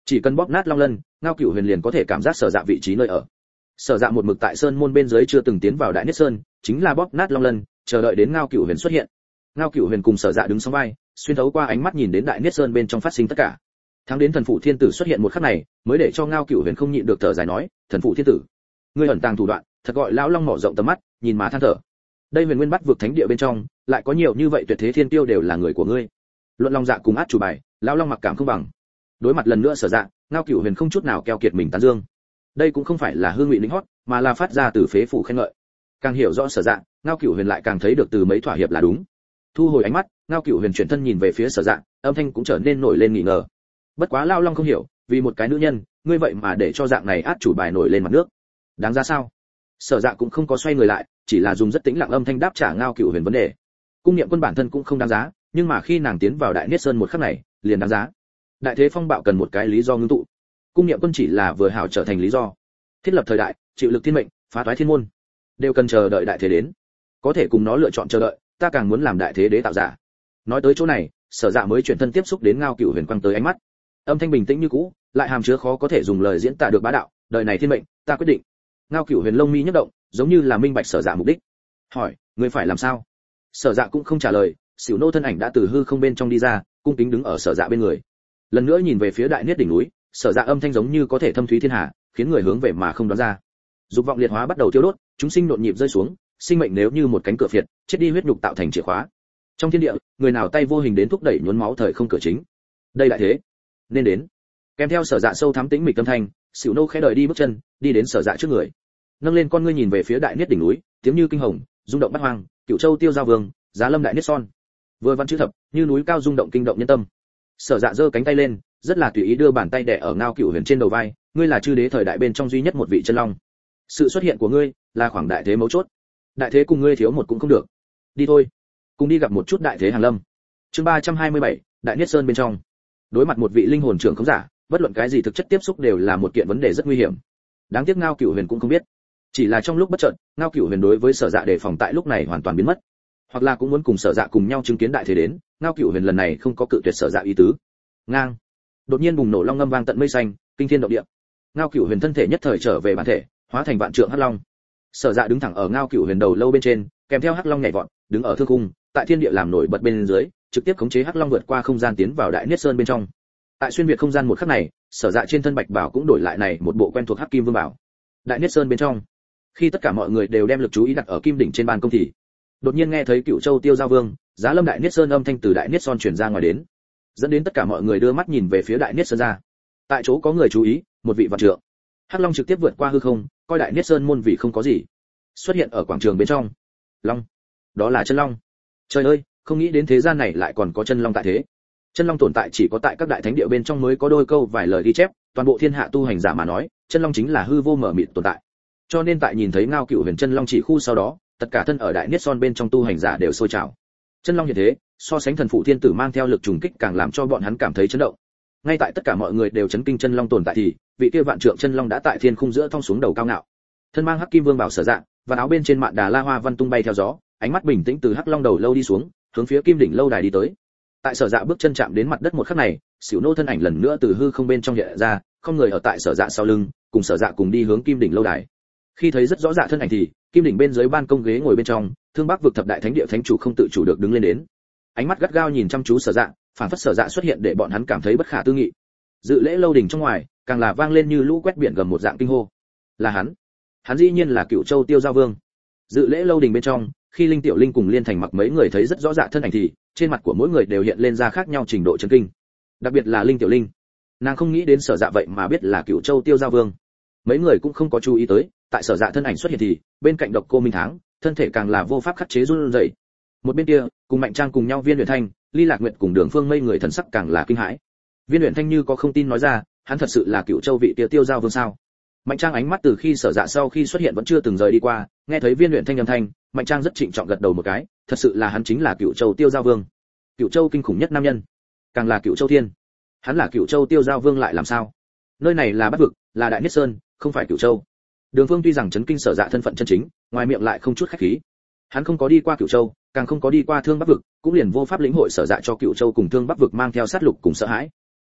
chỉ cần bóp nát long lân, Ngao Cửu Huyền liền có thể cảm giác Sở Dạ vị trí nơi ở. Sở Dạ một mực tại sơn môn bên dưới chưa từng tiến vào Đại Niết Sơn, chính là bóp nát long lân, chờ đợi đến Ngao Cửu Huyền xuất hiện. Ngao Cửu Huyền cùng Sở Dạ đứng song vai, xuyên thấu qua ánh mắt nhìn đến Đại Niết Sơn bên trong phát sinh tất cả. Thắng đến thần phụ thiên tử xuất hiện một khắc này, mới để cho Ngao Cửu Huyền không nhịn được thở dài nói, thần phụ thiên tử, ngươi ẩn tàng thủ đoạn, thật gọi lão long mở rộng tầm mắt, nhìn mà than thở. Đây Huyền Nguyên Bắt vực thánh địa bên trong, lại có nhiều như vậy tuyệt thế thiên tiêu đều là người của ngươi. Luận long dạ cùng át chủ bài, lão long mặc cảm không bằng. Đối mặt lần nữa Sở Dạ, Ngao Cửu Huyền không chút nào keo kiệt mình tán dương. Đây cũng không phải là hương ngụy lính hót, mà là phát ra từ phế phủ khen ngợi. Càng hiểu rõ Sở Dạ, Ngao Cửu Huyền lại càng thấy được từ mấy thỏa hiệp là đúng. Thu hồi ánh mắt, Ngao Cửu Huyền chuyển thân nhìn về phía Sở Dạ, âm thanh cũng trở nên nổi lên nghi ngờ. Bất quá Lão Long không hiểu, vì một cái nữ nhân, ngươi vậy mà để cho dạng này át chủ bài nổi lên mặt nước. Đáng ra sao? Sở Dạ cũng không có xoay người lại, chỉ là dùng rất tĩnh lặng âm thanh đáp trả Ngao Cửu Huyền vấn đề. Cung Niệm Quân bản thân cũng không đáng giá, nhưng mà khi nàng tiến vào Đại Niết Sơn một khắc này, liền đáng giá. Đại thế phong bạo cần một cái lý do ngưng tụ. Cung Niệm Quân chỉ là vừa hảo trở thành lý do. Thiết lập thời đại, chịu lực thiên mệnh, phá toái thiên môn, đều cần chờ đợi đại thế đến. Có thể cùng nó lựa chọn chờ đợi, ta càng muốn làm đại thế đế tạo giả. Nói tới chỗ này, Sở Dạ mới chuyển thân tiếp xúc đến Ngao Cửu Huyền quăng tới ánh mắt. Âm thanh bình tĩnh như cũ, lại hàm chứa khó có thể dùng lời diễn tả được bá đạo, đời này thiên mệnh, ta quyết định. Ngao Cửu Huyền lông mi nhấc động, giống như là minh bạch Sở Dạ mục đích. Hỏi, ngươi phải làm sao? Sở Dạ cũng không trả lời, Xỉu Nô thân ảnh đã từ hư không bên trong đi ra, cung kính đứng ở Sở Dạ bên người. Lần nữa nhìn về phía Đại Niết đỉnh núi, Sở Dạ âm thanh giống như có thể thâm thúy thiên hà, khiến người hướng về mà không đoán ra. Dục vọng liệt hóa bắt đầu tiêu đốt, chúng sinh nhộn nhịp rơi xuống, sinh mệnh nếu như một cánh cửa phiệt, chết đi huyết nhục tạo thành chìa khóa. Trong thiên địa, người nào tay vô hình đến thúc đẩy nhuốm máu thời không cửa chính. Đây lại thế, nên đến. Kèm theo Sở Dạ sâu thắm tĩnh mịch âm thanh, Xỉu Nô khẽ đợi đi bước chân, đi đến Sở Dạ trước người. Nâng lên con ngươi nhìn về phía Đại Niết đỉnh núi, tiếng như kinh hồng, rung động bát hoang, Cửu Châu Tiêu Giao Vương, Giá Lâm Đại Niết Son. Vừa văn chữ thập, như núi cao rung động kinh động nhân tâm. Sở Dạ giơ cánh tay lên, rất là tùy ý đưa bàn tay đè ở Ngao Cửu Huyền trên đầu vai, ngươi là chư đế thời đại bên trong duy nhất một vị chân long. Sự xuất hiện của ngươi là khoảng đại thế mấu chốt. Đại thế cùng ngươi thiếu một cũng không được. Đi thôi, cùng đi gặp một chút đại thế hàng lâm. Chương ba trăm hai mươi bảy, Đại Niết Sơn bên trong. Đối mặt một vị linh hồn trưởng không giả, bất luận cái gì thực chất tiếp xúc đều là một kiện vấn đề rất nguy hiểm. Đáng tiếc Ngao Cửu Huyền cũng không biết, chỉ là trong lúc bất chợt, Ngao Cửu Huyền đối với Sở Dạ đề phòng tại lúc này hoàn toàn biến mất, hoặc là cũng muốn cùng Sở Dạ cùng nhau chứng kiến đại thế đến. Ngao Cửu Huyền lần này không có cự tuyệt Sở Dạ ý tứ. Ngang, đột nhiên bùng nổ long ngâm vang tận mây xanh, kinh thiên động địa. Ngao Cửu Huyền thân thể nhất thời trở về bản thể, hóa thành vạn trượng hắc long. Sở Dạ đứng thẳng ở Ngao Cửu Huyền đầu lâu bên trên, kèm theo hắc long nhảy vọt, đứng ở thương cung, tại thiên địa làm nổi bật bên dưới, trực tiếp khống chế hắc long vượt qua không gian tiến vào Đại Niết Sơn bên trong. Tại xuyên việt không gian một khắc này, Sở Dạ trên thân bạch bảo cũng đổi lại này một bộ quen thuộc hắc kim vương bảo. Đại Niết Sơn bên trong, khi tất cả mọi người đều đem lực chú ý đặt ở kim đỉnh trên ban công thì đột nhiên nghe thấy Cửu Châu Tiêu Giao Vương, Giá Lâm Đại Niết Sơn âm thanh từ Đại Niết Son truyền ra ngoài đến, dẫn đến tất cả mọi người đưa mắt nhìn về phía Đại Niết Sơn ra. Tại chỗ có người chú ý, một vị vạn trượng hắc long trực tiếp vượt qua hư không, coi Đại Niết Sơn môn vì không có gì, xuất hiện ở quảng trường bên trong. Long, đó là chân long. Trời ơi, không nghĩ đến thế gian này lại còn có chân long tại thế. Chân long tồn tại chỉ có tại các đại thánh địa bên trong mới có đôi câu vài lời ghi chép, toàn bộ thiên hạ tu hành giả mà nói, chân long chính là hư vô mở mịt tồn tại. Cho nên tại nhìn thấy Ngao Cửu Huyền chân long chỉ khu sau đó, tất cả thân ở Đại Niết Son bên trong tu hành giả đều sôi trào. Chân long như thế, so sánh thần phụ thiên tử mang theo lực trùng kích càng làm cho bọn hắn cảm thấy chấn động. Ngay tại tất cả mọi người đều chấn kinh chân long tồn tại thì, vị kia vạn trượng chân long đã tại thiên khung giữa thong xuống đầu cao ngạo. Thân mang hắc kim vương bảo Sở Dạ, và áo bên trên mạn đà la hoa văn tung bay theo gió, ánh mắt bình tĩnh từ hắc long đầu lâu đi xuống, hướng phía kim đỉnh lâu đài đi tới. Tại Sở Dạ bước chân chạm đến mặt đất một khắc này, Xỉu Nô thân ảnh lần nữa từ hư không bên trong hiện ra, không người ở tại Sở Dạ sau lưng, cùng Sở Dạ cùng đi hướng kim đỉnh lâu đài. Khi thấy rất rõ dạ thân ảnh thì, kim đỉnh bên dưới ban công ghế ngồi bên trong, Thương Bắc vực thập đại thánh địa thánh chủ không tự chủ được đứng lên đến. Ánh mắt gắt gao nhìn chăm chú Sở Dạ, phản phất Sở Dạ xuất hiện để bọn hắn cảm thấy bất khả tư nghị. Dự lễ lâu đỉnh trong ngoài, càng là vang lên như lũ quét biển gầm một dạng kinh hô. Là hắn, hắn dĩ nhiên là Cửu Châu Tiêu Giao Vương. Dự lễ lâu đỉnh bên trong, khi Linh Tiểu Linh cùng Liên Thành mặc mấy người thấy rất rõ dạ thân ảnh thì, trên mặt của mỗi người đều hiện lên ra khác nhau trình độ chấn kinh. Đặc biệt là Linh Tiểu Linh, nàng không nghĩ đến Sở Dạ vậy mà biết là Cửu Châu Tiêu Giao Vương. Mấy người cũng không có chú ý tới, tại Sở Dạ thân ảnh xuất hiện thì, bên cạnh Độc Cô Minh Tháng, thân thể càng là vô pháp khắc chế run rẩy. Một bên kia, cùng Mạnh Trang cùng nhau Viên Huyền Thanh, Ly Lạc Nguyệt cùng Đường Phương Mây người thần sắc càng là kinh hãi. Viên Huyền Thanh như có không tin nói ra, hắn thật sự là Cửu Châu vị Tiêu Tiêu Giao Vương sao? Mạnh Trang ánh mắt từ khi Sở Dạ sau khi xuất hiện vẫn chưa từng rời đi qua, nghe thấy Viên Huyền Thanh âm thanh, Mạnh Trang rất trịnh trọng gật đầu một cái, thật sự là hắn chính là Cửu Châu Tiêu Giao Vương. Cửu Châu kinh khủng nhất nam nhân, càng là Cửu Châu Thiên. Hắn là Cửu Châu Tiêu Giao Vương lại làm sao? Nơi này là Bát vực, là Đại Niết Sơn, không phải Cửu Châu. Đường Vương tuy rằng chấn kinh Sở Dạ thân phận chân chính, ngoài miệng lại không chút khách khí. Hắn không có đi qua Cửu Châu, càng không có đi qua Thương Bắc vực, cũng liền vô pháp lĩnh hội Sở Dạ cho Cửu Châu cùng Thương Bắc vực mang theo sát lục cùng sợ hãi.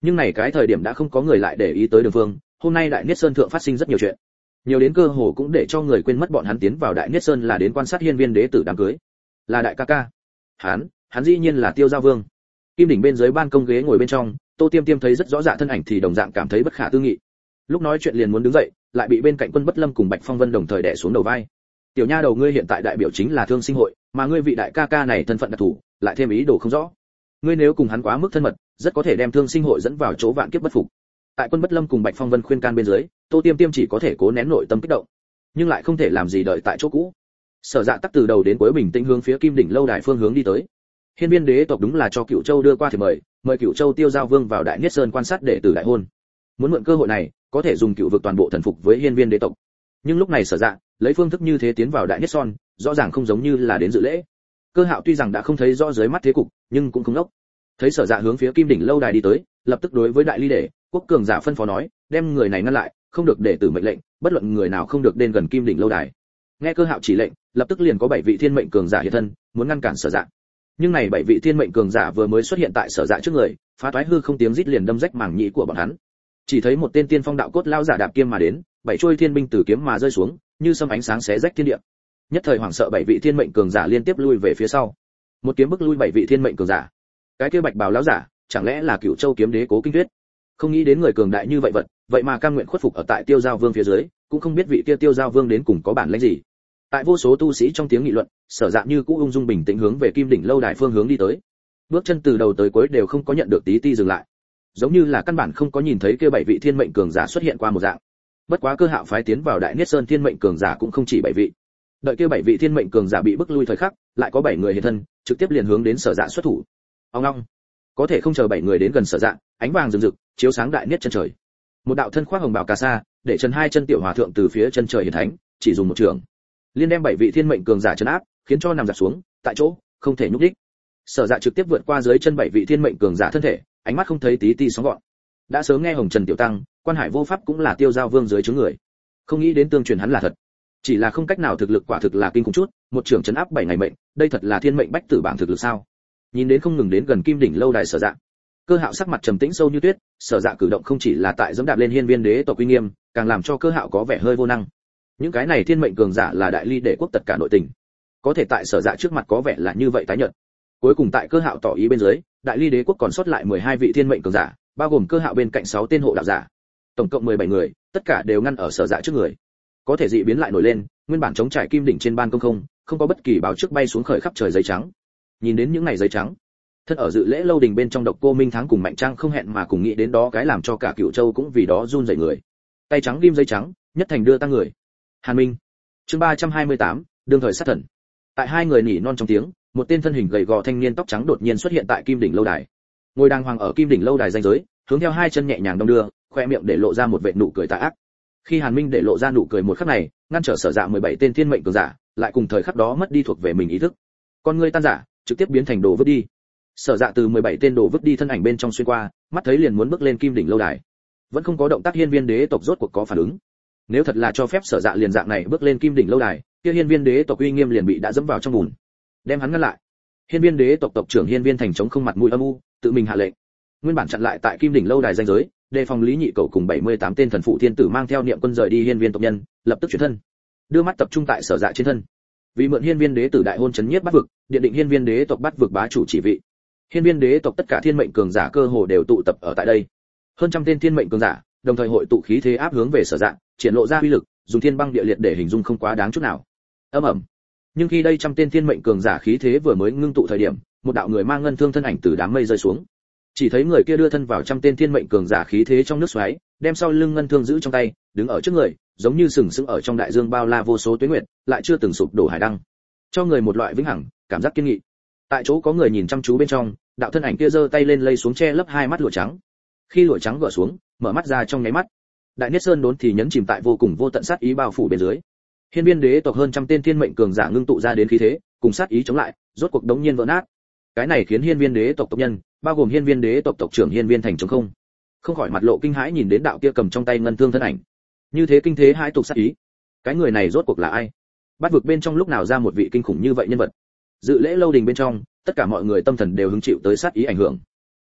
Nhưng này cái thời điểm đã không có người lại để ý tới Đường Vương, hôm nay Đại Niết Sơn thượng phát sinh rất nhiều chuyện. Nhiều đến cơ hồ cũng để cho người quên mất bọn hắn tiến vào Đại Niết Sơn là đến quan sát Hiên Viên đế tử đám cưới. Là đại ca ca. Hắn, hắn dĩ nhiên là Tiêu Giao Vương. Kim đỉnh bên dưới ban công ghế ngồi bên trong, Tô Tiêm Tiêm thấy rất rõ dạ thân ảnh thì đồng dạng cảm thấy bất khả tư nghị. Lúc nói chuyện liền muốn đứng dậy, lại bị bên cạnh Quân Bất Lâm cùng Bạch Phong Vân đồng thời đè xuống đầu vai. Tiểu nha đầu, ngươi hiện tại đại biểu chính là Thương Sinh hội, mà ngươi vị đại ca ca này thân phận đặc thù, lại thêm ý đồ không rõ. Ngươi nếu cùng hắn quá mức thân mật, rất có thể đem Thương Sinh hội dẫn vào chỗ vạn kiếp bất phục. Tại Quân Bất Lâm cùng Bạch Phong Vân khuyên can bên dưới, Tô Tiêm Tiêm chỉ có thể cố nén nội tâm kích động, nhưng lại không thể làm gì đợi tại chỗ cũ. Sở Dạ tắc từ đầu đến cuối bình tĩnh hướng phía Kim đỉnh lâu đài phương hướng đi tới. Hiên Viên đế tộc đúng là cho Cửu Châu đưa qua thì mời, mời Cửu Châu Tiêu Giao Vương vào Đại Niết Sơn quan sát đệ tử đại hôn. Muốn mượn cơ hội này, có thể dùng cựu vực toàn bộ thần phục với Hiên Viên đế tộc. Nhưng lúc này Sở Dạ lấy phương thức như thế tiến vào Đại Niết Sơn, rõ ràng không giống như là đến dự lễ. Cơ Hạo tuy rằng đã không thấy rõ dưới mắt thế cục, nhưng cũng không ngốc. Thấy Sở Dạ hướng phía Kim đỉnh lâu đài đi tới, lập tức đối với đại ly đệ, quốc cường giả phân phó nói, đem người này ngăn lại, không được để tử mệnh lệnh, bất luận người nào không được đến gần Kim đỉnh lâu đài. Nghe Cơ Hạo chỉ lệnh, lập tức liền có bảy vị thiên mệnh cường giả hiện thân, muốn ngăn cản Sở Dạ. Nhưng này bảy vị thiên mệnh cường giả vừa mới xuất hiện tại Sở Dạ trước người, phá toái hư không tiếng rít liền đâm rách màng nhĩ của bọn hắn. Chỉ thấy một tên tiên phong đạo cốt lao giả đạp kiếm mà đến, bảy chuôi thiên binh từ kiếm mà rơi xuống, như sấm ánh sáng xé rách thiên địa. Nhất thời hoảng sợ bảy vị thiên mệnh cường giả liên tiếp lui về phía sau. Một kiếm bức lui bảy vị thiên mệnh cường giả. Cái kia bạch bào lão giả, chẳng lẽ là Cửu Châu kiếm đế Cố Kinh Tuyết? Không nghĩ đến người cường đại như vậy vật, vậy mà cam nguyện khuất phục ở tại Tiêu Giao Vương phía dưới, cũng không biết vị kia Tiêu Giao Vương đến cùng có bản lĩnh gì. Tại vô số tu sĩ trong tiếng nghị luận, Sở Dạ như cũ ung dung bình tĩnh hướng về Kim đỉnh lâu đài phương hướng đi tới. Bước chân từ đầu tới cuối đều không có nhận được tí ti dừng lại, giống như là căn bản không có nhìn thấy kia bảy vị thiên mệnh cường giả xuất hiện qua một dạng. Bất quá Cơ Hạo phái tiến vào Đại Niết Sơn thiên mệnh cường giả cũng không chỉ bảy vị. Đợi kia bảy vị thiên mệnh cường giả bị bức lui thời khắc, lại có bảy người hiện thân, trực tiếp liền hướng đến Sở Dạ xuất thủ. Ông ngoong, có thể không chờ bảy người đến gần Sở Dạ, ánh vàng rực rực, chiếu sáng đại niết chân trời. Một đạo thân khoác hồng bào cà sa, để chân hai chân tiểu hòa thượng từ phía chân trời hiện thánh, chỉ dùng một trường, liên đem bảy vị thiên mệnh cường giả trấn áp, khiến cho nằm dạp xuống tại chỗ, không thể nhúc nhích. Sở Dạ trực tiếp vượt qua dưới chân bảy vị thiên mệnh cường giả thân thể, ánh mắt không thấy tí ti sóng gọn. Đã sớm nghe Hồng Trần tiểu tăng, Quan Hải vô pháp cũng là Tiêu Giao Vương dưới chướng người, không nghĩ đến tương truyền hắn là thật. Chỉ là không cách nào, thực lực quả thực là kinh khủng chút, một trưởng trấn áp bảy ngày mệnh, đây thật là thiên mệnh bách tử bảng thực lực sao? Nhìn đến không ngừng đến gần Kim đỉnh lâu đài Sở Dạ, Cơ Hạo sắc mặt trầm tĩnh sâu như tuyết, Sở Dạ cử động không chỉ là tại giẫm đạp lên Hiên Viên đế tộc uy nghiêm, càng làm cho Cơ Hạo có vẻ hơi vô năng. Những cái này thiên mệnh cường giả là đại ly đệ quốc tất cả nội tình, có thể tại Sở Dạ trước mặt có vẻ là như vậy tái nhợt. Cuối cùng tại Cơ Hạo tỏ ý bên dưới, đại ly đế quốc còn sót lại mười hai vị thiên mệnh cường giả, bao gồm Cơ Hạo bên cạnh sáu tên hộ đạo giả, tổng cộng mười bảy người, tất cả đều ngăn ở Sở Dạ trước người. Có thể dị biến lại nổi lên, nguyên bản chống trải kim đỉnh trên ban công không, không có bất kỳ báo trước bay xuống khởi khắp trời giấy trắng. Nhìn đến những này giấy trắng, thân ở dự lễ lâu đình bên trong Độc Cô Minh Thắng cùng Mạnh Trang không hẹn mà cùng nghĩ đến đó cái làm cho cả Cửu Châu cũng vì đó run rẩy người. Tay trắng ghim giấy trắng, nhất thành đưa tăng người. Hàn Minh. Chương ba trăm hai mươi tám, đương thời sát thần. Tại hai người nỉ non trong tiếng, một tên thân hình gầy gò thanh niên tóc trắng đột nhiên xuất hiện tại Kim đỉnh lâu đài. Ngồi đàng hoàng ở Kim đỉnh lâu đài danh giới, hướng theo hai chân nhẹ nhàng đong đưa, khoe miệng để lộ ra một vệt nụ cười tà ác. Khi Hàn Minh để lộ ra nụ cười một khắc này, ngăn trở Sở Dạ mười bảy tên thiên mệnh cường giả, lại cùng thời khắc đó mất đi thuộc về mình ý thức. Con người tan giả, trực tiếp biến thành đồ vứt đi. Sở Dạ từ mười bảy tên đồ vứt đi thân ảnh bên trong xuyên qua, mắt thấy liền muốn bước lên Kim đỉnh lâu đài. Vẫn không có động tác Hiên Viên đế tộc rốt cuộc có phản ứng. Nếu thật là cho phép Sở Dạ liền dạng này bước lên Kim đỉnh lâu đài, kia Hiên Viên đế tộc uy nghiêm liền bị đã dẫm vào trong bùn. Đem hắn ngăn lại. Hiên Viên đế tộc tộc trưởng Hiên Viên Thành chống không mặt mũi âm u, tự mình hạ lệnh. Nguyên bản chặn lại tại Kim đỉnh lâu đài danh giới, đề phòng Lý Nhị Cẩu cùng bảy mươi tám tên thần phụ thiên tử mang theo niệm quân rời đi Hiên Viên tộc nhân, lập tức chuyển thân, đưa mắt tập trung tại Sở Dạ trên thân. Vì mượn Hiên Viên đế tử đại hôn chấn nhiếp bắt vực, điện định Hiên Viên đế tộc bắt vực bá chủ chỉ vị. Hiên Viên đế tộc tất cả thiên mệnh cường giả cơ hồ đều tụ tập ở tại đây. Hơn trăm tên thiên mệnh cường giả, đồng thời hội tụ khí thế áp hướng về Sở Dạ, triển lộ ra uy lực, dùng thiên băng địa liệt để hình dung không quá đáng chút nào. Ầm ầm. Nhưng khi đây trăm tên thiên mệnh cường giả khí thế vừa mới ngưng tụ thời điểm, một đạo người mang ngân thương thân ảnh từ đám mây rơi xuống. Chỉ thấy người kia đưa thân vào trăm tên thiên mệnh cường giả khí thế trong nước xoáy, đem sau lưng ngân thương giữ trong tay, đứng ở trước người, giống như sừng sững ở trong đại dương bao la vô số tuế nguyệt, lại chưa từng sụp đổ hải đăng, cho người một loại vĩnh hằng cảm giác kiên nghị. Tại chỗ có người nhìn chăm chú bên trong, đạo thân ảnh kia giơ tay lên lay xuống che lấp hai mắt lụa trắng. Khi lụa trắng gỡ xuống, mở mắt ra trong nháy mắt, đại niết sơn đốn thì nhấn chìm tại vô cùng vô tận sát ý bao phủ bên dưới. Hiên Viên đế tộc hơn trăm tên thiên mệnh cường giả ngưng tụ ra đến khí thế, cùng sát ý chống lại, rốt cuộc đống nhiên vỡ nát. Cái này khiến Hiên Viên đế tộc tộc nhân, bao gồm Hiên Viên đế tộc tộc trưởng Hiên Viên Thành trống không, không khỏi mặt lộ kinh hãi nhìn đến đạo kia cầm trong tay ngân thương thân ảnh. Như thế kinh thế hai tục sát ý, cái người này rốt cuộc là ai? Bát vực bên trong lúc nào ra một vị kinh khủng như vậy nhân vật? Dự lễ lâu đình bên trong, tất cả mọi người tâm thần đều hứng chịu tới sát ý ảnh hưởng.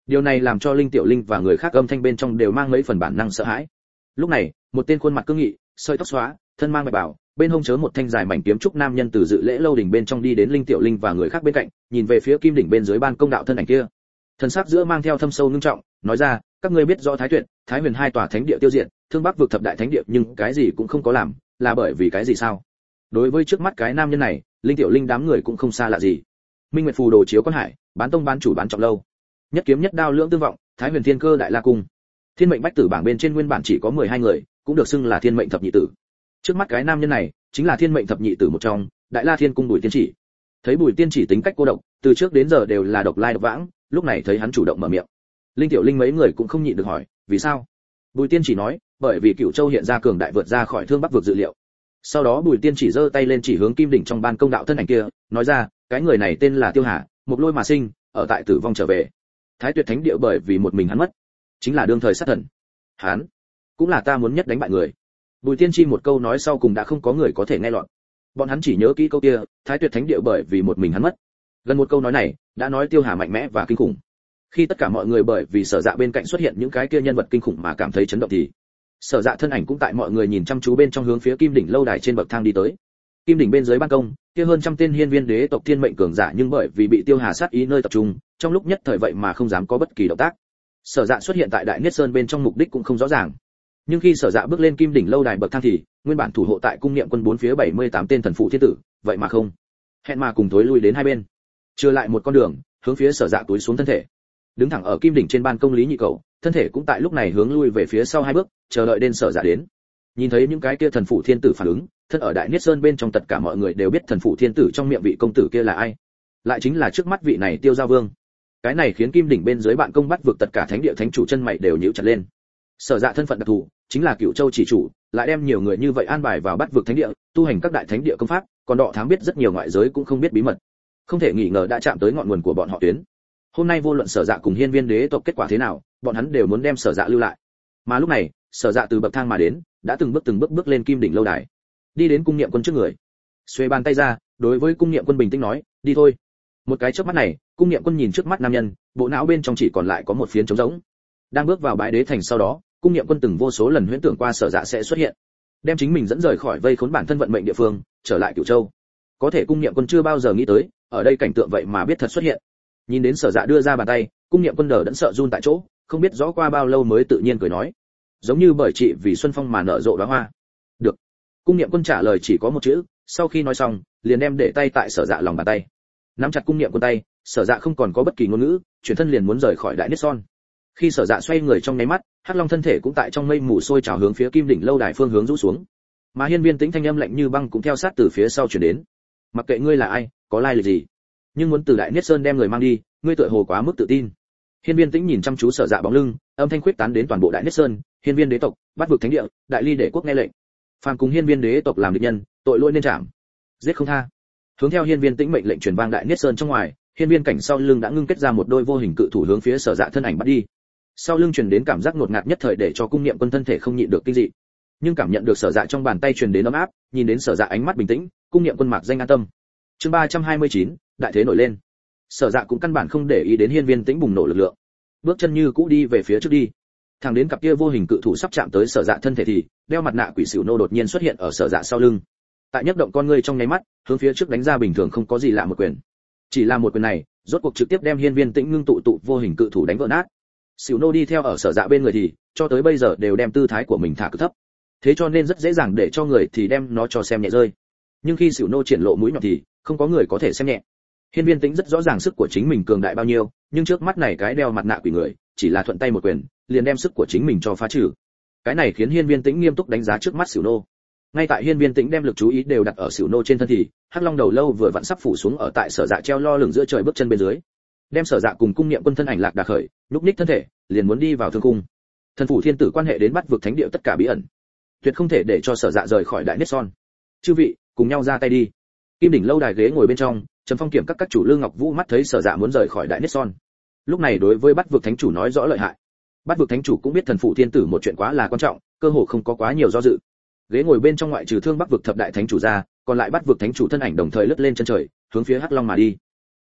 Điều này làm cho Linh Tiểu Linh và người khác âm thanh bên trong đều mang mấy phần bản năng sợ hãi. Lúc này, một tên khuôn mặt cương nghị, sợi tóc xóa, thân mang bạch bào, bên hông chớ một thanh dài mảnh kiếm trúc nam nhân từ dự lễ lâu đỉnh bên trong đi đến Linh Tiểu Linh và người khác bên cạnh, nhìn về phía kim đỉnh bên dưới ban công đạo thân ảnh kia. Thần sắc giữa mang theo thâm sâu nghiêm trọng, nói ra, các ngươi biết rõ Thái Tuyệt, Thái Huyền hai tòa thánh địa tiêu diệt, Thương Bắc vực thập đại thánh địa nhưng cái gì cũng không có làm, là bởi vì cái gì sao? Đối với trước mắt cái nam nhân này, Linh Tiểu Linh đám người cũng không xa lạ gì. Minh Nguyệt phù đồ chiếu quan hải, bán tông bán chủ bán trọng lâu. Nhất kiếm nhất đao lưỡng tương vọng, Thái Huyền Thiên Cơ đại la cung. Thiên mệnh bách tử bảng bên trên nguyên bản chỉ có mười hai người, cũng được xưng là thiên mệnh thập nhị tử. Trước mắt cái nam nhân này, chính là thiên mệnh thập nhị tử một trong, Đại La Thiên cung Bùi Tiên Chỉ. Thấy Bùi Tiên Chỉ tính cách cô độc, từ trước đến giờ đều là độc lai độc vãng, lúc này thấy hắn chủ động mở miệng. Linh Tiểu Linh mấy người cũng không nhịn được hỏi, vì sao? Bùi Tiên Chỉ nói, bởi vì Cửu Châu hiện ra cường đại vượt ra khỏi Thương Bắc vực dự liệu. Sau đó Bùi Tiên Chỉ giơ tay lên chỉ hướng kim đỉnh trong ban công đạo thân ảnh kia, nói ra, cái người này tên là Tiêu Hà, một lôi mà sinh, ở tại tử vong trở về. Thái Tuyệt thánh địa bởi vì một mình hắn mất, chính là đương thời sát thần. Hắn cũng là ta muốn nhất đánh bại người. Bùi Tiên Tri một câu nói sau cùng đã không có người có thể nghe lọt. Bọn hắn chỉ nhớ kỹ câu kia, Thái Tuyệt thánh địa bởi vì một mình hắn mất. Gần một câu nói này, đã nói Tiêu Hà mạnh mẽ và kinh khủng. Khi tất cả mọi người bởi vì Sở Dạ bên cạnh xuất hiện những cái kia nhân vật kinh khủng mà cảm thấy chấn động thì Sở Dạ thân ảnh cũng tại mọi người nhìn chăm chú bên trong hướng phía Kim đỉnh lâu đài trên bậc thang đi tới. Kim đỉnh bên dưới ban công, kia hơn trăm tên hiên viên đế tộc thiên mệnh cường giả nhưng bởi vì bị Tiêu Hà sát ý nơi tập trung, trong lúc nhất thời vậy mà không dám có bất kỳ động tác. Sở Dạ xuất hiện tại Đại Niết Sơn bên trong mục đích cũng không rõ ràng. Nhưng khi Sở Dạ bước lên kim đỉnh lâu đài bậc thang thì, nguyên bản thủ hộ tại cung niệm quân bốn phía bảy mươi tám tên thần phụ thiên tử, vậy mà không, hẹn mà cùng tối lui đến hai bên, chưa lại một con đường, hướng phía Sở Dạ túi xuống thân thể. Đứng thẳng ở kim đỉnh trên ban công Lý Nhị Cầu, thân thể cũng tại lúc này hướng lui về phía sau hai bước, chờ đợi đến Sở Dạ đến. Nhìn thấy những cái kia thần phụ thiên tử phản ứng, thân ở Đại Niết Sơn bên trong tất cả mọi người đều biết thần phụ thiên tử trong miệng vị công tử kia là ai, lại chính là trước mắt vị này Tiêu Giao Vương. Cái này khiến kim đỉnh bên dưới bạn công bắt vực tất cả thánh địa thánh chủ chân mày đều nhíu chặt lên. Sở Dạ thân phận đặc thù, chính là Cửu Châu chỉ chủ, lại đem nhiều người như vậy an bài vào bắt vực thánh địa, tu hành các đại thánh địa công pháp, còn đọ thám biết rất nhiều ngoại giới cũng không biết bí mật. Không thể nghi ngờ đã chạm tới ngọn nguồn của bọn họ tuyến. Hôm nay vô luận Sở Dạ cùng hiên viên đế tộc kết quả thế nào, bọn hắn đều muốn đem Sở Dạ lưu lại. Mà lúc này, Sở Dạ từ bậc thang mà đến, đã từng bước từng bước bước lên kim đỉnh lâu đài, đi đến cung niệm quân trước người, xuề bàn tay ra, đối với cung niệm quân bình tĩnh nói, đi thôi. Một cái chớp mắt này, cung niệm quân nhìn trước mắt nam nhân, bộ não bên trong chỉ còn lại có một phiến trống rỗng. Đang bước vào bãi đế thành sau đó, cung niệm quân từng vô số lần huyễn tưởng qua Sở Dạ sẽ xuất hiện, đem chính mình dẫn rời khỏi vây khốn bản thân vận mệnh địa phương, trở lại Cửu Châu. Có thể cung niệm quân chưa bao giờ nghĩ tới, ở đây cảnh tượng vậy mà biết thật xuất hiện. Nhìn đến Sở Dạ đưa ra bàn tay, cung niệm quân đờ đẫn sợ run tại chỗ, không biết rõ qua bao lâu mới tự nhiên cười nói, giống như bởi chị vì xuân phong mà nở rộ đóa hoa. Được. Cung niệm quân trả lời chỉ có một chữ, sau khi nói xong, liền đem để tay tại Sở Dạ lòng bàn tay. Nắm chặt cung niệm quân tay, Sở Dạ không còn có bất kỳ ngôn ngữ, chuyển thân liền muốn rời khỏi Đại Niết Son. Khi Sở Dạ xoay người trong nháy mắt, Hắc Long thân thể cũng tại trong mây mù sôi trào hướng phía kim đỉnh lâu đài phương hướng rũ xuống. Mà hiên viên tĩnh thanh âm lạnh như băng cũng theo sát từ phía sau truyền đến. Mặc kệ ngươi là ai, có lai lịch gì, nhưng muốn từ Đại Niết Sơn đem người mang đi, ngươi tựa hồ quá mức tự tin. Hiên viên tĩnh nhìn chăm chú Sở Dạ bóng lưng, âm thanh khuyết tán đến toàn bộ Đại Niết Sơn, hiên viên đế tộc, bát vực thánh địa, đại ly đế quốc nghe lệnh. Phàm cùng hiên viên đế tộc làm địch nhân, tội lỗi nên trảm, giết không tha. Hướng theo hiên viên tĩnh mệnh lệnh truyền vang Đại Niết Sơn trong ngoài, hiên viên cảnh sau lưng đã ngưng kết ra một đôi vô hình cự thủ hướng phía Sở Dạ thân ảnh bắt đi. Sau lưng truyền đến cảm giác ngột ngạt nhất thời để cho cung niệm quân thân thể không nhịn được kinh dị. Nhưng cảm nhận được Sở Dạ trong bàn tay truyền đến ấm áp, nhìn đến Sở Dạ ánh mắt bình tĩnh, cung niệm quân mạc danh an tâm. Chương ba trăm hai mươi chín, đại thế nổi lên. Sở Dạ cũng căn bản không để ý đến hiên viên tĩnh bùng nổ lực lượng, bước chân như cũ đi về phía trước đi. Thẳng đến cặp kia vô hình cự thủ sắp chạm tới Sở Dạ thân thể thì, đeo mặt nạ quỷ sửu nô đột nhiên xuất hiện ở Sở Dạ sau lưng. Tại nhấc động con ngươi trong nháy mắt, hướng phía trước đánh ra bình thường không có gì lạ một quyền. Chỉ là một quyền này, rốt cuộc trực tiếp đem hiên viên tĩnh ngưng tụ tụ vô hình cự thủ đánh vỡ nát. Sửu nô đi theo ở Sở Dạ bên người thì, cho tới bây giờ đều đem tư thái của mình thả cực thấp. Thế cho nên rất dễ dàng để cho người thì đem nó cho xem nhẹ rơi. Nhưng khi Sửu nô triển lộ mũi nhọn thì, không có người có thể xem nhẹ. Hiên viên tĩnh rất rõ ràng sức của chính mình cường đại bao nhiêu, nhưng trước mắt này cái đeo mặt nạ quỷ người, chỉ là thuận tay một quyền, liền đem sức của chính mình cho phá trừ. Cái này khiến hiên viên tĩnh nghiêm túc đánh giá trước mắt Sửu nô. Ngay tại hiên viên tĩnh đem lực chú ý đều đặt ở Sửu nô trên thân thì, Hắc Long đầu lâu vừa vặn sắp phủ xuống ở tại Sở Dạ treo lo lửng giữa trời bước chân bên dưới, đem Sở Dạ cùng cung niệm quân thân ảnh lạc đà khởi, lúc ních thân thể, liền muốn đi vào thương cung. Thần phủ thiên tử quan hệ đến bắt vực thánh địa tất cả bí ẩn, tuyệt không thể để cho Sở Dạ rời khỏi Đại Niết Son. Chư vị, cùng nhau ra tay đi. Kim đỉnh lâu đài ghế ngồi bên trong, Trầm Phong kiểm các các chủ Lương Ngọc Vũ mắt thấy Sở Dạ muốn rời khỏi Đại Niết Son, lúc này đối với bắt vực thánh chủ nói rõ lợi hại. Bắt vực thánh chủ cũng biết thần phụ thiên tử một chuyện quá là quan trọng, cơ hồ không có quá nhiều do dự. Ghế ngồi bên trong ngoại trừ Thương Bắc vực thập đại thánh chủ ra, còn lại bắt vực thánh chủ thân ảnh đồng thời lướt lên chân trời, hướng phía Hắc Long mà đi.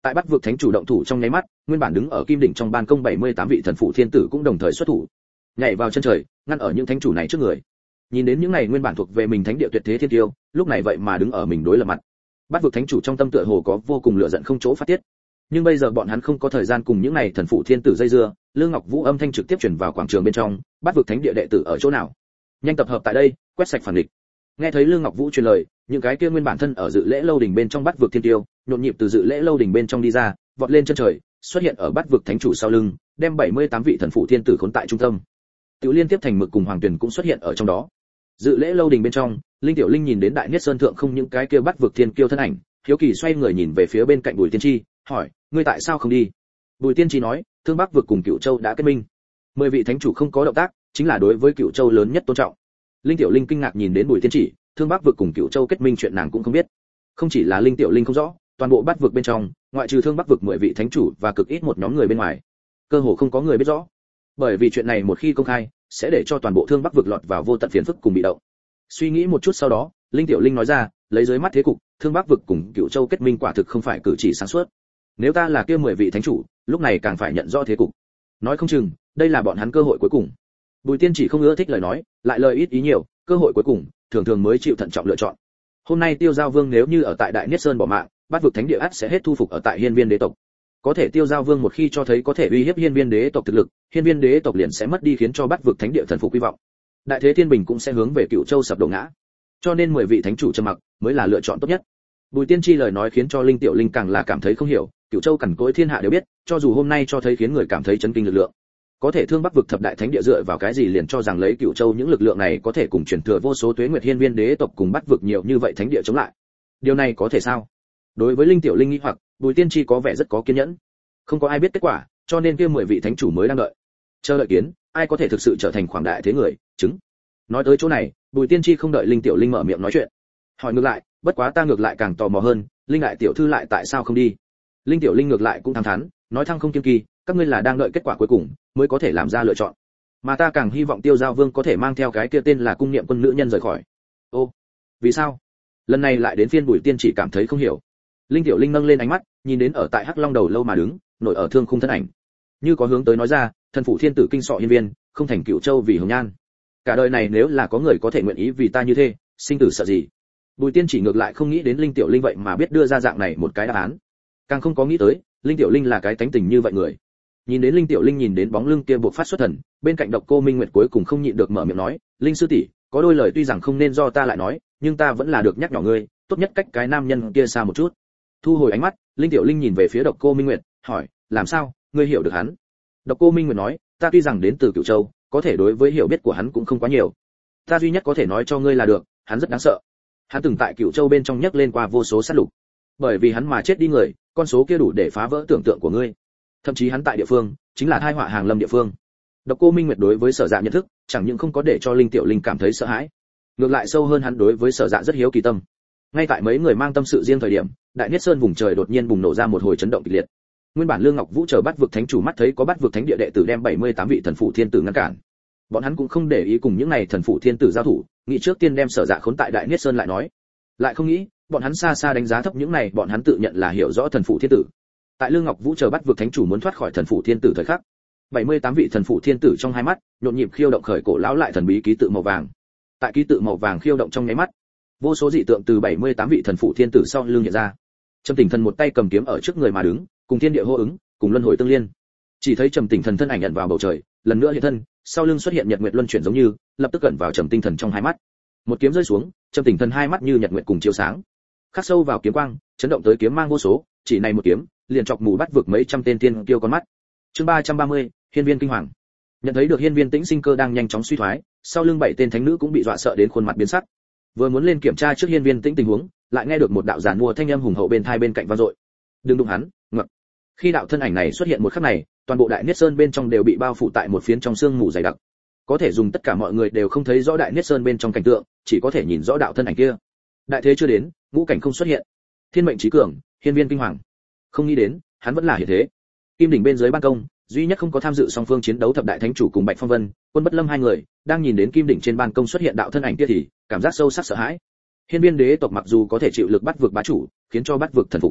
Tại Bắt Vực Thánh chủ động thủ trong nháy mắt, nguyên bản đứng ở kim đỉnh trong ban công bảy mươi tám vị thần phụ thiên tử cũng đồng thời xuất thủ, nhảy vào chân trời, ngăn ở những thánh chủ này trước người. Nhìn đến những này nguyên bản thuộc về mình thánh địa tuyệt thế thiên tiêu, lúc này vậy mà đứng ở mình đối lập mặt. Bắt Vực Thánh chủ trong tâm tựa hồ có vô cùng lửa giận không chỗ phát tiết. Nhưng bây giờ bọn hắn không có thời gian cùng những này thần phụ thiên tử dây dưa, Lương Ngọc Vũ âm thanh trực tiếp truyền vào quảng trường bên trong, Bắt Vực Thánh địa đệ tử ở chỗ nào? Nhanh tập hợp tại đây, quét sạch phản địch. Nghe thấy Lương Ngọc Vũ truyền lời, những cái kia nguyên bản thân ở dự lễ lâu đỉnh bên trong Bắt Vực thiên tiêu, nhộn nhịp từ dự lễ lâu đỉnh bên trong đi ra, vọt lên chân trời, xuất hiện ở Bắt Vực Thánh chủ sau lưng, đem bảy mươi tám vị thần phụ thiên tử khốn tại trung tâm. Tiểu Liên tiếp thành mực cùng Hoàng Tuyền cũng xuất hiện ở trong đó. Dự lễ lâu đỉnh bên trong, Linh Tiểu Linh nhìn đến Đại Niết Sơn thượng không những cái kia Bắt Vực thiên kiêu thân ảnh, hiếu kỳ xoay người nhìn về phía bên cạnh Bùi Tiên Tri, hỏi: "Ngươi tại sao không đi?" Bùi Tiên Tri nói: "Thương Bắc vực cùng Cửu Châu đã kết minh, mười vị thánh chủ không có động tác, chính là đối với Cửu Châu lớn nhất tôn trọng." Linh Tiểu Linh kinh ngạc nhìn đến Bùi Tiên Tri, Thương Bắc vực cùng Cửu Châu kết minh chuyện nàng cũng không biết. Không chỉ là Linh Tiểu Linh không rõ, toàn bộ Bát vực bên trong, ngoại trừ Thương Bắc vực mười vị thánh chủ và cực ít một nhóm người bên ngoài, cơ hồ không có người biết rõ. Bởi vì chuyện này một khi công khai, sẽ để cho toàn bộ Thương Bắc vực lọt vào vô tận phiền phức cùng bị động. Suy nghĩ một chút sau đó, Linh Tiểu Linh nói ra, lấy dưới mắt thế cục, Thương Bắc vực cùng Cửu Châu kết minh quả thực không phải cử chỉ sáng suốt. Nếu ta là kia mười vị thánh chủ, lúc này càng phải nhận rõ thế cục. Nói không chừng, đây là bọn hắn cơ hội cuối cùng. Bùi Tiên chỉ không ưa thích lời nói, lại lời ít ý nhiều, cơ hội cuối cùng, thường thường mới chịu thận trọng lựa chọn. Hôm nay Tiêu Giao Vương nếu như ở tại Đại Niết Sơn bỏ mạng, Bát vực thánh địa ắt sẽ hết thu phục ở tại Hiên Viên đế tộc. Có thể Tiêu Giao Vương một khi cho thấy có thể uy hiếp Hiên Viên đế tộc thực lực, Hiên Viên đế tộc liền sẽ mất đi khiến cho Bát vực thánh địa thần phục hy vọng. Đại thế thiên bình cũng sẽ hướng về Cửu Châu sập đổ ngã. Cho nên mười vị thánh chủ trầm mặc mới là lựa chọn tốt nhất. Bùi Tiên Tri lời nói khiến cho Linh Tiểu Linh càng là cảm thấy không hiểu, Cửu Châu cằn cỗi thiên hạ đều biết, cho dù hôm nay cho thấy khiến người cảm thấy chấn kinh lực lượng. Có thể Thương Bắc vực thập đại thánh địa dựa vào cái gì liền cho rằng lấy Cửu Châu những lực lượng này có thể cùng truyền thừa vô số tuế nguyệt Hiên Viên đế tộc cùng Bát vực nhiều như vậy thánh địa chống lại. Điều này có thể sao? Đối với Linh Tiểu Linh nghĩ hoặc, Bùi Tiên Tri có vẻ rất có kiên nhẫn. Không có ai biết kết quả, cho nên kia mười vị thánh chủ mới đang đợi. Chờ đợi kiến, ai có thể thực sự trở thành quảng đại thế người, chứng. Nói tới chỗ này, Bùi Tiên Tri không đợi Linh Tiểu Linh mở miệng nói chuyện. Hỏi ngược lại, bất quá ta ngược lại càng tò mò hơn, Linh đại tiểu thư lại tại sao không đi? Linh Tiểu Linh ngược lại cũng thẳng thắn, nói thăng không kiên kỳ, các ngươi là đang đợi kết quả cuối cùng, mới có thể làm ra lựa chọn. Mà ta càng hy vọng Tiêu Giao Vương có thể mang theo cái kia tên là cung niệm quân nữ nhân rời khỏi. Ô, vì sao? Lần này lại đến phiên Bùi Tiên chỉ cảm thấy không hiểu. Linh Tiểu Linh nâng lên ánh mắt, nhìn đến ở tại Hắc Long đầu lâu mà đứng, nổi ở thương khung thân ảnh. Như có hướng tới nói ra, thần phủ thiên tử kinh sọ Hiên Viên, không thành Cửu Châu vì hồng nhan. Cả đời này nếu là có người có thể nguyện ý vì ta như thế, sinh tử sợ gì? Bùi Tiên chỉ ngược lại không nghĩ đến Linh Tiểu Linh vậy mà biết đưa ra dạng này một cái đáp án. Càng không có nghĩ tới, Linh Tiểu Linh là cái tánh tình như vậy người. Nhìn đến Linh Tiểu Linh nhìn đến bóng lưng kia buộc phát xuất thần, bên cạnh Độc Cô Minh Nguyệt cuối cùng không nhịn được mở miệng nói, "Linh sư tỷ, có đôi lời tuy rằng không nên do ta lại nói, nhưng ta vẫn là được nhắc nhở ngươi, tốt nhất cách cái nam nhân kia xa một chút." Thu hồi ánh mắt, Linh Tiểu Linh nhìn về phía Độc Cô Minh Nguyệt, hỏi, "Làm sao, ngươi hiểu được hắn?" Độc Cô Minh Nguyệt nói, "Ta tuy rằng đến từ Cửu Châu, có thể đối với hiểu biết của hắn cũng không quá nhiều. Ta duy nhất có thể nói cho ngươi là được, hắn rất đáng sợ. Hắn từng tại Cửu Châu bên trong nhấc lên qua vô số sát lục. Bởi vì hắn mà chết đi người, con số kia đủ để phá vỡ tưởng tượng của ngươi. Thậm chí hắn tại địa phương, chính là tai họa hàng lâm địa phương." Độc Cô Minh Nguyệt đối với Sở Dạ nhận thức, chẳng những không có để cho Linh Tiểu Linh cảm thấy sợ hãi, ngược lại sâu hơn hắn đối với Sở Dạ rất hiếu kỳ tâm. Ngay tại mấy người mang tâm sự riêng thời điểm, Đại Niết Sơn vùng trời đột nhiên bùng nổ ra một hồi chấn động kịch liệt. Nguyên bản Lương Ngọc Vũ chờ Bát vực thánh chủ mắt thấy có Bát vực thánh địa đệ tử đem bảy mươi tám vị thần phụ thiên tử ngăn cản. Bọn hắn cũng không để ý cùng những này thần phụ thiên tử giao thủ, nghĩ trước tiên đem Sở Dạ khốn tại Đại Niết Sơn lại nói. Lại không nghĩ, bọn hắn xa xa đánh giá thấp những này, bọn hắn tự nhận là hiểu rõ thần phụ thiên tử. Tại Lương Ngọc Vũ chờ Bát vực thánh chủ muốn thoát khỏi thần phụ thiên tử thời khắc, bảy mươi tám vị thần phụ thiên tử trong hai mắt, nhộn nhịp khiêu động khởi cổ lão lại thần bí ký tự màu vàng. Tại ký tự màu vàng khiêu động trong nháy mắt, vô số dị tượng từ bảy mươi tám vị thần phụ thiên tử sau lưng hiện ra. Trầm Tỉnh Thần một tay cầm kiếm ở trước người mà đứng, cùng thiên địa hô ứng, cùng luân hồi tương liên. Chỉ thấy Trầm Tỉnh Thần thân ảnh ẩn vào bầu trời, lần nữa hiện thân, sau lưng xuất hiện nhật nguyệt luân chuyển giống như, lập tức ẩn vào Trầm Tinh Thần trong hai mắt. Một kiếm rơi xuống, Trầm Tỉnh Thần hai mắt như nhật nguyệt cùng chiếu sáng. Khắc sâu vào kiếm quang, chấn động tới kiếm mang vô số, chỉ này một kiếm, liền chọc mù bắt vực mấy trăm tên tiên kiêu con mắt. Chương ba trăm ba mươi, Hiên Viên kinh hoàng. Nhận thấy được Hiên Viên Tĩnh sinh cơ đang nhanh chóng suy thoái, sau lưng bảy tên thánh nữ cũng bị dọa sợ đến khuôn mặt biến sắc. Vừa muốn lên kiểm tra trước Hiên Viên Tĩnh tình huống, lại nghe được một đạo giản mua thanh âm hùng hậu bên tai bên cạnh vang dội. "Đừng đụng hắn!" Ngập. Khi đạo thân ảnh này xuất hiện một khắc này, toàn bộ Đại Niết Sơn bên trong đều bị bao phủ tại một phiến trong sương mù dày đặc. Có thể dùng tất cả mọi người đều không thấy rõ Đại Niết Sơn bên trong cảnh tượng, chỉ có thể nhìn rõ đạo thân ảnh kia. Đại thế chưa đến, ngũ cảnh không xuất hiện. Thiên mệnh chí cường, Hiên Viên kinh hoàng. Không nghĩ đến, hắn vẫn là hiện thế. Kim đỉnh bên dưới ban công, duy nhất không có tham dự song phương chiến đấu thập đại thánh chủ cùng Bạch Phong Vân, Quân Bất Lâm hai người, đang nhìn đến kim đỉnh trên ban công xuất hiện đạo thân ảnh kia thì cảm giác sâu sắc sợ hãi. Hiên Viên đế tộc mặc dù có thể chịu lực bắt vực bá chủ, khiến cho bắt vực thần phục,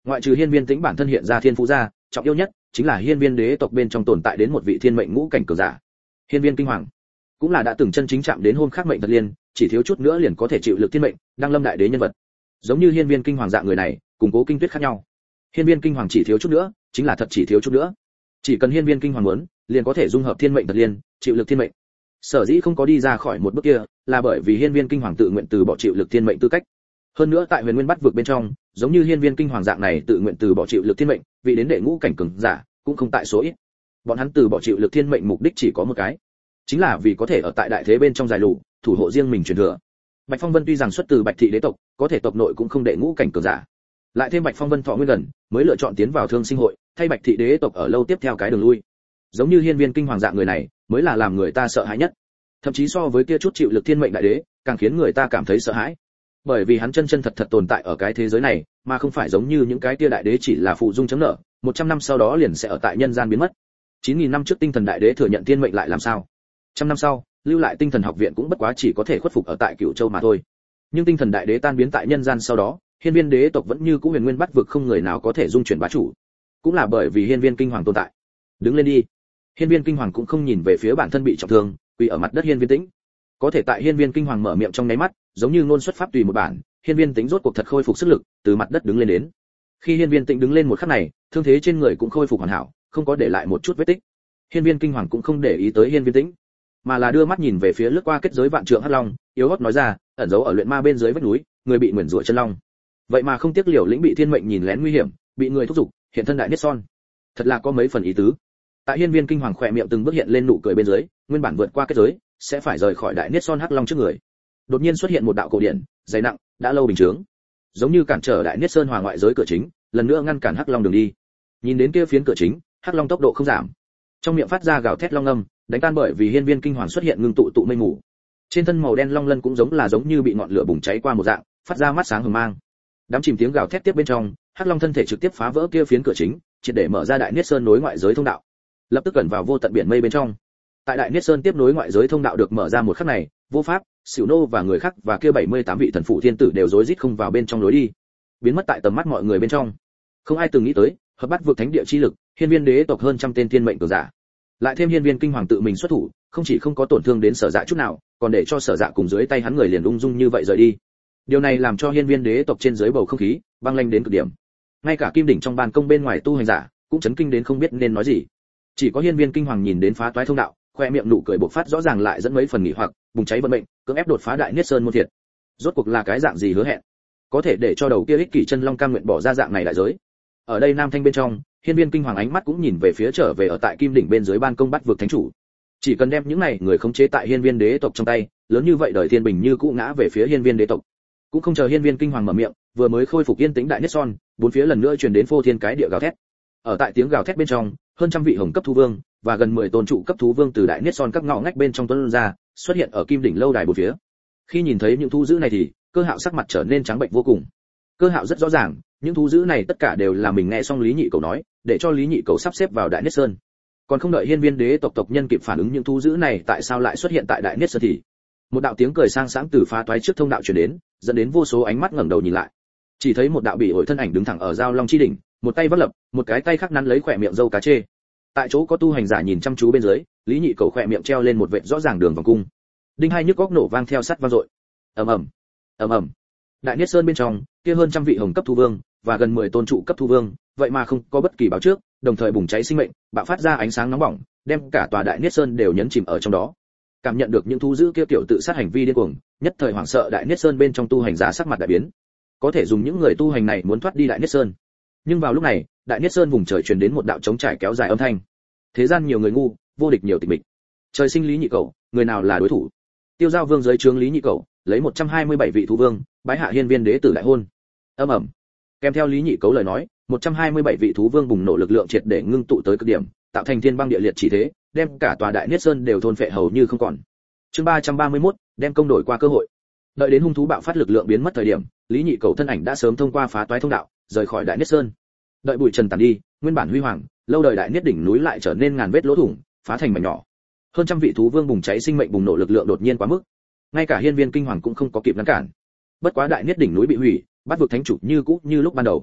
Ngoại trừ Hiên Viên Tĩnh bản thân hiện ra thiên phú ra, trọng yếu nhất chính là Hiên Viên đế tộc bên trong tồn tại đến một vị thiên mệnh ngũ cảnh cường giả. Hiên Viên Kinh Hoàng cũng là đã từng chân chính chạm đến hôn khắc mệnh thật liên, chỉ thiếu chút nữa liền có thể chịu lực thiên mệnh, đăng lâm đại đế nhân vật. Giống như Hiên Viên Kinh Hoàng dạng người này, cùng Cố Kinh Tuyết khác nhau. Hiên Viên Kinh Hoàng chỉ thiếu chút nữa, chính là thật chỉ thiếu chút nữa. Chỉ cần Hiên Viên Kinh Hoàng muốn, liền có thể dung hợp thiên mệnh thật liên, chịu lực thiên mệnh. Sở dĩ không có đi ra khỏi một bước kia, là bởi vì Hiên Viên Kinh Hoàng tự nguyện từ bỏ chịu lực thiên mệnh tư cách. Hơn nữa tại Huyền Nguyên Bắt vực bên trong, giống như Hiên Viên Kinh Hoàng dạng này tự nguyện từ bỏ chịu lực thiên mệnh, vị đến đệ ngũ cảnh cường giả, cũng không tại số ít. Bọn hắn từ bỏ chịu lực thiên mệnh mục đích chỉ có một cái, chính là vì có thể ở tại đại thế bên trong dài lù, thủ hộ riêng mình truyền thừa. Bạch Phong Vân tuy rằng xuất từ Bạch thị đế tộc, có thể tộc nội cũng không đệ ngũ cảnh cường giả. Lại thêm Bạch Phong Vân thọ nguyên gần, mới lựa chọn tiến vào Thương Sinh hội, thay Bạch thị đế tộc ở lâu tiếp theo cái đường lui. Giống như Hiên Viên Kinh Hoàng dạng người này, mới là làm người ta sợ hãi nhất. Thậm chí so với kia chút chịu lực thiên mệnh đại đế, càng khiến người ta cảm thấy sợ hãi. Bởi vì hắn chân chân thật thật tồn tại ở cái thế giới này, mà không phải giống như những cái kia đại đế chỉ là phụ dung chấm nợ, một trăm năm sau đó liền sẽ ở tại nhân gian biến mất. chín nghìn năm trước Tinh Thần đại đế thừa nhận thiên mệnh lại làm sao? Trăm năm sau, lưu lại Tinh Thần học viện cũng bất quá chỉ có thể khuất phục ở tại Cửu Châu mà thôi. Nhưng Tinh Thần đại đế tan biến tại nhân gian sau đó, Hiên Viên đế tộc vẫn như cũ Huyền Nguyên Bắt vực không người nào có thể dung chuyển bá chủ. Cũng là bởi vì Hiên Viên Kinh Hoàng tồn tại. Đứng lên đi. Hiên Viên Kinh Hoàng cũng không nhìn về phía bản thân bị trọng thương, quỳ ở mặt đất Hiên Viên Tĩnh. Có thể tại Hiên Viên Kinh Hoàng mở miệng trong nháy mắt, giống như ngôn xuất pháp tùy một bản, Hiên Viên Tĩnh rốt cuộc thật khôi phục sức lực, từ mặt đất đứng lên đến. Khi Hiên Viên Tĩnh đứng lên một khắc này, thương thế trên người cũng khôi phục hoàn hảo, không có để lại một chút vết tích. Hiên Viên Kinh Hoàng cũng không để ý tới Hiên Viên Tĩnh, mà là đưa mắt nhìn về phía lướt qua kết giới vạn trượng hắc long, yếu ớt nói ra, ẩn giấu ở luyện ma bên dưới vách núi, người bị nguyền rủa chân long. Vậy mà không tiếc liều lĩnh bị thiên mệnh nhìn lén nguy hiểm, bị người thúc giục, hiện thân đại niết son. Thật là có mấy phần ý tứ. Tại Hiên Viên Kinh Hoàng khỏe miệng từng bước hiện lên nụ cười bên dưới, nguyên bản vượt qua kết giới, sẽ phải rời khỏi đại niết son hắc long trước người. Đột nhiên xuất hiện một đạo cổ điển, dày nặng, đã lâu bình chướng, giống như cản trở đại niết sơn hòa ngoại giới cửa chính, lần nữa ngăn cản hắc long đường đi. Nhìn đến kia phiến cửa chính, hắc long tốc độ không giảm, trong miệng phát ra gào thét long âm, đánh tan bởi vì Hiên Viên Kinh Hoàng xuất hiện ngưng tụ tụ mây mù. Trên thân màu đen long lân cũng giống là giống như bị ngọn lửa bùng cháy qua một dạng, phát ra mắt sáng hừng mang. Đám chìm tiếng gào thét tiếp bên trong, hắc long thân thể trực tiếp phá vỡ kia phiến cửa chính, triệt để mở ra đại niết sơn nối ngoại giới thông đạo, lập tức cẩn vào vô tận biển mây bên trong. Tại đại niết sơn tiếp nối ngoại giới thông đạo được mở ra một khắc này, vô pháp, Sửu Nô và người khác và kia bảy mươi tám vị thần phụ thiên tử đều rối rít không vào bên trong lối đi, biến mất tại tầm mắt mọi người bên trong. Không ai từng nghĩ tới, hợp bát vực thánh địa chi lực, Hiên Viên đế tộc hơn trăm tên thiên mệnh cường giả, lại thêm Hiên Viên Kinh Hoàng tự mình xuất thủ, không chỉ không có tổn thương đến Sở Dạ chút nào, còn để cho Sở Dạ cùng dưới tay hắn người liền ung dung như vậy rời đi. Điều này làm cho Hiên Viên đế tộc trên dưới bầu không khí băng lãnh đến cực điểm. Ngay cả Kim đỉnh trong ban công bên ngoài tu hành giả cũng chấn kinh đến không biết nên nói gì. Chỉ có Hiên Viên Kinh Hoàng nhìn đến phá toái thông đạo, khoe miệng nụ cười bộc phát rõ ràng lại dẫn mấy phần nghỉ hoặc, bùng cháy vận mệnh, cưỡng ép đột phá đại niết sơn môn thiệt. Rốt cuộc là cái dạng gì hứa hẹn, có thể để cho đầu kia ích kỷ chân long cam nguyện bỏ ra dạng này đại giới. Ở đây Nam Thanh bên trong, Hiên Viên Kinh Hoàng ánh mắt cũng nhìn về phía trở về ở tại Kim đỉnh bên dưới ban công bắt vực thánh chủ. Chỉ cần đem những này người khống chế tại Hiên Viên đế tộc trong tay, lớn như vậy đời thiên bình như cũ ngã về phía Hiên Viên đế tộc. Cũng không chờ Hiên Viên Kinh Hoàng mở miệng, vừa mới khôi phục yên tĩnh đại niết son, bốn phía lần nữa truyền đến phô thiên cái địa gào thét. Ở tại tiếng gào thét bên trong, hơn trăm vị hồng cấp thú vương và gần mười tôn trụ cấp thú vương từ đại niết son các ngõ ngách bên trong tuôn ra, xuất hiện ở Kim đỉnh lâu đài bốn phía. Khi nhìn thấy những thú dữ này thì, Cơ Hạo sắc mặt trở nên trắng bệnh vô cùng. Cơ Hạo rất rõ ràng, những thú dữ này tất cả đều là mình nghe xong Lý Nhị Cầu nói, để cho Lý Nhị Cầu sắp xếp vào đại niết sơn. Còn không đợi Hiên Viên đế tộc tộc nhân kịp phản ứng những thú dữ này tại sao lại xuất hiện tại đại niết sơn thì, một đạo tiếng cười sang sáng từ phá toái trước thông đạo truyền đến, dẫn đến vô số ánh mắt ngẩng đầu nhìn lại. Chỉ thấy một đạo bị ổi thân ảnh đứng thẳng ở giao long chi đỉnh, một tay vắt lập, một cái tay khác nắn lấy khỏe miệng dâu cá chê. Tại chỗ có tu hành giả nhìn chăm chú bên dưới, Lý Nhị Cầu khỏe miệng treo lên một vệt rõ ràng đường vòng cung. Đinh hai nhức góc nổ vang theo sắt vang dội. Ầm ầm, ầm ầm. Đại niết sơn bên trong, kia hơn trăm vị hồng cấp thu vương và gần mười tôn trụ cấp thu vương, vậy mà không có bất kỳ báo trước, đồng thời bùng cháy sinh mệnh, bạo phát ra ánh sáng nóng bỏng, đem cả tòa đại niết sơn đều nhấn chìm ở trong đó. Cảm nhận được những thú dữ kia kiểu tự sát hành vi điên cuồng, nhất thời hoảng sợ đại niết sơn bên trong tu hành giả sắc mặt đại biến. Có thể dùng những người tu hành này muốn thoát đi đại niết sơn. Nhưng vào lúc này, đại niết sơn vùng trời truyền đến một đạo trống trải kéo dài âm thanh. Thế gian nhiều người ngu, vô địch nhiều tịch mịch. Trời sinh Lý Nhị Cầu, người nào là đối thủ? Tiêu Giao Vương dưới trướng Lý Nhị Cầu, lấy một trăm hai mươi bảy vị thú vương, bái hạ Hiên Viên đế tử đại hôn. Âm ầm. Kèm theo Lý Nhị Cấu lời nói, một trăm hai mươi bảy vị thú vương bùng nổ lực lượng triệt để ngưng tụ tới cực điểm, tạo thành thiên băng địa liệt chỉ thế, đem cả tòa đại niết sơn đều thôn phệ hầu như không còn. Chương ba trăm ba mươi mốt, đem công đổi qua cơ hội. Đợi đến hung thú bạo phát lực lượng biến mất thời điểm, Lý Nhị Cấu thân ảnh đã sớm thông qua phá toái thông đạo, rời khỏi đại niết sơn. Đợi bụi trần tàn đi, nguyên bản huy hoàng, lâu đời đại niết đỉnh núi lại trở nên ngàn vết lỗ thủng, phá thành mảnh nhỏ. Hơn trăm vị thú vương bùng cháy sinh mệnh bùng nổ lực lượng đột nhiên quá mức, ngay cả Hiên Viên Kinh Hoàng cũng không có kịp ngăn cản. Bất quá đại niết đỉnh núi bị hủy, bắt vực thánh chủ như cũ như lúc ban đầu.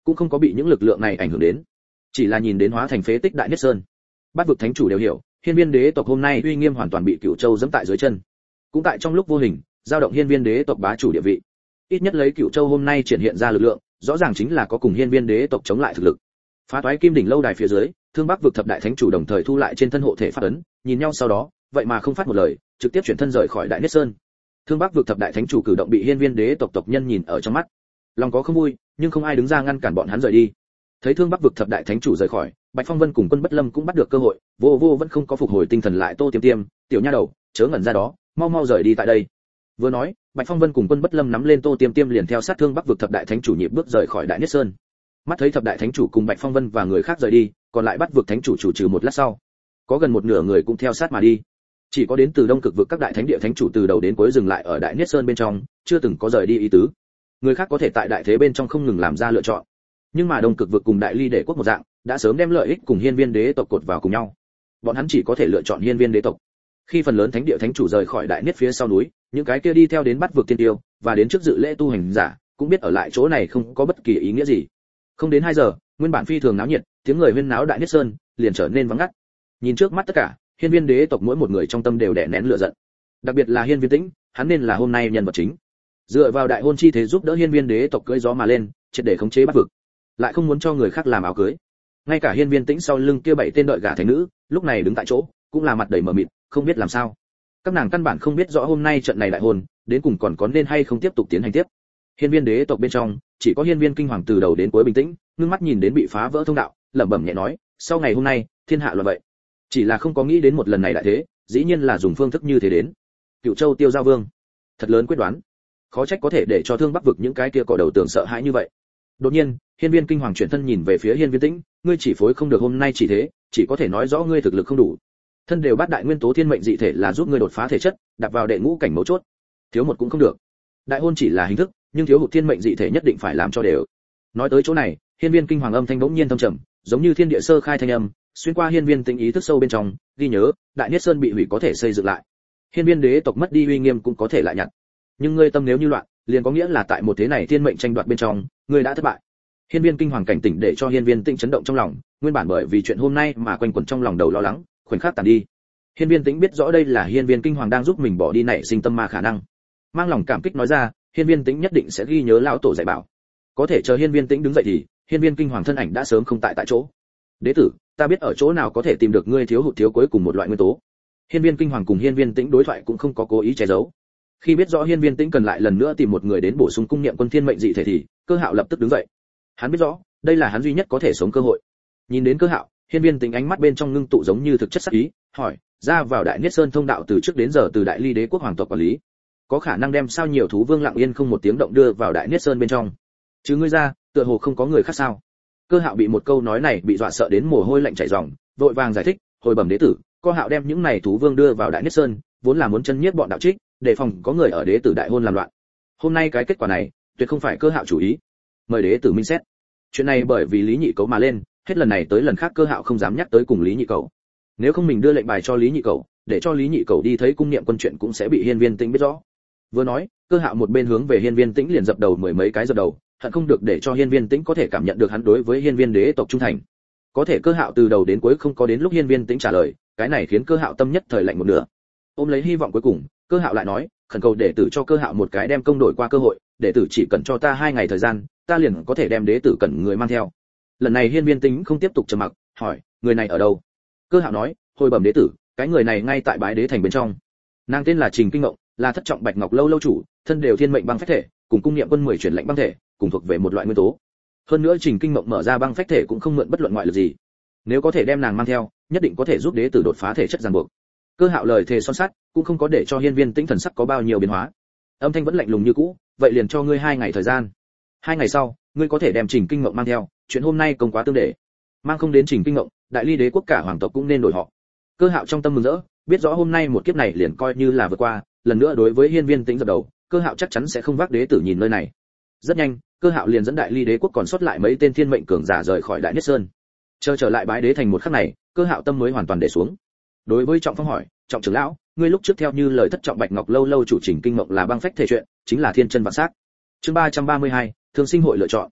cũng không có bị những lực lượng này ảnh hưởng đến, chỉ là nhìn đến hóa thành phế tích đại niết sơn. Bát vực thánh chủ đều hiểu, hiên viên đế tộc hôm nay uy nghiêm hoàn toàn bị Cửu Châu giẫm tại dưới chân, cũng tại trong lúc vô hình dao động hiên viên đế tộc bá chủ địa vị. Ít nhất lấy Cửu Châu hôm nay triển hiện ra lực lượng, rõ ràng chính là có cùng hiên viên đế tộc chống lại thực lực. Phá toái kim đỉnh lâu đài phía dưới, Thương Bắc vực thập đại thánh chủ đồng thời thu lại trên thân hộ thể pháp ấn, nhìn nhau sau đó, vậy mà không phát một lời, trực tiếp chuyển thân rời khỏi đại niết sơn. Thương Bắc vực thập đại thánh chủ cử động bị hiên viên đế tộc tộc nhân nhìn ở trong mắt, lòng có không vui, nhưng không ai đứng ra ngăn cản bọn hắn rời đi. Thấy Thương Bắc vực thập đại thánh chủ rời khỏi, Bạch Phong Vân cùng Quân Bất Lâm cũng bắt được cơ hội, vô vô vẫn không có phục hồi tinh thần lại Tô Tiêm Tiêm, tiểu nha đầu, chớ ngẩn ra đó, mau mau rời đi tại đây. Vừa nói, Bạch Phong Vân cùng Quân Bất Lâm nắm lên Tô Tiêm Tiêm liền theo sát Thương Bắc vực thập đại thánh chủ nhịp bước rời khỏi đại niết sơn. Mắt thấy thập đại thánh chủ cùng Bạch Phong Vân và người khác rời đi, còn lại bắt vực thánh chủ chủ trừ một lát sau, có gần một nửa người cũng theo sát mà đi. Chỉ có đến từ Đông Cực vực các đại thánh địa thánh chủ từ đầu đến cuối dừng lại ở đại niết sơn bên trong, chưa từng có rời đi ý tứ. Người khác có thể tại đại thế bên trong không ngừng làm ra lựa chọn, nhưng mà Đông Cực vực cùng Đại Ly Đế quốc một dạng, đã sớm đem lợi ích cùng hiên viên đế tộc cột vào cùng nhau. Bọn hắn chỉ có thể lựa chọn hiên viên đế tộc. Khi phần lớn thánh địa thánh chủ rời khỏi đại niết phía sau núi, những cái kia đi theo đến bắt vực tiên tiêu và đến trước dự lễ tu hành giả, cũng biết ở lại chỗ này không có bất kỳ ý nghĩa gì. Không đến hai giờ, nguyên bản phi thường náo nhiệt, tiếng người huyên náo đại niết sơn liền trở nên vắng ngắt. Nhìn trước mắt tất cả, hiên viên đế tộc mỗi một người trong tâm đều đè nén lửa giận. Đặc biệt là hiên viên tĩnh, hắn nên là hôm nay nhân vật chính. Dựa vào đại hôn chi thế giúp đỡ hiên viên đế tộc cưỡi gió mà lên, triệt để khống chế bắt vực, lại không muốn cho người khác làm áo cưới. Ngay cả hiên viên tĩnh sau lưng kia bảy tên đợi gả thánh nữ, lúc này đứng tại chỗ, cũng là mặt đầy mờ mịt, không biết làm sao. Các nàng căn bản không biết rõ hôm nay trận này đại hôn, đến cùng còn có nên hay không tiếp tục tiến hành tiếp. Hiên viên đế tộc bên trong, chỉ có hiên viên kinh hoàng từ đầu đến cuối bình tĩnh, ngước mắt nhìn đến bị phá vỡ thông đạo, lẩm bẩm nhẹ nói, sau ngày hôm nay, thiên hạ loạn vậy. Chỉ là không có nghĩ đến một lần này đại thế, dĩ nhiên là dùng phương thức như thế đến. Cựu Châu Tiêu Giao Vương, thật lớn quyết đoán. Khó trách có thể để cho Thương Bắc vực những cái kia cỏ đầu tường sợ hãi như vậy. Đột nhiên, hiên viên kinh hoàng chuyển thân nhìn về phía hiên viên tĩnh, ngươi chỉ phối không được hôm nay chỉ thế, chỉ có thể nói rõ ngươi thực lực không đủ. Thân đều bát đại nguyên tố thiên mệnh dị thể là giúp ngươi đột phá thể chất, đạp vào đệ ngũ cảnh mấu chốt. Thiếu một cũng không được. Đại hôn chỉ là hình thức, nhưng thiếu hụt thiên mệnh dị thể nhất định phải làm cho đều. Nói tới chỗ này, hiên viên kinh hoàng âm thanh bỗng nhiên thâm trầm, giống như thiên địa sơ khai thanh âm, xuyên qua hiên viên tĩnh ý thức sâu bên trong, ghi nhớ, đại niết sơn bị hủy có thể xây dựng lại. Hiên viên đế tộc mất đi uy nghiêm cũng có thể lại nhặt. Nhưng ngươi tâm nếu như loạn, liền có nghĩa là tại một thế này thiên mệnh tranh đoạt bên trong, ngươi đã thất bại. Hiên viên kinh hoàng cảnh tỉnh để cho hiên viên tĩnh chấn động trong lòng, nguyên bản bởi vì chuyện hôm nay mà quanh quẩn trong lòng đầu lo lắng, khoảnh khắc tàn đi. Hiên viên tĩnh biết rõ đây là hiên viên kinh hoàng đang giúp mình bỏ đi nảy sinh tâm ma khả năng, mang lòng cảm kích nói ra, hiên viên tĩnh nhất định sẽ ghi nhớ lão tổ dạy bảo. Có thể chờ hiên viên tĩnh đứng dậy thì hiên viên kinh hoàng thân ảnh đã sớm không tại tại chỗ. Đế tử, ta biết ở chỗ nào có thể tìm được ngươi thiếu hụt thiếu cuối cùng một loại nguyên tố. Hiên viên kinh hoàng cùng hiên viên tĩnh đối thoại cũng không có cố ý che giấu. Khi biết rõ hiên viên tĩnh cần lại lần nữa tìm một người đến bổ sung cung niệm quân thiên mệnh dị thể thì Cơ Hạo lập tức đứng dậy. Hắn biết rõ đây là hắn duy nhất có thể sống cơ hội. Nhìn đến Cơ Hạo, hiên viên tĩnh ánh mắt bên trong ngưng tụ giống như thực chất sắc ý, hỏi, ra vào đại niết sơn thông đạo từ trước đến giờ từ Đại Ly Đế quốc hoàng tộc quản lý, có khả năng đem sao nhiều thú vương lặng yên không một tiếng động đưa vào đại niết sơn bên trong, chứ ngươi ra tựa hồ không có người khác sao? Cơ Hạo bị một câu nói này bị dọa sợ đến mồ hôi lạnh chảy ròng, vội vàng giải thích, hồi bẩm đế tử, Cơ Hạo đem những này thú vương đưa vào đại niết sơn, vốn là muốn chân nhiếp bọn đạo trích, đề phòng có người ở đế tử đại hôn làm loạn. Hôm nay cái kết quả này, tuyệt không phải Cơ Hạo chủ ý. Mời đế tử minh xét. Chuyện này bởi vì Lý Nhị Cẩu mà lên, hết lần này tới lần khác Cơ Hạo không dám nhắc tới cùng Lý Nhị Cẩu. Nếu không mình đưa lệnh bài cho Lý Nhị Cẩu, để cho Lý Nhị Cẩu đi thấy cung niệm quân chuyện cũng sẽ bị hiên viên tĩnh biết rõ. Vừa nói, Cơ Hạo một bên hướng về hiên viên tĩnh liền dập đầu mười mấy cái dập đầu, hận không được để cho hiên viên tĩnh có thể cảm nhận được hắn đối với hiên viên đế tộc trung thành. Có thể Cơ Hạo từ đầu đến cuối không có đến lúc hiên viên tĩnh trả lời, cái này khiến Cơ Hạo tâm nhất thời lạnh một nửa. Ôm lấy hy vọng cuối cùng, Cơ Hạo lại nói, khẩn cầu đệ tử cho Cơ Hạo một cái đem công đổi qua cơ hội, đệ tử chỉ cần cho ta hai ngày thời gian, ta liền có thể đem đế tử cần người mang theo. Lần này hiên viên tĩnh không tiếp tục trầm mặc, hỏi, người này ở đâu? Cơ Hạo nói, hồi bẩm đế tử, cái người này ngay tại bái đế thành bên trong. Nàng tên là Trình Kinh Ngộng, là thất trọng bạch ngọc lâu lâu chủ, thân đều thiên mệnh băng phách thể, cùng cung niệm quân mười chuyển lệnh băng thể, cùng thuộc về một loại nguyên tố. Hơn nữa Trình Kinh Ngộng mở ra băng phách thể cũng không mượn bất luận ngoại lực gì. Nếu có thể đem nàng mang theo, nhất định có thể giúp đế tử đột phá thể chất ràng buộc. Cơ Hạo lời thề son sắt, cũng không có để cho hiên viên tĩnh thần sắc có bao nhiêu biến hóa. Âm thanh vẫn lạnh lùng như cũ, vậy liền cho ngươi hai ngày thời gian. Hai ngày sau, ngươi có thể đem Trình Kinh Ngộng mang theo, chuyện hôm nay công quá tương để. Mang không đến Trình Kinh Ngộng, Đại Ly Đế quốc cả hoàng tộc cũng nên đổi họ. Cơ Hạo trong tâm mừng rỡ, biết rõ hôm nay một kiếp này liền coi như là vượt qua, lần nữa đối với hiên viên tĩnh dập đầu, Cơ Hạo chắc chắn sẽ không vác đế tử nhìn nơi này. Rất nhanh, Cơ Hạo liền dẫn Đại Ly Đế quốc còn sót lại mấy tên thiên mệnh cường giả rời khỏi Đại Niết Sơn. Chờ trở lại bái đế thành một khắc này, Cơ Hạo tâm mới hoàn toàn để xuống. Đối với Trọng Phong hỏi, Trọng trưởng lão, ngươi lúc trước theo như lời thất trọng bạch ngọc lâu lâu chủ Trình Kinh Ngộng là băng phách thể chuyện, chính là thiên chân vạn sắc. Chương ba trăm ba mươi hai, Thương sinh hội lựa chọn.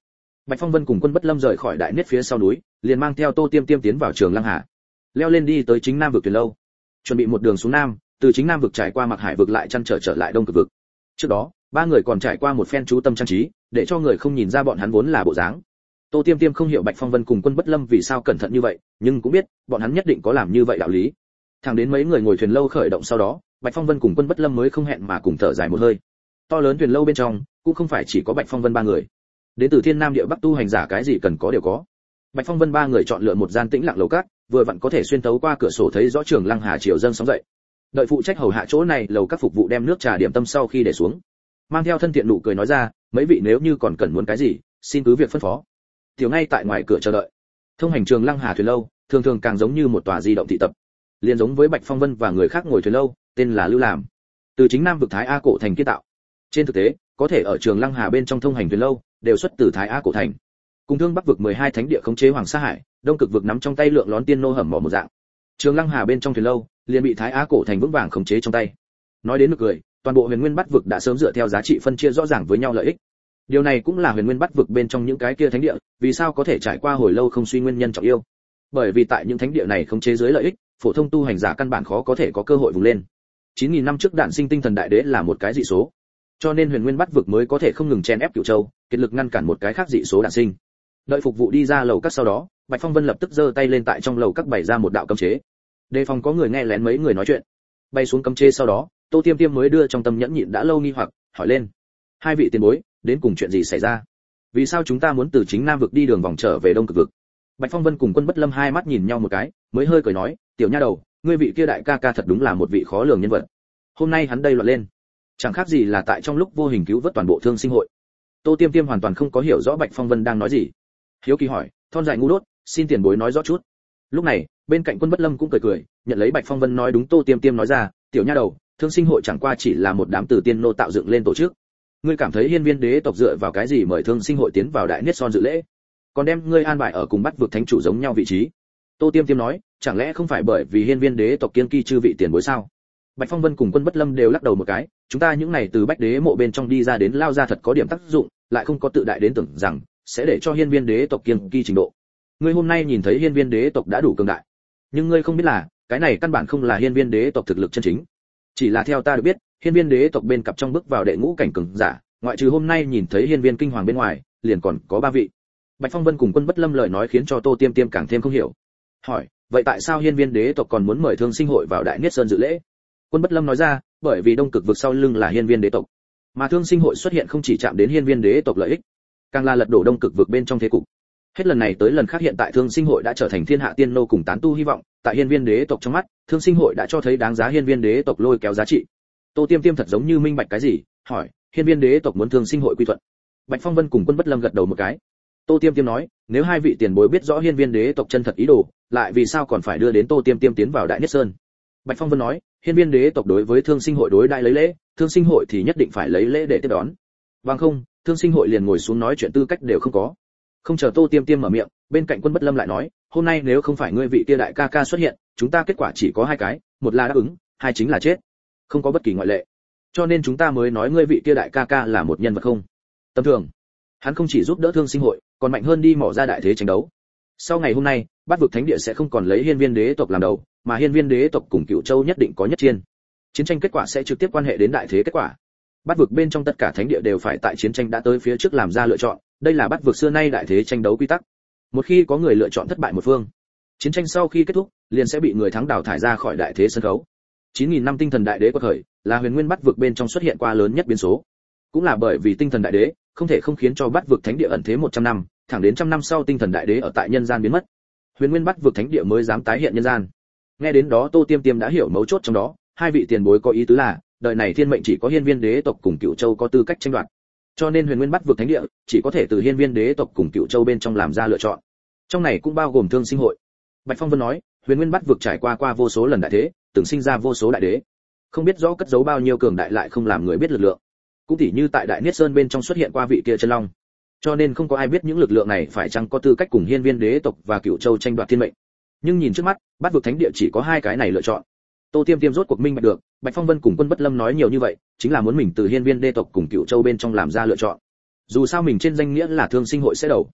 Bạch Phong Vân cùng Quân Bất Lâm rời khỏi đại niết phía sau núi, liền mang theo Tô Tiêm Tiêm tiến vào Trường Lăng Hà, leo lên đi tới chính Nam vực Tuyền Lâu, chuẩn bị một đường xuống nam, từ chính Nam vực trải qua Mặc Hải vực lại chăn trở trở lại Đông Cực vực. Trước đó, ba người còn trải qua một phen chú tâm trang trí, để cho người không nhìn ra bọn hắn vốn là bộ dáng. Tô Tiêm Tiêm không hiểu Bạch Phong Vân cùng Quân Bất Lâm vì sao cẩn thận như vậy, nhưng cũng biết, bọn hắn nhất định có làm như vậy đạo lý. Thẳng đến mấy người ngồi thuyền lâu khởi động sau đó, Bạch Phong Vân cùng Quân Bất Lâm mới không hẹn mà cùng thở dài một hơi. To lớn thuyền lâu bên trong, cũng không phải chỉ có Bạch Phong Vân ba người. Đến từ Thiên Nam địa Bắc tu hành giả cái gì cần có đều có. Bạch Phong Vân ba người chọn lựa một gian tĩnh lặng lầu cát, vừa vặn có thể xuyên tấu qua cửa sổ thấy rõ Trường Lăng Hà chiều dâng sóng dậy. Đợi phụ trách hầu hạ chỗ này, lầu các phục vụ đem nước trà điểm tâm sau khi để xuống, mang theo thân thiện nụ cười nói ra, mấy vị nếu như còn cần muốn cái gì, xin cứ việc phân phó. Tiểu ngay tại ngoài cửa chờ đợi. Thông hành Trường Lăng Hà thuyền lâu, thường thường càng giống như một tòa di động thị tập. Liên giống với Bạch Phong Vân và người khác ngồi thuyền lâu, tên là Lưu Làm, từ chính Nam vực Thái A cổ thành kiến tạo. Trên thực tế, có thể ở Trường Lăng Hà bên trong thông hành thuyền lâu, đều xuất từ Thái A cổ thành. Cùng thương Bắc vực mười hai thánh địa khống chế Hoàng Sa Hải, Đông Cực vực nắm trong tay lượng lón tiên nô hầm mỏ một dạng. Trường Lăng Hà bên trong thuyền lâu, liền bị Thái Á cổ thành vững vàng khống chế trong tay. Nói đến nực cười, toàn bộ Huyền Nguyên Bát vực đã sớm dựa theo giá trị phân chia rõ ràng với nhau lợi ích. Điều này cũng là Huyền Nguyên Bát vực bên trong những cái kia thánh địa, vì sao có thể trải qua hồi lâu không suy nguyên nhân trọng yêu. Bởi vì tại những thánh địa này khống chế dưới lợi ích, phổ thông tu hành giả căn bản khó có thể có cơ hội vùng lên. chín nghìn năm trước đản sinh tinh thần đại đế là một cái dị số, cho nên Huyền Nguyên Bát vực mới có thể không ngừng chen ép Cửu Châu, kiệt lực ngăn cản một cái khác dị số đản sinh. Đợi phục vụ đi ra lầu các sau đó, Bạch Phong Vân lập tức giơ tay lên tại trong lầu các bày ra một đạo cấm chế, đề phòng có người nghe lén mấy người nói chuyện. Bay xuống cấm chế sau đó, Tô Tiêm Tiêm mới đưa trong tâm nhẫn nhịn đã lâu nghi hoặc, hỏi lên: hai vị tiền bối, đến cùng chuyện gì xảy ra? Vì sao chúng ta muốn từ chính Nam vực đi đường vòng trở về Đông Cực vực? Bạch Phong Vân cùng Quân Bất Lâm hai mắt nhìn nhau một cái, mới hơi cười nói: tiểu nha đầu, ngươi vị kia đại ca ca thật đúng là một vị khó lường nhân vật. Hôm nay hắn đây loạn lên, chẳng khác gì là tại trong lúc vô hình cứu vớt toàn bộ Thương Sinh hội. Tô Tiêm Tiêm hoàn toàn không có hiểu rõ Bạch Phong Vân đang nói gì, hiếu kỳ hỏi: thon dài ngu đốt, xin tiền bối nói rõ chút. Lúc này, bên cạnh Quân Bất Lâm cũng cười cười, nhận lấy Bạch Phong Vân nói đúng. Tô Tiêm Tiêm nói ra: tiểu nha đầu, Thương Sinh hội chẳng qua chỉ là một đám từ tiên nô tạo dựng lên tổ chức. Ngươi cảm thấy Hiên Viên đế tộc dựa vào cái gì mời Thương Sinh hội tiến vào Đại Niết Son dự lễ, còn đem ngươi an bài ở cùng Bắt vực thánh chủ giống nhau vị trí? Tô Tiêm Tiêm nói: chẳng lẽ không phải bởi vì Hiên Viên đế tộc kiên kỳ chư vị tiền bối sao? Bạch Phong Vân cùng Quân Bất Lâm đều lắc đầu một cái, chúng ta những này từ Bách đế mộ bên trong đi ra đến lao ra thật có điểm tác dụng, lại không có tự đại đến tưởng rằng sẽ để cho Hiên Viên đế tộc kiên kỳ trình độ. Ngươi hôm nay nhìn thấy Hiên Viên đế tộc đã đủ cường đại, nhưng ngươi không biết là cái này căn bản không là Hiên Viên đế tộc thực lực chân chính. Chỉ là theo ta được biết, Hiên Viên đế tộc bên cặp trong bước vào đệ ngũ cảnh cường giả, ngoại trừ hôm nay nhìn thấy Hiên Viên kinh hoàng bên ngoài, liền còn có ba vị. Bạch Phong Vân cùng Quân Bất Lâm lời nói khiến cho Tô Tiêm Tiêm càng thêm không hiểu. Hỏi: vậy tại sao Hiên Viên đế tộc còn muốn mời Thương Sinh hội vào Đại Niết Sơn dự lễ? Quân Bất Lâm nói ra: bởi vì Đông Cực vực sau lưng là Hiên Viên đế tộc, mà Thương Sinh hội xuất hiện không chỉ chạm đến Hiên Viên đế tộc lợi ích, càng là lật đổ Đông Cực vực bên trong thế cục. Hết lần này tới lần khác hiện tại Thương Sinh hội đã trở thành thiên hạ tiên nô cùng tán tu hy vọng, tại Hiên Viên đế tộc trong mắt, Thương Sinh hội đã cho thấy đáng giá Hiên Viên đế tộc lôi kéo giá trị. Tô Tiêm Tiêm thật giống như minh bạch cái gì, hỏi: Hiên Viên đế tộc muốn Thương Sinh hội quy thuận? Bạch Phong Vân cùng Quân Bất Lâm gật đầu một cái. Tô Tiêm Tiêm nói: nếu hai vị tiền bối biết rõ Hiên Viên đế tộc chân thật ý đồ, lại vì sao còn phải đưa đến Tô Tiêm Tiêm tiến vào Đại Niết Sơn? Bạch Phong Vân nói: Hiên Viên đế tộc đối với Thương Sinh hội đối đãi lấy lễ, Thương Sinh hội thì nhất định phải lấy lễ để tiếp đón. Bằng không, Thương Sinh hội liền ngồi xuống nói chuyện tư cách đều không có. Không chờ Tô Tiêm Tiêm mở miệng, bên cạnh Quân Bất Lâm lại nói: hôm nay nếu không phải ngươi vị kia đại ca ca xuất hiện, chúng ta kết quả chỉ có hai cái, một là đáp ứng, hai chính là chết, không có bất kỳ ngoại lệ. Cho nên chúng ta mới nói ngươi vị kia đại ca ca là một nhân vật không tầm thường. Hắn không chỉ giúp đỡ Thương Sinh hội, còn mạnh hơn đi mỏ ra đại thế tranh đấu. Sau ngày hôm nay, Bát vực thánh địa sẽ không còn lấy Hiên Viên đế tộc làm đầu, mà Hiên Viên đế tộc cùng Cửu Châu nhất định có nhất chiến. Chiến tranh kết quả sẽ trực tiếp quan hệ đến đại thế kết quả. Bát vực bên trong tất cả thánh địa đều phải tại chiến tranh đã tới phía trước làm ra lựa chọn, đây là Bát vực xưa nay đại thế tranh đấu quy tắc. Một khi có người lựa chọn thất bại một phương, chiến tranh sau khi kết thúc, liền sẽ bị người thắng đào thải ra khỏi đại thế sân khấu. chín nghìn năm tinh thần đại đế quật khởi, là Huyền Nguyên Bát vực bên trong xuất hiện qua lớn nhất biến số. Cũng là bởi vì tinh thần đại đế, không thể không khiến cho Bát vực thánh địa ẩn thế một trăm năm, thẳng đến trăm năm sau tinh thần đại đế ở tại nhân gian biến mất, Huyền Nguyên Bát vực thánh địa mới dám tái hiện nhân gian. Nghe đến đó Tô Tiêm Tiêm đã hiểu mấu chốt trong đó, hai vị tiền bối có ý tứ là, đời này thiên mệnh chỉ có Hiên Viên đế tộc cùng Cửu Châu có tư cách tranh đoạt. Cho nên Huyền Nguyên Bát vực thánh địa chỉ có thể từ Hiên Viên đế tộc cùng Cửu Châu bên trong làm ra lựa chọn. Trong này cũng bao gồm Thương Sinh hội. Bạch Phong Vân nói: Huyền Nguyên Bát vực trải qua qua vô số lần đại thế, từng sinh ra vô số đại đế, không biết rõ cất giấu bao nhiêu cường đại lại không làm người biết lực lượng. Cũng tỉ như tại Đại Niết Sơn bên trong xuất hiện qua vị kia chân long. Cho nên không có ai biết những lực lượng này phải chăng có tư cách cùng Hiên Viên đế tộc và Cửu Châu tranh đoạt thiên mệnh. Nhưng nhìn trước mắt, Bát vực thánh địa chỉ có hai cái này lựa chọn. Tô Tiêm Tiêm rốt cuộc minh bạch được, Bạch Phong Vân cùng Quân Bất Lâm nói nhiều như vậy, chính là muốn mình từ Hiên Viên đế tộc cùng Cửu Châu bên trong làm ra lựa chọn. Dù sao mình trên danh nghĩa là Thương Sinh hội sẽ đầu,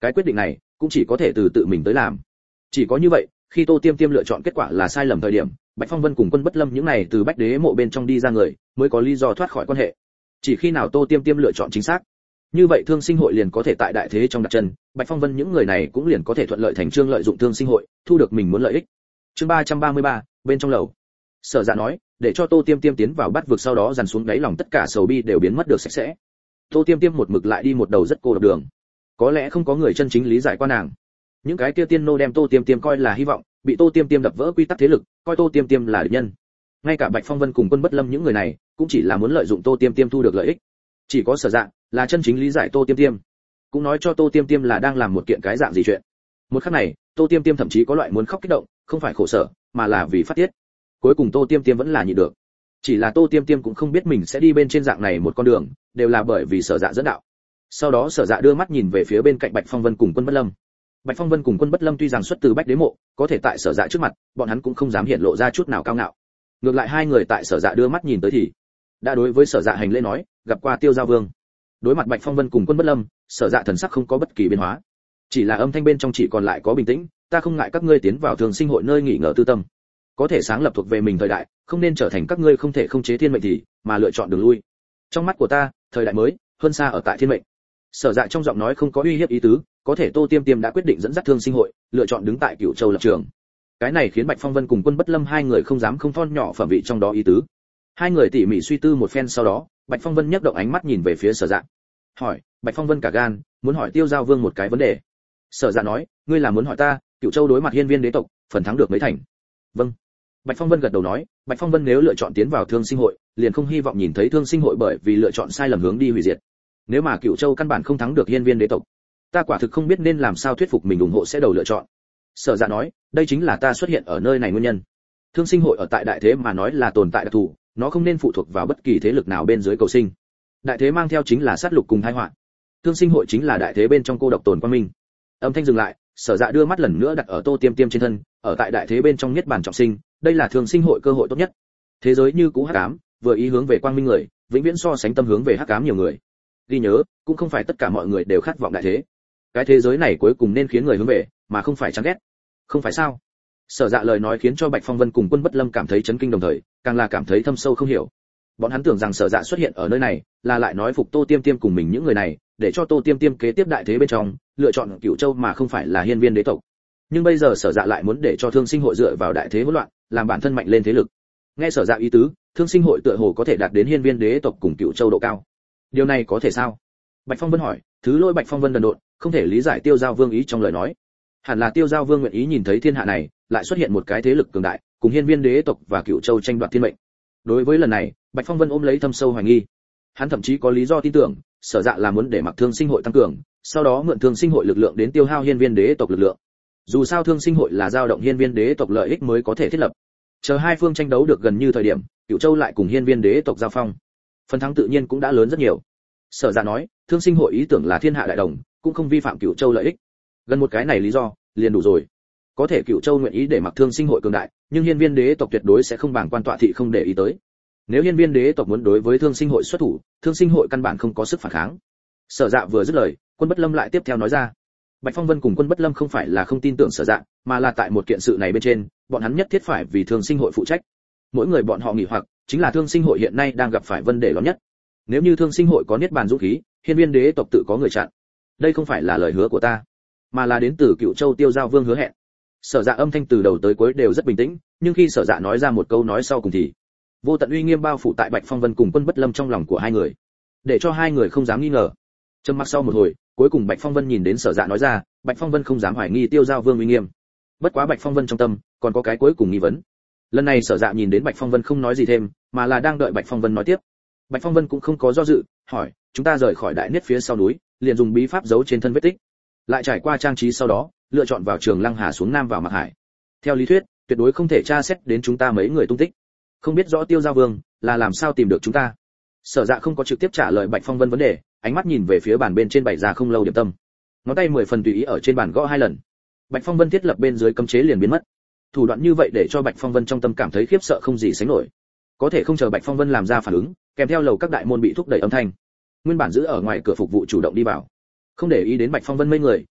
Cái quyết định này cũng chỉ có thể từ tự mình tới làm. Chỉ có như vậy, khi Tô Tiêm Tiêm lựa chọn kết quả là sai lầm thời điểm, Bạch Phong Vân cùng Quân Bất Lâm những này từ Bách Đế mộ bên trong đi ra người, mới có lý do thoát khỏi quan hệ. Chỉ khi nào Tô Tiêm Tiêm lựa chọn chính xác, như vậy Thương Sinh hội liền có thể tại đại thế trong đặt chân, Bạch Phong Vân những người này cũng liền có thể thuận lợi thành trương lợi dụng Thương Sinh hội, thu được mình muốn lợi ích. Chương ba trăm ba mươi ba, bên trong lầu. Sở Dạ nói, để cho Tô Tiêm Tiêm tiến vào bắt vực sau đó dàn xuống đáy lòng tất cả sầu bi đều biến mất được sạch sẽ. Tô Tiêm Tiêm một mực lại đi một đầu rất cô độc đường. Có lẽ không có người chân chính lý giải qua nàng. Những cái kia tiên nô đem Tô Tiêm Tiêm coi là hy vọng, bị Tô Tiêm Tiêm đập vỡ quy tắc thế lực, coi Tô Tiêm Tiêm là địch nhân. Ngay cả Bạch Phong Vân cùng Quân Bất Lâm những người này, cũng chỉ là muốn lợi dụng Tô Tiêm Tiêm thu được lợi ích. Chỉ có Sở Dạ là chân chính lý giải Tô Tiêm Tiêm, cũng nói cho Tô Tiêm Tiêm là đang làm một kiện cái dạng gì chuyện. Một khắc này, Tô Tiêm Tiêm thậm chí có loại muốn khóc kích động, không phải khổ sở, mà là vì phát tiết. Cuối cùng Tô Tiêm Tiêm vẫn là nhịn được. Chỉ là Tô Tiêm Tiêm cũng không biết mình sẽ đi bên trên dạng này một con đường, đều là bởi vì Sở Dạ dẫn đạo. Sau đó Sở Dạ đưa mắt nhìn về phía bên cạnh Bạch Phong Vân cùng Quân Bất Lâm. Bạch Phong Vân cùng Quân Bất Lâm tuy rằng xuất từ Bách Đế mộ, có thể tại Sở Dạ trước mặt, bọn hắn cũng không dám hiện lộ ra chút nào cao ngạo. Ngược lại hai người tại Sở Dạ đưa mắt nhìn tới thì đã đối với Sở Dạ hành lễ nói, gặp qua Tiêu Giao Vương. Đối mặt Bạch Phong Vân cùng Quân Bất Lâm, Sở Dạ thần sắc không có bất kỳ biến hóa, chỉ là âm thanh bên trong chỉ còn lại có bình tĩnh, ta không ngại các ngươi tiến vào Thường Sinh hội nơi nghỉ ngơi tư tâm, có thể sáng lập thuộc về mình thời đại, không nên trở thành các ngươi không thể không chế thiên mệnh thì mà lựa chọn đường lui. Trong mắt của ta, thời đại mới hơn xa ở tại thiên mệnh. Sở Dạ trong giọng nói không có uy hiếp ý tứ, có thể Tô Tiêm Tiêm đã quyết định dẫn dắt Thương Sinh hội, lựa chọn đứng tại Cửu Châu lập trường. Cái này khiến Bạch Phong Vân cùng Quân Bất Lâm hai người không dám không thon nhỏ phẩm vị trong đó ý tứ. Hai người tỉ mỉ suy tư một phen sau đó, Bạch Phong Vân nhấc động ánh mắt nhìn về phía Sở Dạ. Hỏi, Bạch Phong Vân cả gan, muốn hỏi Tiêu Giao Vương một cái vấn đề. Sở Dạ nói, ngươi là muốn hỏi ta, Cửu Châu đối mặt Hiên Viên đế tộc, phần thắng được mấy thành? Vâng. Bạch Phong Vân gật đầu nói, Bạch Phong Vân nếu lựa chọn tiến vào Thương Sinh hội, liền không hy vọng nhìn thấy Thương Sinh hội bởi vì lựa chọn sai lầm hướng đi hủy diệt. Nếu mà Cửu Châu căn bản không thắng được Hiên Viên đế tộc, ta quả thực không biết nên làm sao thuyết phục mình ủng hộ sẽ đầu lựa chọn. Sở Dạ nói, đây chính là ta xuất hiện ở nơi này nguyên nhân. Thương Sinh hội ở tại đại thế mà nói là tồn tại đặc thù, nó không nên phụ thuộc vào bất kỳ thế lực nào bên dưới cầu sinh. Đại thế mang theo chính là sát lục cùng tai họa. Thương Sinh hội chính là đại thế bên trong cô độc tồn quang minh. Âm thanh dừng lại, Sở Dạ đưa mắt lần nữa đặt ở Tô Tiêm Tiêm trên thân, ở tại đại thế bên trong nhất bản trọng sinh, đây là Thương Sinh hội cơ hội tốt nhất. Thế giới như cũ hắc ám, vừa ý hướng về quang minh người, vĩnh viễn so sánh tâm hướng về hắc ám nhiều người. Ghi nhớ, cũng không phải tất cả mọi người đều khát vọng đại thế. Cái thế giới này cuối cùng nên khiến người hướng về, mà không phải chán ghét. Không phải sao? Sở Dạ lời nói khiến cho Bạch Phong Vân cùng Quân Bất Lâm cảm thấy chấn kinh đồng thời, càng là cảm thấy thâm sâu không hiểu. Bọn hắn tưởng rằng Sở Dạ xuất hiện ở nơi này, là lại nói phục Tô Tiêm Tiêm cùng mình những người này, để cho Tô Tiêm Tiêm kế tiếp đại thế bên trong, lựa chọn Cửu Châu mà không phải là Hiên Viên đế tộc. Nhưng bây giờ Sở Dạ lại muốn để cho Thương Sinh hội dựa vào đại thế hỗn loạn, làm bản thân mạnh lên thế lực. Nghe Sở Dạ ý tứ, Thương Sinh hội tựa hồ có thể đạt đến Hiên Viên đế tộc cùng Cửu Châu độ cao. Điều này có thể sao? Bạch Phong Vân hỏi, thứ lỗi Bạch Phong Vân đần độn, không thể lý giải Tiêu Giao Vương ý trong lời nói. Hẳn là Tiêu Giao Vương nguyện ý nhìn thấy thiên hạ này, lại xuất hiện một cái thế lực cường đại, cùng Hiên Viên đế tộc và Cửu Châu tranh đoạt thiên mệnh. Đối với lần này, Bạch Phong Vân ôm lấy thâm sâu hoài nghi. Hắn thậm chí có lý do tin tưởng, Sở Dạ là muốn để mặc Thương Sinh hội tăng cường, sau đó mượn Thương Sinh hội lực lượng đến tiêu hao Hiên Viên đế tộc lực lượng. Dù sao Thương Sinh hội là dao động Hiên Viên đế tộc lợi ích mới có thể thiết lập. Chờ hai phương tranh đấu được gần như thời điểm, Cửu Châu lại cùng Hiên Viên đế tộc giao phong, phần thắng tự nhiên cũng đã lớn rất nhiều. Sở Dạ nói, Thương Sinh hội ý tưởng là thiên hạ đại đồng, cũng không vi phạm Cửu Châu lợi ích. Gần một cái này lý do, liền đủ rồi. Có thể Cửu Châu nguyện ý để mặc Thương Sinh hội cường đại, nhưng Hiên Viên đế tộc tuyệt đối sẽ không bảng quan tọa thị không để ý tới. Nếu Hiên Viên đế tộc muốn đối với Thương Sinh hội xuất thủ, Thương Sinh hội căn bản không có sức phản kháng. Sở Dạ vừa dứt lời, Quân Bất Lâm lại tiếp theo nói ra. Bạch Phong Vân cùng Quân Bất Lâm không phải là không tin tưởng Sở Dạ, mà là tại một kiện sự này bên trên, bọn hắn nhất thiết phải vì Thương Sinh hội phụ trách. Mỗi người bọn họ nghỉ hoặc, chính là Thương Sinh hội hiện nay đang gặp phải vấn đề lớn nhất. Nếu như Thương Sinh hội có niết bàn dũng khí, Hiên Viên đế tộc tự có người chặn. Đây không phải là lời hứa của ta, mà là đến từ Cửu Châu Tiêu Giao Vương hứa hẹn. Sở Dạ âm thanh từ đầu tới cuối đều rất bình tĩnh, nhưng khi Sở Dạ nói ra một câu nói sau cùng thì vô tận uy nghiêm bao phủ tại Bạch Phong Vân cùng Quân Bất Lâm trong lòng của hai người, để cho hai người không dám nghi ngờ. Trầm mặc sau một hồi, cuối cùng Bạch Phong Vân nhìn đến Sở Dạ nói ra, Bạch Phong Vân không dám hoài nghi Tiêu Giao Vương uy nghiêm. Bất quá Bạch Phong Vân trong tâm còn có cái cuối cùng nghi vấn. Lần này Sở Dạ nhìn đến Bạch Phong Vân không nói gì thêm, mà là đang đợi Bạch Phong Vân nói tiếp. Bạch Phong Vân cũng không có do dự, hỏi, chúng ta rời khỏi đại niết phía sau núi, liền dùng bí pháp giấu trên thân vết tích, lại trải qua trang trí sau đó, lựa chọn vào Trường Lăng Hà xuống nam vào Mạc Hải. Theo lý thuyết, tuyệt đối không thể tra xét đến chúng ta mấy người tung tích. Không biết rõ Tiêu Giao Vương là làm sao tìm được chúng ta. Sở Dạ không có trực tiếp trả lời Bạch Phong Vân vấn đề, ánh mắt nhìn về phía bàn bên trên bày ra không lâu điểm tâm, ngón tay mười phần tùy ý ở trên bàn gõ hai lần. Bạch Phong Vân thiết lập bên dưới cấm chế liền biến mất. Thủ đoạn như vậy để cho Bạch Phong Vân trong tâm cảm thấy khiếp sợ không gì sánh nổi. Có thể không chờ Bạch Phong Vân làm ra phản ứng, kèm theo lầu các đại môn bị thúc đẩy âm thanh, nguyên bản giữ ở ngoài cửa phục vụ chủ động đi vào, không để ý đến Bạch Phong Vân mấy người,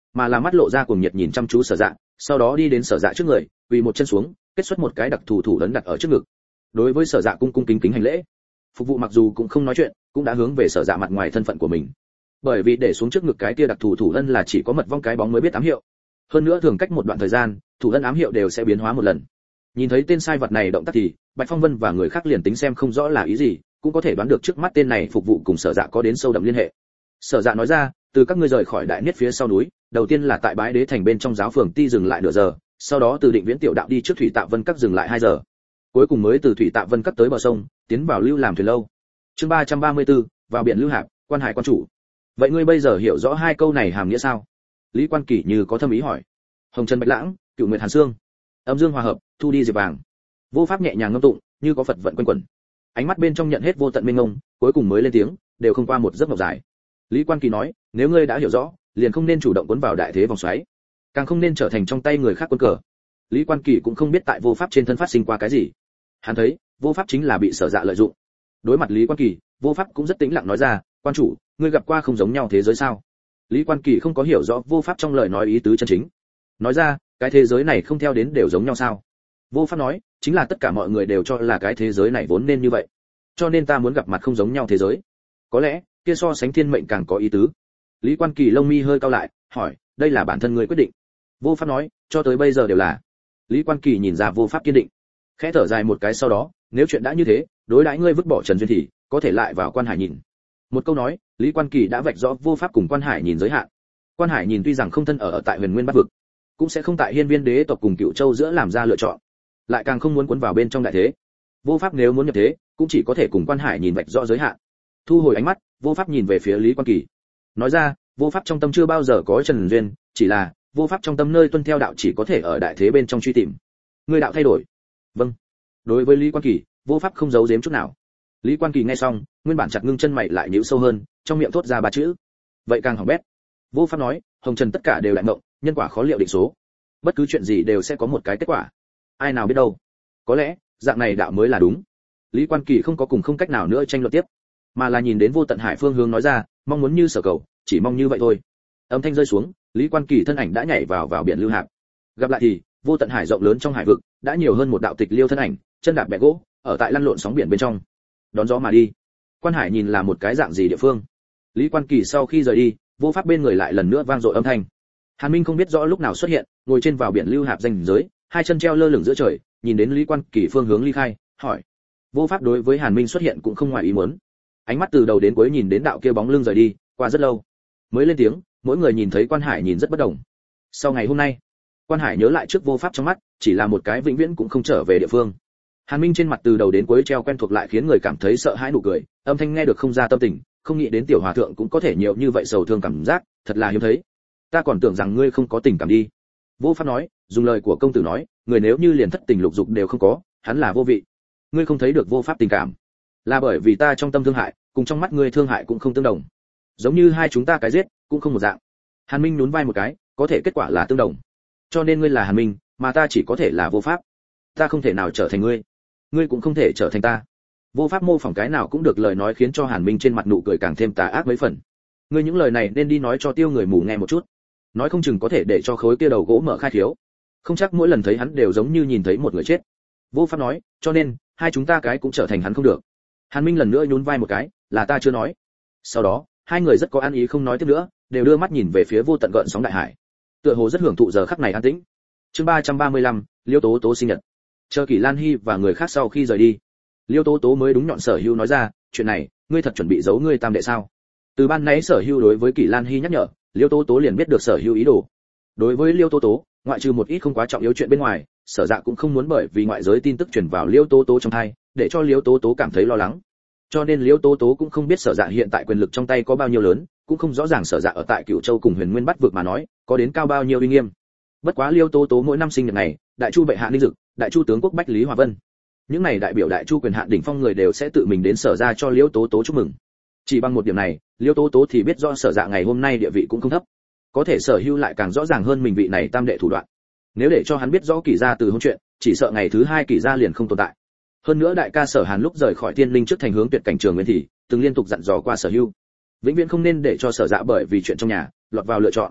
mà là mắt lộ ra cuồng nhiệt nhìn chăm chú Sở Dạ, sau đó đi đến Sở Dạ trước người, quỳ một chân xuống, kết xuất một cái đặc thù thủ ấn đặt ở trước ngực. Đối với Sở Dạ cung cung kính kính hành lễ. Phục vụ mặc dù cũng không nói chuyện, cũng đã hướng về Sở Dạ mặt ngoài thân phận của mình. Bởi vì để xuống trước ngực cái kia đặc thù thủ ấn là chỉ có mật vong cái bóng mới biết ám hiệu. Hơn nữa thường cách một đoạn thời gian, thủ ấn ám hiệu đều sẽ biến hóa một lần. Nhìn thấy tên sai vật này động tác thì, Bạch Phong Vân và người khác liền tính xem không rõ là ý gì, cũng có thể đoán được trước mắt tên này phục vụ cùng Sở Dạ có đến sâu đậm liên hệ. Sở Dạ nói ra, từ các ngươi rời khỏi đại niết phía sau núi, đầu tiên là tại bái đế thành bên trong giáo phường ti dừng lại nửa giờ, sau đó từ định viễn tiểu đạo đi trước thủy tạ vân các dừng lại hai giờ, cuối cùng mới từ thủy tạ vân các tới bờ sông, tiến vào lưu làm thuyền lâu. Chương ba trăm ba mươi tư, vào biển lưu hạp, quan hải quan chủ. Vậy ngươi bây giờ hiểu rõ hai câu này hàm nghĩa sao? Lý Quan Kỳ như có thâm ý hỏi. Hồng Trần Bạch Lãng, Cửu Nguyệt Hàn Sương, âm dương hòa hợp, thu đi diệp vàng. Vô Pháp nhẹ nhàng ngâm tụng, như có Phật vận quanh quẩn. Ánh mắt bên trong nhận hết vô tận mênh mông, cuối cùng mới lên tiếng, đều không qua một giấc mộng dài. Lý Quan Kỳ nói, nếu ngươi đã hiểu rõ, liền không nên chủ động cuốn vào đại thế vòng xoáy, càng không nên trở thành trong tay người khác quân cờ. Lý Quan Kỳ cũng không biết tại Vô Pháp trên thân phát sinh qua cái gì. Hắn thấy, Vô Pháp chính là bị Sở Dạ lợi dụng. Đối mặt Lý Quan Kỳ, Vô Pháp cũng rất tĩnh lặng nói ra, quan chủ, ngươi gặp qua không giống nhau thế giới sao? Lý Quan Kỳ không có hiểu rõ Vô Pháp trong lời nói ý tứ chân chính. Nói ra, cái thế giới này không theo đến đều giống nhau sao? Vô Pháp nói, chính là tất cả mọi người đều cho là cái thế giới này vốn nên như vậy. Cho nên ta muốn gặp mặt không giống nhau thế giới. Có lẽ, kia so sánh thiên mệnh càng có ý tứ. Lý Quan Kỳ lông mi hơi cau lại, hỏi, đây là bản thân ngươi quyết định? Vô Pháp nói, cho tới bây giờ đều là. Lý Quan Kỳ nhìn ra Vô Pháp kiên định, khẽ thở dài một cái sau đó, nếu chuyện đã như thế, đối đãi ngươi vứt bỏ Trần Duyên thì có thể lại vào Quan Hải nhìn. Một câu nói, Lý Quan Kỳ đã vạch rõ Vô Pháp cùng Quan Hải nhìn giới hạn. Quan Hải nhìn tuy rằng không thân ở, ở tại Huyền Nguyên Bát vực, cũng sẽ không tại Hiên Viên đế tộc cùng Cựu Châu giữa làm ra lựa chọn, lại càng không muốn cuốn vào bên trong đại thế. Vô Pháp nếu muốn nhập thế, cũng chỉ có thể cùng Quan Hải nhìn vạch rõ giới hạn. Thu hồi ánh mắt, Vô Pháp nhìn về phía Lý Quan Kỳ, nói ra, Vô Pháp trong tâm chưa bao giờ có Trần Duyên, chỉ là Vô Pháp trong tâm nơi tuân theo đạo chỉ có thể ở đại thế bên trong truy tìm. Ngươi đạo thay đổi. Vâng. Đối với Lý Quan Kỳ, Vô Pháp không giấu giếm chút nào. Lý Quan Kỳ nghe xong, nguyên bản chặt ngưng chân mày lại nhíu sâu hơn, trong miệng thốt ra ba chữ. Vậy càng hỏng bét. Vô Pháp nói, hồng trần tất cả đều đại mộng, nhân quả khó liệu định số. Bất cứ chuyện gì đều sẽ có một cái kết quả. Ai nào biết đâu. Có lẽ, dạng này đạo mới là đúng. Lý Quan Kỳ không có cùng không cách nào nữa tranh luận tiếp, mà là nhìn đến Vô Tận Hải phương hướng nói ra, mong muốn như sở cầu, chỉ mong như vậy thôi. Âm thanh rơi xuống, Lý Quan Kỳ thân ảnh đã nhảy vào vào biển lưu hạp. Gặp lại thì, Vô Tận Hải rộng lớn trong hải vực, đã nhiều hơn một đạo tịch liêu thân ảnh, chân đạp bẹ gỗ, ở tại lăn lộn sóng biển bên trong. Đón gió mà đi. Quan Hải nhìn là một cái dạng gì địa phương? Lý Quan Kỳ sau khi rời đi, Vô Pháp bên người lại lần nữa vang dội âm thanh. Hàn Minh không biết rõ lúc nào xuất hiện, ngồi trên vào biển lưu hạp danh giới, hai chân treo lơ lửng giữa trời, nhìn đến Lý Quan Kỳ phương hướng ly khai, hỏi. Vô Pháp đối với Hàn Minh xuất hiện cũng không ngoài ý muốn. Ánh mắt từ đầu đến cuối nhìn đến đạo kia bóng lưng rời đi, qua rất lâu, mới lên tiếng, mỗi người nhìn thấy Quan Hải nhìn rất bất đồng. Sau ngày hôm nay, Quan Hải nhớ lại trước Vô Pháp trong mắt, chỉ là một cái vĩnh viễn cũng không trở về địa phương. Hàn Minh trên mặt từ đầu đến cuối treo quen thuộc lại khiến người cảm thấy sợ hãi nụ cười, âm thanh nghe được không ra tâm tình, không nghĩ đến tiểu hòa thượng cũng có thể nhiều như vậy sầu thương cảm giác, thật là hiếm thấy. Ta còn tưởng rằng ngươi không có tình cảm đi. Vô Pháp nói, dùng lời của công tử nói, người nếu như liền thất tình lục dục đều không có, hắn là vô vị. Ngươi không thấy được Vô Pháp tình cảm, là bởi vì ta trong tâm thương hại, cùng trong mắt ngươi thương hại cũng không tương đồng. Giống như hai chúng ta cái giết, cũng không một dạng. Hàn Minh nhún vai một cái, có thể kết quả là tương đồng. Cho nên ngươi là Hàn Minh, mà ta chỉ có thể là Vô Pháp. Ta không thể nào trở thành ngươi, ngươi cũng không thể trở thành ta. Vô Pháp mô phỏng cái nào cũng được lời nói khiến cho Hàn Minh trên mặt nụ cười càng thêm tà ác mấy phần. Ngươi những lời này nên đi nói cho Tiêu người mù nghe một chút, nói không chừng có thể để cho khối kia đầu gỗ mở khai thiếu. Không chắc mỗi lần thấy hắn đều giống như nhìn thấy một người chết. Vô Pháp nói, cho nên hai chúng ta cái cũng trở thành hắn không được. Hàn Minh lần nữa nhún vai một cái, là ta chưa nói. Sau đó, hai người rất có ăn ý không nói tiếp nữa, đều đưa mắt nhìn về phía vô tận gợn sóng đại hải. Tựa hồ rất hưởng thụ giờ khắc này an tĩnh. Chương ba trăm ba mươi lăm, Liêu Tố Tố sinh nhật. Chờ Kỷ Lan Hi và người khác sau khi rời đi, Liêu Tố Tố mới đúng nhọn Sở Hưu nói ra, chuyện này, ngươi thật chuẩn bị giấu ngươi tam đệ sao? Từ ban nãy Sở Hưu đối với Kỷ Lan Hi nhắc nhở, Liêu Tố Tố liền biết được Sở Hưu ý đồ. Đối với Liêu Tố Tố, ngoại trừ một ít không quá trọng yếu chuyện bên ngoài, Sở Dạ cũng không muốn bởi vì ngoại giới tin tức truyền vào Liêu Tố Tố trong tai, để cho Liêu Tố Tố cảm thấy lo lắng. Cho nên Liêu Tố Tố cũng không biết Sở Dạ hiện tại quyền lực trong tay có bao nhiêu lớn, cũng không rõ ràng Sở Dạ ở tại Cửu Châu cùng Huyền Nguyên Bát vực mà nói, có đến cao bao nhiêu uy nghiêm. Bất quá Liêu Tố Tố mỗi năm sinh nhật này, Đại Chu bệ hạ Ninh Dực, Đại Chu tướng quốc Bách Lý Hòa Vân, những này đại biểu Đại Chu quyền hạn đỉnh phong người đều sẽ tự mình đến Sở Ra cho Liêu Tố Tố chúc mừng. Chỉ bằng một điểm này, Liêu Tố Tố thì biết rõ Sở Dạ ngày hôm nay địa vị cũng không thấp. Có thể Sở Hưu lại càng rõ ràng hơn mình vị này tam đệ thủ đoạn. Nếu để cho hắn biết rõ Kỷ gia từ hôn chuyện, chỉ sợ ngày thứ hai Kỷ gia liền không tồn tại. Hơn nữa đại ca Sở Hàn lúc rời khỏi Thiên Linh trước thành hướng tuyệt cảnh trường nguyên thì, từng liên tục dặn dò qua Sở Hưu, vĩnh viễn không nên để cho Sở Dạ bởi vì chuyện trong nhà lọt vào lựa chọn.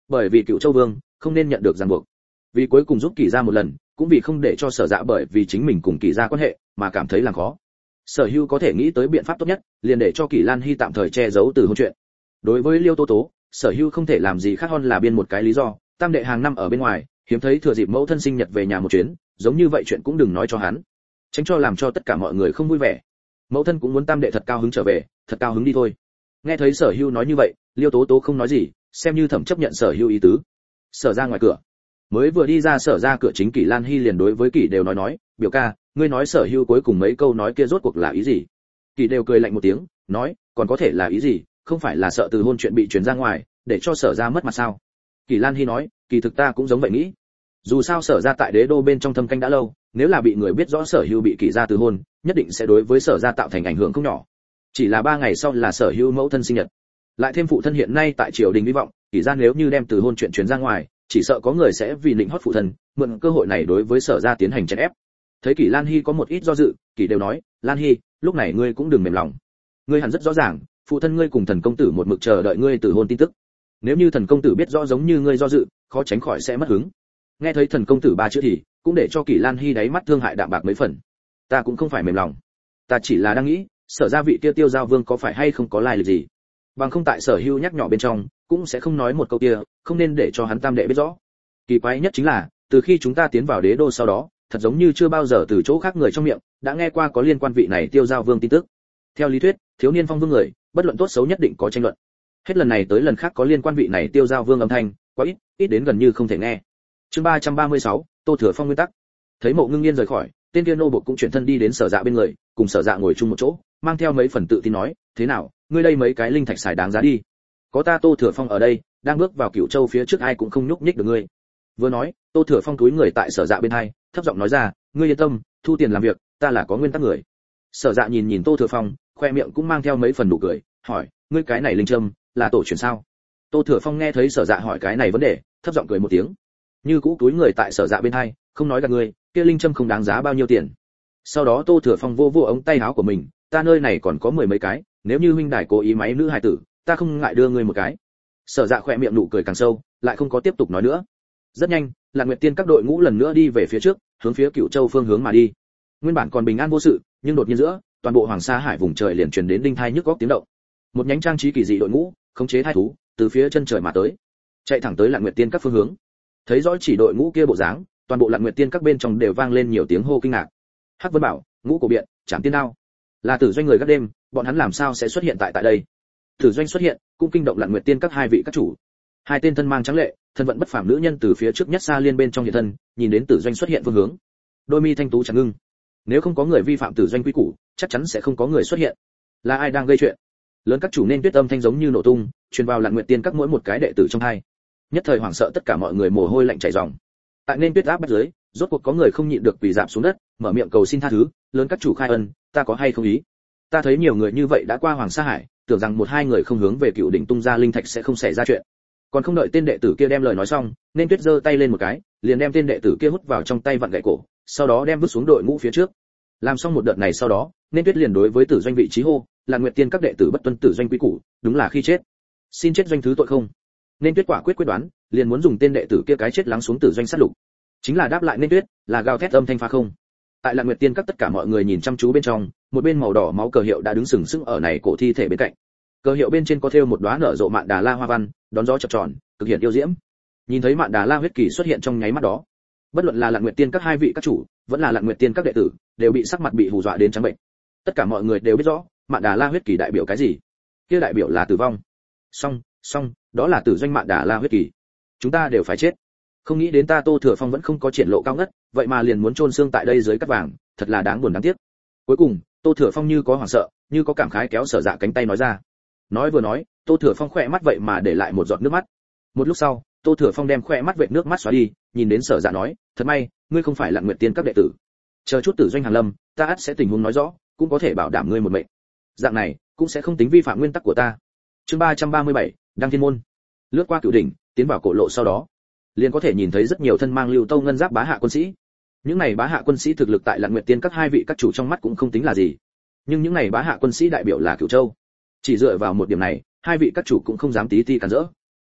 bởi vì Cựu Châu Vương không nên nhận được ràng buộc, vì cuối cùng giúp Kỷ gia một lần, cũng vì không để cho Sở Dạ bởi vì chính mình cùng Kỷ gia quan hệ mà cảm thấy làm khó. Sở Hưu có thể nghĩ tới biện pháp tốt nhất, liền để cho Kỷ Lan Hi tạm thời che giấu từ hôn chuyện. Đối với Liêu Tố Tố, Sở Hưu không thể làm gì khác hơn là biên một cái lý do, tam đệ hàng năm ở bên ngoài, hiếm thấy thừa dịp mẫu thân sinh nhật về nhà một chuyến, giống như vậy chuyện cũng đừng nói cho hắn, tránh cho làm cho tất cả mọi người không vui vẻ. Mẫu thân cũng muốn tam đệ thật cao hứng trở về, thật cao hứng đi thôi. Nghe thấy Sở Hưu nói như vậy, Liêu Tố Tố không nói gì, xem như thẩm chấp nhận Sở Hưu ý tứ. Sở ra ngoài cửa, mới vừa đi ra Sở ra cửa chính, Kỷ Lan Hi liền đối với Kỷ đều nói nói, biểu ca, ngươi nói Sở Hưu cuối cùng mấy câu nói kia rốt cuộc là ý gì? Kỷ đều cười lạnh một tiếng, nói, còn có thể là ý gì, không phải là sợ từ hôn chuyện bị truyền ra ngoài, để cho Sở ra mất mặt sao? Kỷ Lan Hi nói, kỳ thực ta cũng giống vậy nghĩ. Dù sao Sở ra tại đế đô bên trong thâm canh đã lâu, nếu là bị người biết rõ Sở Hưu bị Kỷ gia từ hôn, nhất định sẽ đối với Sở ra tạo thành ảnh hưởng không nhỏ. Chỉ là ba ngày sau là Sở Hưu mẫu thân sinh nhật, lại thêm phụ thân hiện nay tại triều đình hy vọng, Kỷ gia nếu như đem từ hôn chuyện truyền ra ngoài, chỉ sợ có người sẽ vì định hót phụ thân, mượn cơ hội này đối với Sở gia tiến hành chèn ép. Thấy Kỷ Lan Hi có một ít do dự, Kỷ đều nói, Lan Hi, lúc này ngươi cũng đừng mềm lòng. Ngươi hẳn rất rõ ràng, phụ thân ngươi cùng thần công tử một mực chờ đợi ngươi từ hôn tin tức. Nếu như thần công tử biết rõ giống như ngươi do dự, khó tránh khỏi sẽ mất hứng. Nghe thấy thần công tử ba chữ thì cũng để cho Kỷ Lan Hi đáy mắt thương hại đạm bạc mấy phần. Ta cũng không phải mềm lòng, ta chỉ là đang nghĩ, Sở gia vị kia Tiêu Giao Vương có phải hay không có lai lịch gì, bằng không tại Sở Hưu nhắc nhỏ bên trong cũng sẽ không nói một câu kia, không nên để cho hắn tam đệ biết rõ. Kỳ quái nhất chính là, từ khi chúng ta tiến vào đế đô sau đó, thật giống như chưa bao giờ từ chỗ khác người trong miệng đã nghe qua có liên quan vị này Tiêu Giao Vương tin tức. Theo lý thuyết, thiếu niên phong vương người, bất luận tốt xấu nhất định có tranh luận. Hết lần này tới lần khác có liên quan vị này Tiêu Giao Vương âm thanh, quá ít, ít đến gần như không thể nghe. Chương ba trăm ba mươi sáu, Tô Thừa Phong nguyên tắc. Thấy Mộ Ngưng Nghiên rời khỏi, tên kia nô bộc cũng chuyển thân đi đến Sở Dạ bên người, cùng Sở Dạ ngồi chung một chỗ, mang theo mấy phần tự tin nói, thế nào, ngươi đây mấy cái linh thạch xài đáng giá đi. Có ta Tô Thừa Phong ở đây, đang bước vào Cửu Châu phía trước ai cũng không nhúc nhích được ngươi. Vừa nói, Tô Thừa Phong túi người tại Sở Dạ bên hai, thấp giọng nói ra, ngươi yên tâm, thu tiền làm việc, ta là có nguyên tắc người. Sở Dạ nhìn nhìn Tô Thừa Phong, khoe miệng cũng mang theo mấy phần nụ cười, hỏi, ngươi cái này linh châm là tổ truyền sao? Tô Thừa Phong nghe thấy Sở Dạ hỏi cái này vấn đề, thấp giọng cười một tiếng, như cũ túi người tại Sở Dạ bên hai, không nói gạt ngươi, kia linh châm không đáng giá bao nhiêu tiền. Sau đó Tô Thừa Phong vô vô ống tay áo của mình, ta nơi này còn có mười mấy cái, nếu như huynh đài cố ý máy nữ hài tử, ta không ngại đưa ngươi một cái. Sở Dạ khỏe miệng nụ cười càng sâu, lại không có tiếp tục nói nữa. Rất nhanh, Lạc Nguyệt Tiên các đội ngũ lần nữa đi về phía trước, hướng phía Cửu Châu phương hướng mà đi. Nguyên bản còn bình an vô sự, nhưng đột nhiên giữa, toàn bộ Hoàng Sa Hải vùng trời liền truyền đến đinh thai nhức óc tiếng động. Một nhánh trang trí kỳ dị đội ngũ, khống chế thai thú, từ phía chân trời mà tới, chạy thẳng tới Lạc Nguyệt Tiên các phương hướng. Thấy rõ chỉ đội ngũ kia bộ dáng, toàn bộ Lạc Nguyệt Tiên các bên trong đều vang lên nhiều tiếng hô kinh ngạc. Hắc Vân Bảo, Ngũ Cổ Biện, Trảm Tiên Đao, là Tử Doanh người gác đêm, bọn hắn làm sao sẽ xuất hiện tại tại đây? Tử Doanh xuất hiện, cũng kinh động Lạc Nguyệt Tiên các hai vị các chủ. Hai tên thân mang trắng lệ, thân vận bất phàm nữ nhân từ phía trước nhất xa liên bên trong hiện thân, nhìn đến Tử Doanh xuất hiện phương hướng, đôi mi thanh tú chặt ngưng. Nếu không có người vi phạm Tử Doanh quy củ, chắc chắn sẽ không có người xuất hiện. Là ai đang gây chuyện? Lớn các chủ nên tuyết âm thanh giống như nổ tung, truyền vào Lạc Nguyệt Tiên các mỗi một cái đệ tử trong hai. Nhất thời hoảng sợ tất cả mọi người mồ hôi lạnh chảy ròng. Tại nên tuyết áp bắt dưới, rốt cuộc có người không nhịn được quỳ rạp xuống đất, mở miệng cầu xin tha thứ, lớn các chủ khai ân, ta có hay không ý? Ta thấy nhiều người như vậy đã qua Hoàng Sa Hải, tưởng rằng một hai người không hướng về Cựu Đỉnh tung ra linh thạch sẽ không xảy ra chuyện. Còn không đợi tên đệ tử kia đem lời nói xong, nên tuyết giơ tay lên một cái, liền đem tên đệ tử kia hút vào trong tay vặn gãy cổ, sau đó đem vứt xuống đội ngũ phía trước. Làm xong một đợt này sau đó, nên tuyết liền đối với Tử Doanh vị trí hô, là Nguyệt Tiên các đệ tử bất tuân Tử Doanh quy củ, đúng là khi chết. Xin chết doanh thứ tội không? Nên tuyết quả quyết quyết đoán, liền muốn dùng tên đệ tử kia cái chết lắng xuống Tử Doanh sát lục. Chính là đáp lại nên tuyết, là gào thét âm thanh phá không. Tại Lạc Nguyệt Tiên các tất cả mọi người nhìn chăm chú bên trong, một bên màu đỏ máu cờ hiệu đã đứng sừng sững ở này cổ thi thể bên cạnh. Cờ hiệu bên trên có thêu một đóa nở rộ mạn đà la hoa văn, đón gió chập tròn, cực hiện yêu diễm. Nhìn thấy mạn đà la huyết kỳ xuất hiện trong nháy mắt đó, bất luận là Lạc Nguyệt Tiên các hai vị các chủ, vẫn là Lạc Nguyệt Tiên các đệ tử, đều bị sắc mặt bị hù dọa đến trắng bệnh. Tất cả mọi người đều biết rõ, mạn đà la huyết kỳ đại biểu cái gì? Kia đại biểu là tử vong. Song, song, đó là Tử Doanh mạn đà la huyết kỳ. Chúng ta đều phải chết. Không nghĩ đến ta Tô Thừa Phong vẫn không có triển lộ cao ngất, vậy mà liền muốn chôn xương tại đây dưới cát vàng, thật là đáng buồn đáng tiếc. Cuối cùng, Tô Thừa Phong như có hoảng sợ, như có cảm khái kéo Sở Dạ cánh tay nói ra. Nói vừa nói, Tô Thừa Phong khỏe mắt vậy mà để lại một giọt nước mắt. Một lúc sau, Tô Thừa Phong đem khỏe mắt vệt nước mắt xóa đi, nhìn đến Sở Dạ nói, thật may, ngươi không phải Lạc Nguyệt Tiên các đệ tử. Chờ chút Tử Doanh hàng lâm, ta ắt sẽ tình huống nói rõ, cũng có thể bảo đảm ngươi một mệnh. Dạng này, cũng sẽ không tính vi phạm nguyên tắc của ta. Chương ba trăm ba mươi bảy, Đăng Thiên môn. Lướt qua Cửu Đỉnh, tiến vào cổ lộ sau đó, liền có thể nhìn thấy rất nhiều thân mang lưu tâu ngân giáp bá hạ quân sĩ. Những này bá hạ quân sĩ thực lực tại Lạc Nguyệt Tiên các hai vị các chủ trong mắt cũng không tính là gì, nhưng những này bá hạ quân sĩ đại biểu là Cửu Châu. Chỉ dựa vào một điểm này, hai vị các chủ cũng không dám tí ti cản rỡ.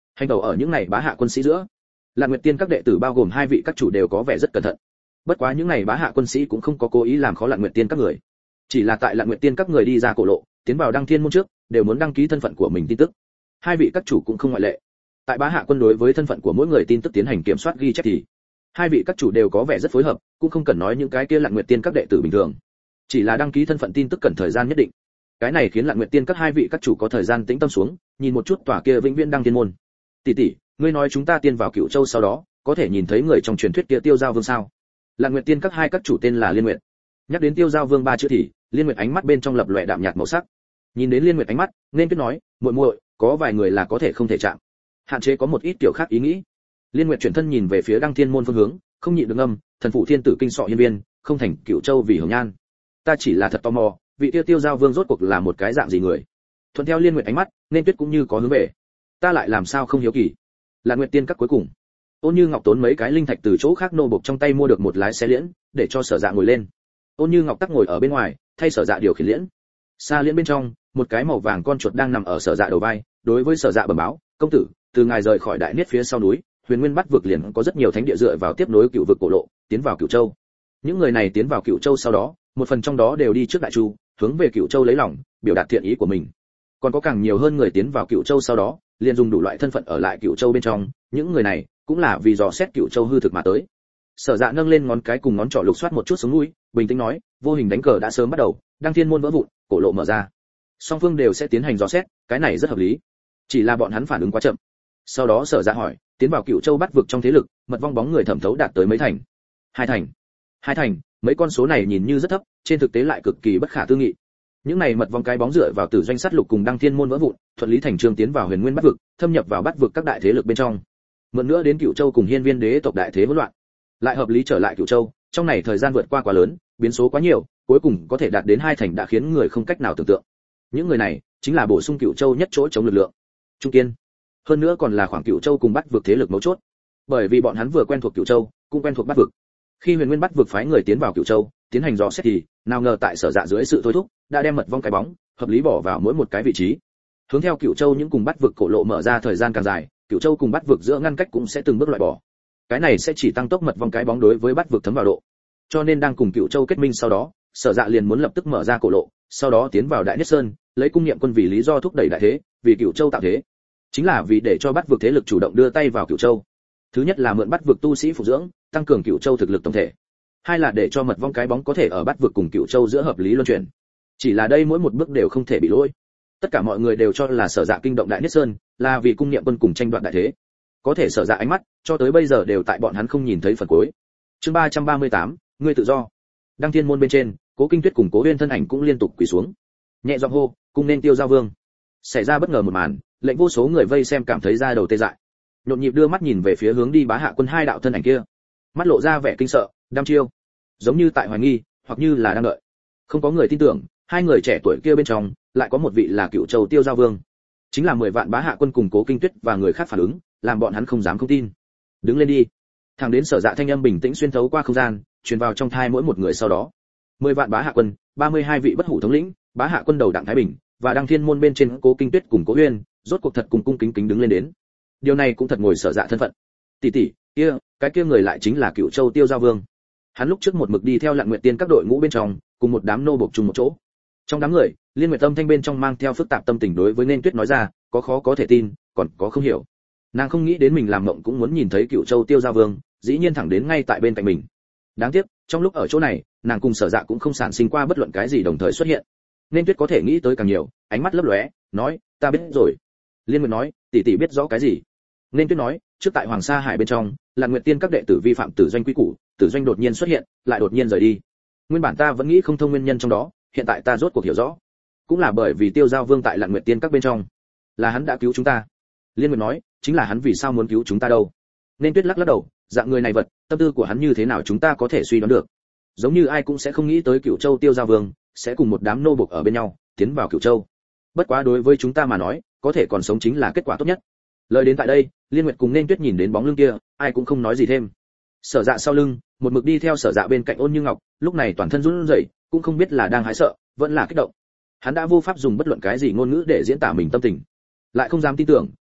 hành đầu ở những này bá hạ quân sĩ giữa, Lạn Nguyệt Tiên các đệ tử bao gồm hai vị các chủ đều có vẻ rất cẩn thận. Bất quá những này bá hạ quân sĩ cũng không có cố ý làm khó Lạn Nguyệt Tiên các người, chỉ là tại Lạn Nguyệt Tiên các người đi ra cổ lộ, tiến vào Đăng Thiên môn trước, đều muốn đăng ký thân phận của mình tin tức. Hai vị các chủ cũng không ngoại lệ. Tại bá hạ quân đối với thân phận của mỗi người tin tức tiến hành kiểm soát ghi chép thì, hai vị các chủ đều có vẻ rất phối hợp, cũng không cần nói những cái kia Lạn Nguyệt Tiên các đệ tử bình thường, chỉ là đăng ký thân phận tin tức cần thời gian nhất định. Cái này khiến Lạn Nguyệt Tiên các hai vị các chủ có thời gian tĩnh tâm xuống, nhìn một chút tòa kia vĩnh viễn Đăng Thiên môn. Tỷ tỷ, ngươi nói chúng ta tiên vào Cửu Châu sau đó, có thể nhìn thấy người trong truyền thuyết kia Tiêu Giao Vương sao? Lạn Nguyệt Tiên các hai các chủ tên là Liên Nguyệt. Nhắc đến Tiêu Giao Vương ba chữ thì, Liên Nguyệt ánh mắt bên trong lập lòe đạm nhạt màu sắc. Nhìn đến Liên Nguyệt ánh mắt, nên biết nói, muội muội, có vài người là có thể không thể chạm. Hạn chế có một ít kiểu khác ý nghĩ. Liên Nguyệt chuyển thân nhìn về phía Đăng Thiên môn phương hướng, không nhịn được ngâm, thần phụ thiên tử kinh sọ hiên viên, không thành Cửu Châu vì hồng nhan. Ta chỉ là thật tò mò, vị tiêu Tiêu Giao Vương rốt cuộc là một cái dạng gì người? Thuận theo Liên Nguyệt ánh mắt, nên Tuyết cũng như có hướng về. Ta lại làm sao không hiếu kỳ. Lạn Nguyệt Tiên các cuối cùng, Ôn Như Ngọc tốn mấy cái linh thạch từ chỗ khác nô bộc trong tay mua được một lái xe liễn, để cho Sở Dạ ngồi lên. Ôn Như Ngọc tắc ngồi ở bên ngoài, thay Sở Dạ điều khiển liễn. Xa liễn bên trong, một cái màu vàng con chuột đang nằm ở Sở Dạ đầu vai, đối với Sở Dạ bẩm báo, công tử, từ ngài rời khỏi đại niết phía sau núi, Huyền Nguyên Bắt vực liền có rất nhiều thánh địa dựa vào tiếp nối cựu vực cổ lộ, tiến vào Cửu Châu. Những người này tiến vào Cửu Châu sau đó, một phần trong đó đều đi trước Đại Chu, hướng về Cửu Châu lấy lòng, biểu đạt thiện ý của mình. Còn có càng nhiều hơn người tiến vào Cửu Châu sau đó, liền dùng đủ loại thân phận ở lại Cửu Châu bên trong, những người này cũng là vì dò xét Cửu Châu hư thực mà tới. Sở Dạ nâng lên ngón cái cùng ngón trỏ lục soát một chút sống mũi, bình tĩnh nói, vô hình đánh cờ đã sớm bắt đầu, Đăng Thiên môn vỡ vụn, cổ lộ mở ra. Song phương đều sẽ tiến hành dò xét, cái này rất hợp lý. Chỉ là bọn hắn phản ứng quá chậm. Sau đó Sở Dạ hỏi, tiến vào Cửu Châu bắt vực trong thế lực, mật vong bóng người thẩm thấu đạt tới mấy thành? Hai thành. Hai thành, mấy con số này nhìn như rất thấp, trên thực tế lại cực kỳ bất khả tư nghị. Những này mật vong cái bóng dựa vào tử doanh sát lục cùng Đăng Thiên môn vỡ vụn, thuận lý thành chương tiến vào Huyền Nguyên Bắt vực, thâm nhập vào bắt vực các đại thế lực bên trong. Mượn nữa đến Cửu Châu cùng Hiên Viên đế tộc đại thế hỗn loạn, lại hợp lý trở lại Cửu Châu, trong này thời gian vượt qua quá lớn, biến số quá nhiều, cuối cùng có thể đạt đến hai thành đã khiến người không cách nào tưởng tượng. Những người này chính là bổ sung Cửu Châu nhất chỗ chống lực lượng. Trung kiên. Hơn nữa còn là khoảng Cửu Châu cùng bắt vực thế lực mấu chốt. Bởi vì bọn hắn vừa quen thuộc Cửu Châu, cũng quen thuộc bắt vực. Khi Huyền Nguyên Bắt vực phái người tiến vào Cửu Châu, tiến hành dò xét thì, nào ngờ tại Sở Dạ dưới sự thôi thúc, đã đem mật vong cái bóng, hợp lý bỏ vào mỗi một cái vị trí. Hướng theo Cửu Châu những cùng bắt vực cổ lộ mở ra thời gian càng dài, Cửu Châu cùng bắt vực giữa ngăn cách cũng sẽ từng bước loại bỏ. Cái này sẽ chỉ tăng tốc mật vong cái bóng đối với bắt vực thấm vào độ. Cho nên đang cùng Cửu Châu kết minh sau đó, Sở Dạ liền muốn lập tức mở ra cổ lộ, sau đó tiến vào Đại Niết Sơn, lấy cung niệm quân vì lý do thúc đẩy đại thế, vì Cửu Châu tạo thế. Chính là vì để cho bắt vực thế lực chủ động đưa tay vào Cửu Châu. Thứ nhất là mượn bắt vực tu sĩ phục dưỡng, tăng cường Cửu Châu thực lực tổng thể. Hai là để cho mật vong cái bóng có thể ở bắt vực cùng Cửu Châu giữa hợp lý luân chuyển. Chỉ là đây mỗi một bước đều không thể bị lỗi. Tất cả mọi người đều cho là Sở Dạ kinh động Đại Niết Sơn, là vì cung niệm quân cùng tranh đoạt đại thế. Có thể Sở Dạ ánh mắt, cho tới bây giờ đều tại bọn hắn không nhìn thấy phần cuối. Chương ba trăm ba mươi tám, ngươi tự do. Đăng Thiên môn bên trên, Cố Kinh Tuyết cùng Cố Uyên thân ảnh cũng liên tục quỳ xuống. Nhẹ giọng hô, cung nên Tiêu Giao Vương. Xảy ra bất ngờ một màn, lệnh vô số người vây xem cảm thấy da đầu tê dại. Nhộn nhịp đưa mắt nhìn về phía hướng đi bá hạ quân hai đạo thân ảnh kia. Mắt lộ ra vẻ kinh sợ, đăm chiêu, giống như tại hoài nghi, hoặc như là đang đợi. Không có người tin tưởng, hai người trẻ tuổi kia bên trong, lại có một vị là Cửu Châu Tiêu Giao Vương. Chính là mười vạn bá hạ quân cùng Cố Kinh Tuyết và người khác phản ứng, làm bọn hắn không dám không tin. Đứng lên đi. Thẳng đến Sở Dạ thanh âm bình tĩnh xuyên thấu qua không gian, truyền vào trong thai mỗi một người sau đó. mười vạn bá hạ quân, ba mươi hai vị bất hủ thống lĩnh, bá hạ quân đầu Đặng Thái Bình và Đăng Thiên môn bên trên Cố Kinh Tuyết cùng Cố Uyên, rốt cuộc thật cùng cung kính kính đứng lên đến. Điều này cũng thật ngồi Sở Dạ thân phận. Tỷ tỷ, kia, cái kia người lại chính là Cửu Châu Tiêu Giao Vương. Hắn lúc trước một mực đi theo Lạn Nguyệt Tiên các đội ngũ bên trong, cùng một đám nô bộc chung một chỗ. Trong đám người, Liên Nguyệt Tâm thanh bên trong mang theo phức tạp tâm tình đối với Nên Tuyết nói ra, có khó có thể tin, còn có không hiểu. Nàng không nghĩ đến mình làm mộng cũng muốn nhìn thấy Cửu Châu Tiêu Giao Vương, dĩ nhiên thẳng đến ngay tại bên cạnh mình. Đáng tiếc, trong lúc ở chỗ này, nàng cùng Sở Dạ cũng không sản sinh qua bất luận cái gì đồng thời xuất hiện. Nên Tuyết có thể nghĩ tới càng nhiều, ánh mắt lấp lóe, nói, ta biết rồi. Liên Nguyệt nói, tỷ tỷ biết rõ cái gì? Nên Tuyết nói, trước tại Hoàng Sa Hải bên trong, Lạn Nguyệt Tiên các đệ tử vi phạm Tử Doanh quy củ, Tử Doanh đột nhiên xuất hiện, lại đột nhiên rời đi. Nguyên bản ta vẫn nghĩ không thông nguyên nhân trong đó, hiện tại ta rốt cuộc hiểu rõ. Cũng là bởi vì Tiêu Giao Vương tại Lạn Nguyệt Tiên các bên trong, là hắn đã cứu chúng ta. Liên Nguyệt nói, chính là hắn vì sao muốn cứu chúng ta đâu? Nên Tuyết lắc lắc đầu, dạng người này vật, tâm tư của hắn như thế nào chúng ta có thể suy đoán được. Giống như ai cũng sẽ không nghĩ tới Cửu Châu Tiêu Giao Vương sẽ cùng một đám nô bộc ở bên nhau, tiến vào Cửu Châu. Bất quá đối với chúng ta mà nói, có thể còn sống chính là kết quả tốt nhất. Lời đến tại đây, Liên Nguyệt cùng Nên Tuyết nhìn đến bóng lưng kia, ai cũng không nói gì thêm. Sở Dạ sau lưng, một mực đi theo Sở Dạ bên cạnh Ôn Như Ngọc, lúc này toàn thân run rẩy, cũng không biết là đang hãi sợ, vẫn là kích động. Hắn đã vô pháp dùng bất luận cái gì ngôn ngữ để diễn tả mình tâm tình, lại không dám tin tưởng,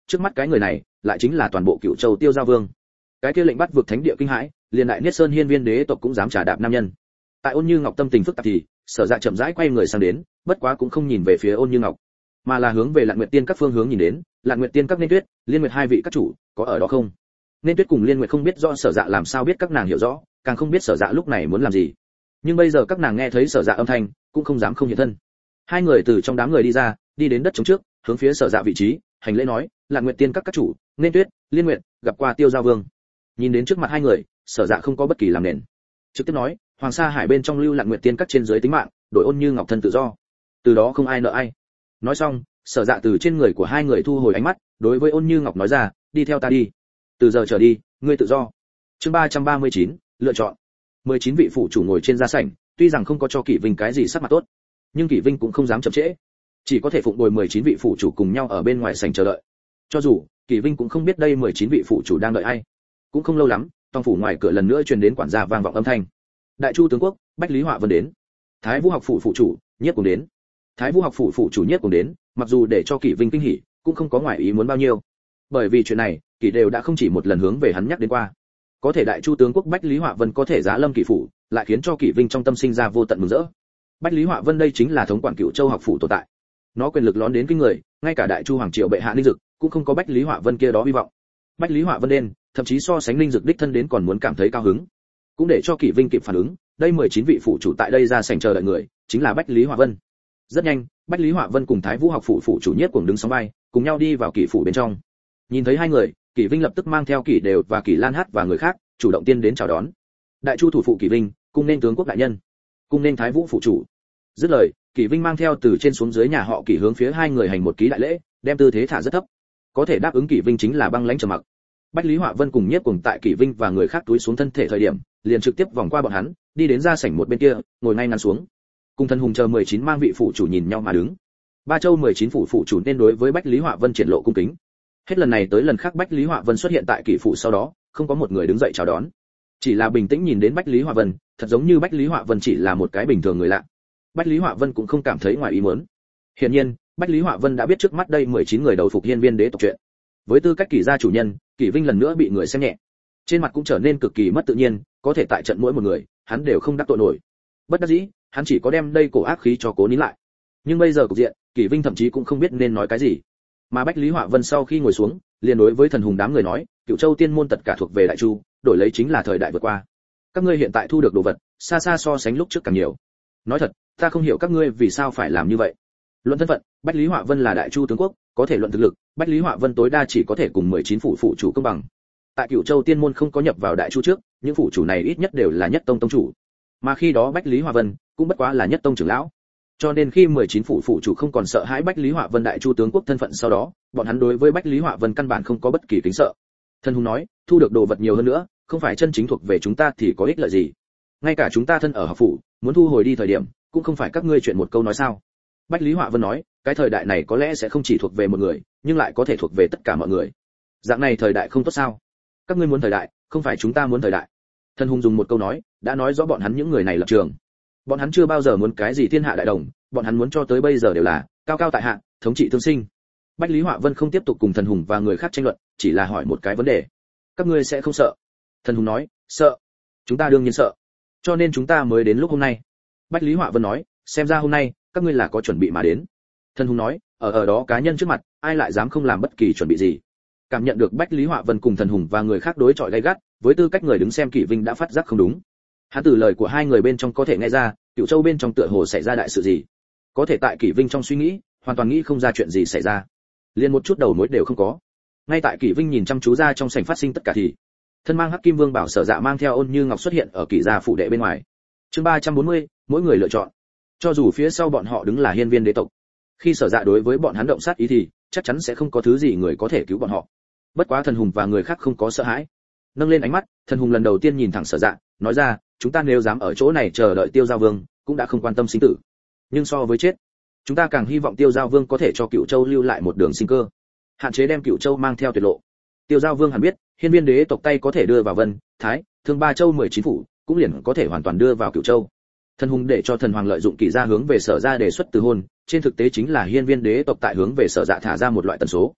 trước mắt cái người này lại chính là toàn bộ Cửu Châu Tiêu Giao Vương. Cái kia lệnh bắt vực thánh địa kinh hãi, liền đại Niết Sơn Hiên Viên đế tộc cũng dám trả đạp nam nhân. Tại Ôn Như Ngọc tâm tình phức tạp thì, Sở Dạ chậm rãi quay người sang đến, bất quá cũng không nhìn về phía Ôn Như Ngọc, mà là hướng về Lạn Nguyệt Tiên các phương hướng nhìn đến. Lạn Nguyệt Tiên các Nên Tuyết, Liên Nguyệt hai vị các chủ có ở đó không? Nên Tuyết cùng Liên Nguyệt không biết rõ Sở Dạ làm sao biết các nàng hiểu rõ, càng không biết Sở Dạ lúc này muốn làm gì. Nhưng bây giờ các nàng nghe thấy Sở Dạ âm thanh, cũng không dám không hiện thân. Hai người từ trong đám người đi ra, đi đến đất trống trước, hướng phía Sở Dạ vị trí, hành lễ nói, Lạn Nguyệt Tiên các các chủ, Nên Tuyết, Liên Nguyệt, gặp qua Tiêu Giao Vương. Nhìn đến trước mặt hai người, Sở Dạ không có bất kỳ làm nền, trực tiếp nói, Hoàng Sa Hải bên trong lưu Lạn Nguyệt Tiên các trên dưới tính mạng, đổi Ôn Như Ngọc thân tự do. Từ đó không ai nợ ai. Nói xong, Sở Dạ từ trên người của hai người thu hồi ánh mắt, đối với Ôn Như Ngọc nói ra, đi theo ta đi. Từ giờ trở đi, ngươi tự do. Chương ba trăm ba mươi chín, lựa chọn. mười chín vị phụ chủ ngồi trên gia sảnh, tuy rằng không có cho Kỷ Vinh cái gì sắc mặt tốt, nhưng Kỷ Vinh cũng không dám chậm trễ, chỉ có thể phụng bồi mười chín vị phụ chủ cùng nhau ở bên ngoài sảnh chờ đợi. Cho dù Kỷ Vinh cũng không biết đây mười chín vị phụ chủ đang đợi ai. Cũng không lâu lắm, trong phủ ngoài cửa lần nữa truyền đến quản gia vang vọng âm thanh. Đại Chu tướng quốc, Bách Lý Họa Vân đến. Thái Vũ học phủ phụ chủ, Nhiếp cùng đến. Thái Vũ học phủ phụ chủ Nhiếp cùng đến, mặc dù để cho Kỷ Vinh kinh hỉ, cũng không có ngoại ý muốn bao nhiêu. Bởi vì chuyện này, Kỷ đều đã không chỉ một lần hướng về hắn nhắc đến qua. Có thể Đại Chu tướng quốc Bách Lý Họa Vân có thể giá lâm Kỷ phủ, lại khiến cho Kỷ Vinh trong tâm sinh ra vô tận mừng rỡ. Bách Lý Họa Vân đây chính là thống quản Cửu Châu học phủ tồn tại. Nó quyền lực lớn đến kinh người, ngay cả Đại Chu hoàng triều bệ hạ Ninh Dực cũng không có Bách Lý Họa Vân kia đó hy vọng. Bách Lý Họa Vân đến, thậm chí so sánh Ninh Dực đích thân đến còn muốn cảm thấy cao hứng. Cũng để cho Kỷ Vinh kịp phản ứng, đây mười chín vị phụ chủ tại đây ra sảnh chờ đợi người, chính là Bách Lý Họa Vân. Rất nhanh, Bách Lý Họa Vân cùng Thái Vũ học phủ phụ chủ Nhiếp cùng đứng sóng vai, cùng nhau đi vào Kỷ phủ bên trong. Nhìn thấy hai người, Kỷ Vinh lập tức mang theo Kỷ đều và Kỷ Lan Hát và người khác, chủ động tiên đến chào đón. Đại Chu thủ phụ Kỷ Vinh, cung nên tướng quốc đại nhân, cung nên Thái Vũ phụ chủ. Dứt lời, Kỷ Vinh mang theo từ trên xuống dưới nhà họ Kỷ hướng phía hai người hành một ký đại lễ, đem tư thế thả rất thấp. Có thể đáp ứng Kỷ Vinh chính là băng lãnh trầm mặc. Bách Lý Họa Vân cùng Nhiếp cùng tại Kỷ Vinh và người khác túi xuống thân thể thời điểm, liền trực tiếp vòng qua bọn hắn, đi đến ra sảnh một bên kia, ngồi ngay ngắn xuống. Cùng Thần Hùng chờ mười chín mang vị phụ chủ nhìn nhau mà đứng. Ba Châu mười chín phủ phụ chủ nên đối với Bách Lý Họa Vân triển lộ cung kính. Hết lần này tới lần khác Bách Lý Họa Vân xuất hiện tại Kỷ phủ sau đó, không có một người đứng dậy chào đón, chỉ là bình tĩnh nhìn đến Bách Lý Họa Vân, thật giống như Bách Lý Họa Vân chỉ là một cái bình thường người lạ. Bách Lý Họa Vân cũng không cảm thấy ngoài ý muốn. Hiển nhiên, Bách Lý Họa Vân đã biết trước mắt đây mười chín người đầu phục Hiên Viên đế tộc chuyện. Với tư cách Kỷ gia chủ nhân, Kỷ Vinh lần nữa bị người xem nhẹ, trên mặt cũng trở nên cực kỳ mất tự nhiên, có thể tại trận mỗi một người, hắn đều không đắc tội nổi. Bất đắc dĩ, hắn chỉ có đem đây cổ ác khí cho cố nín lại. Nhưng bây giờ cục diện, Kỷ Vinh thậm chí cũng không biết nên nói cái gì. Mà Bách Lý Họa Vân sau khi ngồi xuống, liền đối với Thần Hùng đám người nói, Cửu Châu tiên môn tất cả thuộc về Đại Chu, đổi lấy chính là thời đại vượt qua. Các ngươi hiện tại thu được đồ vật, xa xa so sánh lúc trước càng nhiều. Nói thật, ta không hiểu các ngươi vì sao phải làm như vậy. Luận thân phận, Bách Lý Họa Vân là Đại Chu tướng quốc, có thể luận thực lực, Bách Lý Họa Vân tối đa chỉ có thể cùng mười chín phủ phụ chủ công bằng. Tại Cửu Châu tiên môn không có nhập vào Đại Chu trước, những phủ chủ này ít nhất đều là nhất tông tông chủ. Mà khi đó Bách Lý Họa Vân cũng bất quá là nhất tông trưởng lão. Cho nên khi mười chín phủ phụ chủ không còn sợ hãi Bách Lý Họa Vân Đại Chu tướng quốc thân phận sau đó, bọn hắn đối với Bách Lý Họa Vân căn bản không có bất kỳ kính sợ. Thần Hùng nói, thu được đồ vật nhiều hơn nữa, không phải chân chính thuộc về chúng ta thì có ích lợi gì. Ngay cả chúng ta thân ở học phủ, muốn thu hồi đi thời điểm, cũng không phải các ngươi chuyện một câu nói sao? Bách Lý Họa Vân nói, cái thời đại này có lẽ sẽ không chỉ thuộc về một người, nhưng lại có thể thuộc về tất cả mọi người. Dạng này thời đại không tốt sao? Các ngươi muốn thời đại, không phải chúng ta muốn thời đại. Thần Hùng dùng một câu nói, đã nói rõ bọn hắn những người này lập trường. Bọn hắn chưa bao giờ muốn cái gì thiên hạ đại đồng, bọn hắn muốn cho tới bây giờ đều là cao cao tại hạ, thống trị thương sinh. Bách Lý Họa Vân không tiếp tục cùng Thần Hùng và người khác tranh luận, chỉ là hỏi một cái vấn đề: các ngươi sẽ không sợ? Thần Hùng nói, sợ. Chúng ta đương nhiên sợ, cho nên chúng ta mới đến lúc hôm nay. Bách Lý Họa Vân nói, xem ra hôm nay các ngươi là có chuẩn bị mà đến. Thần Hùng nói, ở ở đó cá nhân trước mặt, ai lại dám không làm bất kỳ chuẩn bị gì? Cảm nhận được Bách Lý Họa Vân cùng Thần Hùng và người khác đối chọi gay gắt, với tư cách người đứng xem, Kỷ Vinh đã phát giác không đúng. Hắn từ lời của hai người bên trong có thể nghe ra, Cửu Châu bên trong tựa hồ xảy ra đại sự gì. Có thể tại Kỷ Vinh trong suy nghĩ, hoàn toàn nghĩ không ra chuyện gì xảy ra, liền một chút đầu mối đều không có. Ngay tại Kỷ Vinh nhìn chăm chú ra trong sảnh phát sinh tất cả thì, thân mang Hắc Kim Vương bảo Sở Dạ mang theo Ôn Như Ngọc xuất hiện ở Kỷ gia phủ đệ bên ngoài. Chương ba trăm bốn mươi, mỗi người lựa chọn. Cho dù phía sau bọn họ đứng là Hiên Viên đế tộc, khi Sở Dạ đối với bọn hắn động sát ý thì chắc chắn sẽ không có thứ gì người có thể cứu bọn họ. Bất quá Thần Hùng và người khác không có sợ hãi, nâng lên ánh mắt, Thần Hùng lần đầu tiên nhìn thẳng Sở Dạ, nói ra, chúng ta nếu dám ở chỗ này chờ đợi Tiêu Giao Vương, cũng đã không quan tâm sinh tử. Nhưng so với chết, chúng ta càng hy vọng Tiêu Giao Vương có thể cho Cửu Châu lưu lại một đường sinh cơ, hạn chế đem Cửu Châu mang theo tuyệt lộ. Tiêu Giao Vương hẳn biết, Hiên Viên đế tộc tay có thể đưa vào Vân, Thái, Thương ba châu mười chín phủ, cũng liền có thể hoàn toàn đưa vào Cửu Châu. Thần Hùng để cho Thần Hoàng lợi dụng Kỷ gia hướng về Sở Gia đề xuất từ hôn, trên thực tế chính là Hiên Viên đế tộc tại hướng về Sở Dạ thả ra một loại tần số.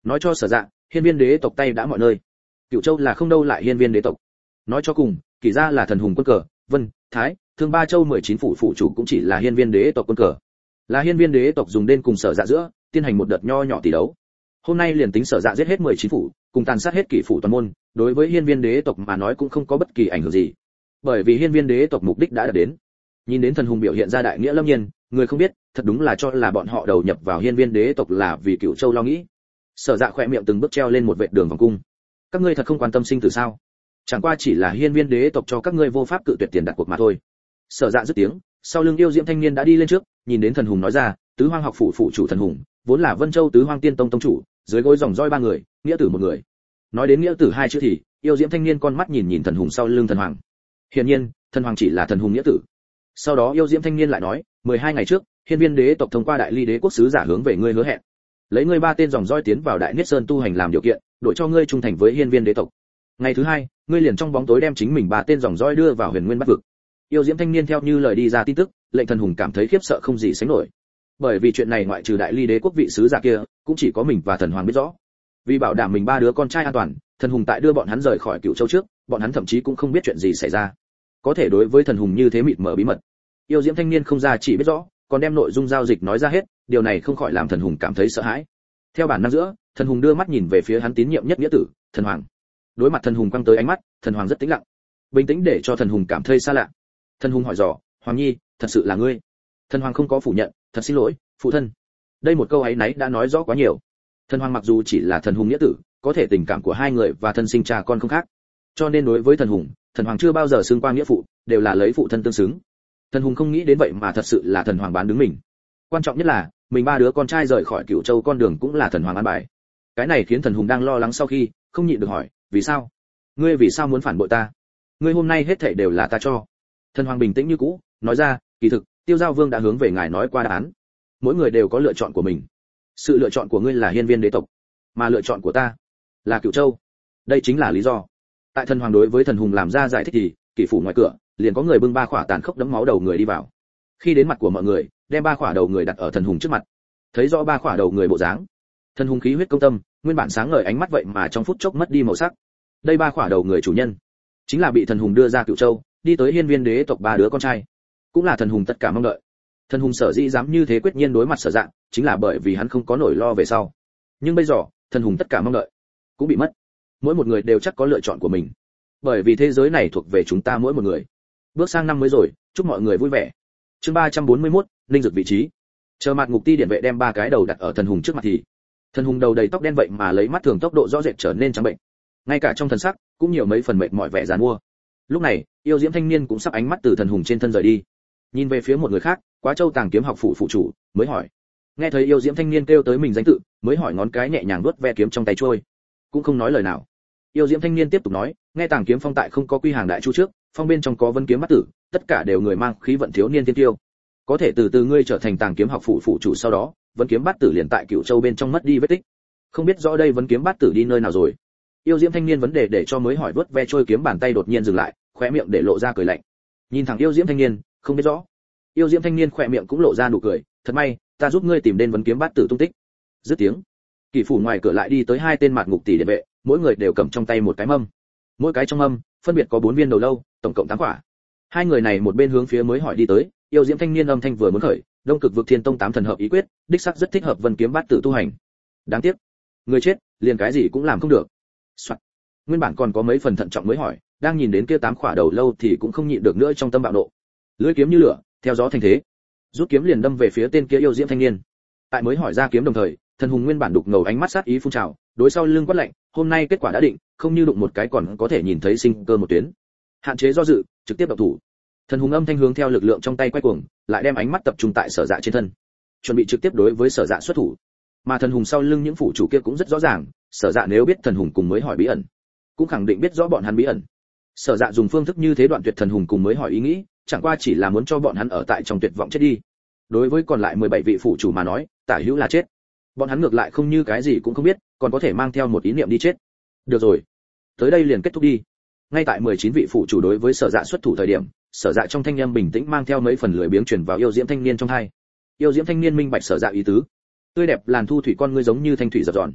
nói cho Sở Dạ, hiên viên đế tộc tay đã mọi nơi. Cửu Châu là không đâu lại hiên viên đế tộc. Nói cho cùng, Kỷ gia là thần hùng quân cờ, Vân, Thái, Thương ba châu mười chín phủ phủ chủ cũng chỉ là hiên viên đế tộc quân cờ. Là hiên viên đế tộc dùng đến cùng Sở Dạ giữa, tiến hành một đợt nho nhỏ tỷ đấu. Hôm nay liền tính Sở Dạ giết hết mười chín phủ, cùng tàn sát hết kỷ phủ toàn môn, đối với hiên viên đế tộc mà nói cũng không có bất kỳ ảnh hưởng gì. Bởi vì hiên viên đế tộc mục đích đã đạt đến. Nhìn đến thần hùng biểu hiện ra đại nghĩa lâm nhiên, người không biết, thật đúng là cho là bọn họ đầu nhập vào hiên viên đế tộc là vì Cửu Châu lo nghĩ. Sở Dạ khỏe miệng từng bước treo lên một vệt đường vòng cung. Các ngươi thật không quan tâm sinh tử sao? Chẳng qua chỉ là hiên viên đế tộc cho các ngươi vô pháp cự tuyệt tiền đặt cuộc mà thôi. Sở Dạ dứt tiếng, sau lưng yêu diễm thanh niên đã đi lên trước, nhìn đến thần hùng nói ra, tứ hoang học phủ phụ chủ thần hùng, vốn là Vân Châu tứ hoang tiên tông tông chủ, dưới gối dòng roi ba người, nghĩa tử một người. Nói đến nghĩa tử hai chữ thì, yêu diễm thanh niên con mắt nhìn nhìn thần hùng sau lưng thần hoàng. Hiển nhiên, thần hoàng chỉ là thần hùng nghĩa tử. Sau đó yêu diễm thanh niên lại nói, mười hai ngày trước, hiên viên đế tộc thông qua đại ly đế quốc sứ giả hướng về ngươi hứa hẹn, lấy ngươi ba tên dòng roi tiến vào đại niết sơn tu hành làm điều kiện, đổi cho ngươi trung thành với hiên viên đế tộc. Ngày thứ hai, ngươi liền trong bóng tối đem chính mình ba tên dòng roi đưa vào huyền nguyên bát vực. Yêu diễm thanh niên theo như lời đi ra tin tức, lệnh thần hùng cảm thấy khiếp sợ không gì sánh nổi. Bởi vì chuyện này ngoại trừ đại ly đế quốc vị sứ giả kia, cũng chỉ có mình và thần hoàng biết rõ. Vì bảo đảm mình ba đứa con trai an toàn, thần hùng tại đưa bọn hắn rời khỏi Cửu Châu trước, bọn hắn thậm chí cũng không biết chuyện gì xảy ra. Có thể đối với thần hùng như thế mịt mờ bí mật, yêu diễm thanh niên không ra chỉ biết rõ, còn đem nội dung giao dịch nói ra hết, điều này không khỏi làm thần hùng cảm thấy sợ hãi. Theo bản năng giữa, thần hùng đưa mắt nhìn về phía hắn tín nhiệm nhất nghĩa tử, thần hoàng. Đối mặt thần hùng quăng tới ánh mắt, thần hoàng rất tĩnh lặng, bình tĩnh để cho thần hùng cảm thấy xa lạ. Thần hùng hỏi dò, hoàng nhi, thật sự là ngươi? Thần hoàng không có phủ nhận, thật xin lỗi, phụ thân. Đây một câu ấy nấy đã nói rõ quá nhiều. Thần hoàng mặc dù chỉ là thần hùng nghĩa tử, có thể tình cảm của hai người và thân sinh cha con không khác, cho nên đối với thần hùng, thần hoàng chưa bao giờ xưng qua nghĩa phụ, đều là lấy phụ thân tương xứng. Thần hùng không nghĩ đến vậy mà thật sự là thần hoàng bán đứng mình. Quan trọng nhất là mình ba đứa con trai rời khỏi Cửu Châu con đường cũng là thần hoàng an bài. Cái này khiến thần hùng đang lo lắng sau khi không nhịn được hỏi, vì sao? Ngươi vì sao muốn phản bội ta? Ngươi hôm nay hết thảy đều là ta cho. Thần hoàng bình tĩnh như cũ, nói ra, kỳ thực, Tiêu Giao Vương đã hướng về ngài nói qua đáp án. Mỗi người đều có lựa chọn của mình. Sự lựa chọn của ngươi là hiên viên đế tộc, mà lựa chọn của ta là Cửu Châu. Đây chính là lý do. Tại thần hoàng đối với thần hùng làm ra giải thích thì, kỷ phủ ngoài cửa, liền có người bưng ba khỏa tàn khốc đẫm máu đầu người đi vào. Khi đến mặt của mọi người, đem ba khỏa đầu người đặt ở thần hùng trước mặt. Thấy rõ ba khỏa đầu người bộ dáng, thần hùng khí huyết công tâm, nguyên bản sáng ngời ánh mắt vậy mà trong phút chốc mất đi màu sắc. Đây ba khỏa đầu người chủ nhân, chính là bị thần hùng đưa ra Cửu Châu, đi tới hiên viên đế tộc ba đứa con trai, cũng là thần hùng tất cả mong đợi. Thần hùng sở dĩ dám như thế quyết nhiên đối mặt Sở Dạ, chính là bởi vì hắn không có nỗi lo về sau. Nhưng bây giờ, thần hùng tất cả mong đợi cũng bị mất. Mỗi một người đều chắc có lựa chọn của mình, bởi vì thế giới này thuộc về chúng ta mỗi một người. Bước sang năm mới rồi, chúc mọi người vui vẻ. Chương ba trăm bốn mươi mốt, linh dược vị trí. Chờ mặt ngục ti điện vệ đem ba cái đầu đặt ở thần hùng trước mặt thì, thần hùng đầu đầy tóc đen vậy mà lấy mắt thường tốc độ rõ rệt trở nên trắng bệnh, ngay cả trong thần sắc cũng nhiều mấy phần mệt mỏi vẻ giàn mua. Lúc này, yêu diễm thanh niên cũng sắp ánh mắt từ thần hùng trên thân rời đi, nhìn về phía một người khác, Quá Châu Tàng Kiếm học phụ phụ chủ, mới hỏi. Nghe thấy yêu diễm thanh niên kêu tới mình danh tự, mới hỏi ngón cái nhẹ nhàng nuốt ve kiếm trong tay trôi, cũng không nói lời nào. Yêu diễm thanh niên tiếp tục nói, nghe Tàng Kiếm phong tại không có quy hàng đại chu trước, phong bên trong có Vân Kiếm Bát Tử, tất cả đều người mang khí vận thiếu niên tiên tiêu. Có thể từ từ ngươi trở thành Tàng Kiếm học phụ phụ chủ sau đó, Vân Kiếm Bát Tử liền tại Cửu Châu bên trong mất đi vết tích. Không biết rõ đây Vân Kiếm Bát Tử đi nơi nào rồi. Yêu diễm thanh niên vấn đề để cho mới hỏi vớt ve trôi kiếm bàn tay đột nhiên dừng lại, khóe miệng để lộ ra cười lạnh. Nhìn thẳng yêu diễm thanh niên, không biết rõ. Yêu diễm thanh niên khóe miệng cũng lộ ra nụ cười, thật may, ta giúp ngươi tìm đến Vân Kiếm Bát Tử tung tích. Dứt tiếng, kỷ phủ ngoài cửa lại đi tới hai tên mạt ngục tỷ đệ vệ, mỗi người đều cầm trong tay một cái mâm. Mỗi cái trong mâm phân biệt có bốn viên đầu lâu, tổng cộng tám quả. Hai người này một bên hướng phía mới hỏi đi tới, yêu diễm thanh niên âm thanh vừa muốn khởi, Đông Cực vực Thiên Tông tám thần hợp ý quyết, đích xác rất thích hợp Vân Kiếm Bát Tử tu hành. Đáng tiếc, người chết, liền cái gì cũng làm không được. Soạn. Nguyên bản còn có mấy phần thận trọng mới hỏi, đang nhìn đến kia tám quả đầu lâu thì cũng không nhịn được nữa trong tâm bạo nộ. Lưỡi kiếm như lửa, theo gió thành thế, rút kiếm liền đâm về phía tên kia yêu diễm thanh niên. Tại mới hỏi ra kiếm đồng thời, thần hùng nguyên bản đục ngầu ánh mắt sát ý phun trào, đối sau lưng quát lạnh, hôm nay kết quả đã định, không như đụng một cái còn có thể nhìn thấy sinh cơ một tuyến. Hạn chế do dự, trực tiếp động thủ. Thần hùng âm thanh hướng theo lực lượng trong tay quay cuồng, lại đem ánh mắt tập trung tại Sở Dạ trên thân, chuẩn bị trực tiếp đối với Sở Dạ xuất thủ. Mà thần hùng sau lưng những phủ chủ kia cũng rất rõ ràng, Sở Dạ nếu biết thần hùng cùng mới hỏi bí ẩn, cũng khẳng định biết rõ bọn hắn bí ẩn. Sở Dạ dùng phương thức như thế đoạn tuyệt thần hùng cùng mới hỏi ý nghĩ, chẳng qua chỉ là muốn cho bọn hắn ở tại trong tuyệt vọng chết đi. Đối với còn lại mười bảy vị phủ chủ mà nói, tả hữu là chết. Bọn hắn ngược lại không như cái gì cũng không biết, còn có thể mang theo một ý niệm đi chết. Được rồi, tới đây liền kết thúc đi. Ngay tại mười chín vị phủ chủ đối với Sở Dạ xuất thủ thời điểm, Sở Dạ trong thanh âm bình tĩnh mang theo mấy phần lười biếng truyền vào yêu diễm thanh niên trong tai. Yêu diễm thanh niên minh bạch Sở Dạ ý tứ. Tươi đẹp làn thu thủy con ngươi giống như thanh thủy dập dọn.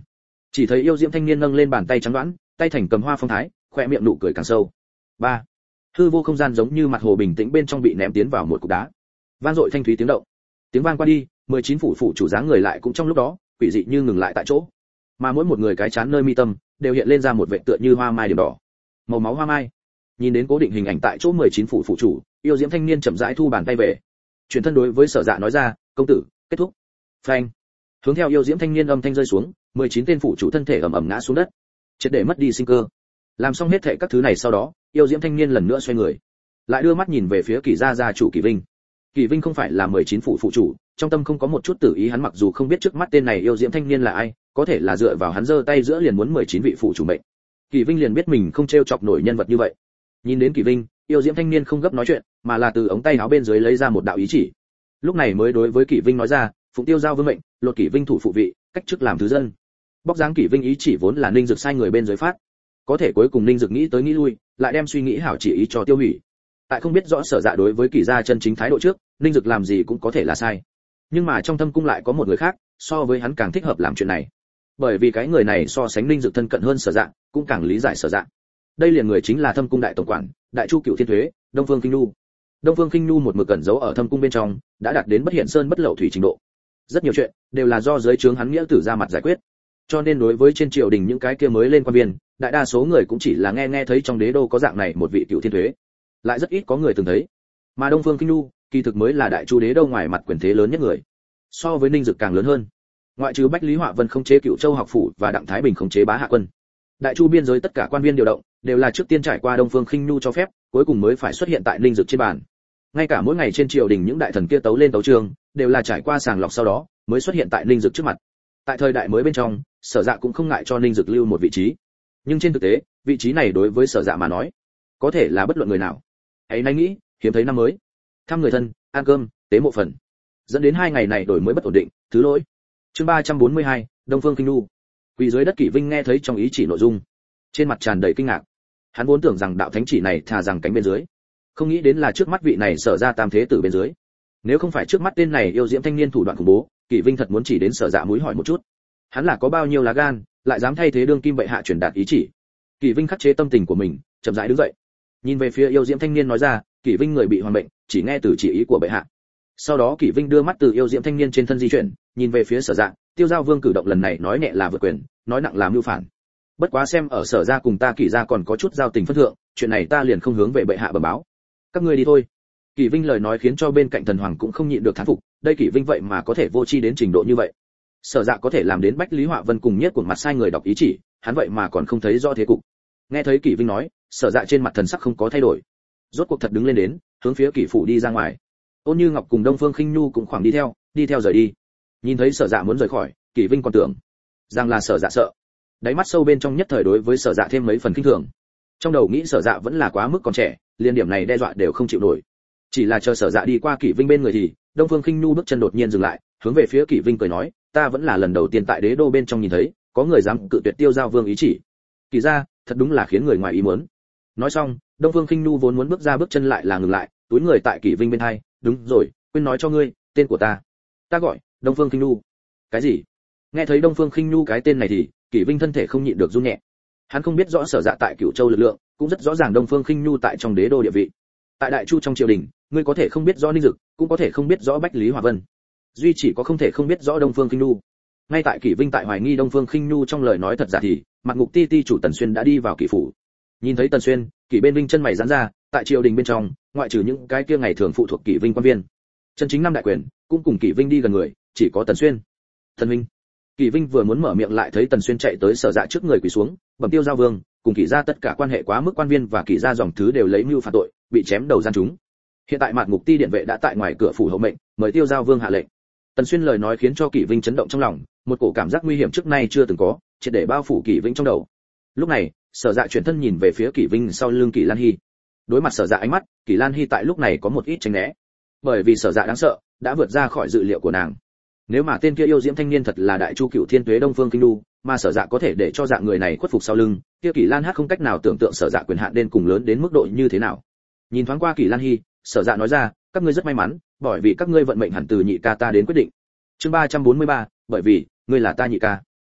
Chỉ thấy yêu diễm thanh niên nâng lên bàn tay trắng đoán, tay thành cầm hoa phong thái, khoe miệng nụ cười càng sâu. Ba. Hư vô không gian giống như mặt hồ bình tĩnh bên trong bị ném tiến vào một cục đá. Vang dội thanh thúy tiếng động. Tiếng vang qua đi, mười chín phủ phủ chủ dáng người lại cũng trong lúc đó, quỷ dị như ngừng lại tại chỗ. Mà mỗi một người cái chán nơi mi tâm đều hiện lên ra một vệt tựa như hoa mai điểm đỏ. Màu máu hoa mai. Nhìn đến cố định hình ảnh tại chỗ mười chín phủ phủ chủ, yêu diễm thanh niên chậm rãi thu bàn tay về. Chuyển thân đối với Sở Dạ nói ra, "Công tử, kết thúc." Phanh. Hướng theo yêu diễm thanh niên âm thanh rơi xuống, mười chín tên phủ chủ thân thể ầm ầm ngã xuống đất, triệt để mất đi sinh cơ. Làm xong hết thảy các thứ này sau đó, yêu diễm thanh niên lần nữa xoay người, lại đưa mắt nhìn về phía Kỷ gia gia chủ Kỷ Vinh. Kỷ Vinh không phải là mười chín phủ phụ chủ, trong tâm không có một chút tử ý, hắn mặc dù không biết trước mắt tên này yêu diễm thanh niên là ai, có thể là dựa vào hắn giơ tay giữa liền muốn mười chín vị phụ chủ mệnh. Kỷ Vinh liền biết mình không trêu chọc nổi nhân vật như vậy. Nhìn đến Kỷ Vinh, yêu diễm thanh niên không gấp nói chuyện, mà là từ ống tay áo bên dưới lấy ra một đạo ý chỉ. Lúc này mới đối với Kỷ Vinh nói ra, "Phụng Tiêu giao vương mệnh, lột Kỷ Vinh thủ phụ vị, cách chức làm thứ dân." Bóc dáng Kỷ Vinh ý chỉ vốn là Ninh Dực sai người bên dưới phát, có thể cuối cùng Ninh Dực nghĩ tới nghĩ lui, lại đem suy nghĩ hảo chỉ ý cho tiêu hủy. Tại không biết rõ Sở Dạ đối với Kỷ gia chân chính thái độ trước, Ninh Dực làm gì cũng có thể là sai. Nhưng mà trong thâm cung lại có một người khác, so với hắn càng thích hợp làm chuyện này. Bởi vì cái người này so sánh Ninh Dực thân cận hơn Sở Dạ, cũng càng lý giải Sở Dạ. Đây liền người chính là Thâm cung đại tổng quản, Đại Chu Cửu Thiên Thuế, Đông Phương Kinh Nhu. Đông Phương Kinh Nhu một mực cẩn giấu ở Thâm cung bên trong, đã đạt đến bất hiện sơn bất lậu thủy trình độ. Rất nhiều chuyện đều là do dưới trướng hắn nghĩa tử ra mặt giải quyết. Cho nên đối với trên triều đình những cái kia mới lên quan viên, đại đa số người cũng chỉ là nghe nghe thấy trong đế đô có dạng này một vị Cửu Thiên Thuế, lại rất ít có người từng thấy. Mà Đông Phương Kinh Nhu, kỳ thực mới là Đại Chu đế đô ngoài mặt quyền thế lớn nhất người, so với Ninh Dực càng lớn hơn. Ngoại trừ Bách Lý Họa Vân khống chế Cựu Châu học phủ và Đặng Thái Bình khống chế Bá Hạ quân, Đại Chu biên giới tất cả quan viên điều động đều là trước tiên trải qua Đông Phương Khinh Nhu cho phép, cuối cùng mới phải xuất hiện tại Ninh Dực trên bàn. Ngay cả mỗi ngày trên triều đình những đại thần kia tấu lên tấu chương, đều là trải qua sàng lọc sau đó mới xuất hiện tại Ninh Dực trước mặt. Tại thời đại mới bên trong, Sở Dạ cũng không ngại cho Ninh Dực lưu một vị trí. Nhưng trên thực tế, vị trí này đối với Sở Dạ mà nói, có thể là bất luận người nào. Ấy nay nghĩ, hiếm thấy năm mới, thăm người thân, ăn cơm, tế mộ phần, dẫn đến hai ngày này đổi mới bất ổn định, thứ lỗi. Chương ba trăm bốn mươi hai, Đông Phương Kinh Nhu. Quỳ dưới đất Kỷ Vinh nghe thấy trong ý chỉ nội dung, trên mặt tràn đầy kinh ngạc. Hắn vốn tưởng rằng đạo thánh chỉ này thà rằng cánh bên dưới, không nghĩ đến là trước mắt vị này Sở Ra tam thế tử bên dưới. Nếu không phải trước mắt tên này yêu diễm thanh niên thủ đoạn khủng bố, Kỷ Vinh thật muốn chỉ đến Sở Dạ mũi hỏi một chút, hắn là có bao nhiêu lá gan, lại dám thay thế đương kim bệ hạ truyền đạt ý chỉ. Kỷ Vinh khắc chế tâm tình của mình, chậm rãi đứng dậy, nhìn về phía yêu diễm thanh niên nói ra, Kỷ Vinh người bị hoàn mệnh, chỉ nghe từ chỉ ý của bệ hạ. Sau đó Kỷ Vinh đưa mắt từ yêu diễm thanh niên trên thân di chuyển, nhìn về phía Sở Dạ, Tiêu Giao Vương cử động lần này nói nhẹ là vượt quyền, nói nặng là mưu phản. Bất quá xem ở Sở Gia cùng ta Kỷ gia còn có chút giao tình phân thượng, chuyện này ta liền không hướng về bệ hạ bẩm báo. Các ngươi đi thôi. Kỷ Vinh lời nói khiến cho bên cạnh thần hoàng cũng không nhịn được thán phục, đây Kỷ Vinh vậy mà có thể vô tri đến trình độ như vậy. Sở Dạ có thể làm đến Bách Lý Họa Vân cùng nhất cuồng mặt sai người đọc ý chỉ, hắn vậy mà còn không thấy rõ thế cục. Nghe thấy Kỷ Vinh nói, Sở Dạ trên mặt thần sắc không có thay đổi, rốt cuộc thật đứng lên đến, hướng phía Kỷ phủ đi ra ngoài. Ôn Như Ngọc cùng Đông Phương Khinh Nhu cũng khoảng đi theo, đi theo rời đi. Nhìn thấy Sở Dạ muốn rời khỏi, Kỷ Vinh còn tưởng rằng là Sở Dạ sợ, đáy mắt sâu bên trong nhất thời đối với Sở Dạ thêm mấy phần kinh thường. Trong đầu nghĩ Sở Dạ vẫn là quá mức còn trẻ, liên điểm này đe dọa đều không chịu nổi. Chỉ là chờ Sở Dạ đi qua Kỷ Vinh bên người thì, Đông Phương Khinh Nhu bước chân đột nhiên dừng lại, hướng về phía Kỷ Vinh cười nói, ta vẫn là lần đầu tiên tại đế đô bên trong nhìn thấy, có người dám cự tuyệt Tiêu Giao Vương ý chỉ. Kỳ ra, thật đúng là khiến người ngoài ý muốn. Nói xong, Đông Phương Khinh Nhu vốn muốn bước ra bước chân lại là ngừng lại, túi người tại Kỷ Vinh bên hai, đúng rồi, quên nói cho ngươi, tên của ta. Ta gọi Đông Phương Khinh Nhu. Cái gì? Nghe thấy Đông Phương Khinh Nhu cái tên này thì, Kỷ Vinh thân thể không nhịn được run nhẹ. Hắn không biết rõ Sở Dạ tại Cửu Châu lực lượng, cũng rất rõ ràng Đông Phương Khinh Nhu tại trong đế đô địa vị. Tại Đại Chu trong triều đình, ngươi có thể không biết rõ Ninh Dực, cũng có thể không biết rõ Bách Lý Hỏa Vân, duy chỉ có không thể không biết rõ Đông Phương Khinh Nhu. Ngay tại Kỷ Vinh tại hoài nghi Đông Phương Khinh Nhu trong lời nói thật giả thì, Mạc Ngục Ti ti chủ Tần Xuyên đã đi vào Kỷ phủ. Nhìn thấy Tần Xuyên, Kỷ bên Vinh chân mày giãn ra, tại triều đình bên trong, ngoại trừ những cái kia ngày thường phụ thuộc Kỷ Vinh quan viên, chân chính năm đại quyền, cũng cùng Kỷ Vinh đi gần người, chỉ có Tần Xuyên. Thần Vinh. Kỷ Vinh vừa muốn mở miệng lại thấy Tần Xuyên chạy tới Sở Dạ trước người quỳ xuống, bẩm Tiêu Giao Vương, cùng Kỷ gia tất cả quan hệ quá mức quan viên và Kỷ gia dòng thứ đều lấy mưu phản tội, bị chém đầu gian chúng. Hiện tại Mạc Ngục Ti điện vệ đã tại ngoài cửa phủ hậu mệnh, mời Tiêu Giao Vương hạ lệnh. Tần Xuyên lời nói khiến cho Kỷ Vinh chấn động trong lòng, một cổ cảm giác nguy hiểm trước nay chưa từng có, triệt để bao phủ Kỷ Vinh trong đầu. Lúc này, Sở Dạ chuyển thân nhìn về phía Kỷ Vinh sau lưng Kỷ Lan Hi. Đối mặt Sở Dạ ánh mắt, Kỷ Lan Hi tại lúc này có một ít tránh né, bởi vì Sở Dạ đáng sợ đã vượt ra khỏi dự liệu của nàng. Nếu mà tên kia yêu diễm thanh niên thật là Đại Chu Cửu Thiên Tuế Đông Phương Kinh Nhu, mà Sở Dạ có thể để cho dạng người này khuất phục sau lưng, kia Kỷ Lan Hát không cách nào tưởng tượng Sở Dạ quyền hạn đến cùng lớn đến mức độ như thế nào. Nhìn thoáng qua Kỷ Lan Hi, Sở Dạ nói ra, các ngươi rất may mắn, bởi vì các ngươi vận mệnh hẳn từ nhị ca ta đến quyết định. Chương ba trăm bốn mươi ba, bởi vì ngươi là ta nhị ca.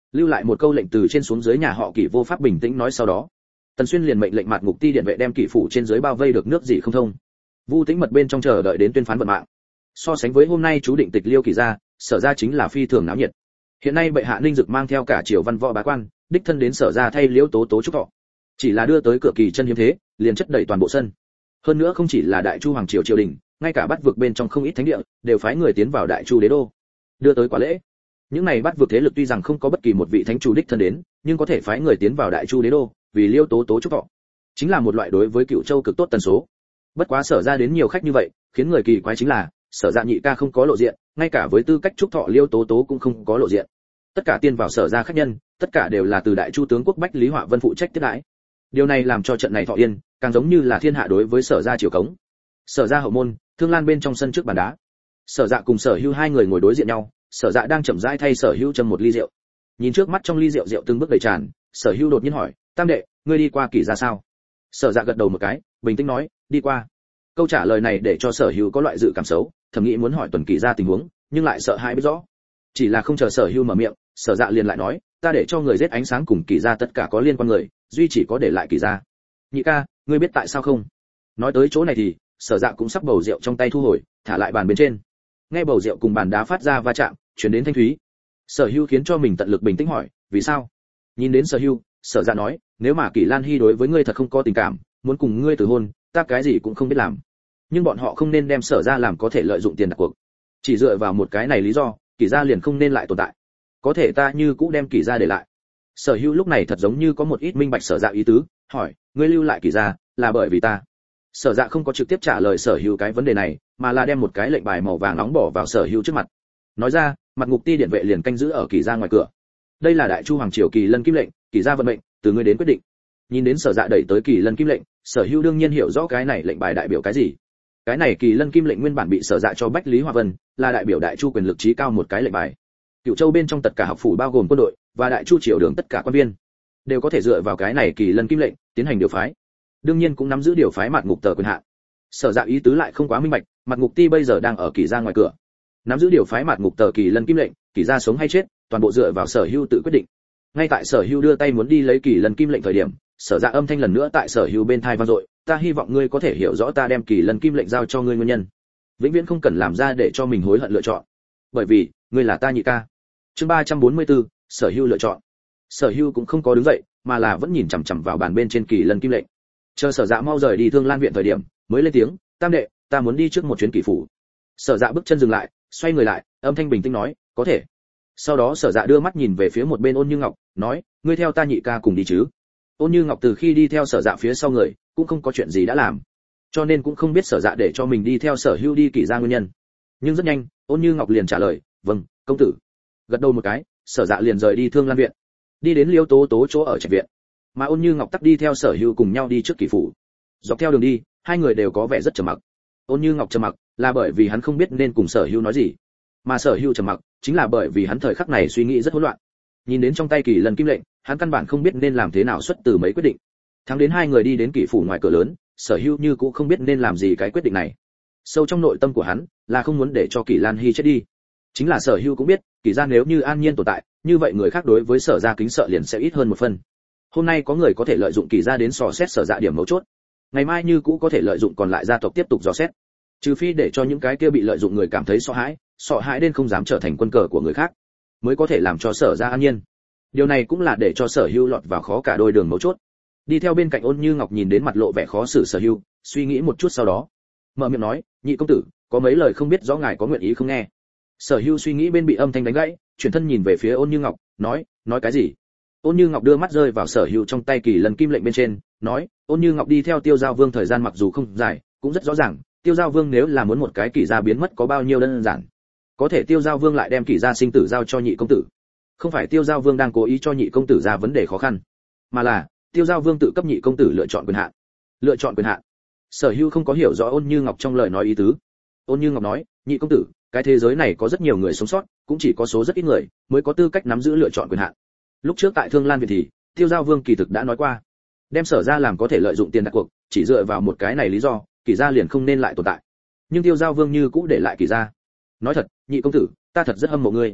lưu lại một câu lệnh từ trên xuống dưới nhà họ Kỷ vô pháp bình tĩnh nói sau đó. Tần Xuyên liền mệnh lệnh Mạt Ngục Ti điện vệ đem Kỷ phủ trên dưới bao vây được nước gì không thông. Vu Tĩnh mật bên trong chờ đợi đến tuyên phán vận mạng. So sánh với hôm nay chú định tịch liêu Kỷ gia, Sở gia chính là phi thường náo nhiệt. Hiện nay bệ hạ Ninh Dực mang theo cả triều văn võ bá quan, đích thân đến Sở gia thay Liễu Tố Tố chúc thọ. Chỉ là đưa tới cửa kỳ chân hiếm thế, liền chất đầy toàn bộ sân. Hơn nữa không chỉ là Đại Chu hoàng triều triều đình, ngay cả bắt vực bên trong không ít thánh địa đều phái người tiến vào Đại Chu đế đô, đưa tới quả lễ. Những này bắt vực thế lực tuy rằng không có bất kỳ một vị thánh chủ đích thân đến, nhưng có thể phái người tiến vào Đại Chu đế đô, vì Liễu Tố Tố chúc thọ, chính là một loại đối với Cựu Châu cực tốt tần số. Bất quá Sở gia đến nhiều khách như vậy, khiến người kỳ quái chính là, Sở gia nhị ca không có lộ diện, ngay cả với tư cách chúc thọ Liễu Tố Tố cũng không có lộ diện. Tất cả tiên vào Sở gia khách nhân, tất cả đều là từ Đại Chu tướng quốc Bách Lý Họa Vân phụ trách tiếp đãi. Điều này làm cho trận này thọ yên càng giống như là thiên hạ đối với Sở gia triều cống. Sở gia hậu môn, Thương Lan bên trong sân trước bàn đá. Sở Dạ cùng Sở Hưu hai người ngồi đối diện nhau, Sở Dạ đang chậm rãi thay Sở Hưu châm một ly rượu. Nhìn trước mắt trong ly rượu rượu từng bước đầy tràn, Sở Hưu đột nhiên hỏi, "Tam đệ, ngươi đi qua Kỷ gia sao?" Sở Dạ gật đầu một cái, bình tĩnh nói, "Đi qua." Câu trả lời này để cho Sở Hưu có loại dự cảm xấu, thầm nghĩ muốn hỏi Tuần Kỷ gia tình huống, nhưng lại sợ hãi biết rõ. Chỉ là không chờ Sở Hưu mở miệng, Sở Dạ liền lại nói, "Ta để cho người giết ánh sáng cùng Kỷ gia tất cả có liên quan người, duy chỉ có để lại Kỷ gia." "Nhị ca, ngươi biết tại sao không?" Nói tới chỗ này thì, Sở Dạ cũng sắp bầu rượu trong tay thu hồi, thả lại bàn bên trên. Nghe bầu rượu cùng bàn đá phát ra va chạm, truyền đến thanh thúy. Sở Hưu khiến cho mình tận lực bình tĩnh hỏi, "Vì sao?" Nhìn đến Sở Hưu, Sở Dạ nói, "Nếu mà Kỷ Lan Hi đối với ngươi thật không có tình cảm, muốn cùng ngươi từ hôn, ta cái gì cũng không biết làm. Nhưng bọn họ không nên đem Sở gia làm có thể lợi dụng tiền đặt cuộc. Chỉ dựa vào một cái này lý do, Kỷ gia liền không nên lại tồn tại. Có thể ta như cũ đem Kỷ gia để lại." Sở Hưu lúc này thật giống như có một ít minh bạch Sở Dạ ý tứ, hỏi, "Ngươi lưu lại Kỷ gia, là bởi vì ta?" Sở Dạ không có trực tiếp trả lời Sở Hưu cái vấn đề này, mà là đem một cái lệnh bài màu vàng nóng bỏ vào Sở Hưu trước mặt. Nói ra, Mặt Ngục Ti điện vệ liền canh giữ ở Kỷ gia ngoài cửa. Đây là Đại Chu hoàng triều Kỳ Lân kim lệnh, Kỷ gia vận mệnh, từ ngươi đến quyết định. Nhìn đến Sở Dạ đẩy tới Kỳ Lân kim lệnh, Sở Hưu đương nhiên hiểu rõ cái này lệnh bài đại biểu cái gì. Cái này Kỳ Lân kim lệnh nguyên bản bị Sở Dạ cho Bách Lý Họa Vân, là đại biểu Đại Chu quyền lực trí cao một cái lệnh bài. Cựu Châu bên trong tất cả học phủ bao gồm quân đội và Đại Chu triều đường tất cả quan viên đều có thể dựa vào cái này Kỳ Lân kim lệnh tiến hành điều phái. Đương nhiên cũng nắm giữ điều phái Mạt Ngục tờ quyền hạn. Sở Dạ ý tứ lại không quá minh bạch, Mạt Ngục Ti bây giờ đang ở Kỷ gia ngoài cửa, nắm giữ điều phái Mạt Ngục tờ Kỳ Lân kim lệnh, Kỷ gia sống hay chết, toàn bộ dựa vào Sở Hưu tự quyết định. Ngay tại Sở Hưu đưa tay muốn đi lấy Kỳ Lân kim lệnh thời điểm, Sở Dạ âm thanh lần nữa tại Sở Hưu bên tai vang dội, "Ta hy vọng ngươi có thể hiểu rõ ta đem Kỳ Lân kim lệnh giao cho ngươi nguyên nhân. Vĩnh viễn không cần làm ra để cho mình hối hận lựa chọn, bởi vì ngươi là ta nhị ca." Chương ba trăm bốn mươi tư, Sở Hưu lựa chọn. Sở Hưu cũng không có đứng dậy, mà là vẫn nhìn chằm chằm vào bàn bên trên Kỳ Lân kim lệnh. Chờ Sở Dạ mau rời đi Thương Lan viện thời điểm, mới lên tiếng, "Tam đệ, ta muốn đi trước một chuyến Kỷ phủ." Sở Dạ bước chân dừng lại, xoay người lại, âm thanh bình tĩnh nói, "Có thể." Sau đó Sở Dạ đưa mắt nhìn về phía một bên Ôn Như Ngọc, nói, "Ngươi theo ta nhị ca cùng đi chứ?" Ôn Như Ngọc từ khi đi theo Sở Dạ phía sau người, cũng không có chuyện gì đã làm, cho nên cũng không biết Sở Dạ để cho mình đi theo Sở Hưu đi Kỷ gia nguyên nhân. Nhưng rất nhanh, Ôn Như Ngọc liền trả lời, "Vâng, công tử." Gật đầu một cái, Sở Dạ liền rời đi Thương Lan viện, đi đến Liêu Tố Tố chỗ ở trạch viện, mà Ôn Như Ngọc tắc đi theo Sở Hưu cùng nhau đi trước Kỷ phủ. Dọc theo đường đi, hai người đều có vẻ rất trầm mặc. Ôn Như Ngọc trầm mặc là bởi vì hắn không biết nên cùng Sở Hưu nói gì, mà Sở Hưu trầm mặc chính là bởi vì hắn thời khắc này suy nghĩ rất hỗn loạn. Nhìn đến trong tay Kỳ Lân kim lệnh, hắn căn bản không biết nên làm thế nào xuất từ mấy quyết định. Thắng đến hai người đi đến Kỷ phủ ngoài cửa lớn, Sở Hưu như cũng không biết nên làm gì cái quyết định này. Sâu trong nội tâm của hắn là không muốn để cho Kỷ Lan Hi chết đi. Chính là Sở Hưu cũng biết, Kỷ gia nếu như an nhiên tồn tại, như vậy người khác đối với Sở gia kính sợ liền sẽ ít hơn một phần. Hôm nay có người có thể lợi dụng Kỷ gia đến dò xét Sở Dạ điểm mấu chốt, ngày mai như cũ có thể lợi dụng còn lại gia tộc tiếp tục dò xét. Trừ phi để cho những cái kia bị lợi dụng người cảm thấy sợ hãi, sợ hãi đến không dám trở thành quân cờ của người khác, mới có thể làm cho Sở gia an nhiên. Điều này cũng là để cho Sở Hưu lọt vào khó cả đôi đường mấu chốt. Đi theo bên cạnh Ôn Như Ngọc nhìn đến mặt lộ vẻ khó xử Sở Hưu, suy nghĩ một chút sau đó, mở miệng nói, "Nhị công tử, có mấy lời không biết rõ ngài có nguyện ý không nghe." Sở Hưu suy nghĩ bên bị âm thanh đánh gãy, chuyển thân nhìn về phía Ôn Như Ngọc, nói, "Nói cái gì?" Ôn Như Ngọc đưa mắt rơi vào Sở Hưu trong tay Kỳ Lân kim lệnh bên trên, nói, "Ôn Như Ngọc đi theo Tiêu Giao Vương thời gian mặc dù không dài, cũng rất rõ ràng, Tiêu Giao Vương nếu là muốn một cái Kỷ gia biến mất có bao nhiêu đơn giản. Có thể Tiêu Giao Vương lại đem Kỷ gia sinh tử giao cho nhị công tử. Không phải Tiêu Giao Vương đang cố ý cho nhị công tử ra vấn đề khó khăn, mà là Tiêu Giao Vương tự cấp nhị công tử lựa chọn quyền hạn." Lựa chọn quyền hạn? Sở Hưu không có hiểu rõ Ôn Như Ngọc trong lời nói ý tứ. Ôn Như Ngọc nói, "Nhị công tử, cái thế giới này có rất nhiều người sống sót, cũng chỉ có số rất ít người mới có tư cách nắm giữ lựa chọn quyền hạn. Lúc trước tại Thương Lan viện thì Tiêu Giao Vương kỳ thực đã nói qua, đem Sở gia làm có thể lợi dụng tiền đặt cuộc, chỉ dựa vào một cái này lý do, Kỷ gia liền không nên lại tồn tại. Nhưng Tiêu Giao Vương như cũ để lại Kỷ gia. Nói thật, nhị công tử, ta thật rất hâm mộ ngươi.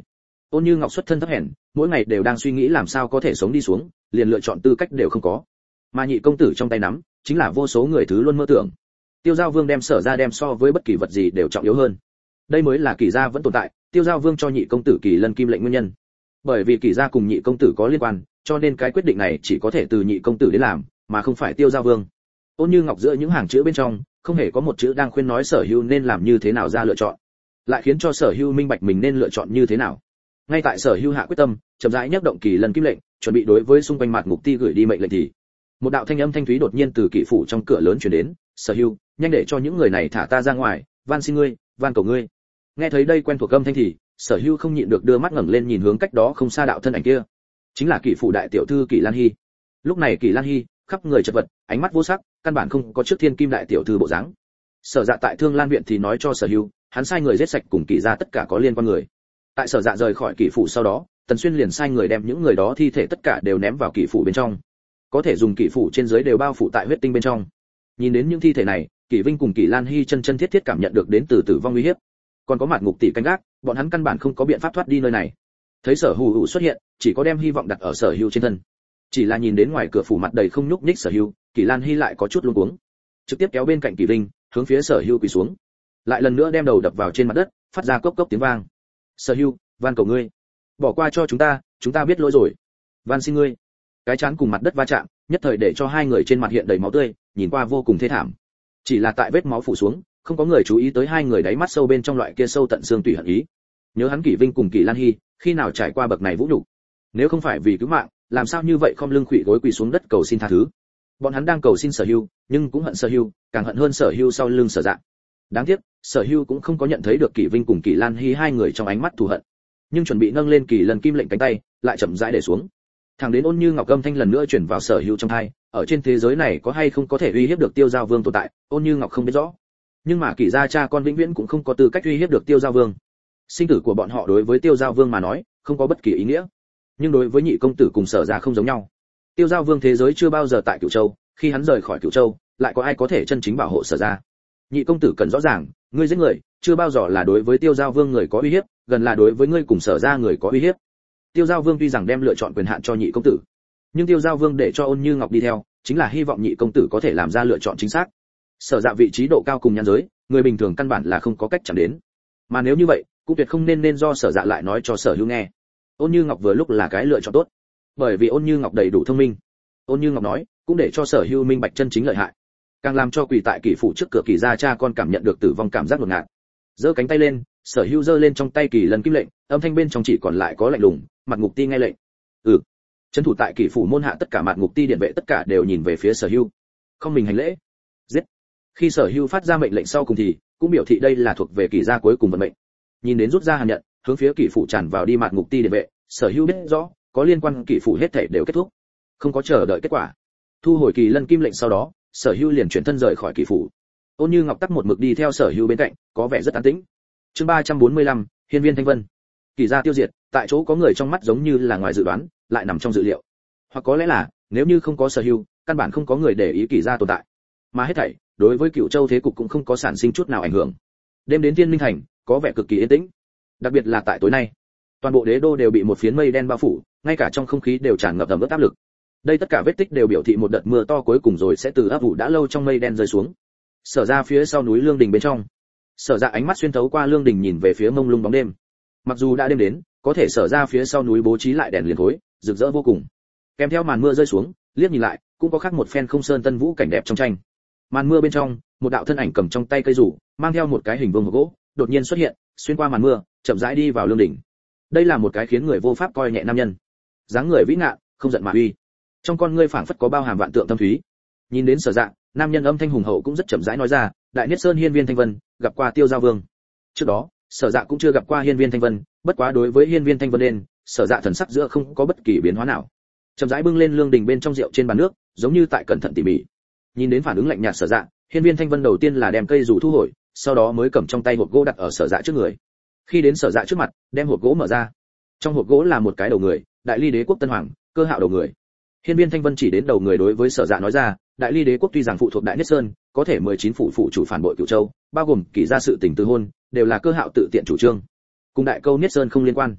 Ôn Như Ngọc xuất thân thấp hèn, mỗi ngày đều đang suy nghĩ làm sao có thể sống đi xuống, liền lựa chọn tư cách đều không có. Mà nhị công tử trong tay nắm, chính là vô số người thứ luôn mơ tưởng. Tiêu Giao Vương đem Sở Gia đem so với bất kỳ vật gì đều trọng yếu hơn. Đây mới là Kỷ gia vẫn tồn tại, Tiêu Giao Vương cho nhị công tử Kỳ Lân Kim lệnh nguyên nhân. Bởi vì Kỷ gia cùng nhị công tử có liên quan, cho nên cái quyết định này chỉ có thể từ nhị công tử đến làm, mà không phải Tiêu Giao Vương. Ôn Như Ngọc giữa những hàng chữ bên trong, không hề có một chữ đang khuyên nói Sở Hưu nên làm như thế nào ra lựa chọn, lại khiến cho Sở Hưu minh bạch mình nên lựa chọn như thế nào. Ngay tại Sở Hưu hạ quyết tâm, chậm rãi nhấc động Kỳ Lân Kim lệnh, chuẩn bị đối với xung quanh Mạt Ngục Ti gửi đi mệnh lệnh thì, một đạo thanh âm thanh thúy đột nhiên từ kỵ phủ trong cửa lớn truyền đến, "Sở Hưu, nhanh để cho những người này thả ta ra ngoài, van xin ngươi, van cầu ngươi." Nghe thấy đây quen thuộc âm thanh thì, Sở Hưu không nhịn được đưa mắt ngẩng lên nhìn hướng cách đó không xa đạo thân ảnh kia, chính là kỵ phủ đại tiểu thư Kỷ Lan Hi. Lúc này Kỷ Lan Hi khắp người chật vật, ánh mắt vô sắc, căn bản không có trước thiên kim đại tiểu thư bộ dáng. Sở Dạ tại Thương Lan viện thì nói cho Sở Hưu, hắn sai người giết sạch cùng Kỷ gia tất cả có liên quan người. Tại Sở Dạ rời khỏi kỵ phủ sau đó, Tần Xuyên liền sai người đem những người đó thi thể tất cả đều ném vào kỵ phủ bên trong. Có thể dùng kỵ phủ trên dưới đều bao phủ tại huyết tinh bên trong. Nhìn đến những thi thể này, Kỷ Vinh cùng Kỷ Lan Hi chân chân thiết thiết cảm nhận được đến từ tử vong uy hiếp. Còn có Mạt Ngục Tỷ canh gác, bọn hắn căn bản không có biện pháp thoát đi nơi này. Thấy Sở Hưu Hữu xuất hiện, chỉ có đem hy vọng đặt ở Sở Hưu trên thân. Chỉ là nhìn đến ngoài cửa phủ mặt đầy không nhúc nhích Sở Hưu, Kỷ Lan Hi lại có chút luống cuống, trực tiếp kéo bên cạnh Kỷ Vinh, hướng phía Sở Hưu quỳ xuống, lại lần nữa đem đầu đập vào trên mặt đất, phát ra cốc cốc tiếng vang. "Sở Hưu, van cầu ngươi, bỏ qua cho chúng ta, chúng ta biết lỗi rồi, van xin ngươi." Cái chán cùng mặt đất va chạm, nhất thời để cho hai người trên mặt hiện đầy máu tươi, nhìn qua vô cùng thê thảm. Chỉ là tại vết máu phủ xuống, không có người chú ý tới hai người đáy mắt sâu bên trong loại kia sâu tận xương tủy hận ý. Nhớ hắn Kỷ Vinh cùng Kỷ Lan Hi, khi nào trải qua bậc này vũ nhục. Nếu không phải vì cứu mạng, làm sao như vậy không lưng khuỵu gối quỳ xuống đất cầu xin tha thứ. Bọn hắn đang cầu xin Sở Hưu, nhưng cũng hận Sở Hưu, càng hận hơn Sở Hưu sau lưng Sở Dạ. Đáng tiếc, Sở Hưu cũng không có nhận thấy được Kỷ Vinh cùng Kỷ Lan Hi hai người trong ánh mắt thù hận, nhưng chuẩn bị nâng lên Kỳ Lân Kim lệnh cánh tay, lại chậm rãi để xuống. Thẳng đến Ôn Như Ngọc âm thanh lần nữa chuyển vào Sở Hưu trong tai, ở trên thế giới này có hay không có thể uy hiếp được Tiêu Giao Vương tồn tại, Ôn Như Ngọc không biết rõ. Nhưng mà Kỷ gia cha con vĩnh viễn cũng không có tư cách uy hiếp được Tiêu Giao Vương. Sinh tử của bọn họ đối với Tiêu Giao Vương mà nói, không có bất kỳ ý nghĩa. Nhưng đối với nhị công tử cùng Sở Gia không giống nhau. Tiêu Giao Vương thế giới chưa bao giờ tại Cửu Châu, khi hắn rời khỏi Cửu Châu, lại có ai có thể chân chính bảo hộ Sở Gia? Nhị công tử cần rõ ràng, ngươi giết người, chưa bao giờ là đối với Tiêu Giao Vương người có uy hiếp, gần là đối với ngươi cùng Sở Gia người có uy hiếp. Tiêu Giao Vương tuy rằng đem lựa chọn quyền hạn cho nhị công tử, nhưng Tiêu Giao Vương để cho Ôn Như Ngọc đi theo, chính là hy vọng nhị công tử có thể làm ra lựa chọn chính xác. Sở Dạ vị trí độ cao cùng nhan giới, người bình thường căn bản là không có cách chạm đến. Mà nếu như vậy, cũng tuyệt không nên nên do Sở Dạ lại nói cho Sở Hưu nghe. Ôn Như Ngọc vừa lúc là cái lựa chọn tốt, bởi vì Ôn Như Ngọc đầy đủ thông minh. Ôn Như Ngọc nói, cũng để cho Sở Hưu minh bạch chân chính lợi hại, càng làm cho quỳ tại kỷ phủ trước cửa Kỷ gia cha con cảm nhận được tử vong cảm giác ngột ngạt. Giơ cánh tay lên, Sở Hưu giơ lên trong tay Kỳ Lân Kim lệnh, âm thanh bên trong chỉ còn lại có lạnh lùng, Mạt Ngục Ti nghe lệnh. Ừ. Trấn thủ tại kỷ phủ môn hạ tất cả Mạt Ngục Ti điện vệ tất cả đều nhìn về phía Sở Hưu, không mình hành lễ. Giết. Khi Sở Hưu phát ra mệnh lệnh sau cùng thì cũng biểu thị đây là thuộc về Kỷ gia cuối cùng vận mệnh. Nhìn đến rút ra hàn nhận, hướng phía kỷ phủ tràn vào đi Mạt Ngục Ti điện vệ, Sở Hưu biết rõ, có liên quan kỷ phủ hết thảy đều kết thúc, không có chờ đợi kết quả. Thu hồi Kỳ Lân Kim lệnh sau đó, Sở Hưu liền chuyển thân rời khỏi kỷ phủ. Ôn Như Ngọc tắc một mực đi theo Sở Hưu bên cạnh, có vẻ rất an tĩnh. Chương ba trăm bốn mươi lăm, Hiên Viên Thanh Vân. Kỷ gia tiêu diệt, tại chỗ có người trong mắt giống như là ngoài dự đoán, lại nằm trong dự liệu. Hoặc có lẽ là, nếu như không có Sở Hưu, căn bản không có người để ý Kỷ gia tồn tại. Mà hết thảy, đối với Cửu Châu thế cục cũng không có sản sinh chút nào ảnh hưởng. Đêm đến Thiên Minh thành, có vẻ cực kỳ yên tĩnh. Đặc biệt là tại tối nay, toàn bộ đế đô đều bị một phiến mây đen bao phủ, ngay cả trong không khí đều tràn ngập ẩm ướt áp lực. Đây tất cả vết tích đều biểu thị một đợt mưa to cuối cùng rồi sẽ từ ấp ủ đã lâu trong mây đen rơi xuống. Sở ra phía sau núi Lương Đình bên trong, Sở Dạ ánh mắt xuyên thấu qua Lương Đình nhìn về phía mông lung bóng đêm. Mặc dù đã đêm đến, có thể Sở ra phía sau núi bố trí lại đèn liền khối, rực rỡ vô cùng. Kèm theo màn mưa rơi xuống, liếc nhìn lại, cũng có khác một phen không sơn tân vũ cảnh đẹp trong tranh. Màn mưa bên trong, một đạo thân ảnh cầm trong tay cây rủ, mang theo một cái hình vuông gỗ, đột nhiên xuất hiện, xuyên qua màn mưa, chậm rãi đi vào Lương Đình. Đây là một cái khiến người vô pháp coi nhẹ nam nhân. Dáng người vĩ ngạn, không giận mà uy. Trong con ngươi phảng phất có bao hàm vạn tượng tâm thúy. Nhìn đến Sở Dạ, nam nhân âm thanh hùng hậu cũng rất chậm rãi nói ra, Đại Niết Sơn Hiên Viên Thanh Vân, gặp qua Tiêu Giao Vương. Trước đó, Sở Dạ cũng chưa gặp qua Hiên Viên Thanh Vân, bất quá đối với Hiên Viên Thanh Vân nên, Sở Dạ thần sắc giữa không có bất kỳ biến hóa nào. Chậm rãi bưng lên Lương Đình bên trong rượu trên bàn nước, giống như tại cẩn thận tỉ mỉ. Nhìn đến phản ứng lạnh nhạt Sở Dạ, Hiên Viên Thanh Vân đầu tiên là đem cây rủ thu hồi, sau đó mới cầm trong tay hộp gỗ đặt ở Sở Dạ trước người. Khi đến Sở Dạ trước mặt, đem hộp gỗ mở ra. Trong hộp gỗ là một cái đầu người, Đại Ly Đế quốc Tân Hoàng, Cơ Hạo đầu người. Hiên Viên Thanh Vân chỉ đến đầu người đối với Sở Dạ nói ra, Đại Ly Đế quốc tuy rằng phụ thuộc Đại Niết Sơn, có thể mười chín phủ phụ chủ phản bội Cửu Châu, bao gồm Kỷ gia sự tình từ hôn, đều là Cơ Hạo tự tiện chủ trương, cùng Đại Câu Niết Sơn không liên quan.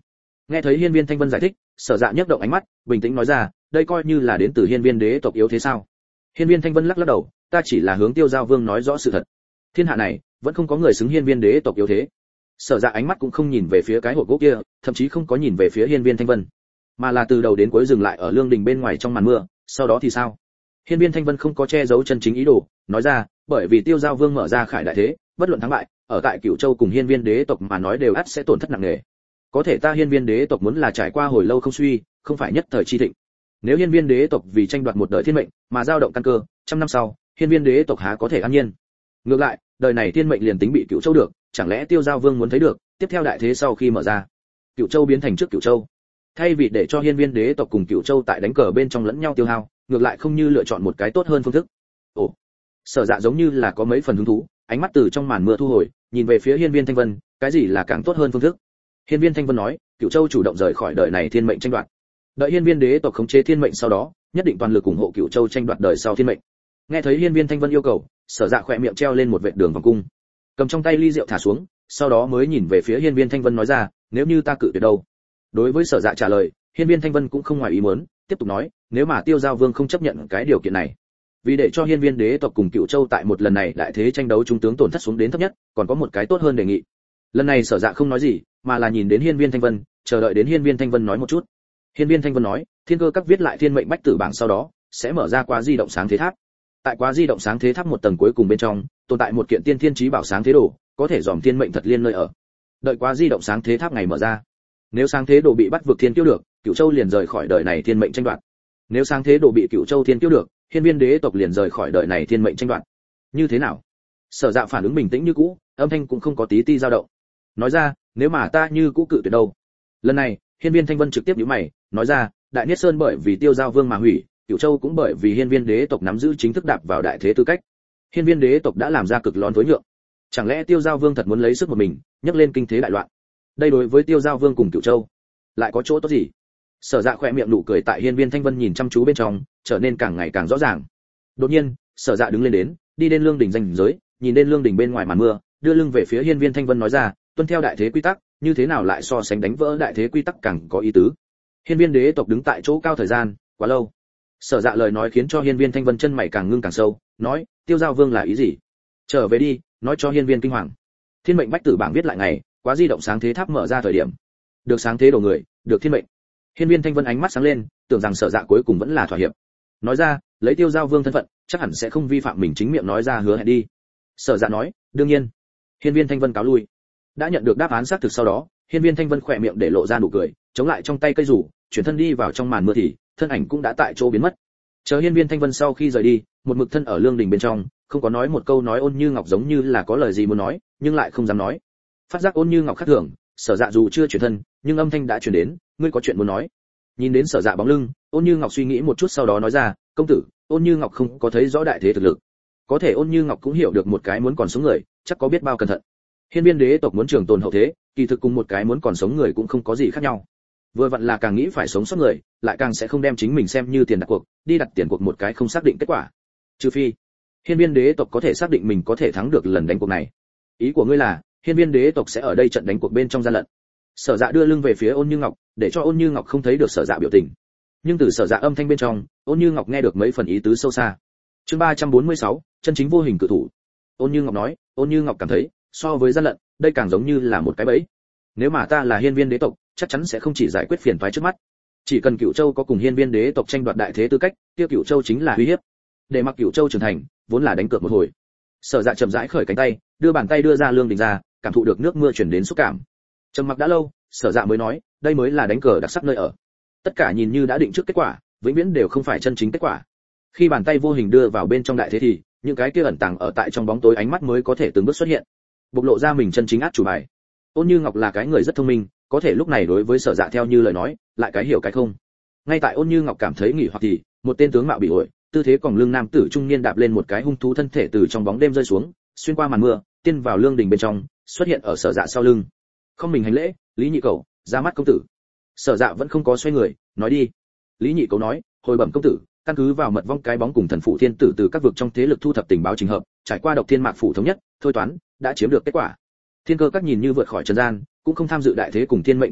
Nghe thấy Hiên Viên Thanh Vân giải thích, Sở Dạ nhấc động ánh mắt, bình tĩnh nói ra, đây coi như là đến từ Hiên Viên đế tộc yếu thế sao? Hiên Viên Thanh Vân lắc lắc đầu, ta chỉ là hướng Tiêu Giao Vương nói rõ sự thật. Thiên hạ này, vẫn không có người xứng Hiên Viên đế tộc yếu thế. Sở Dạ ánh mắt cũng không nhìn về phía cái hộp gỗ kia, thậm chí không có nhìn về phía Hiên Viên Thanh Vân, mà là từ đầu đến cuối dừng lại ở lương đình bên ngoài trong màn mưa. Sau đó thì sao? Hiên Viên Thanh Vân không có che giấu chân chính ý đồ, nói ra, bởi vì Tiêu Giao Vương mở ra khải đại thế, bất luận thắng bại, ở tại Cửu Châu cùng Hiên Viên đế tộc mà nói đều ắt sẽ tổn thất nặng nề. Có thể ta Hiên Viên đế tộc muốn là trải qua hồi lâu không suy, không phải nhất thời chi thịnh. Nếu Hiên Viên đế tộc vì tranh đoạt một đời thiên mệnh mà dao động căn cơ, trăm năm sau, Hiên Viên đế tộc há có thể an nhiên? Ngược lại, đời này thiên mệnh liền tính bị Cửu Châu được, chẳng lẽ Tiêu Giao Vương muốn thấy được, tiếp theo đại thế sau khi mở ra, Cửu Châu biến thành trước Cửu Châu. Thay vì để cho Hiên Viên đế tộc cùng Cửu Châu tại đánh cờ bên trong lẫn nhau tiêu hao, ngược lại không như lựa chọn một cái tốt hơn phương thức. Ồ, Sở Dạ giống như là có mấy phần hứng thú, ánh mắt từ trong màn mưa thu hồi, nhìn về phía Hiên Viên Thanh Vân, cái gì là càng tốt hơn phương thức? Hiên Viên Thanh Vân nói, Cửu Châu chủ động rời khỏi đời này thiên mệnh tranh đoạt. Đợi Hiên Viên đế tộc khống chế thiên mệnh sau đó, nhất định toàn lực ủng hộ Cửu Châu tranh đoạt đời sau thiên mệnh. Nghe thấy Hiên Viên Thanh Vân yêu cầu, Sở Dạ khỏe miệng treo lên một vệt đường vòng cung, cầm trong tay ly rượu thả xuống, sau đó mới nhìn về phía Hiên Viên Thanh Vân nói ra, nếu như ta cự tuyệt đâu? Đối với Sở Dạ trả lời, Hiên Viên Thanh Vân cũng không ngoài ý muốn, tiếp tục nói, nếu mà Tiêu Giao Vương không chấp nhận cái điều kiện này, vì để cho Hiên Viên đế tộc cùng Cửu Châu tại một lần này đại thế tranh đấu trung tướng tổn thất xuống đến thấp nhất, còn có một cái tốt hơn đề nghị. Lần này Sở Dạ không nói gì, mà là nhìn đến Hiên Viên Thanh Vân, chờ đợi đến Hiên Viên Thanh Vân nói một chút. Hiên Viên Thanh Vân nói, Thiên Cơ Các viết lại thiên mệnh bách tử bảng sau đó, sẽ mở ra quá di động sáng thế tháp. Tại quá di động sáng thế tháp một tầng cuối cùng bên trong, tồn tại một kiện tiên thiên chí bảo sáng thế đồ, có thể dòm thiên mệnh thật liên nơi ở. Đợi quá di động sáng thế tháp ngày mở ra, nếu sáng thế đồ bị bắt vượt thiên tiêu được, Cửu Châu liền rời khỏi đời này thiên mệnh tranh đoạt. Nếu sáng thế đồ bị Cửu Châu thiên tiêu được, Hiên Viên đế tộc liền rời khỏi đời này thiên mệnh tranh đoạt. Như thế nào? Sở Dạ phản ứng bình tĩnh như cũ, âm thanh cũng không có tí ti dao động. Nói ra, nếu mà ta như cũ cự tuyệt đâu? Lần này, Hiên Viên Thanh Vân trực tiếp nhíu mày, nói ra, Đại Niết Sơn bởi vì Tiêu Giao Vương mà hủy, Cửu Châu cũng bởi vì Hiên Viên đế tộc nắm giữ chính thức đạp vào đại thế tư cách. Hiên Viên đế tộc đã làm ra cực lớn tối nhượng. Chẳng lẽ Tiêu Giao Vương thật muốn lấy sức một mình, nhấc lên kinh thế đại loạn? Đây đối với Tiêu Giao Vương cùng Cửu Châu, lại có chỗ tốt gì? Sở Dạ khỏe miệng nụ cười tại Hiên Viên Thanh Vân nhìn chăm chú bên trong, trở nên càng ngày càng rõ ràng. Đột nhiên, Sở Dạ đứng lên đến, đi đến lương đỉnh danh giới, nhìn đến lương đỉnh bên ngoài màn mưa, đưa lưng về phía Hiên Viên Thanh Vân nói ra, tuân theo đại thế quy tắc, như thế nào lại so sánh đánh vỡ đại thế quy tắc càng có ý tứ. Hiên Viên đế tộc đứng tại chỗ cao thời gian quá lâu. Sở Dạ lời nói khiến cho Hiên Viên Thanh Vân chân mày càng ngưng càng sâu, nói, Tiêu Giao Vương là ý gì? Trở về đi, nói cho Hiên Viên kinh hoàng. Thiên mệnh bách tử bảng viết lại ngày, quá di động sáng thế tháp mở ra thời điểm, được sáng thế đồ người, được thiên mệnh. Hiên Viên Thanh Vân ánh mắt sáng lên, tưởng rằng Sở Dạ cuối cùng vẫn là thỏa hiệp. Nói ra, lấy Tiêu Giao Vương thân phận, chắc hẳn sẽ không vi phạm mình chính miệng nói ra hứa hẹn đi. Sở Dạ nói, đương nhiên. Hiên Viên Thanh Vân cáo lui. Đã nhận được đáp án xác thực sau đó, Hiên Viên Thanh Vân khỏe miệng để lộ ra nụ cười, chống lại trong tay cây rủ, chuyển thân đi vào trong màn mưa thì, thân ảnh cũng đã tại chỗ biến mất. Chờ Hiên Viên Thanh Vân sau khi rời đi, một mực thân ở lương đình bên trong, không có nói một câu nói Ôn Như Ngọc giống như là có lời gì muốn nói, nhưng lại không dám nói. Phát giác Ôn Như Ngọc khác thường, Sở Dạ dù chưa chuyển thân, nhưng âm thanh đã truyền đến, ngươi có chuyện muốn nói. Nhìn đến Sở Dạ bóng lưng, Ôn Như Ngọc suy nghĩ một chút sau đó nói ra, công tử, Ôn Như Ngọc không có thấy rõ đại thế thực lực. Có thể Ôn Như Ngọc cũng hiểu được một cái muốn còn sống người, chắc có biết bao cẩn thận. Hiên Viên đế tộc muốn trường tồn hậu thế, kỳ thực cùng một cái muốn còn sống người cũng không có gì khác nhau. Vừa vặn là càng nghĩ phải sống sót người, lại càng sẽ không đem chính mình xem như tiền đặt cuộc, đi đặt tiền cuộc một cái không xác định kết quả. Trừ phi, Hiên Viên đế tộc có thể xác định mình có thể thắng được lần đánh cuộc này. Ý của ngươi là, Hiên Viên đế tộc sẽ ở đây trận đánh cuộc bên trong gian lận. Sở Dạ đưa lưng về phía Ôn Như Ngọc, để cho Ôn Như Ngọc không thấy được Sở Dạ biểu tình. Nhưng từ Sở Dạ âm thanh bên trong, Ôn Như Ngọc nghe được mấy phần ý tứ sâu xa. Chương ba trăm bốn mươi sáu, chân chính vô hình cự thủ. Ôn Như Ngọc nói, Ôn Như Ngọc cảm thấy, so với gian lận, đây càng giống như là một cái bẫy. Nếu mà ta là Hiên Viên đế tộc, chắc chắn sẽ không chỉ giải quyết phiền toái trước mắt. Chỉ cần Cửu Châu có cùng Hiên Viên đế tộc tranh đoạt đại thế tư cách, kia Cửu Châu chính là uy hiếp. Để mặc Cửu Châu trưởng thành, vốn là đánh cược một hồi. Sở Dạ chậm rãi khởi cánh tay, đưa bàn tay đưa ra lương đình ra, cảm thụ được nước mưa truyền đến xúc cảm. Trầm mặc đã lâu, Sở Dạ mới nói, đây mới là đánh cờ đặc sắc nơi ở. Tất cả nhìn như đã định trước kết quả, vĩnh viễn đều không phải chân chính kết quả. Khi bàn tay vô hình đưa vào bên trong đại thế thì, những cái kia ẩn tàng ở tại trong bóng tối ánh mắt mới có thể từng bước xuất hiện, bộc lộ ra mình chân chính át chủ bài. Ôn Như Ngọc là cái người rất thông minh, có thể lúc này đối với Sở Dạ theo như lời nói, lại cái hiểu cái không. Ngay tại Ôn Như Ngọc cảm thấy nghỉ hoặc thì, một tên tướng mạo bị ổi, tư thế còng lưng nam tử trung niên đạp lên một cái hung thú thân thể từ trong bóng đêm rơi xuống, xuyên qua màn mưa, tiên vào lương đình bên trong, xuất hiện ở Sở Dạ sau lưng. Không mình hành lễ, Lý Nhị Cẩu, ra mắt công tử. Sở Dạ vẫn không có xoay người, nói đi. Lý Nhị Cẩu nói, hồi bẩm công tử, căn cứ vào mật vong cái bóng cùng thần phụ thiên tử từ các vực trong thế lực thu thập tình báo trình hợp, trải qua độc thiên mạc phủ thống nhất, thôi toán, đã chiếm được kết quả. Thiên Cơ Các nhìn như vượt khỏi trần gian, cũng không tham dự đại thế cùng thiên mệnh tranh đoạt,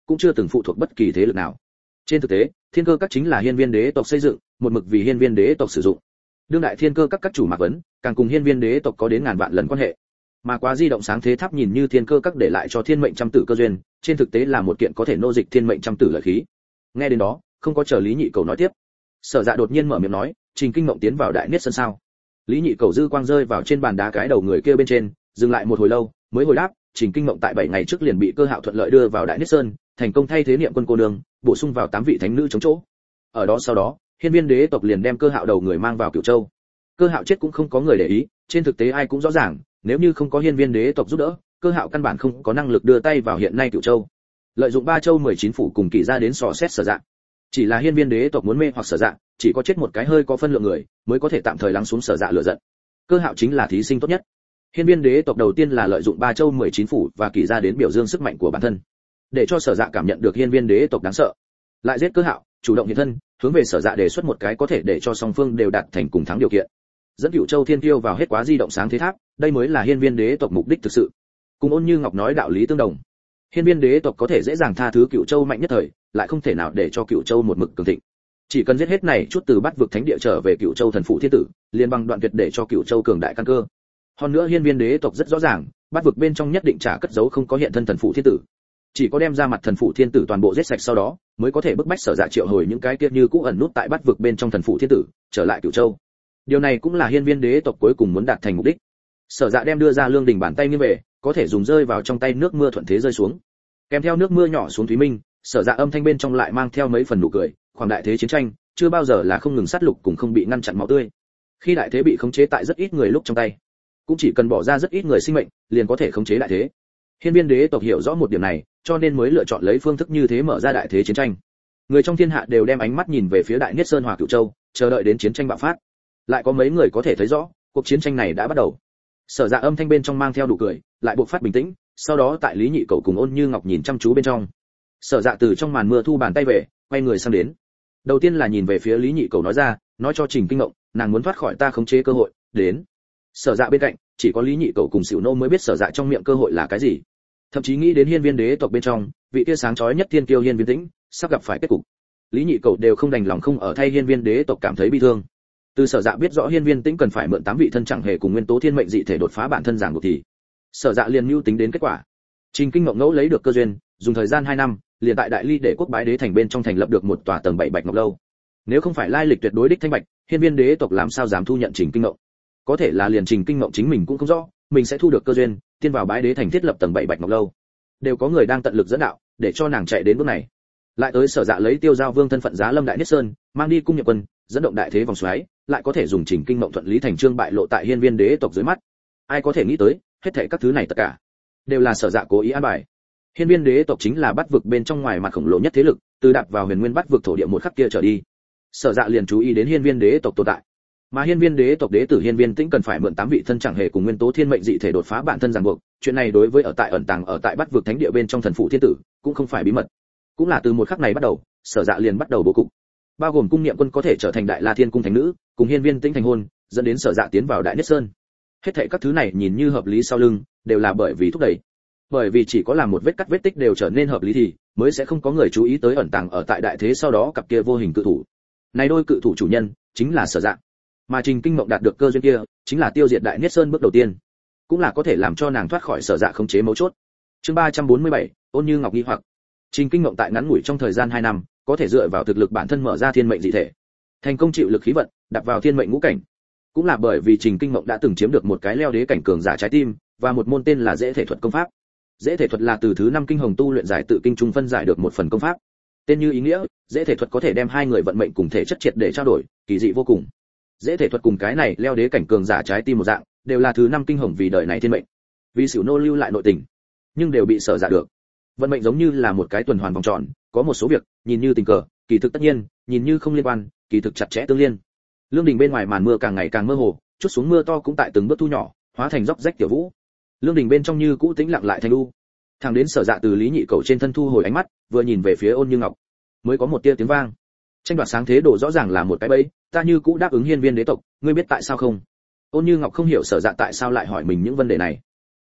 cũng chưa từng phụ thuộc bất kỳ thế lực nào. Trên thực tế, thiên cơ các chính là hiên viên đế tộc xây dựng, một mực vì hiên viên đế tộc sử dụng. Đương đại thiên cơ các các chủ Mạc Vấn, càng cùng hiên viên đế tộc có đến ngàn vạn lần quan hệ. Mà quá di động sáng thế tháp nhìn như thiên cơ các để lại cho thiên mệnh trăm tử cơ duyên, trên thực tế là một kiện có thể nô dịch thiên mệnh trăm tử lợi khí. Nghe đến đó, không có chờ Lý Nhị Cầu nói tiếp. Sở Dạ đột nhiên mở miệng nói, Trình Kinh Mộng tiến vào đại niết sân sao? Lý Nhị Cầu dư quang rơi vào trên bàn đá cái đầu người kia bên trên, dừng lại một hồi lâu, mới hồi đáp, Trình Kinh Mộng tại bảy ngày trước liền bị Cơ Hạo thuận lợi đưa vào đại niết sơn, thành công thay thế niệm quân cô nương, bổ sung vào tám vị thánh nữ chống chỗ. Ở đó sau đó, hiên viên đế tộc liền đem Cơ Hạo đầu người mang vào Cửu Châu. Cơ Hạo chết cũng không có người để ý, trên thực tế ai cũng rõ ràng, nếu như không có hiên viên đế tộc giúp đỡ, Cơ Hạo căn bản không có năng lực đưa tay vào hiện nay Cửu Châu. Lợi dụng ba châu mười chín phủ cùng kỳ ra đến sò xét Sở Dạ. Chỉ là hiên viên đế tộc muốn mê hoặc Sở Dạ, chỉ có chết một cái hơi có phân lượng người, mới có thể tạm thời lắng xuống Sở Dạ lửa giận. Cơ Hạo chính là thí sinh tốt nhất. Hiên viên đế tộc đầu tiên là lợi dụng ba châu mười chín phủ và kỳ ra đến biểu dương sức mạnh của bản thân, để cho Sở Dạ cảm nhận được hiên viên đế tộc đáng sợ. Lại giết Cơ Hạo, chủ động hiện thân, hướng về Sở Dạ đề xuất một cái có thể để cho song phương đều đạt thành cùng thắng điều kiện. Dẫn Cửu Châu Thiên Tiêu vào hết quá di động sáng thế tháp, đây mới là hiên viên đế tộc mục đích thực sự. Cùng Ôn Như Ngọc nói đạo lý tương đồng. Hiên viên đế tộc có thể dễ dàng tha thứ Cửu Châu mạnh nhất thời, lại không thể nào để cho Cửu Châu một mực cường thịnh. Chỉ cần giết hết này chút từ bắt vực thánh địa trở về Cửu Châu thần phụ thiên tử, liền bằng đoạn tuyệt để cho Cửu Châu cường đại căn cơ. Hơn nữa hiên viên đế tộc rất rõ ràng, bắt vực bên trong nhất định trả cất giấu không có hiện thân thần phụ thiên tử. Chỉ có đem ra mặt thần phụ thiên tử toàn bộ giết sạch sau đó, mới có thể bức bách Sở Dạ triệu hồi những cái kia như cũ ẩn nút tại bắt vực bên trong thần phụ thiên tử, trở lại Cửu Châu. Điều này cũng là hiên viên đế tộc cuối cùng muốn đạt thành mục đích. Sở Dạ đem đưa ra lương đình bàn tay nghiêng về, có thể dùng rơi vào trong tay nước mưa thuận thế rơi xuống. Kèm theo nước mưa nhỏ xuống thúy minh, Sở Dạ âm thanh bên trong lại mang theo mấy phần nụ cười, khoảng đại thế chiến tranh, chưa bao giờ là không ngừng sát lục cùng không bị ngăn chặn máu tươi. Khi đại thế bị khống chế tại rất ít người lúc trong tay, cũng chỉ cần bỏ ra rất ít người sinh mệnh, liền có thể khống chế đại thế. Hiên viên đế tộc hiểu rõ một điểm này, cho nên mới lựa chọn lấy phương thức như thế mở ra đại thế chiến tranh. Người trong thiên hạ đều đem ánh mắt nhìn về phía đại niết sơn hòa Cửu Châu, chờ đợi đến chiến tranh bạo phát. Lại có mấy người có thể thấy rõ, cuộc chiến tranh này đã bắt đầu. Sở Dạ âm thanh bên trong mang theo đủ cười, lại buộc phát bình tĩnh, sau đó tại Lý Nhị Cầu cùng Ôn Như Ngọc nhìn chăm chú bên trong. Sở Dạ từ trong màn mưa thu bàn tay về, quay người sang đến. Đầu tiên là nhìn về phía Lý Nhị Cầu nói ra, nói cho Trình Kinh Ngộng, nàng muốn thoát khỏi ta khống chế cơ hội, đến. Sở Dạ bên cạnh, chỉ có Lý Nhị Cầu cùng Sửu Nô mới biết Sở Dạ trong miệng cơ hội là cái gì. Thậm chí nghĩ đến hiên viên đế tộc bên trong, vị tia sáng chói nhất thiên kiêu hiên viên tĩnh, sắp gặp phải kết cục. Lý Nhị Cầu đều không đành lòng không ở thay hiên viên đế tộc cảm thấy bi thương. Từ Sở Dạ biết rõ hiên viên tĩnh cần phải mượn tám vị thân chẳng hề cùng nguyên tố thiên mệnh dị thể đột phá bản thân giảng buộc thì, Sở Dạ liền mưu tính đến kết quả. Trình Kinh Ngộng ngẫu lấy được cơ duyên, dùng thời gian hai năm, liền tại Đại Ly Đế quốc bái đế thành bên trong thành lập được một tòa tầng bảy bạch ngọc lâu. Nếu không phải lai lịch tuyệt đối đích thanh bạch, hiên viên đế tộc làm sao dám thu nhận Trình Kinh Ngộng? Có thể là liền Trình Kinh Ngộng chính mình cũng không rõ, mình sẽ thu được cơ duyên, tiên vào bái đế thành thiết lập tầng bảy bạch ngọc lâu. Đều có người đang tận lực dẫn đạo, để cho nàng chạy đến bước này. Lại tới Sở Dạ lấy Tiêu Giao Vương thân phận giá lâm đại niết sơn, mang đi cung nhập quân, dẫn động đại thế vòng xoáy, lại có thể dùng Trình Kinh Mộng thuận lý thành chương bại lộ tại hiên viên đế tộc dưới mắt. Ai có thể nghĩ tới, hết thảy các thứ này tất cả đều là Sở Dạ cố ý an bài. Hiên viên đế tộc chính là bắt vực bên trong ngoài mặt khổng lồ nhất thế lực, từ đạp vào huyền nguyên bắt vực thổ địa một khắc kia trở đi, Sở Dạ liền chú ý đến hiên viên đế tộc tồn tại. Mà hiên viên đế tộc đế tử hiên viên tĩnh cần phải mượn tám vị thân chẳng hề cùng nguyên tố thiên mệnh dị thể đột phá bản thân ràng buộc, chuyện này đối với ở tại ẩn tàng ở tại bắt vực thánh địa bên trong thần phụ thiên tử cũng không phải bí mật. Cũng là từ một khắc này bắt đầu, Sở Dạ liền bắt đầu bố cục, bao gồm cung niệm quân có thể trở thành đại la thiên cung thánh nữ, cùng hiên viên tĩnh thành hôn, dẫn đến Sở Dạ tiến vào đại niết sơn. Hết thảy các thứ này nhìn như hợp lý sau lưng, đều là bởi vì thúc đẩy. Bởi vì chỉ có làm một vết cắt vết tích đều trở nên hợp lý thì mới sẽ không có người chú ý tới ẩn tàng ở tại đại thế sau đó cặp kia vô hình cự thủ. Này đôi cự thủ chủ nhân chính là Sở Dạ. Mà Trình Kinh Mộng đạt được cơ duyên kia, chính là tiêu diệt đại niết sơn bước đầu tiên, cũng là có thể làm cho nàng thoát khỏi Sở Dạ khống chế mấu chốt. Chương ba trăm bốn mươi bảy, Ôn Như Ngọc nghi hoặc. Trình Kinh Mộng tại ngắn ngủi trong thời gian hai năm, có thể dựa vào thực lực bản thân mở ra thiên mệnh dị thể, thành công chịu lực khí vận, đặt vào thiên mệnh ngũ cảnh. Cũng là bởi vì Trình Kinh Mộng đã từng chiếm được một cái leo đế cảnh cường giả trái tim, và một môn tên là Dễ Thể Thuật công pháp. Dễ Thể Thuật là từ thứ năm kinh hồng tu luyện giải tự kinh trung phân giải được một phần công pháp. Tên như ý nghĩa, Dễ Thể Thuật có thể đem hai người vận mệnh cùng thể chất triệt để trao đổi, kỳ dị vô cùng. Dễ Thể Thuật cùng cái này leo đế cảnh cường giả trái tim một dạng, đều là thứ năm kinh hồng vì đời này thiên mệnh. Vì Sửu Nô lưu lại nội tình, nhưng đều bị Sở Dạ được. Vận mệnh giống như là một cái tuần hoàn vòng tròn, có một số việc nhìn như tình cờ, kỳ thực tất nhiên, nhìn như không liên quan, kỳ thực chặt chẽ tương liên. Lương đình bên ngoài màn mưa càng ngày càng mơ hồ, chút xuống mưa to cũng tại từng bước thu nhỏ, hóa thành róc rách tiểu vũ. Lương đình bên trong như cũ tĩnh lặng lại thành u. Thằng đến Sở Dạ từ Lý Nhị Cầu trên thân thu hồi ánh mắt, vừa nhìn về phía Ôn Như Ngọc, mới có một tia tiếng vang. Tranh đoạt sáng thế đồ rõ ràng là một cái bẫy, ta như cũ đáp ứng hiên viên đế tộc, ngươi biết tại sao không? Ôn Như Ngọc không hiểu Sở Dạ tại sao lại hỏi mình những vấn đề này,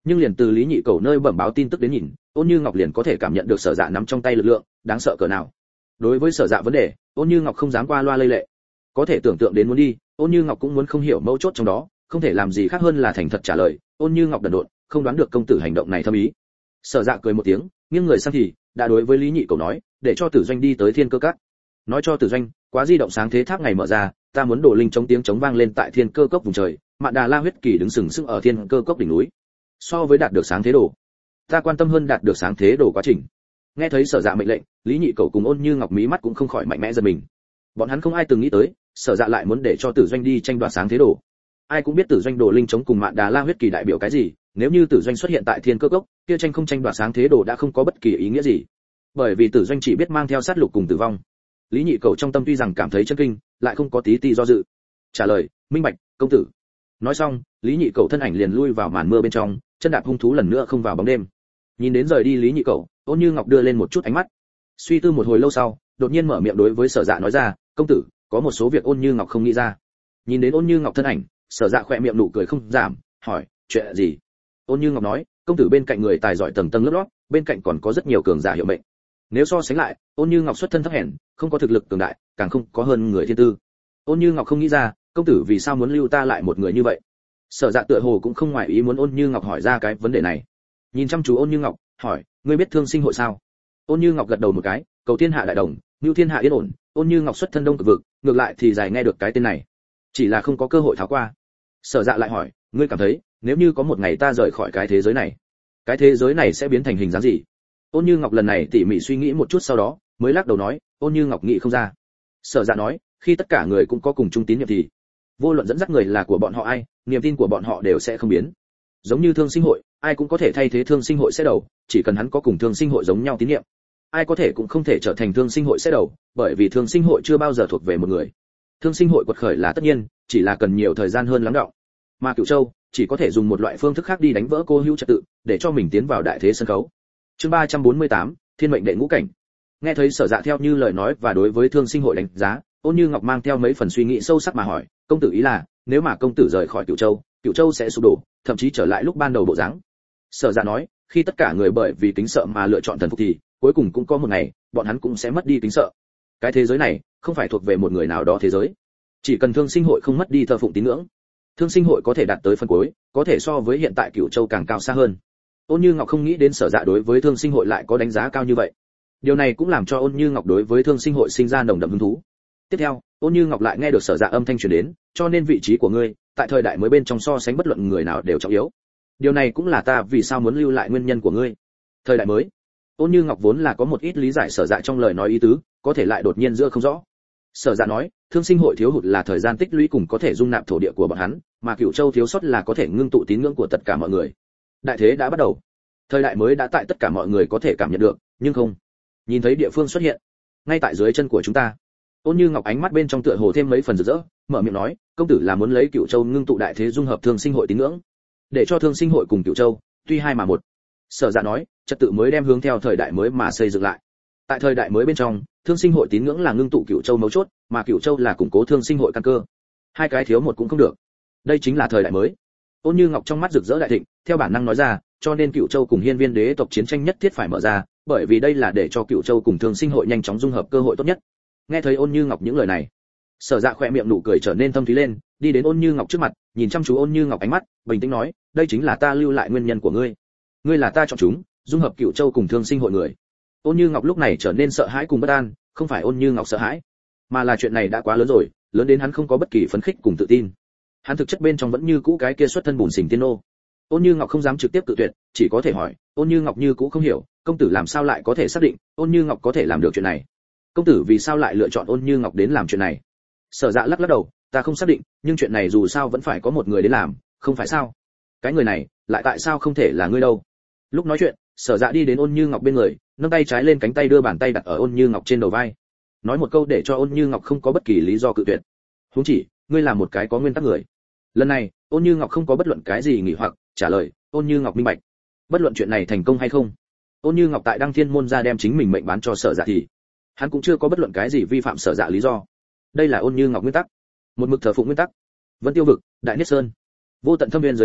nhưng liền từ Lý Nhị Cầu nơi bẩm báo tin tức đến nhìn, Ôn Như Ngọc liền có thể cảm nhận được Sở Dạ nắm trong tay lực lượng, đáng sợ cỡ nào. Đối với Sở Dạ vấn đề, Ôn Như Ngọc không dám qua loa lây lệ. Có thể tưởng tượng đến muốn đi, Ôn Như Ngọc cũng muốn không hiểu mấu chốt trong đó, không thể làm gì khác hơn là thành thật trả lời. Ôn Như Ngọc đần độn, không đoán được công tử hành động này thâm ý. Sở Dạ cười một tiếng, nghiêng người sang thì đã đối với Lý Nhị Cầu nói, để cho Tử Doanh đi tới Thiên Cơ Các. Nói cho Tử Doanh, quá di động sáng thế tháp ngày mở ra, ta muốn đổ linh chống tiếng chống vang lên tại Thiên Cơ Cốc vùng trời, Mạn Đà La huyết kỳ đứng sừng sững ở Thiên Cơ Cốc đỉnh núi. So với đạt được sáng thế đồ, ta quan tâm hơn đạt được sáng thế đồ quá trình. Nghe thấy Sở Dạ mệnh lệnh, Lý Nhị Cầu cùng Ôn Như Ngọc mí mắt cũng không khỏi mạnh mẽ giật mình. Bọn hắn không ai từng nghĩ tới, Sở Dạ lại muốn để cho Tử Doanh đi tranh đoạt sáng thế đồ. Ai cũng biết Tử Doanh đồ linh chống cùng Mạn Đà La huyết kỳ đại biểu cái gì, nếu như Tử Doanh xuất hiện tại Thiên Cơ Cốc, kia tranh không tranh đoạt sáng thế đồ đã không có bất kỳ ý nghĩa gì. Bởi vì Tử Doanh chỉ biết mang theo sát lục cùng tử vong. Lý Nhị Cầu trong tâm tuy rằng cảm thấy chấn kinh, lại không có tí ti do dự. Trả lời, minh bạch, công tử. Nói xong, Lý Nhị Cầu thân ảnh liền lui vào màn mưa bên trong, chân đạp hung thú lần nữa không vào bóng đêm. Nhìn đến rời đi Lý Nhị Cầu, Ôn Như Ngọc đưa lên một chút ánh mắt. Suy tư một hồi lâu sau, đột nhiên mở miệng đối với Sở Dạ nói ra, công tử, có một số việc Ôn Như Ngọc không nghĩ ra. Nhìn đến Ôn Như Ngọc thân ảnh, Sở Dạ khẽ miệng nụ cười không giảm, hỏi, chuyện gì? Ôn Như Ngọc nói, công tử bên cạnh người tài giỏi tầng tầng lớp lớp, bên cạnh còn có rất nhiều cường giả hiệu mệnh. Nếu so sánh lại, Ôn Như Ngọc xuất thân thấp hèn, không có thực lực cường đại, càng không có hơn người thiên tư. Ôn Như Ngọc không nghĩ ra, công tử vì sao muốn lưu ta lại một người như vậy? Sở Dạ tựa hồ cũng không ngoài ý muốn Ôn Như Ngọc hỏi ra cái vấn đề này. Nhìn chăm chú Ôn Như Ngọc, hỏi, ngươi biết Thương Sinh hội sao? Ôn Như Ngọc gật đầu một cái, cầu thiên hạ đại đồng, lưu thiên hạ yên ổn. Ôn Như Ngọc xuất thân Đông Cực vực, ngược lại thì dài nghe được cái tên này, chỉ là không có cơ hội tháo qua. Sở Dạ lại hỏi, ngươi cảm thấy, nếu như có một ngày ta rời khỏi cái thế giới này, cái thế giới này sẽ biến thành hình dáng gì? Ôn Như Ngọc lần này tỉ mỉ suy nghĩ một chút sau đó, mới lắc đầu nói, Ôn Như Ngọc nghĩ không ra. Sở Dạ nói, khi tất cả người cũng có cùng chung tín nhiệm thì, vô luận dẫn dắt người là của bọn họ ai, niềm tin của bọn họ đều sẽ không biến. Giống như Thương Sinh hội, ai cũng có thể thay thế Thương Sinh hội sẽ đầu, chỉ cần hắn có cùng Thương Sinh hội giống nhau tín nhiệm. Ai có thể cũng không thể trở thành Thương Sinh hội sẽ đầu, bởi vì Thương Sinh hội chưa bao giờ thuộc về một người. Thương Sinh hội quật khởi là tất nhiên, chỉ là cần nhiều thời gian hơn lắng đọng. Mà Cửu Châu chỉ có thể dùng một loại phương thức khác đi đánh vỡ cô hữu trật tự, để cho mình tiến vào đại thế sân khấu. Chương ba trăm bốn mươi tám, Thiên mệnh đệ ngũ cảnh. Nghe thấy Sở Dạ theo như lời nói và đối với Thương Sinh hội đánh giá, Ôn Như Ngọc mang theo mấy phần suy nghĩ sâu sắc mà hỏi, công tử ý là, nếu mà công tử rời khỏi Cửu Châu, Cửu Châu sẽ sụp đổ, thậm chí trở lại lúc ban đầu bộ dáng. Sở Dạ nói, khi tất cả người bởi vì kính sợ mà lựa chọn thần phục thì, cuối cùng cũng có một ngày, bọn hắn cũng sẽ mất đi kính sợ. Cái thế giới này, không phải thuộc về một người nào đó thế giới. Chỉ cần Thương Sinh hội không mất đi thờ phụng tín ngưỡng, Thương Sinh hội có thể đạt tới phần cuối, có thể so với hiện tại Cửu Châu càng cao xa hơn. Ôn Như Ngọc không nghĩ đến Sở Dạ đối với Thương Sinh hội lại có đánh giá cao như vậy. Điều này cũng làm cho Ôn Như Ngọc đối với Thương Sinh hội sinh ra nồng đậm hứng thú. Tiếp theo, Ôn Như Ngọc lại nghe được Sở Dạ âm thanh truyền đến, cho nên vị trí của ngươi, tại thời đại mới bên trong so sánh bất luận người nào đều trọng yếu. Điều này cũng là ta vì sao muốn lưu lại nguyên nhân của ngươi. Thời đại mới. Ôn Như Ngọc vốn là có một ít lý giải Sở Dạ trong lời nói ý tứ, có thể lại đột nhiên giữa không rõ. Sở Dạ nói, Thương Sinh hội thiếu hụt là thời gian tích lũy cùng có thể dung nạp thổ địa của bọn hắn, mà Cửu Châu thiếu sót là có thể ngưng tụ tín ngưỡng của tất cả mọi người. Đại thế đã bắt đầu. Thời đại mới đã tại tất cả mọi người có thể cảm nhận được, nhưng không nhìn thấy địa phương xuất hiện ngay tại dưới chân của chúng ta. Ôn Như Ngọc ánh mắt bên trong tựa hồ thêm mấy phần rực rỡ, mở miệng nói, công tử là muốn lấy Cửu Châu ngưng tụ đại thế dung hợp Thương Sinh hội tín ngưỡng, để cho Thương Sinh hội cùng Cửu Châu tuy hai mà một. Sở Dạ nói, trật tự mới đem hướng theo thời đại mới mà xây dựng lại. Tại thời đại mới bên trong, Thương Sinh hội tín ngưỡng là ngưng tụ Cửu Châu mấu chốt, mà Cửu Châu là củng cố Thương Sinh hội căn cơ. Hai cái thiếu một cũng không được. Đây chính là thời đại mới. Ôn Như Ngọc trong mắt rực rỡ đại thịnh, theo bản năng nói ra, cho nên Cửu Châu cùng Hiên Viên đế tộc chiến tranh nhất thiết phải mở ra, bởi vì đây là để cho Cửu Châu cùng Thương Sinh hội nhanh chóng dung hợp cơ hội tốt nhất. Nghe thấy Ôn Như Ngọc những lời này, Sở Dạ khẽ miệng nụ cười trở nên thâm thúy lên, đi đến Ôn Như Ngọc trước mặt, nhìn chăm chú Ôn Như Ngọc ánh mắt, bình tĩnh nói, đây chính là ta lưu lại nguyên nhân của ngươi. Ngươi là ta chọn chúng, dung hợp Cửu Châu cùng Thương Sinh hội người. Ôn Như Ngọc lúc này trở nên sợ hãi cùng bất an, không phải Ôn Như Ngọc sợ hãi, mà là chuyện này đã quá lớn rồi, lớn đến hắn không có bất kỳ phấn khích cùng tự tin. Hắn thực chất bên trong vẫn như cũ cái kia xuất thân bùn xỉn tiên nô. Ôn Như Ngọc không dám trực tiếp tự tuyệt, chỉ có thể hỏi, Ôn Như Ngọc như cũ không hiểu, công tử làm sao lại có thể xác định Ôn Như Ngọc có thể làm được chuyện này? Công tử vì sao lại lựa chọn Ôn Như Ngọc đến làm chuyện này? Sở Dạ lắc lắc đầu, ta không xác định, nhưng chuyện này dù sao vẫn phải có một người đến làm, không phải sao? Cái người này, lại tại sao không thể là ngươi đâu? Lúc nói chuyện, Sở Dạ đi đến Ôn Như Ngọc bên người, nâng tay trái lên cánh tay đưa bàn tay đặt ở Ôn Như Ngọc trên đầu vai, nói một câu để cho Ôn Như Ngọc không có bất kỳ lý do cự tuyệt. Huống chỉ, ngươi là một cái có nguyên tắc người. Lần này, Ôn Như Ngọc không có bất luận cái gì nghỉ hoặc, trả lời, Ôn Như Ngọc minh bạch. Bất luận chuyện này thành công hay không, Ôn Như Ngọc tại Đăng Thiên môn ra đem chính mình mệnh bán cho Sở Dạ thì hắn cũng chưa có bất luận cái gì vi phạm Sở Dạ lý do. Đây là Ôn Như Ngọc nguyên tắc, một mực thờ phụng nguyên tắc. Vân Tiêu vực, Đại Niết Sơn, vô tận thâm viên dưới đáy,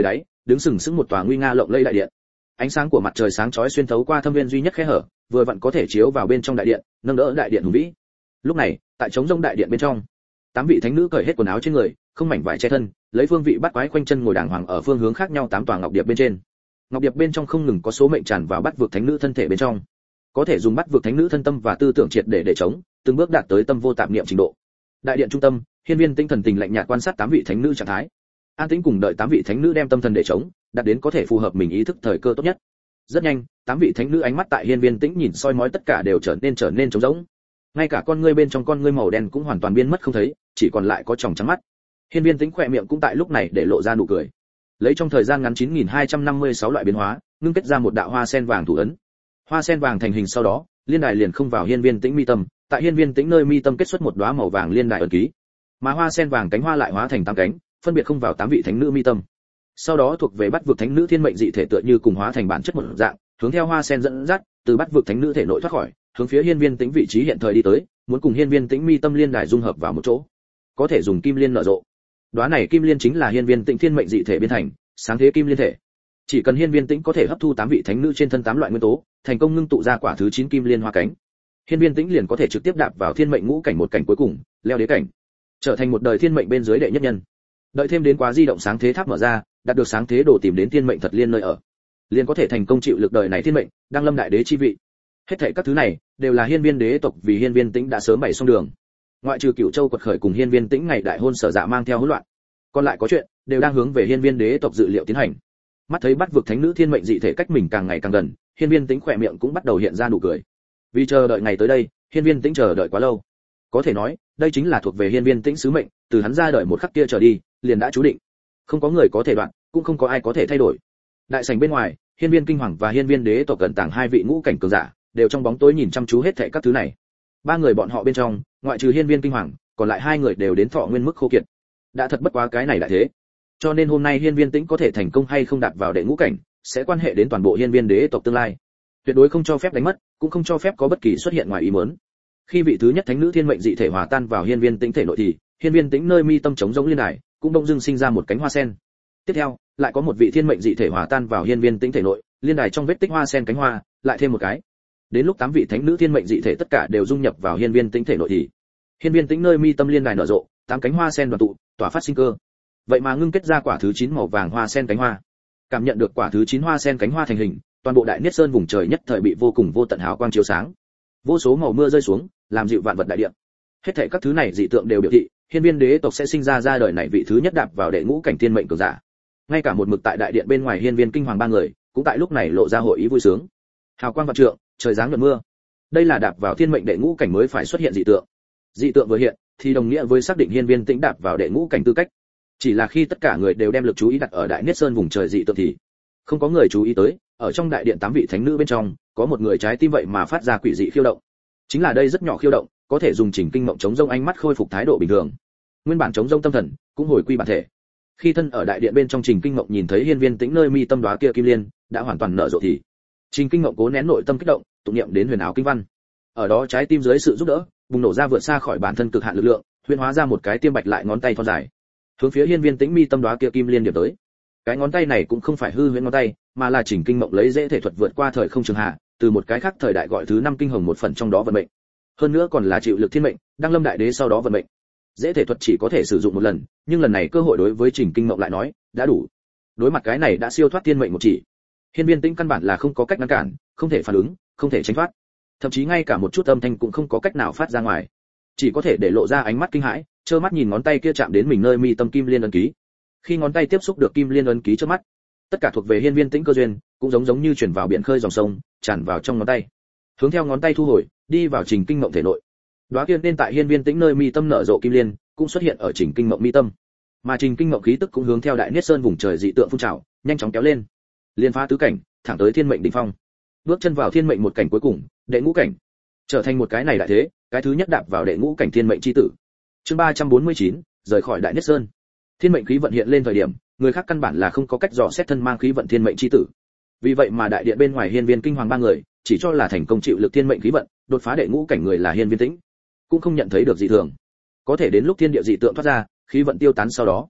đứng sừng sững một tòa nguy nga lộng lẫy đại điện. Ánh sáng của mặt trời sáng chói xuyên thấu qua thâm viên duy nhất khe hở, vừa vặn có thể chiếu vào bên trong đại điện, nâng đỡ đại điện hùng vĩ. Lúc này, tại trống rỗng đại điện bên trong, tám vị thánh nữ cởi hết quần áo trên người, không mảnh vải che thân, lấy phương vị bắt quái quanh chân ngồi đàng hoàng ở phương hướng khác nhau tám tòa ngọc điệp bên trên. Ngọc điệp bên trong không ngừng có số mệnh tràn vào bắt vực thánh nữ thân thể bên trong, có thể dùng bắt vực thánh nữ thân tâm và tư tưởng triệt để để chống, từng bước đạt tới tâm vô tạp niệm trình độ. Đại điện trung tâm, Hiên Viên Tĩnh thần tình lạnh nhạt quan sát tám vị thánh nữ trạng thái. An tĩnh cùng đợi tám vị thánh nữ đem tâm thần để chống, đạt đến có thể phù hợp mình ý thức thời cơ tốt nhất. Rất nhanh, tám vị thánh nữ ánh mắt tại Hiên Viên Tĩnh nhìn soi mói tất cả đều trở nên trở nên trống rỗng. Ngay cả con ngươi bên trong con ngươi màu đen cũng hoàn toàn biến mất không thấy, chỉ còn lại có tròng trắng mắt. Hiên Viên Tĩnh khỏe miệng cũng tại lúc này để lộ ra nụ cười. Lấy trong thời gian ngắn chín nghìn hai trăm năm mươi sáu loại biến hóa, ngưng kết ra một đạo hoa sen vàng thủ ấn. Hoa sen vàng thành hình sau đó, liên đài liền không vào Hiên Viên Tĩnh mi tâm, tại Hiên Viên Tĩnh nơi mi tâm kết xuất một đóa màu vàng liên đài ấn ký. Mà hoa sen vàng cánh hoa lại hóa thành tám cánh, phân biệt không vào tám vị thánh nữ mi tâm. Sau đó thuộc về bắt vực thánh nữ thiên mệnh dị thể tựa như cùng hóa thành bản chất một dạng, hướng theo hoa sen dẫn dắt, từ bắt vực thánh nữ thể nội thoát khỏi, hướng phía Hiên Viên Tĩnh vị trí hiện thời đi tới, muốn cùng Hiên Viên Tĩnh mi tâm liên đài dung hợp vào một chỗ. Có thể dùng kim liên nở rộ. Đóa này kim liên chính là Hiên Viên Tĩnh thiên mệnh dị thể biến thành, sáng thế kim liên thể. Chỉ cần Hiên Viên Tĩnh có thể hấp thu tám vị thánh nữ trên thân tám loại nguyên tố, thành công ngưng tụ ra quả thứ chín kim liên hoa cánh, Hiên Viên Tĩnh liền có thể trực tiếp đạp vào thiên mệnh ngũ cảnh một cảnh cuối cùng, leo đế cảnh, trở thành một đời thiên mệnh bên dưới đệ nhất nhân. Đợi thêm đến quá di động sáng thế tháp mở ra, đạt được sáng thế đồ tìm đến thiên mệnh thật liên nơi ở, liền có thể thành công chịu lực đời này thiên mệnh, đăng lâm đại đế chi vị. Hết thảy các thứ này đều là Hiên Viên đế tộc vì Hiên Viên Tĩnh đã sớm bày xong đường. Ngoại trừ Cửu Châu quật khởi cùng Hiên Viên Tĩnh ngày đại hôn sở dạ mang theo hỗn loạn, còn lại có chuyện đều đang hướng về Hiên Viên đế tộc dự liệu tiến hành. Mắt thấy bắt vực thánh nữ thiên mệnh dị thể cách mình càng ngày càng gần, Hiên Viên Tĩnh khỏe miệng cũng bắt đầu hiện ra nụ cười. Vì chờ đợi ngày tới đây, Hiên Viên Tĩnh chờ đợi quá lâu. Có thể nói, đây chính là thuộc về Hiên Viên Tĩnh sứ mệnh, từ hắn ra đời một khắc kia trở đi, liền đã chú định. Không có người có thể đoạn, cũng không có ai có thể thay đổi. Đại sảnh bên ngoài, Hiên Viên Kinh Hoàng và Hiên Viên đế tộc gần tàng hai vị ngũ cảnh cường giả, đều trong bóng tối nhìn chăm chú hết thảy các thứ này. Ba người bọn họ bên trong, ngoại trừ Hiên Viên Kinh Hoàng, còn lại hai người đều đến thọ nguyên mức khô kiệt. Đã thật bất quá cái này đại thế. Cho nên hôm nay Hiên Viên Tĩnh có thể thành công hay không đạt vào đệ ngũ cảnh, sẽ quan hệ đến toàn bộ Hiên Viên đế tộc tương lai. Tuyệt đối không cho phép đánh mất, cũng không cho phép có bất kỳ xuất hiện ngoài ý muốn. Khi vị thứ nhất thánh nữ thiên mệnh dị thể hòa tan vào Hiên Viên Tĩnh thể nội thì, Hiên Viên Tĩnh nơi mi tâm trống rỗng liên đài, cũng đông dưng sinh ra một cánh hoa sen. Tiếp theo, lại có một vị thiên mệnh dị thể hòa tan vào Hiên Viên Tĩnh thể nội, liên đài trong vết tích hoa sen cánh hoa, lại thêm một cái. Đến lúc tám vị thánh nữ thiên mệnh dị thể tất cả đều dung nhập vào Hiên Viên Tĩnh thể nội thì, Hiên Viên Tĩnh nơi mi tâm liên đài nở rộ, tám cánh hoa sen đoàn tụ, tỏa phát sinh cơ. Vậy mà ngưng kết ra quả thứ chín màu vàng hoa sen cánh hoa. Cảm nhận được quả thứ chín hoa sen cánh hoa thành hình, toàn bộ đại niết sơn vùng trời nhất thời bị vô cùng vô tận hào quang chiếu sáng. Vô số màu mưa rơi xuống, làm dịu vạn vật đại địa. Hết thảy các thứ này dị tượng đều biểu thị, Hiên Viên đế tộc sẽ sinh ra ra đời này vị thứ nhất đạp vào đệ ngũ cảnh thiên mệnh cường giả. Ngay cả một mực tại đại điện bên ngoài Hiên Viên Kinh Hoàng ba người, cũng tại lúc này lộ ra hội ý vui sướng. Hào quang vạn trượng, trời giáng nhuận mưa. Đây là đạp vào thiên mệnh đệ ngũ cảnh mới phải xuất hiện dị tượng. Dị tượng vừa hiện, thì đồng nghĩa với xác định Hiên Viên Tĩnh đạp vào đệ ngũ cảnh tư cách. Chỉ là khi tất cả người đều đem lực chú ý đặt ở đại niết sơn vùng trời dị tượng thì không có người chú ý tới, ở trong đại điện tám vị thánh nữ bên trong, có một người trái tim vậy mà phát ra quỷ dị khiêu động. Chính là đây rất nhỏ khiêu động, có thể dùng chỉnh kinh mộng chống rông ánh mắt khôi phục thái độ bình thường. Nguyên bản chống rông tâm thần cũng hồi quy bản thể. Khi thân ở đại điện bên trong Trình Kinh Mộng nhìn thấy Hiên Viên Tĩnh nơi mi tâm đóa kia kim liên đã hoàn toàn nở rộ thì, Trình Kinh Mộng cố nén nội tâm kích động, tụng niệm đến huyền ảo kinh văn. Ở đó trái tim dưới sự giúp đỡ, bùng nổ ra vượt xa khỏi bản thân cực hạn lực lượng, huyễn hóa ra một cái tiêm bạch lại ngón tay thon dài, hướng phía Hiên Viên Tĩnh mi tâm đóa kia kim liên điểm tới. Cái ngón tay này cũng không phải hư huyễn ngón tay, mà là Trình Kinh Mộng lấy dễ thể thuật vượt qua thời không trường hạ, từ một cái khác thời đại gọi thứ năm kinh hồng một phần trong đó vận mệnh. Hơn nữa còn là chịu lực thiên mệnh, đăng lâm đại đế sau đó vận mệnh. Dễ thể thuật chỉ có thể sử dụng một lần, nhưng lần này cơ hội đối với Trình Kinh Mộng lại nói đã đủ. Đối mặt cái này đã siêu thoát thiên mệnh một chỉ, Hiên Viên Tĩnh căn bản là không có cách ngăn cản, không thể phản ứng, không thể tránh thoát, thậm chí ngay cả một chút âm thanh cũng không có cách nào phát ra ngoài, chỉ có thể để lộ ra ánh mắt kinh hãi, trơ mắt nhìn ngón tay kia chạm đến mình nơi mi tâm kim liên ấn ký. Khi ngón tay tiếp xúc được kim liên ấn ký trước mắt, tất cả thuộc về Hiên Viên Tĩnh cơ duyên cũng giống giống như chuyển vào biển khơi dòng sông, tràn vào trong ngón tay, hướng theo ngón tay thu hồi, đi vào Trình Kinh Mộng thể nội. Đóa kia nên tại Hiên Viên Tĩnh nơi mi tâm nở rộ kim liên, cũng xuất hiện ở Trình Kinh Mộng mi tâm. Mà Trình Kinh Mộng khí tức cũng hướng theo đại niết sơn vùng trời dị tượng phun trào, nhanh chóng kéo lên, liên phá tứ cảnh, thẳng tới thiên mệnh đỉnh phong. Bước chân vào thiên mệnh một cảnh cuối cùng, đệ ngũ cảnh, trở thành một cái này đại thế, cái thứ nhất đạp vào đệ ngũ cảnh thiên mệnh chi tử. Chương ba trăm bốn mươi chín, rời khỏi đại niết sơn. Thiên mệnh khí vận hiện lên thời điểm, người khác căn bản là không có cách dò xét thân mang khí vận thiên mệnh chi tử. Vì vậy mà đại điện bên ngoài Hiên Viên Kinh Hoàng ba người, chỉ cho là thành công chịu lực thiên mệnh khí vận, đột phá đệ ngũ cảnh người là Hiên Viên Tĩnh, cũng không nhận thấy được dị thường. Có thể đến lúc thiên địa dị tượng thoát ra, khí vận tiêu tán sau đó,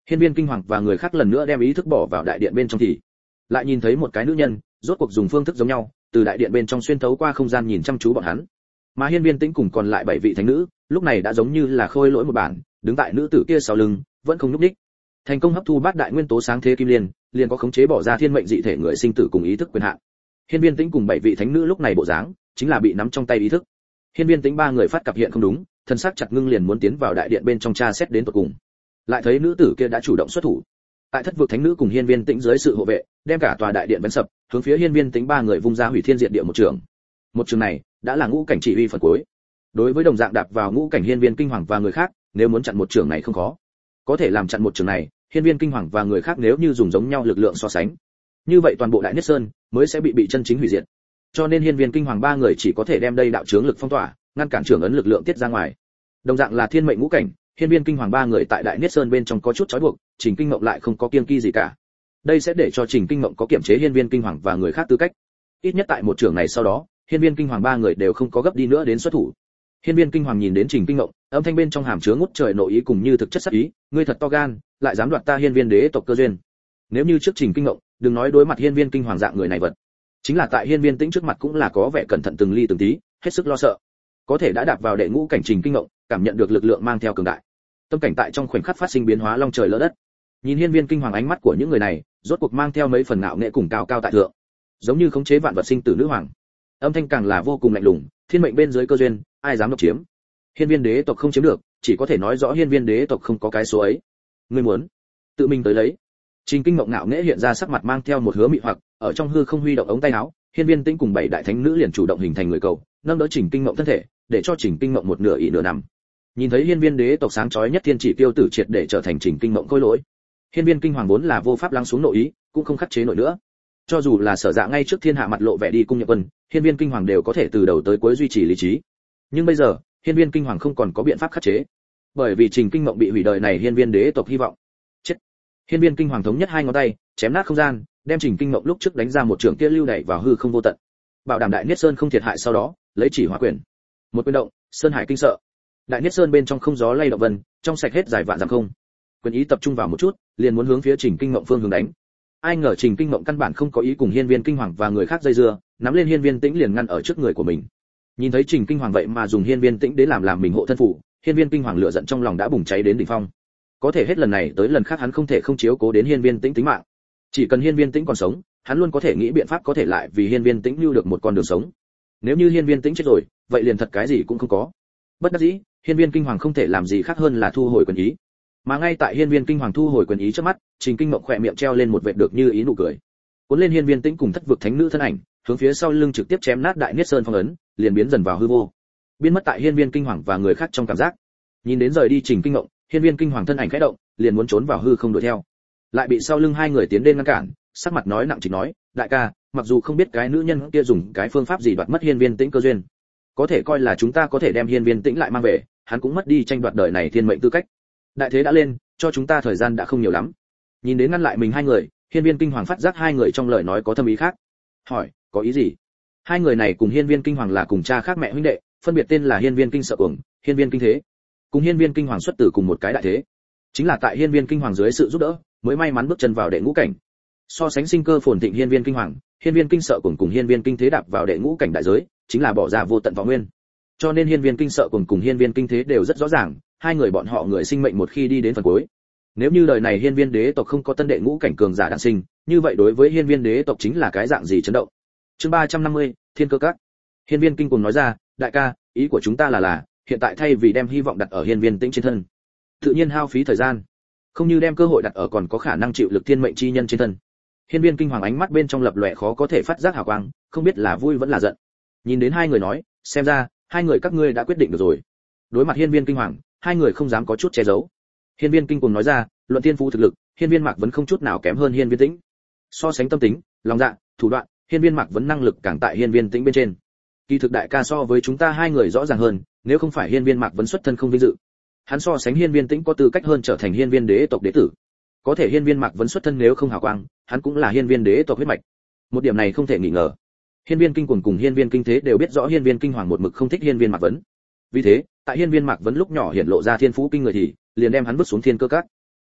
Hiên Viên Kinh Hoàng và người khác lần nữa đem ý thức bỏ vào đại điện bên trong thì lại nhìn thấy một cái nữ nhân, rốt cuộc dùng phương thức giống nhau, từ đại điện bên trong xuyên thấu qua không gian nhìn chăm chú bọn hắn. Mà Hiên Viên Tĩnh cùng còn lại bảy vị thánh nữ, lúc này đã giống như là khôi lỗi một bản, đứng tại nữ tử kia sau lưng, vẫn không nhúc nhích. Thành công hấp thu bát đại nguyên tố sáng thế kim liên, liền có khống chế bỏ ra thiên mệnh dị thể người sinh tử cùng ý thức quyền hạn. Hiên Viên Tĩnh cùng bảy vị thánh nữ lúc này bộ dáng, chính là bị nắm trong tay ý thức. Hiên Viên Tĩnh ba người phát cặp hiện không đúng, thân xác chặt ngưng liền muốn tiến vào đại điện bên trong tra xét đến tận cùng. Lại thấy nữ tử kia đã chủ động xuất thủ. Tại thất vực thánh nữ cùng Hiên Viên Tĩnh dưới sự hộ vệ, đem cả tòa đại điện vén sập, hướng phía Hiên Viên Tĩnh ba người vung ra hủy thiên diệt địa một trường. Một trường này đã là ngũ cảnh chỉ uy phần cuối. Đối với đồng dạng đạp vào ngũ cảnh Hiên Viên Kinh Hoàng và người khác, nếu muốn chặn một trường này không khó. Có thể làm chặn một trường này, Hiên Viên Kinh Hoàng và người khác nếu như dùng giống nhau lực lượng so sánh, như vậy toàn bộ Đại Niết Sơn mới sẽ bị bị chân chính hủy diệt. Cho nên Hiên Viên Kinh Hoàng ba người chỉ có thể đem đây đạo chướng lực phong tỏa, ngăn cản trưởng ấn lực lượng tiết ra ngoài. Đồng dạng là thiên mệnh ngũ cảnh, Hiên Viên Kinh Hoàng ba người tại Đại Niết Sơn bên trong có chút trói buộc, Trình Kinh Mộng lại không có kiêng kỳ gì cả. Đây sẽ để cho Trình Kinh Mộng có kiểm chế Hiên Viên Kinh Hoàng và người khác tư cách. Ít nhất tại một trường này sau đó, Hiên Viên Kinh Hoàng ba người đều không có gấp đi nữa đến xuất thủ. Hiên Viên Kinh Hoàng nhìn đến Trình Kinh Mộng, âm thanh bên trong hàm chứa ngút trời nội ý cùng như thực chất sát ý, ngươi thật to gan, lại dám đoạt ta Hiên Viên đế tộc cơ duyên. Nếu như trước Trình Kinh Mộng, đừng nói đối mặt Hiên Viên Kinh Hoàng dạng người này vật, chính là tại Hiên Viên Tĩnh trước mặt cũng là có vẻ cẩn thận từng ly từng tí, hết sức lo sợ. Có thể đã đạp vào đệ ngũ cảnh Trình Kinh Mộng, cảm nhận được lực lượng mang theo cường đại. Tâm cảnh tại trong khoảnh khắc phát sinh biến hóa long trời lỡ đất. Nhìn Hiên Viên Kinh Hoàng, ánh mắt của những người này, rốt cuộc mang theo mấy phần ngạo nghệ cùng cao cao tại thượng, giống như khống chế vạn vật sinh tử nữ hoàng. Âm thanh càng là vô cùng lạnh lùng, thiên mệnh bên dưới cơ duyên, ai dám độc chiếm? Hiên Viên đế tộc không chiếm được, chỉ có thể nói rõ Hiên Viên đế tộc không có cái số ấy. Ngươi muốn tự mình tới lấy. Trình Kinh Mộng ngạo nghễ hiện ra sắc mặt mang theo một hứa mị hoặc, ở trong hư không huy động ống tay áo, Hiên Viên Tĩnh cùng bảy đại thánh nữ liền chủ động hình thành người cầu, nâng đỡ Trình Kinh Mộng thân thể, để cho Trình Kinh Mộng một nửa ỉ nửa nằm. Nhìn thấy Hiên Viên đế tộc sáng chói nhất thiên chỉ tiêu tử triệt để trở thành Trình Kinh Mộng khôi lỗi. Hiên Viên Kinh Hoàng vốn là vô pháp lắng xuống nội ý, cũng không khắc chế nổi nữa. Cho dù là Sở Dạ ngay trước thiên hạ mặt lộ vẻ đi cung nhập quân, Hiên Viên Kinh Hoàng đều có thể từ đầu tới cuối duy trì lý trí. Nhưng bây giờ, Hiên Viên Kinh Hoàng không còn có biện pháp khắc chế, bởi vì Trình Kinh Mộng bị hủy đời này Hiên Viên đế tộc hy vọng. Chết. Hiên Viên Kinh Hoàng thống nhất hai ngón tay, chém nát không gian, đem Trình Kinh Mộng lúc trước đánh ra một trường kia lưu đẩy vào hư không vô tận. Bảo đảm Đại Niết Sơn không thiệt hại, sau đó, lấy chỉ hóa quyền. Một quyền động, sơn hải kinh sợ. Đại Niết Sơn bên trong không gió lay động vân, trong sạch hết dài vạn dặm không. Quyền ý tập trung vào một chút, liền muốn hướng phía Trình Kinh Mộng phương hướng đánh. Ai ngờ Trình Kinh Mộng căn bản không có ý cùng Hiên Viên Kinh Hoàng và người khác dây dưa, nắm lên Hiên Viên Tĩnh liền ngăn ở trước người của mình. Nhìn thấy Trình Kinh Hoàng vậy mà dùng Hiên Viên Tĩnh đến làm làm mình hộ thân phụ, Hiên Viên Kinh Hoàng lửa giận trong lòng đã bùng cháy đến đỉnh phong. Có thể hết lần này tới lần khác hắn không thể không chiếu cố đến Hiên Viên Tĩnh tính mạng. Chỉ cần Hiên Viên Tĩnh còn sống, hắn luôn có thể nghĩ biện pháp có thể lại vì Hiên Viên Tĩnh lưu được một con đường sống. Nếu như Hiên Viên Tĩnh chết rồi, vậy liền thật cái gì cũng không có. Bất đắc dĩ, Hiên Viên Kinh Hoàng không thể làm gì khác hơn là thu hồi quyền ý. Mà ngay tại Hiên Viên Kinh Hoàng thu hồi quyền ý trước mắt, Trình Kinh Mộng khỏe miệng treo lên một vệt được như ý nụ cười. Cuốn lên Hiên Viên Tĩnh cùng thất vực thánh nữ thân ảnh, hướng phía sau lưng trực tiếp chém nát Đại Niết Sơn phong ấn, liền biến dần vào hư vô. Biến mất tại Hiên Viên Kinh Hoàng và người khác trong cảm giác. Nhìn đến rời đi Trình Kinh Mộng, Hiên Viên Kinh Hoàng thân ảnh khẽ động, liền muốn trốn vào hư không đuổi theo. Lại bị sau lưng hai người tiến lên ngăn cản, sắc mặt nói nặng trịch nói, đại ca, mặc dù không biết cái nữ nhân kia dùng cái phương pháp gì đoạt mất Hiên Viên Tĩnh cơ duyên, có thể coi là chúng ta có thể đem Hiên Viên Tĩnh lại mang về, hắn cũng mất đi tranh đoạt đời này thiên mệnh tư cách. Đại thế đã lên, cho chúng ta thời gian đã không nhiều lắm. Nhìn đến ngăn lại mình hai người, Hiên Viên Kinh Hoàng phát giác hai người trong lời nói có thâm ý khác. Hỏi, có ý gì? Hai người này cùng Hiên Viên Kinh Hoàng là cùng cha khác mẹ huynh đệ, phân biệt tên là Hiên Viên Kinh Sợ Cuồng, Hiên Viên Kinh Thế. Cùng Hiên Viên Kinh Hoàng xuất từ cùng một cái đại thế. Chính là tại Hiên Viên Kinh Hoàng dưới sự giúp đỡ, mới may mắn bước chân vào đệ ngũ cảnh. So sánh sinh cơ phồn thịnh Hiên Viên Kinh Hoàng, Hiên Viên Kinh Sợ Cuồng cùng Hiên Viên Kinh Thế đạp vào đệ ngũ cảnh đại giới, chính là bỏ ra vô tận võ nguyên. Cho nên Hiên Viên Kinh Sợ Cuồng cùng Hiên Viên Kinh Thế đều rất rõ ràng, hai người bọn họ người sinh mệnh một khi đi đến phần cuối. Nếu như đời này Hiên Viên đế tộc không có tân đệ ngũ cảnh cường giả đản sinh, như vậy đối với Hiên Viên đế tộc chính là cái dạng gì chấn động. Chương ba trăm năm mươi, Thiên Cơ Các. Hiên Viên Kinh Cuồng nói ra, đại ca, ý của chúng ta là là, hiện tại thay vì đem hy vọng đặt ở Hiên Viên Tĩnh trên thân, tự nhiên hao phí thời gian, không như đem cơ hội đặt ở còn có khả năng chịu lực thiên mệnh chi nhân trên thân. Hiên Viên Kinh Hoàng ánh mắt bên trong lập lòe khó có thể phát giác hào quang, không biết là vui vẫn là giận. Nhìn đến hai người nói, xem ra hai người các ngươi đã quyết định được rồi. Đối mặt Hiên Viên Kinh Hoàng, hai người không dám có chút che giấu. Hiên Viên Kinh Cuồng nói ra, luận tiên phú thực lực, Hiên Viên Mạc vẫn không chút nào kém hơn Hiên Viên Tĩnh. So sánh tâm tính, lòng dạ, thủ đoạn, Hiên Viên Mạc vẫn năng lực càng tại Hiên Viên Tĩnh bên trên. Kỳ thực đại ca so với chúng ta hai người rõ ràng hơn, nếu không phải Hiên Viên Mạc vẫn xuất thân không vinh dự, hắn so sánh Hiên Viên Tĩnh có tư cách hơn trở thành Hiên Viên đế tộc đế tử. Có thể Hiên Viên Mạc vẫn xuất thân nếu không hào quang, hắn cũng là Hiên Viên đế tộc huyết mạch. Một điểm này không thể nghi ngờ. Hiên Viên Kinh Cuồng cùng Hiên Viên Kinh Thế đều biết rõ Hiên Viên Kinh Hoàng một mực không thích Hiên Viên Mạc Vấn. Vì thế, tại Hiên Viên Mạc Vấn lúc nhỏ hiển lộ ra thiên phú kinh người thì liền đem hắn vứt xuống Thiên Cơ Các.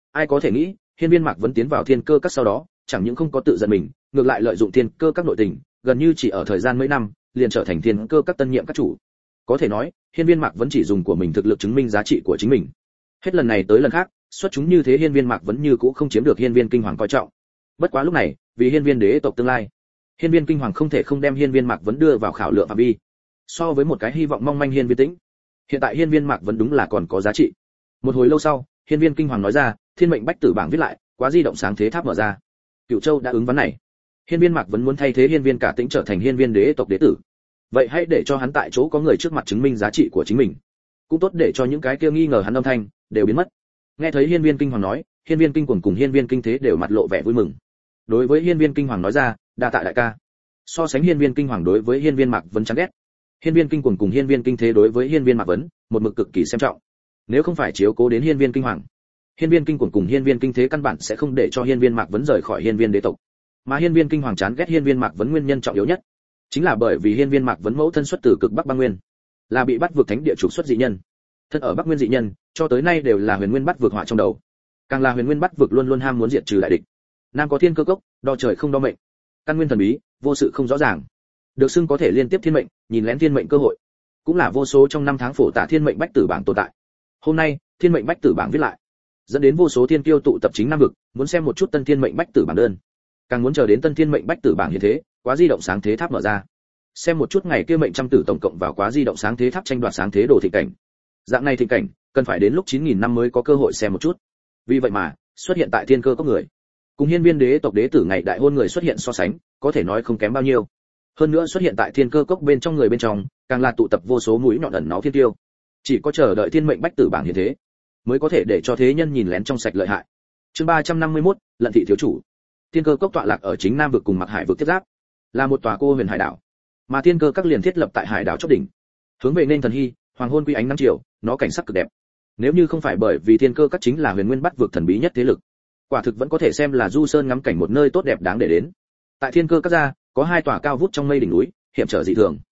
Ai có thể nghĩ, hiên viên Mạc Vấn tiến vào thiên cơ các sau đó, chẳng những không có tự giận mình, ngược lại lợi dụng thiên cơ các nội tình, gần như chỉ ở thời gian mấy năm, liền trở thành thiên cơ các tân nhiệm các chủ. Có thể nói, hiên viên Mạc Vấn chỉ dùng của mình thực lực chứng minh giá trị của chính mình. Hết lần này tới lần khác, xuất chúng như thế hiên viên Mạc Vấn như cũ không chiếm được hiên viên kinh hoàng coi trọng. Bất quá lúc này, vì hiên viên đế tộc tương lai, hiên viên kinh hoàng không thể không đem hiên viên Mạc Vấn đưa vào khảo lượng phạm vi. So với một cái hy vọng mong manh hiên viên tĩnh, hiện tại hiên viên Mạc Vấn đúng là còn có giá trị. Một hồi lâu sau, hiên viên kinh hoàng nói ra, thiên mệnh bách tử bảng viết lại, quá di động sáng thế tháp mở ra. Cửu Châu đã ứng vấn này. Hiên viên Mạc Vấn muốn thay thế hiên viên cả tĩnh trở thành hiên viên đế tộc đế tử. Vậy hãy để cho hắn tại chỗ có người trước mặt chứng minh giá trị của chính mình. Cũng tốt để cho những cái kia nghi ngờ hắn âm thanh đều biến mất. Nghe thấy hiên viên kinh hoàng nói, hiên viên kinh cuồng cùng hiên viên kinh thế đều mặt lộ vẻ vui mừng. Đối với hiên viên kinh hoàng nói ra, đa tạ đại ca. So sánh hiên viên kinh hoàng đối với hiên viên Mạc Vấn chán ghét, hiên viên kinh cuồng cùng hiên viên kinh thế đối với hiên viên Mạc Vấn một mực cực kỳ xem trọng. Nếu không phải chiếu cố đến hiên viên kinh hoàng, hiên viên kinh cuồng cùng hiên viên kinh thế căn bản sẽ không để cho hiên viên Mạc Vấn rời khỏi hiên viên đế tộc. Mà hiên viên kinh hoàng chán ghét hiên viên Mạc Vấn nguyên nhân trọng yếu nhất, chính là bởi vì hiên viên Mạc Vấn mẫu thân xuất từ cực Bắc Băng Nguyên, là bị bắt vượt thánh địa trục xuất dị nhân. Thân ở Bắc Nguyên dị nhân, cho tới nay đều là huyền nguyên bắt vượt họa trong đầu. Càng là huyền nguyên bắt vượt luôn luôn ham muốn diệt trừ đại địch. Nam có thiên cơ cốc, đo trời không đo mệnh. Căn nguyên thần bí, vô sự không rõ ràng. Được xưng có thể liên tiếp thiên mệnh, nhìn lén thiên mệnh cơ hội. Cũng là vô số trong năm tháng phổ tả thiên mệnh bách tử bảng tồn tại. Hôm nay, thiên mệnh bách tử bảng viết lại, dẫn đến vô số thiên kiêu tụ tập chính nam vực, muốn xem một chút tân thiên mệnh bách tử bảng đơn. Càng muốn chờ đến tân thiên mệnh bách tử bảng như thế, quá di động sáng thế tháp mở ra. Xem một chút ngày kia mệnh trăm tử tổng cộng vào quá di động sáng thế tháp tranh đoạt sáng thế đồ thị cảnh. Dạng này thị cảnh, cần phải đến lúc chín nghìn năm mới có cơ hội xem một chút. Vì vậy mà, xuất hiện tại thiên cơ có người, cùng hiên viên đế tộc đế tử ngày đại hôn người xuất hiện so sánh, có thể nói không kém bao nhiêu. Hơn nữa xuất hiện tại thiên cơ cốc bên trong người bên trong, càng là tụ tập vô số mũi nhọn ẩn náu thiên tiêu. Chỉ có chờ đợi thiên mệnh bách tử bảng như thế, mới có thể để cho thế nhân nhìn lén trong sạch lợi hại. Chương ba trăm năm mươi mốt, Lận thị thiếu chủ. Thiên cơ cốc tọa lạc ở chính nam vực cùng Mặc Hải vực tiếp giáp, là một tòa cô huyền hải đảo, mà thiên cơ các liền thiết lập tại hải đảo chóp đỉnh, hướng về nên thần hy, hoàng hôn quy ánh nắng chiều, nó cảnh sắc cực đẹp. Nếu như không phải bởi vì thiên cơ các chính là huyền nguyên bắt vực thần bí nhất thế lực, quả thực vẫn có thể xem là du sơn ngắm cảnh một nơi tốt đẹp đáng để đến. Tại thiên cơ các ra, có hai tòa cao vút trong mây đỉnh núi, hiểm trở dị thường.